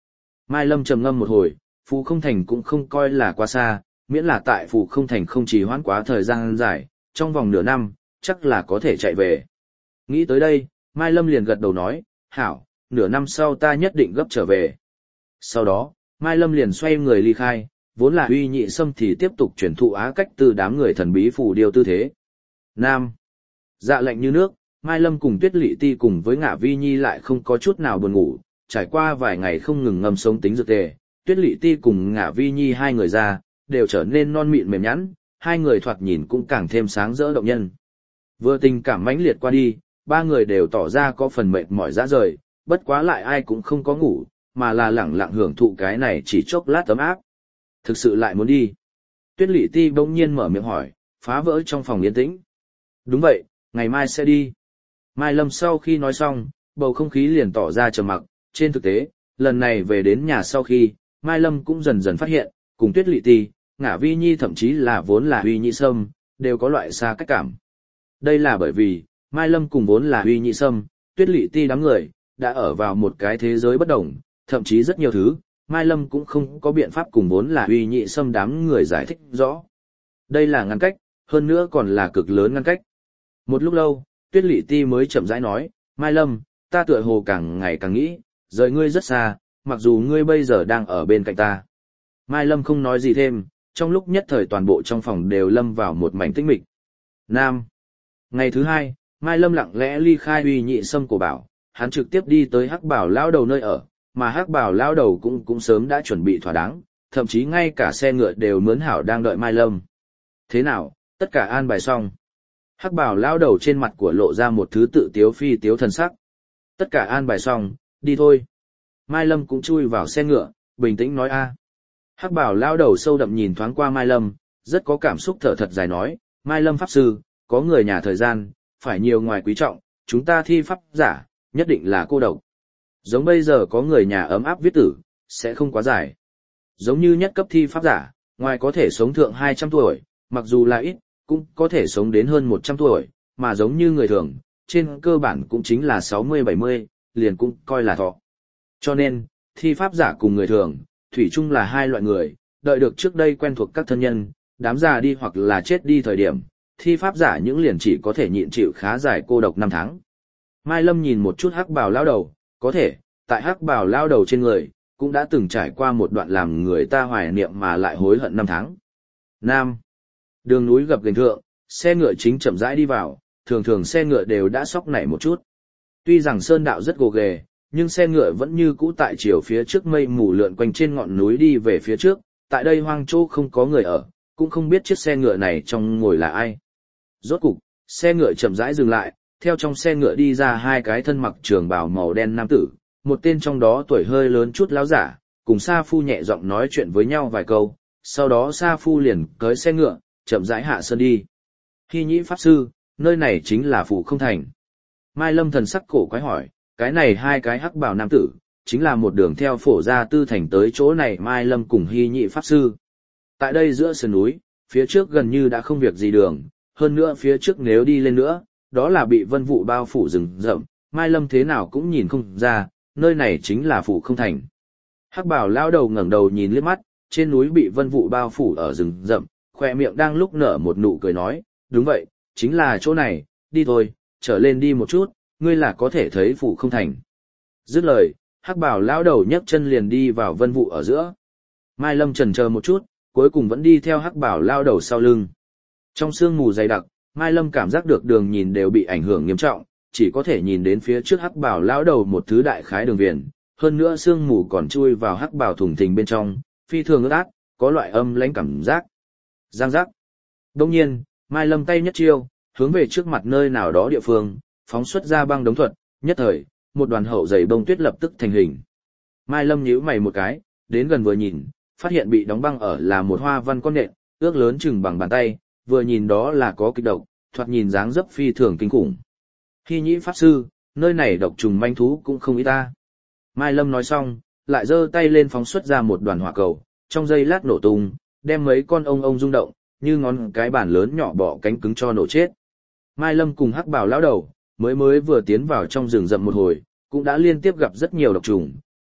A: Mai Lâm trầm ngâm một hồi, Phù Không Thành cũng không coi là quá xa, miễn là tại Phù Không Thành không trì hoãn quá thời gian dài, trong vòng nửa năm, chắc là có thể chạy về. Nghĩ tới đây, Mai Lâm liền gật đầu nói, hảo, nửa năm sau ta nhất định gấp trở về. Sau đó, Mai Lâm liền xoay người ly khai, vốn là Uy Nhị Sâm thì tiếp tục truyền thụ á cách từ đám người thần bí phù điêu tư thế. Nam. Dạ lạnh như nước, Mai Lâm cùng Tuyết Lệ Ti cùng với Ngạ Vi Nhi lại không có chút nào buồn ngủ, trải qua vài ngày không ngừng ngâm sống tính dược tề, Tuyết Lệ Ti cùng Ngạ Vi Nhi hai người ra, đều trở nên non mịn mềm nhẵn, hai người thoạt nhìn cũng càng thêm sáng rỡ động nhân. Vừa tình cảm mãnh liệt qua đi, ba người đều tỏ ra có phần mệt mỏi rã rời, bất quá lại ai cũng không có ngủ, mà là lẳng lặng hưởng thụ cái này chỉ chốc lát ấm áp. Thực sự lại muốn đi. Tuyết Lệ Ti bỗng nhiên mở miệng hỏi, phá vỡ trong phòng yên tĩnh. Đúng vậy, ngày mai sẽ đi. Mai Lâm sau khi nói xong, bầu không khí liền tỏ ra trầm mặc. Trên thực tế, lần này về đến nhà sau khi, Mai Lâm cũng dần dần phát hiện, cùng Tuyết Lệ Ti, Ngạ Vi Nhi thậm chí là vốn là Uy Nhị Sâm, đều có loại xa cách cảm. Đây là bởi vì, Mai Lâm cùng vốn là Uy Nhị Sâm, Tuyết Lệ Ti đám người, đã ở vào một cái thế giới bất đồng, thậm chí rất nhiều thứ, Mai Lâm cũng không có biện pháp cùng vốn là Uy Nhị Sâm đám người giải thích rõ. Đây là ngăn cách, hơn nữa còn là cực lớn ngăn cách. Một lúc lâu, Tuyết Lệ Ti mới chậm rãi nói, Mai Lâm, ta tựa hồ càng ngày càng nghĩ, rời ngươi rất xa, mặc dù ngươi bây giờ đang ở bên cạnh ta. Mai Lâm không nói gì thêm, trong lúc nhất thời toàn bộ trong phòng đều lâm vào một mảnh tĩnh mịch. Nam. Ngày thứ hai, Mai Lâm lặng lẽ ly khai Uy Nhị Sâm của bảo, hắn trực tiếp đi tới Hắc Bảo lão đầu nơi ở, mà Hắc Bảo lão đầu cũng cũng sớm đã chuẩn bị thỏa đáng, thậm chí ngay cả xe ngựa đều mướn hảo đang đợi Mai Lâm. Thế nào, tất cả an bài xong. Hắc Bảo lão đầu trên mặt của lộ ra một thứ tự tiếu phi tiếu thần sắc. Tất cả an bài xong, đi thôi. Mai Lâm cũng chui vào xe ngựa, bình tĩnh nói a. Hắc Bảo lão đầu sâu đậm nhìn thoáng qua Mai Lâm, rất có cảm xúc thở thật dài nói, Mai Lâm pháp sư, có người nhà thời gian, phải nhiều ngoài quý trọng, chúng ta thi pháp giả, nhất định là cô độc. Giống bây giờ có người nhà ấm áp viết tử, sẽ không quá dài. Giống như nhất cấp thi pháp giả, ngoài có thể sống thượng hai trăm tuổi, mặc dù là ít, cũng có thể sống đến hơn một trăm tuổi, mà giống như người thường, trên cơ bản cũng chính là sáu mươi bảy mươi, liền cũng coi là thọ. Cho nên, thi pháp giả cùng người thường, thủy chung là hai loại người, đợi được trước đây quen thuộc các thân nhân, đám già đi hoặc là chết đi thời điểm, thi pháp giả những liền chỉ có thể nhịn chịu khá dài cô độc năm tháng. Mai Lâm nhìn một chút Hắc Bào lão đầu, có thể, tại Hắc Bào lão đầu trên người, cũng đã từng trải qua một đoạn làm người ta hoài niệm mà lại hối hận năm tháng. Nam. Đường núi gập ghềnh thượng, xe ngựa chính chậm rãi đi vào, thường thường xe ngựa đều đã sóc nảy một chút. Tuy rằng sơn đạo rất gồ ghề, nhưng xe ngựa vẫn như cũ tại chiều phía trước mây mù lượn quanh trên ngọn núi đi về phía trước, tại đây hoang chỗ không có người ở, cũng không biết chiếc xe ngựa này trong ngồi là ai. Rốt cục, xe ngựa chậm rãi dừng lại, theo trong xe ngựa đi ra hai cái thân mặc trường bào màu đen nam tử, một tên trong đó tuổi hơi lớn chút láo giả, cùng Sa Phu nhẹ giọng nói chuyện với nhau vài câu, sau đó Sa Phu liền cưỡi xe ngựa, chậm rãi hạ sơn đi. Hy Nhĩ pháp sư, nơi này chính là Phủ Không Thành. Mai Lâm thần sắc cổ quái hỏi, cái này hai cái hắc bào nam tử, chính là một đường theo Phổ Gia Tư Thành tới chỗ này Mai Lâm cùng Hy Nhĩ pháp sư. Tại đây giữa sườn núi, phía trước gần như đã không việc gì đường, hơn nữa phía trước nếu đi lên nữa, đó là bị vân vụ bao phủ rừng rậm, Mai Lâm thế nào cũng nhìn không ra, nơi này chính là Phủ Không Thành. Hắc Bảo lão đầu ngẩng đầu nhìn liếc mắt, trên núi bị vân vụ bao phủ ở rừng rậm, khỏe miệng đang lúc nở một nụ cười nói, đúng vậy, chính là chỗ này, đi thôi, trở lên đi một chút, ngươi là có thể thấy Phủ Không Thành. Dứt lời, Hắc Bảo lão đầu nhấc chân liền đi vào vân vụ ở giữa. Mai Lâm chần chờ một chút, cuối cùng vẫn đi theo Hắc Bảo lão đầu sau lưng. Trong sương mù dày đặc, Mai Lâm cảm giác được đường nhìn đều bị ảnh hưởng nghiêm trọng, chỉ có thể nhìn đến phía trước Hắc Bảo lão đầu một thứ đại khái đường viền, hơn nữa sương mù còn chui vào Hắc Bảo thùng thình bên trong, phi thường ướt át, có loại âm lãnh cảm giác. Giang giác. Đông nhiên, Mai Lâm tay nhất chiêu, hướng về trước mặt nơi nào đó địa phương, phóng xuất ra băng đống thuật, nhất thời, một đoàn hậu dày bông tuyết lập tức thành hình. Mai Lâm nhíu mày một cái, đến gần vừa nhìn, phát hiện bị đóng băng ở là một hoa văn con nện, ước lớn chừng bằng bàn tay, vừa nhìn đó là có kịch độc, thoạt nhìn dáng dấp phi thường kinh khủng. Hy Nhĩ pháp sư, nơi này độc trùng manh thú cũng không ít ta. Mai Lâm nói xong, lại giơ tay lên phóng xuất ra một đoàn hỏa cầu, trong giây lát nổ tung, đem mấy con ông ông rung động, như ngón cái bàn lớn nhỏ bọ cánh cứng cho nổ chết. Mai Lâm cùng Hắc Bảo lão đầu, mới mới vừa tiến vào trong rừng rậm một hồi, cũng đã liên tiếp gặp rất nhiều độc trùng,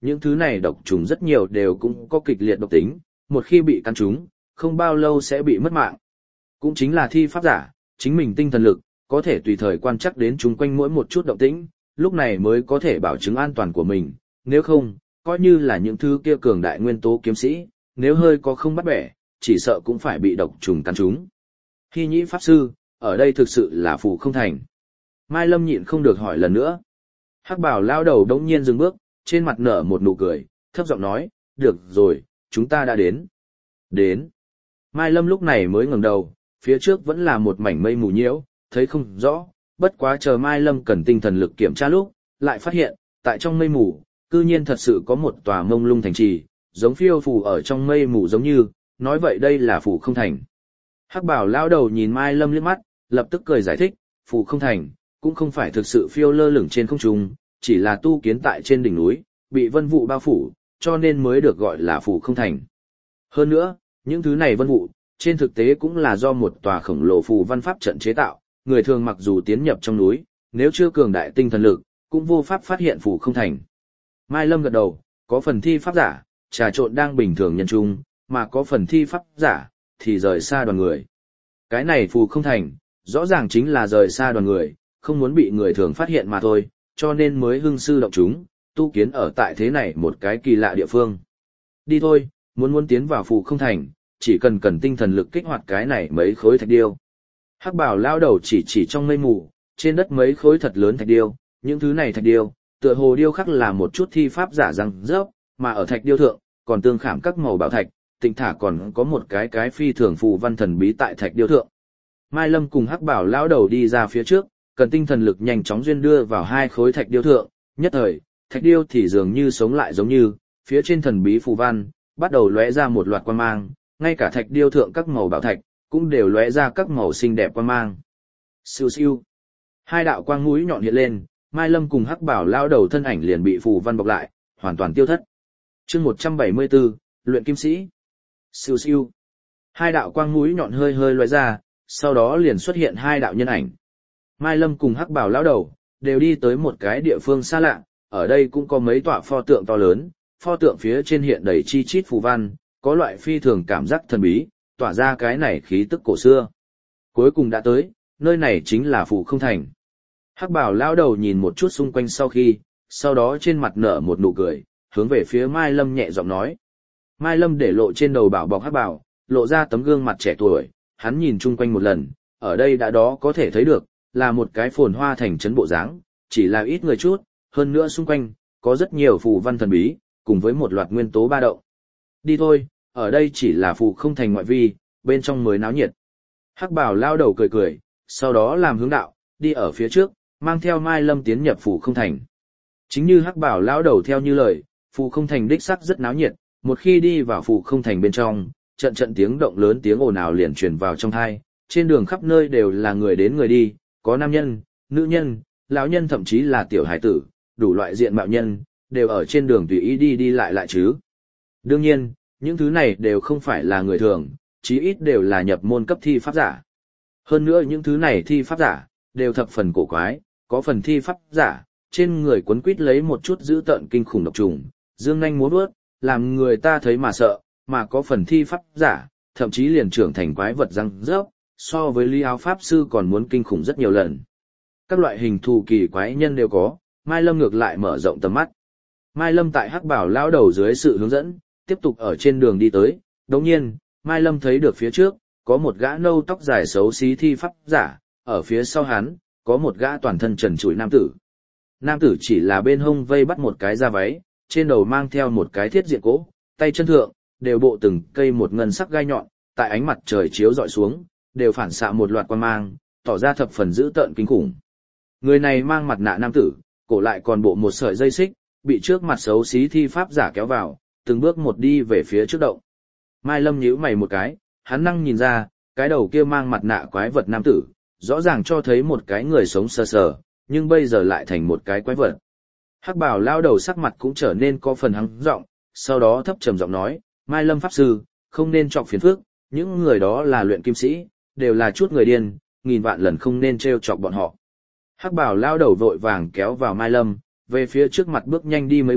A: những thứ này độc trùng rất nhiều đều cũng có kịch liệt độc tính, một khi bị cắn trúng, không bao lâu sẽ bị mất mạng. Cũng chính là thi pháp giả, chính mình tinh thần lực, có thể tùy thời quan trắc đến chúng quanh mỗi một chút động tĩnh, lúc này mới có thể bảo chứng an toàn của mình, nếu không, coi như là những thứ kia cường đại nguyên tố kiếm sĩ, nếu hơi có không bắt bẻ, chỉ sợ cũng phải bị độc trùng cắn trúng. Hy Nhĩ Pháp Sư, ở đây thực sự là phù không thành. Mai Lâm nhịn không được hỏi lần nữa. Hắc Bảo lao đầu đống nhiên dừng bước, trên mặt nở một nụ cười, thấp giọng nói, được rồi, chúng ta đã đến. Đến. Mai Lâm lúc này mới ngẩng đầu, phía trước vẫn là một mảnh mây mù nhiễu, thấy không rõ, bất quá chờ Mai Lâm cần tinh thần lực kiểm tra lúc, lại phát hiện, tại trong mây mù, cư nhiên thật sự có một tòa mông lung thành trì, giống phiêu phù ở trong mây mù giống như, nói vậy đây là phù không thành. Hắc Bảo lao đầu nhìn Mai Lâm liếc mắt, lập tức cười giải thích, phù không thành, cũng không phải thực sự phiêu lơ lửng trên không trung, chỉ là tu kiến tại trên đỉnh núi, bị vân vụ bao phủ, cho nên mới được gọi là phù không thành. Hơn nữa, những thứ này vân vụ, trên thực tế cũng là do một tòa khổng lồ phù văn pháp trận chế tạo, người thường mặc dù tiến nhập trong núi, nếu chưa cường đại tinh thần lực, cũng vô pháp phát hiện phù không thành. Mai Lâm gật đầu, có phần thi pháp giả, trà trộn đang bình thường nhân trung, mà có phần thi pháp giả, thì rời xa đoàn người. Cái này phù không thành, rõ ràng chính là rời xa đoàn người, không muốn bị người thường phát hiện mà thôi, cho nên mới hưng sư động chúng, tu kiến ở tại thế này một cái kỳ lạ địa phương. Đi thôi, muốn muốn tiến vào phù không thành, chỉ cần cần tinh thần lực kích hoạt cái này mấy khối thạch điêu. Hắc Bảo lao đầu chỉ chỉ trong mây mù, trên đất mấy khối thật lớn thạch điêu, những thứ này thạch điêu, tựa hồ điêu khắc là một chút thi pháp giả răng rớp, mà ở thạch điêu thượng, còn tương khảm các màu bảo thạch, tịnh thả còn có một cái cái phi thường phù văn thần bí tại thạch điêu thượng. Mai Lâm cùng Hắc Bảo lao đầu đi ra phía trước, cần tinh thần lực nhanh chóng duyên đưa vào hai khối thạch điêu thượng, nhất thời, thạch điêu thì dường như sống lại giống như, phía trên thần bí phù văn, bắt đầu lóe ra một loạt quang mang, ngay cả thạch điêu thượng các màu bảo thạch, cũng đều lóe ra các màu xinh đẹp quang mang. Siêu siêu. Hai đạo quang mũi nhọn hiện lên, Mai Lâm cùng Hắc Bảo lao đầu thân ảnh liền bị phù văn bọc lại, hoàn toàn tiêu thất. Chương một trăm bảy mươi tư, luyện kim sĩ. Siêu siêu. Hai đạo quang mũi nhọn hơi hơi lóe ra, sau đó liền xuất hiện hai đạo nhân ảnh. Mai Lâm cùng Hắc Bảo lao đầu đều đi tới một cái địa phương xa lạ, ở đây cũng có mấy tọa pho tượng to lớn, pho tượng phía trên hiện đầy chi chít phù văn, có loại phi thường cảm giác thần bí, tỏa ra cái này khí tức cổ xưa. Cuối cùng đã tới, nơi này chính là phù không thành. Hắc Bảo lao đầu nhìn một chút xung quanh sau khi, sau đó trên mặt nở một nụ cười, hướng về phía Mai Lâm nhẹ giọng nói. Mai Lâm để lộ trên đầu bảo bọc Hắc Bảo, lộ ra tấm gương mặt trẻ tuổi, hắn nhìn chung quanh một lần, ở đây đã đó có thể thấy được, là một cái phồn hoa thành trấn bộ dáng, chỉ là ít người chút, hơn nữa xung quanh, có rất nhiều phù văn thần bí, cùng với một loạt nguyên tố ba động. Đi thôi, ở đây chỉ là phù không thành ngoại vi, bên trong mới náo nhiệt. Hắc Bảo lao đầu cười cười, sau đó làm hướng đạo, đi ở phía trước, mang theo Mai Lâm tiến nhập phù không thành. Chính như Hắc Bảo lao đầu theo như lời, phù không thành đích sắc rất náo nhiệt, một khi đi vào phù không thành bên trong, trận trận tiếng động lớn tiếng ồn ào liền truyền vào trong tai, trên đường khắp nơi đều là người đến người đi, có nam nhân, nữ nhân, lão nhân thậm chí là tiểu hải tử, đủ loại diện mạo nhân, đều ở trên đường tùy ý đi đi lại lại chứ. Đương nhiên, những thứ này đều không phải là người thường, chí ít đều là nhập môn cấp thi pháp giả. Hơn nữa những thứ này thi pháp giả, đều thập phần cổ quái, có phần thi pháp giả, trên người quấn quít lấy một chút dữ tợn kinh khủng độc trùng, dương nhanh múa vuốt, làm người ta thấy mà sợ, mà có phần thi pháp giả, thậm chí liền trưởng thành quái vật răng rớp, so với Lý Áo Pháp Sư còn muốn kinh khủng rất nhiều lần. Các loại hình thù kỳ quái nhân đều có, Mai Lâm ngược lại mở rộng tầm mắt. Mai Lâm tại Hắc Bảo lao đầu dưới sự hướng dẫn, tiếp tục ở trên đường đi tới, đồng nhiên, Mai Lâm thấy được phía trước, có một gã nâu tóc dài xấu xí thi pháp giả, ở phía sau hắn, có một gã toàn thân trần trụi nam tử. Nam tử chỉ là bên hông vây bắt một cái da váy, trên đầu mang theo một cái thiết diện cỗ, tay chân thượng, đều bộ từng cây một ngân sắc gai nhọn, tại ánh mặt trời chiếu dọi xuống, đều phản xạ một loạt quang mang, tỏ ra thập phần dữ tợn kinh khủng. Người này mang mặt nạ nam tử, cổ lại còn bộ một sợi dây xích, bị trước mặt xấu xí thi pháp giả kéo vào, từng bước một đi về phía trước động. Mai Lâm nhíu mày một cái, hắn năng nhìn ra, cái đầu kia mang mặt nạ quái vật nam tử, rõ ràng cho thấy một cái người sống sờ sờ, nhưng bây giờ lại thành một cái quái vật. Hắc Bảo lao đầu sắc mặt cũng trở nên có phần hắng giọng, sau đó thấp trầm giọng nói, Mai Lâm Pháp Sư, không nên chọc phiền phức, những người đó là luyện kim sĩ, đều là chút người điên, nghìn vạn lần không nên trêu chọc bọn họ. Hắc Bảo lao đầu vội vàng kéo vào Mai Lâm, về phía trước mặt bước nhanh đi mấy bước,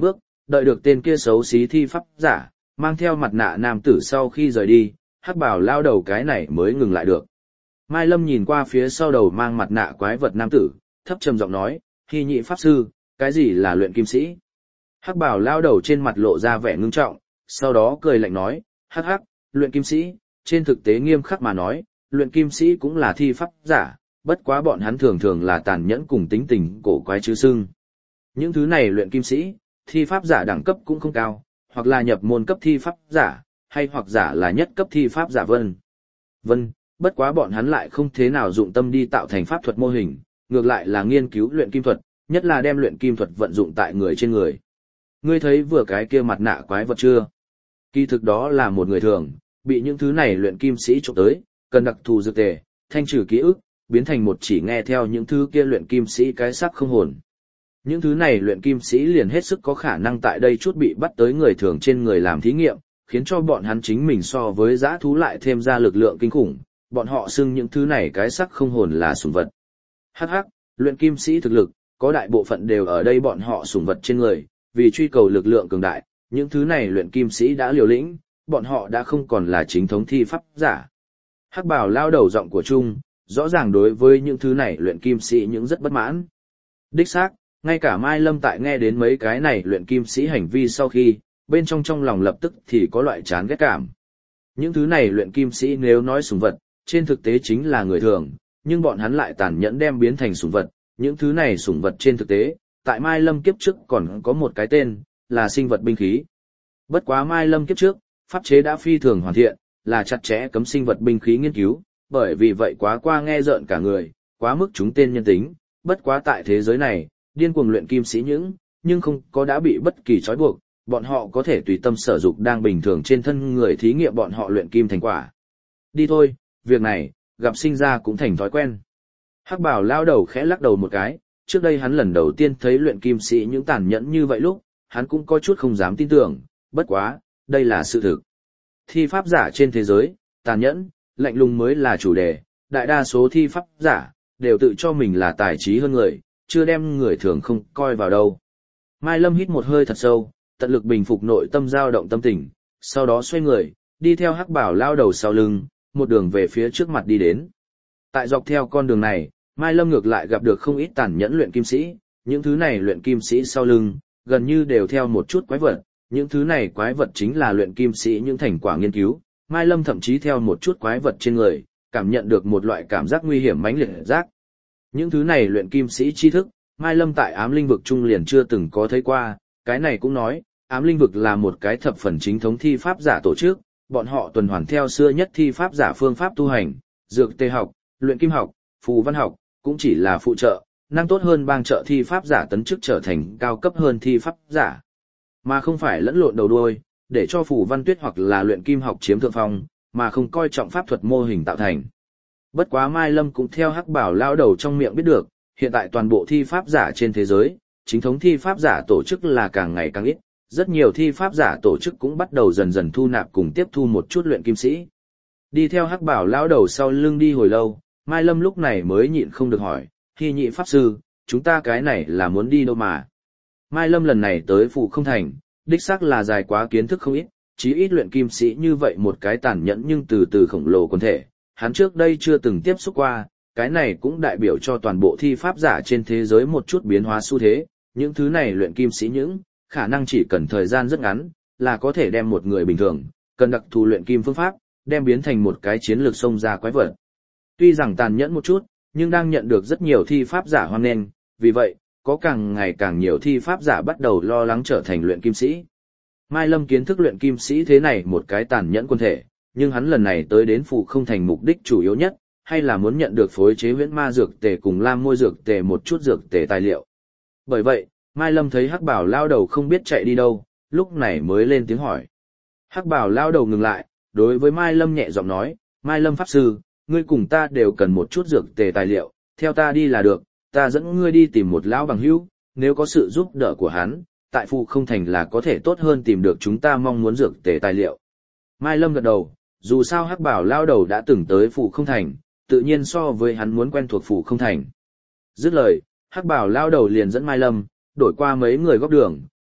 A: Đợi được tên kia xấu xí thi pháp giả, mang theo mặt nạ nam tử sau khi rời đi, hắc bảo lao đầu cái này mới ngừng lại được. Mai Lâm nhìn qua phía sau đầu mang mặt nạ quái vật nam tử, thấp trầm giọng nói, Hy Nhị pháp sư, cái gì là luyện kim sĩ? Hắc bảo lao đầu trên mặt lộ ra vẻ ngưng trọng, sau đó cười lạnh nói, hắc hắc, luyện kim sĩ, trên thực tế nghiêm khắc mà nói, luyện kim sĩ cũng là thi pháp giả, bất quá bọn hắn thường thường là tàn nhẫn cùng tính tình cổ quái chứ sưng. Những thứ này luyện kim sĩ, thi pháp giả đẳng cấp cũng không cao, hoặc là nhập môn cấp thi pháp giả, hay hoặc giả là nhất cấp thi pháp giả vân. Vân, bất quá bọn hắn lại không thế nào dụng tâm đi tạo thành pháp thuật mô hình, ngược lại là nghiên cứu luyện kim thuật, nhất là đem luyện kim thuật vận dụng tại người trên người. Ngươi thấy vừa cái kia mặt nạ quái vật chưa? Kỳ thực đó là một người thường, bị những thứ này luyện kim sĩ trộm tới, cần đặc thù dược tề, thanh trừ ký ức, biến thành một chỉ nghe theo những thứ kia luyện kim sĩ cái xác không hồn. Những thứ này luyện kim sĩ liền hết sức có khả năng tại đây chút bị bắt tới người thường trên người làm thí nghiệm, khiến cho bọn hắn chính mình so với dã thú lại thêm ra lực lượng kinh khủng, bọn họ xưng những thứ này cái xác không hồn là sủng vật. Hắc hắc, luyện kim sĩ thực lực, có đại bộ phận đều ở đây bọn họ sủng vật trên người, vì truy cầu lực lượng cường đại, những thứ này luyện kim sĩ đã liều lĩnh, bọn họ đã không còn là chính thống thi pháp giả. Hắc bảo lao đầu giọng của Trung, rõ ràng đối với những thứ này luyện kim sĩ những rất bất mãn. Đích xác, ngay cả Mai Lâm tại nghe đến mấy cái này luyện kim sĩ hành vi sau khi, bên trong trong lòng lập tức thì có loại chán ghét cảm. Những thứ này luyện kim sĩ nếu nói sủng vật, trên thực tế chính là người thường, nhưng bọn hắn lại tàn nhẫn đem biến thành sủng vật, những thứ này sủng vật trên thực tế, tại Mai Lâm kiếp trước còn có một cái tên, là sinh vật binh khí. Bất quá Mai Lâm kiếp trước, pháp chế đã phi thường hoàn thiện, là chặt chẽ cấm sinh vật binh khí nghiên cứu, bởi vì vậy quá qua nghe rợn cả người, quá mức chúng tên nhân tính, bất quá tại thế giới này, điên cuồng luyện kim sĩ những, nhưng không có đã bị bất kỳ trói buộc, bọn họ có thể tùy tâm sở dục đang bình thường trên thân người thí nghiệm bọn họ luyện kim thành quả. Đi thôi, việc này, gặp sinh ra cũng thành thói quen. Hắc bảo lao đầu khẽ lắc đầu một cái, trước đây hắn lần đầu tiên thấy luyện kim sĩ những tàn nhẫn như vậy lúc, hắn cũng có chút không dám tin tưởng, bất quá, đây là sự thực. Thi pháp giả trên thế giới, tàn nhẫn, lạnh lùng mới là chủ đề, đại đa số thi pháp giả, đều tự cho mình là tài trí hơn người, chưa đem người thường không coi vào đâu. Mai Lâm hít một hơi thật sâu, tận lực bình phục nội tâm dao động tâm tình, sau đó xoay người, đi theo hắc bảo lao đầu sau lưng, một đường về phía trước mặt đi đến. Tại dọc theo con đường này, Mai Lâm ngược lại gặp được không ít tàn nhẫn luyện kim sĩ, những thứ này luyện kim sĩ sau lưng, gần như đều theo một chút quái vật, những thứ này quái vật chính là luyện kim sĩ những thành quả nghiên cứu, Mai Lâm thậm chí theo một chút quái vật trên người, cảm nhận được một loại cảm giác nguy hiểm mãnh liệt giác. Những thứ này luyện kim sĩ tri thức, Mai Lâm tại ám linh vực trung liền chưa từng có thấy qua, cái này cũng nói, ám linh vực là một cái thập phần chính thống thi pháp giả tổ chức, bọn họ tuần hoàn theo xưa nhất thi pháp giả phương pháp tu hành, dược tê học, luyện kim học, phù văn học, cũng chỉ là phụ trợ, năng tốt hơn bang trợ thi pháp giả tấn chức trở thành cao cấp hơn thi pháp giả, mà không phải lẫn lộn đầu đuôi, để cho phù văn tuyết hoặc là luyện kim học chiếm thượng phong, mà không coi trọng pháp thuật mô hình tạo thành. Bất quá Mai Lâm cũng theo hắc bảo lao đầu trong miệng biết được, hiện tại toàn bộ thi pháp giả trên thế giới, chính thống thi pháp giả tổ chức là càng ngày càng ít, rất nhiều thi pháp giả tổ chức cũng bắt đầu dần dần thu nạp cùng tiếp thu một chút luyện kim sĩ. Đi theo hắc bảo lao đầu sau lưng đi hồi lâu, Mai Lâm lúc này mới nhịn không được hỏi, Hy Nhị pháp sư, chúng ta cái này là muốn đi đâu mà? Mai Lâm lần này tới Phù Không Thành, đích xác là dài quá kiến thức không ít, chí ít luyện kim sĩ như vậy một cái tàn nhẫn nhưng từ từ khổng lồ quần thể, hắn trước đây chưa từng tiếp xúc qua, cái này cũng đại biểu cho toàn bộ thi pháp giả trên thế giới một chút biến hóa xu thế, những thứ này luyện kim sĩ những, khả năng chỉ cần thời gian rất ngắn, là có thể đem một người bình thường, cần đặc thù luyện kim phương pháp, đem biến thành một cái chiến lược xông ra quái vật. Tuy rằng tàn nhẫn một chút, nhưng đang nhận được rất nhiều thi pháp giả hoan nghênh, vì vậy, có càng ngày càng nhiều thi pháp giả bắt đầu lo lắng trở thành luyện kim sĩ. Mai Lâm kiến thức luyện kim sĩ thế này một cái tàn nhẫn quân thể, nhưng hắn lần này tới đến Phù Không Thành mục đích chủ yếu nhất, hay là muốn nhận được phối chế huyễn ma dược tề cùng lam môi dược tề một chút dược tề tài liệu. Bởi vậy, Mai Lâm thấy hắc bảo lao đầu không biết chạy đi đâu, lúc này mới lên tiếng hỏi. Hắc bảo lao đầu ngừng lại, đối với Mai Lâm nhẹ giọng nói, Mai Lâm pháp sư, ngươi cùng ta đều cần một chút dược tề tài liệu, theo ta đi là được, ta dẫn ngươi đi tìm một lão bằng hữu, nếu có sự giúp đỡ của hắn, tại Phù Không Thành là có thể tốt hơn tìm được chúng ta mong muốn dược tề tài liệu. Mai Lâm gật đầu, dù sao hắc bảo lao đầu đã từng tới Phù Không Thành, tự nhiên so với hắn muốn quen thuộc Phù Không Thành. Dứt lời, hắc bảo lao đầu liền dẫn Mai Lâm, đổi qua mấy người góc đường,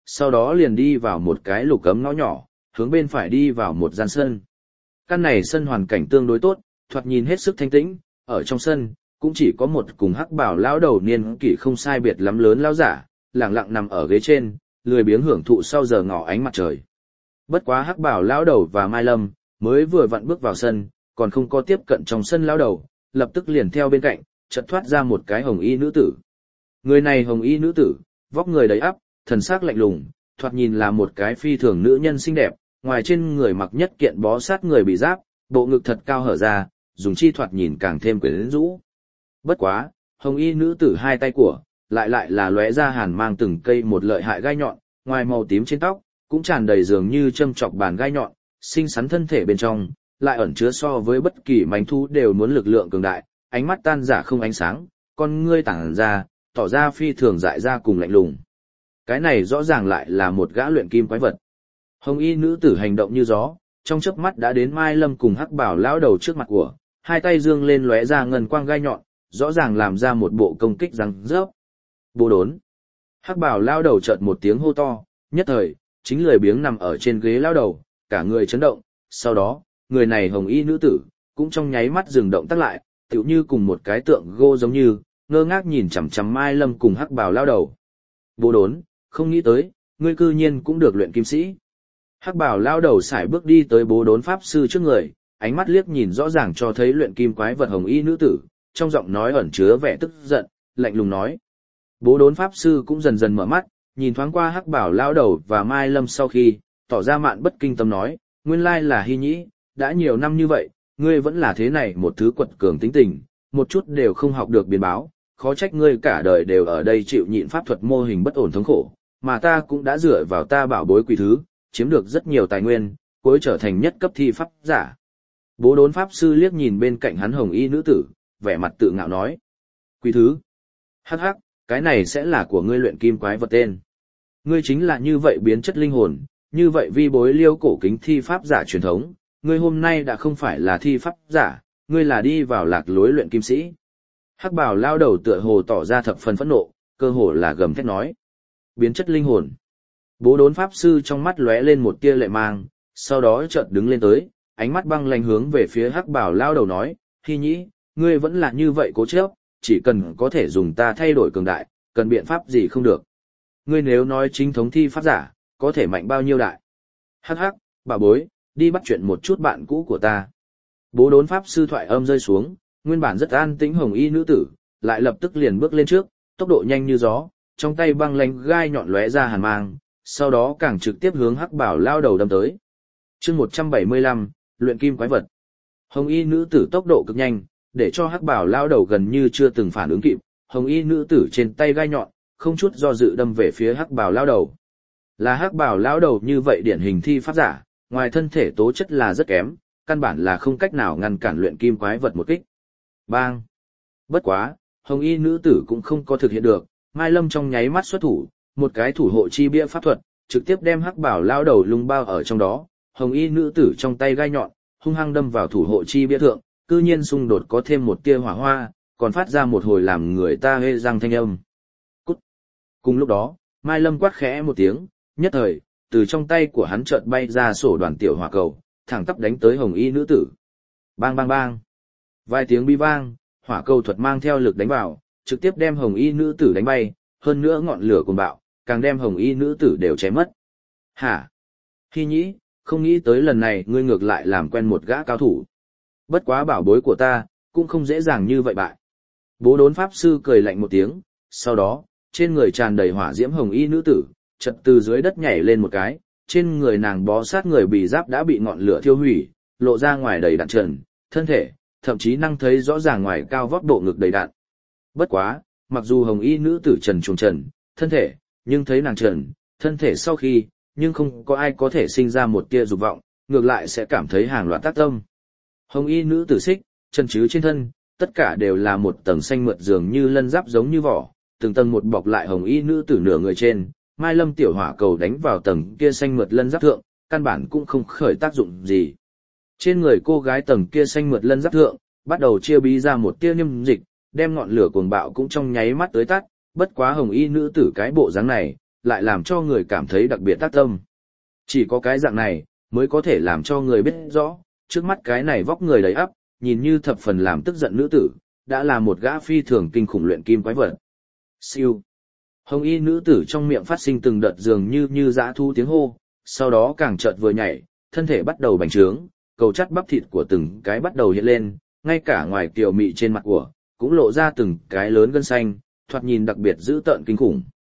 A: sau đó liền đi vào một cái lục cấm ngõ nhỏ, hướng bên phải đi vào một gian sân. Căn này sân hoàn cảnh tương đối tốt, thoạt nhìn hết sức thanh tĩnh, ở trong sân, cũng chỉ có một cùng hắc bảo lão đầu niên kỷ không sai biệt lắm lớn lão giả, lặng lặng nằm ở ghế trên, lười biếng hưởng thụ sau giờ ngọ ánh mặt trời. Bất quá hắc bảo lão đầu và Mai Lâm, mới vừa vặn bước vào sân, còn không có tiếp cận trong sân lão đầu, lập tức liền theo bên cạnh, chợt thoát ra một cái hồng y nữ tử. Người này hồng y nữ tử, vóc người đầy ắp, thần sắc lạnh lùng, thoạt nhìn là một cái phi thường nữ nhân xinh đẹp, ngoài trên người mặc nhất kiện bó sát người bị giáp, bộ ngực thật cao hở ra, dùng chi thoạt nhìn càng thêm quyến rũ. Bất quá, hồng y nữ tử hai tay của, lại lại là lóe ra hàn mang từng cây một lợi hại gai nhọn, ngoài màu tím trên tóc, cũng tràn đầy dường như châm chọc bàn gai nhọn, xinh xắn thân thể bên trong, lại ẩn chứa so với bất kỳ manh thú đều muốn lực lượng cường đại, ánh mắt tan giả không ánh sáng, con ngươi tản ra, tỏ ra phi thường dại ra cùng lạnh lùng. Cái này rõ ràng lại là một gã luyện kim quái vật. Hồng y nữ tử hành động như gió, trong chớp mắt đã đến Mai Lâm cùng hắc bảo lão đầu trước mặt của, hai tay dương lên lóe ra ngân quang gai nhọn, rõ ràng làm ra một bộ công kích răng rớp. Bố đốn. Hắc bảo lão đầu chợt một tiếng hô to, nhất thời, chính lười biếng nằm ở trên ghế lão đầu, cả người chấn động, sau đó, người này hồng y nữ tử, cũng trong nháy mắt dừng động tác lại, tựu như cùng một cái tượng gô giống như, ngơ ngác nhìn chằm chằm Mai Lâm cùng hắc bảo lão đầu. Bố đốn, không nghĩ tới, ngươi cư nhiên cũng được luyện kim sĩ. Hắc bảo lão đầu sải bước đi tới bố đốn pháp sư trước người, ánh mắt liếc nhìn rõ ràng cho thấy luyện kim quái vật hồng y nữ tử, trong giọng nói ẩn chứa vẻ tức giận, lạnh lùng nói. Bố đốn pháp sư cũng dần dần mở mắt, nhìn thoáng qua hắc bảo lão đầu và Mai Lâm sau khi, tỏ ra mạn bất kinh tâm nói, nguyên lai là Hy Nhĩ, đã nhiều năm như vậy, ngươi vẫn là thế này một thứ quật cường tính tình, một chút đều không học được biến báo, khó trách ngươi cả đời đều ở đây chịu nhịn pháp thuật mô hình bất ổn thống khổ, mà ta cũng đã dựa vào ta bảo bối quỷ thứ, chiếm được rất nhiều tài nguyên, cuối trở thành nhất cấp thi pháp giả. Bố đốn pháp sư liếc nhìn bên cạnh hắn hồng y nữ tử, vẻ mặt tự ngạo nói. Quỷ thứ. Hắc hắc, cái này sẽ là của ngươi luyện kim quái vật tên. Ngươi chính là như vậy biến chất linh hồn, như vậy vi bối liêu cổ kính thi pháp giả truyền thống, ngươi hôm nay đã không phải là thi pháp giả, ngươi là đi vào lạc lối luyện kim sĩ. Hắc bảo lao đầu tựa hồ tỏ ra thập phần phẫn nộ, cơ hồ là gầm thét nói. Biến chất linh hồn. Bố đốn pháp sư trong mắt lóe lên một tia lệ mang, sau đó chợt đứng lên tới, ánh mắt băng lạnh hướng về phía hắc bảo lao đầu nói, Hy Nhĩ, ngươi vẫn là như vậy cố chấp, chỉ cần có thể dùng ta thay đổi cường đại, cần biện pháp gì không được. Ngươi nếu nói chính thống thi pháp giả, có thể mạnh bao nhiêu đại. Hắc hắc, bà bối, đi bắt chuyện một chút bạn cũ của ta. Bố đốn pháp sư thoại âm rơi xuống, nguyên bản rất an tĩnh hồng y nữ tử, lại lập tức liền bước lên trước, tốc độ nhanh như gió, trong tay băng lạnh gai nhọn lóe ra hàn mang, sau đó càng trực tiếp hướng hắc bảo lao đầu đâm tới. Chương một trăm bảy mươi lăm, luyện kim quái vật. Hồng y nữ tử tốc độ cực nhanh, để cho hắc bảo lao đầu gần như chưa từng phản ứng kịp, hồng y nữ tử trên tay gai nhọn, không chút do dự đâm về phía hắc bảo lao đầu. Là hắc bảo lao đầu như vậy điển hình thi pháp giả, ngoài thân thể tố chất là rất kém, căn bản là không cách nào ngăn cản luyện kim quái vật một kích. Bang! Bất quá, hồng y nữ tử cũng không có thực hiện được, Mai Lâm trong nháy mắt xuất thủ, một cái thủ hộ chi bia pháp thuật, trực tiếp đem hắc bảo lao đầu lung bao ở trong đó, hồng y nữ tử trong tay gai nhọn, hung hăng đâm vào thủ hộ chi bia thượng, cư nhiên xung đột có thêm một tia hỏa hoa, còn phát ra một hồi làm người ta hê răng thanh âm. Cút! Cùng lúc đó, Mai Lâm quát khẽ một tiếng, nhất thời, từ trong tay của hắn chợt bay ra sổ đoàn tiểu hỏa cầu, thẳng tắp đánh tới hồng y nữ tử. Bang bang bang! Vài tiếng bi vang, hỏa cầu thuật mang theo lực đánh vào, trực tiếp đem hồng y nữ tử đánh bay, hơn nữa ngọn lửa cuồng bạo, càng đem hồng y nữ tử đều chém mất. Hả? Hy Nhĩ, không nghĩ tới lần này ngươi ngược lại làm quen một gã cao thủ. Bất quá bảo bối của ta, cũng không dễ dàng như vậy bại. Bố đốn pháp sư cười lạnh một tiếng, sau đó, trên người tràn đầy hỏa diễm hồng y nữ tử, chợt từ dưới đất nhảy lên một cái, trên người nàng bó sát người bị giáp đã bị ngọn lửa thiêu hủy, lộ ra ngoài đầy đạn trần, thân thể, thậm chí năng thấy rõ ràng ngoài cao vóc độ ngực đầy đạn. Bất quá, mặc dù hồng y nữ tử trần truồng trần, thân thể, nhưng thấy nàng trần, thân thể sau khi, nhưng không có ai có thể sinh ra một tia dục vọng, ngược lại sẽ cảm thấy hàng loạt tác tâm. Hồng y nữ tử xích, chân chứ trên thân, tất cả đều là một tầng xanh mượt dường như lân giáp giống như vỏ, từng tầng một bọc lại hồng y nữ tử nửa người trên, Mai Lâm tiểu hỏa cầu đánh vào tầng kia xanh mượt lân giáp thượng, căn bản cũng không khởi tác dụng gì. Trên người cô gái tầng kia xanh mượt lân giáp thượng, bắt đầu chia bí ra một tia niêm dịch, đem ngọn lửa cuồng bạo cũng trong nháy mắt tới tắt, bất quá hồng y nữ tử cái bộ dáng này, lại làm cho người cảm thấy đặc biệt tác tâm. Chỉ có cái dạng này, mới có thể làm cho người biết rõ, trước mắt cái này vóc người đầy ắp, nhìn như thập phần làm tức giận nữ tử, đã là một gã phi thường kinh khủng luyện kim quái vật. Siêu. Hồng y nữ tử trong miệng phát sinh từng đợt dường như như dã thu tiếng hô, sau đó càng chợt vừa nhảy, thân thể bắt đầu bành trướng, cầu chắt bắp thịt của từng cái bắt đầu hiện lên, ngay cả ngoài kiều mị trên mặt của, cũng lộ ra từng cái lớn gân xanh, thoạt nhìn đặc biệt dữ tợn kinh khủng.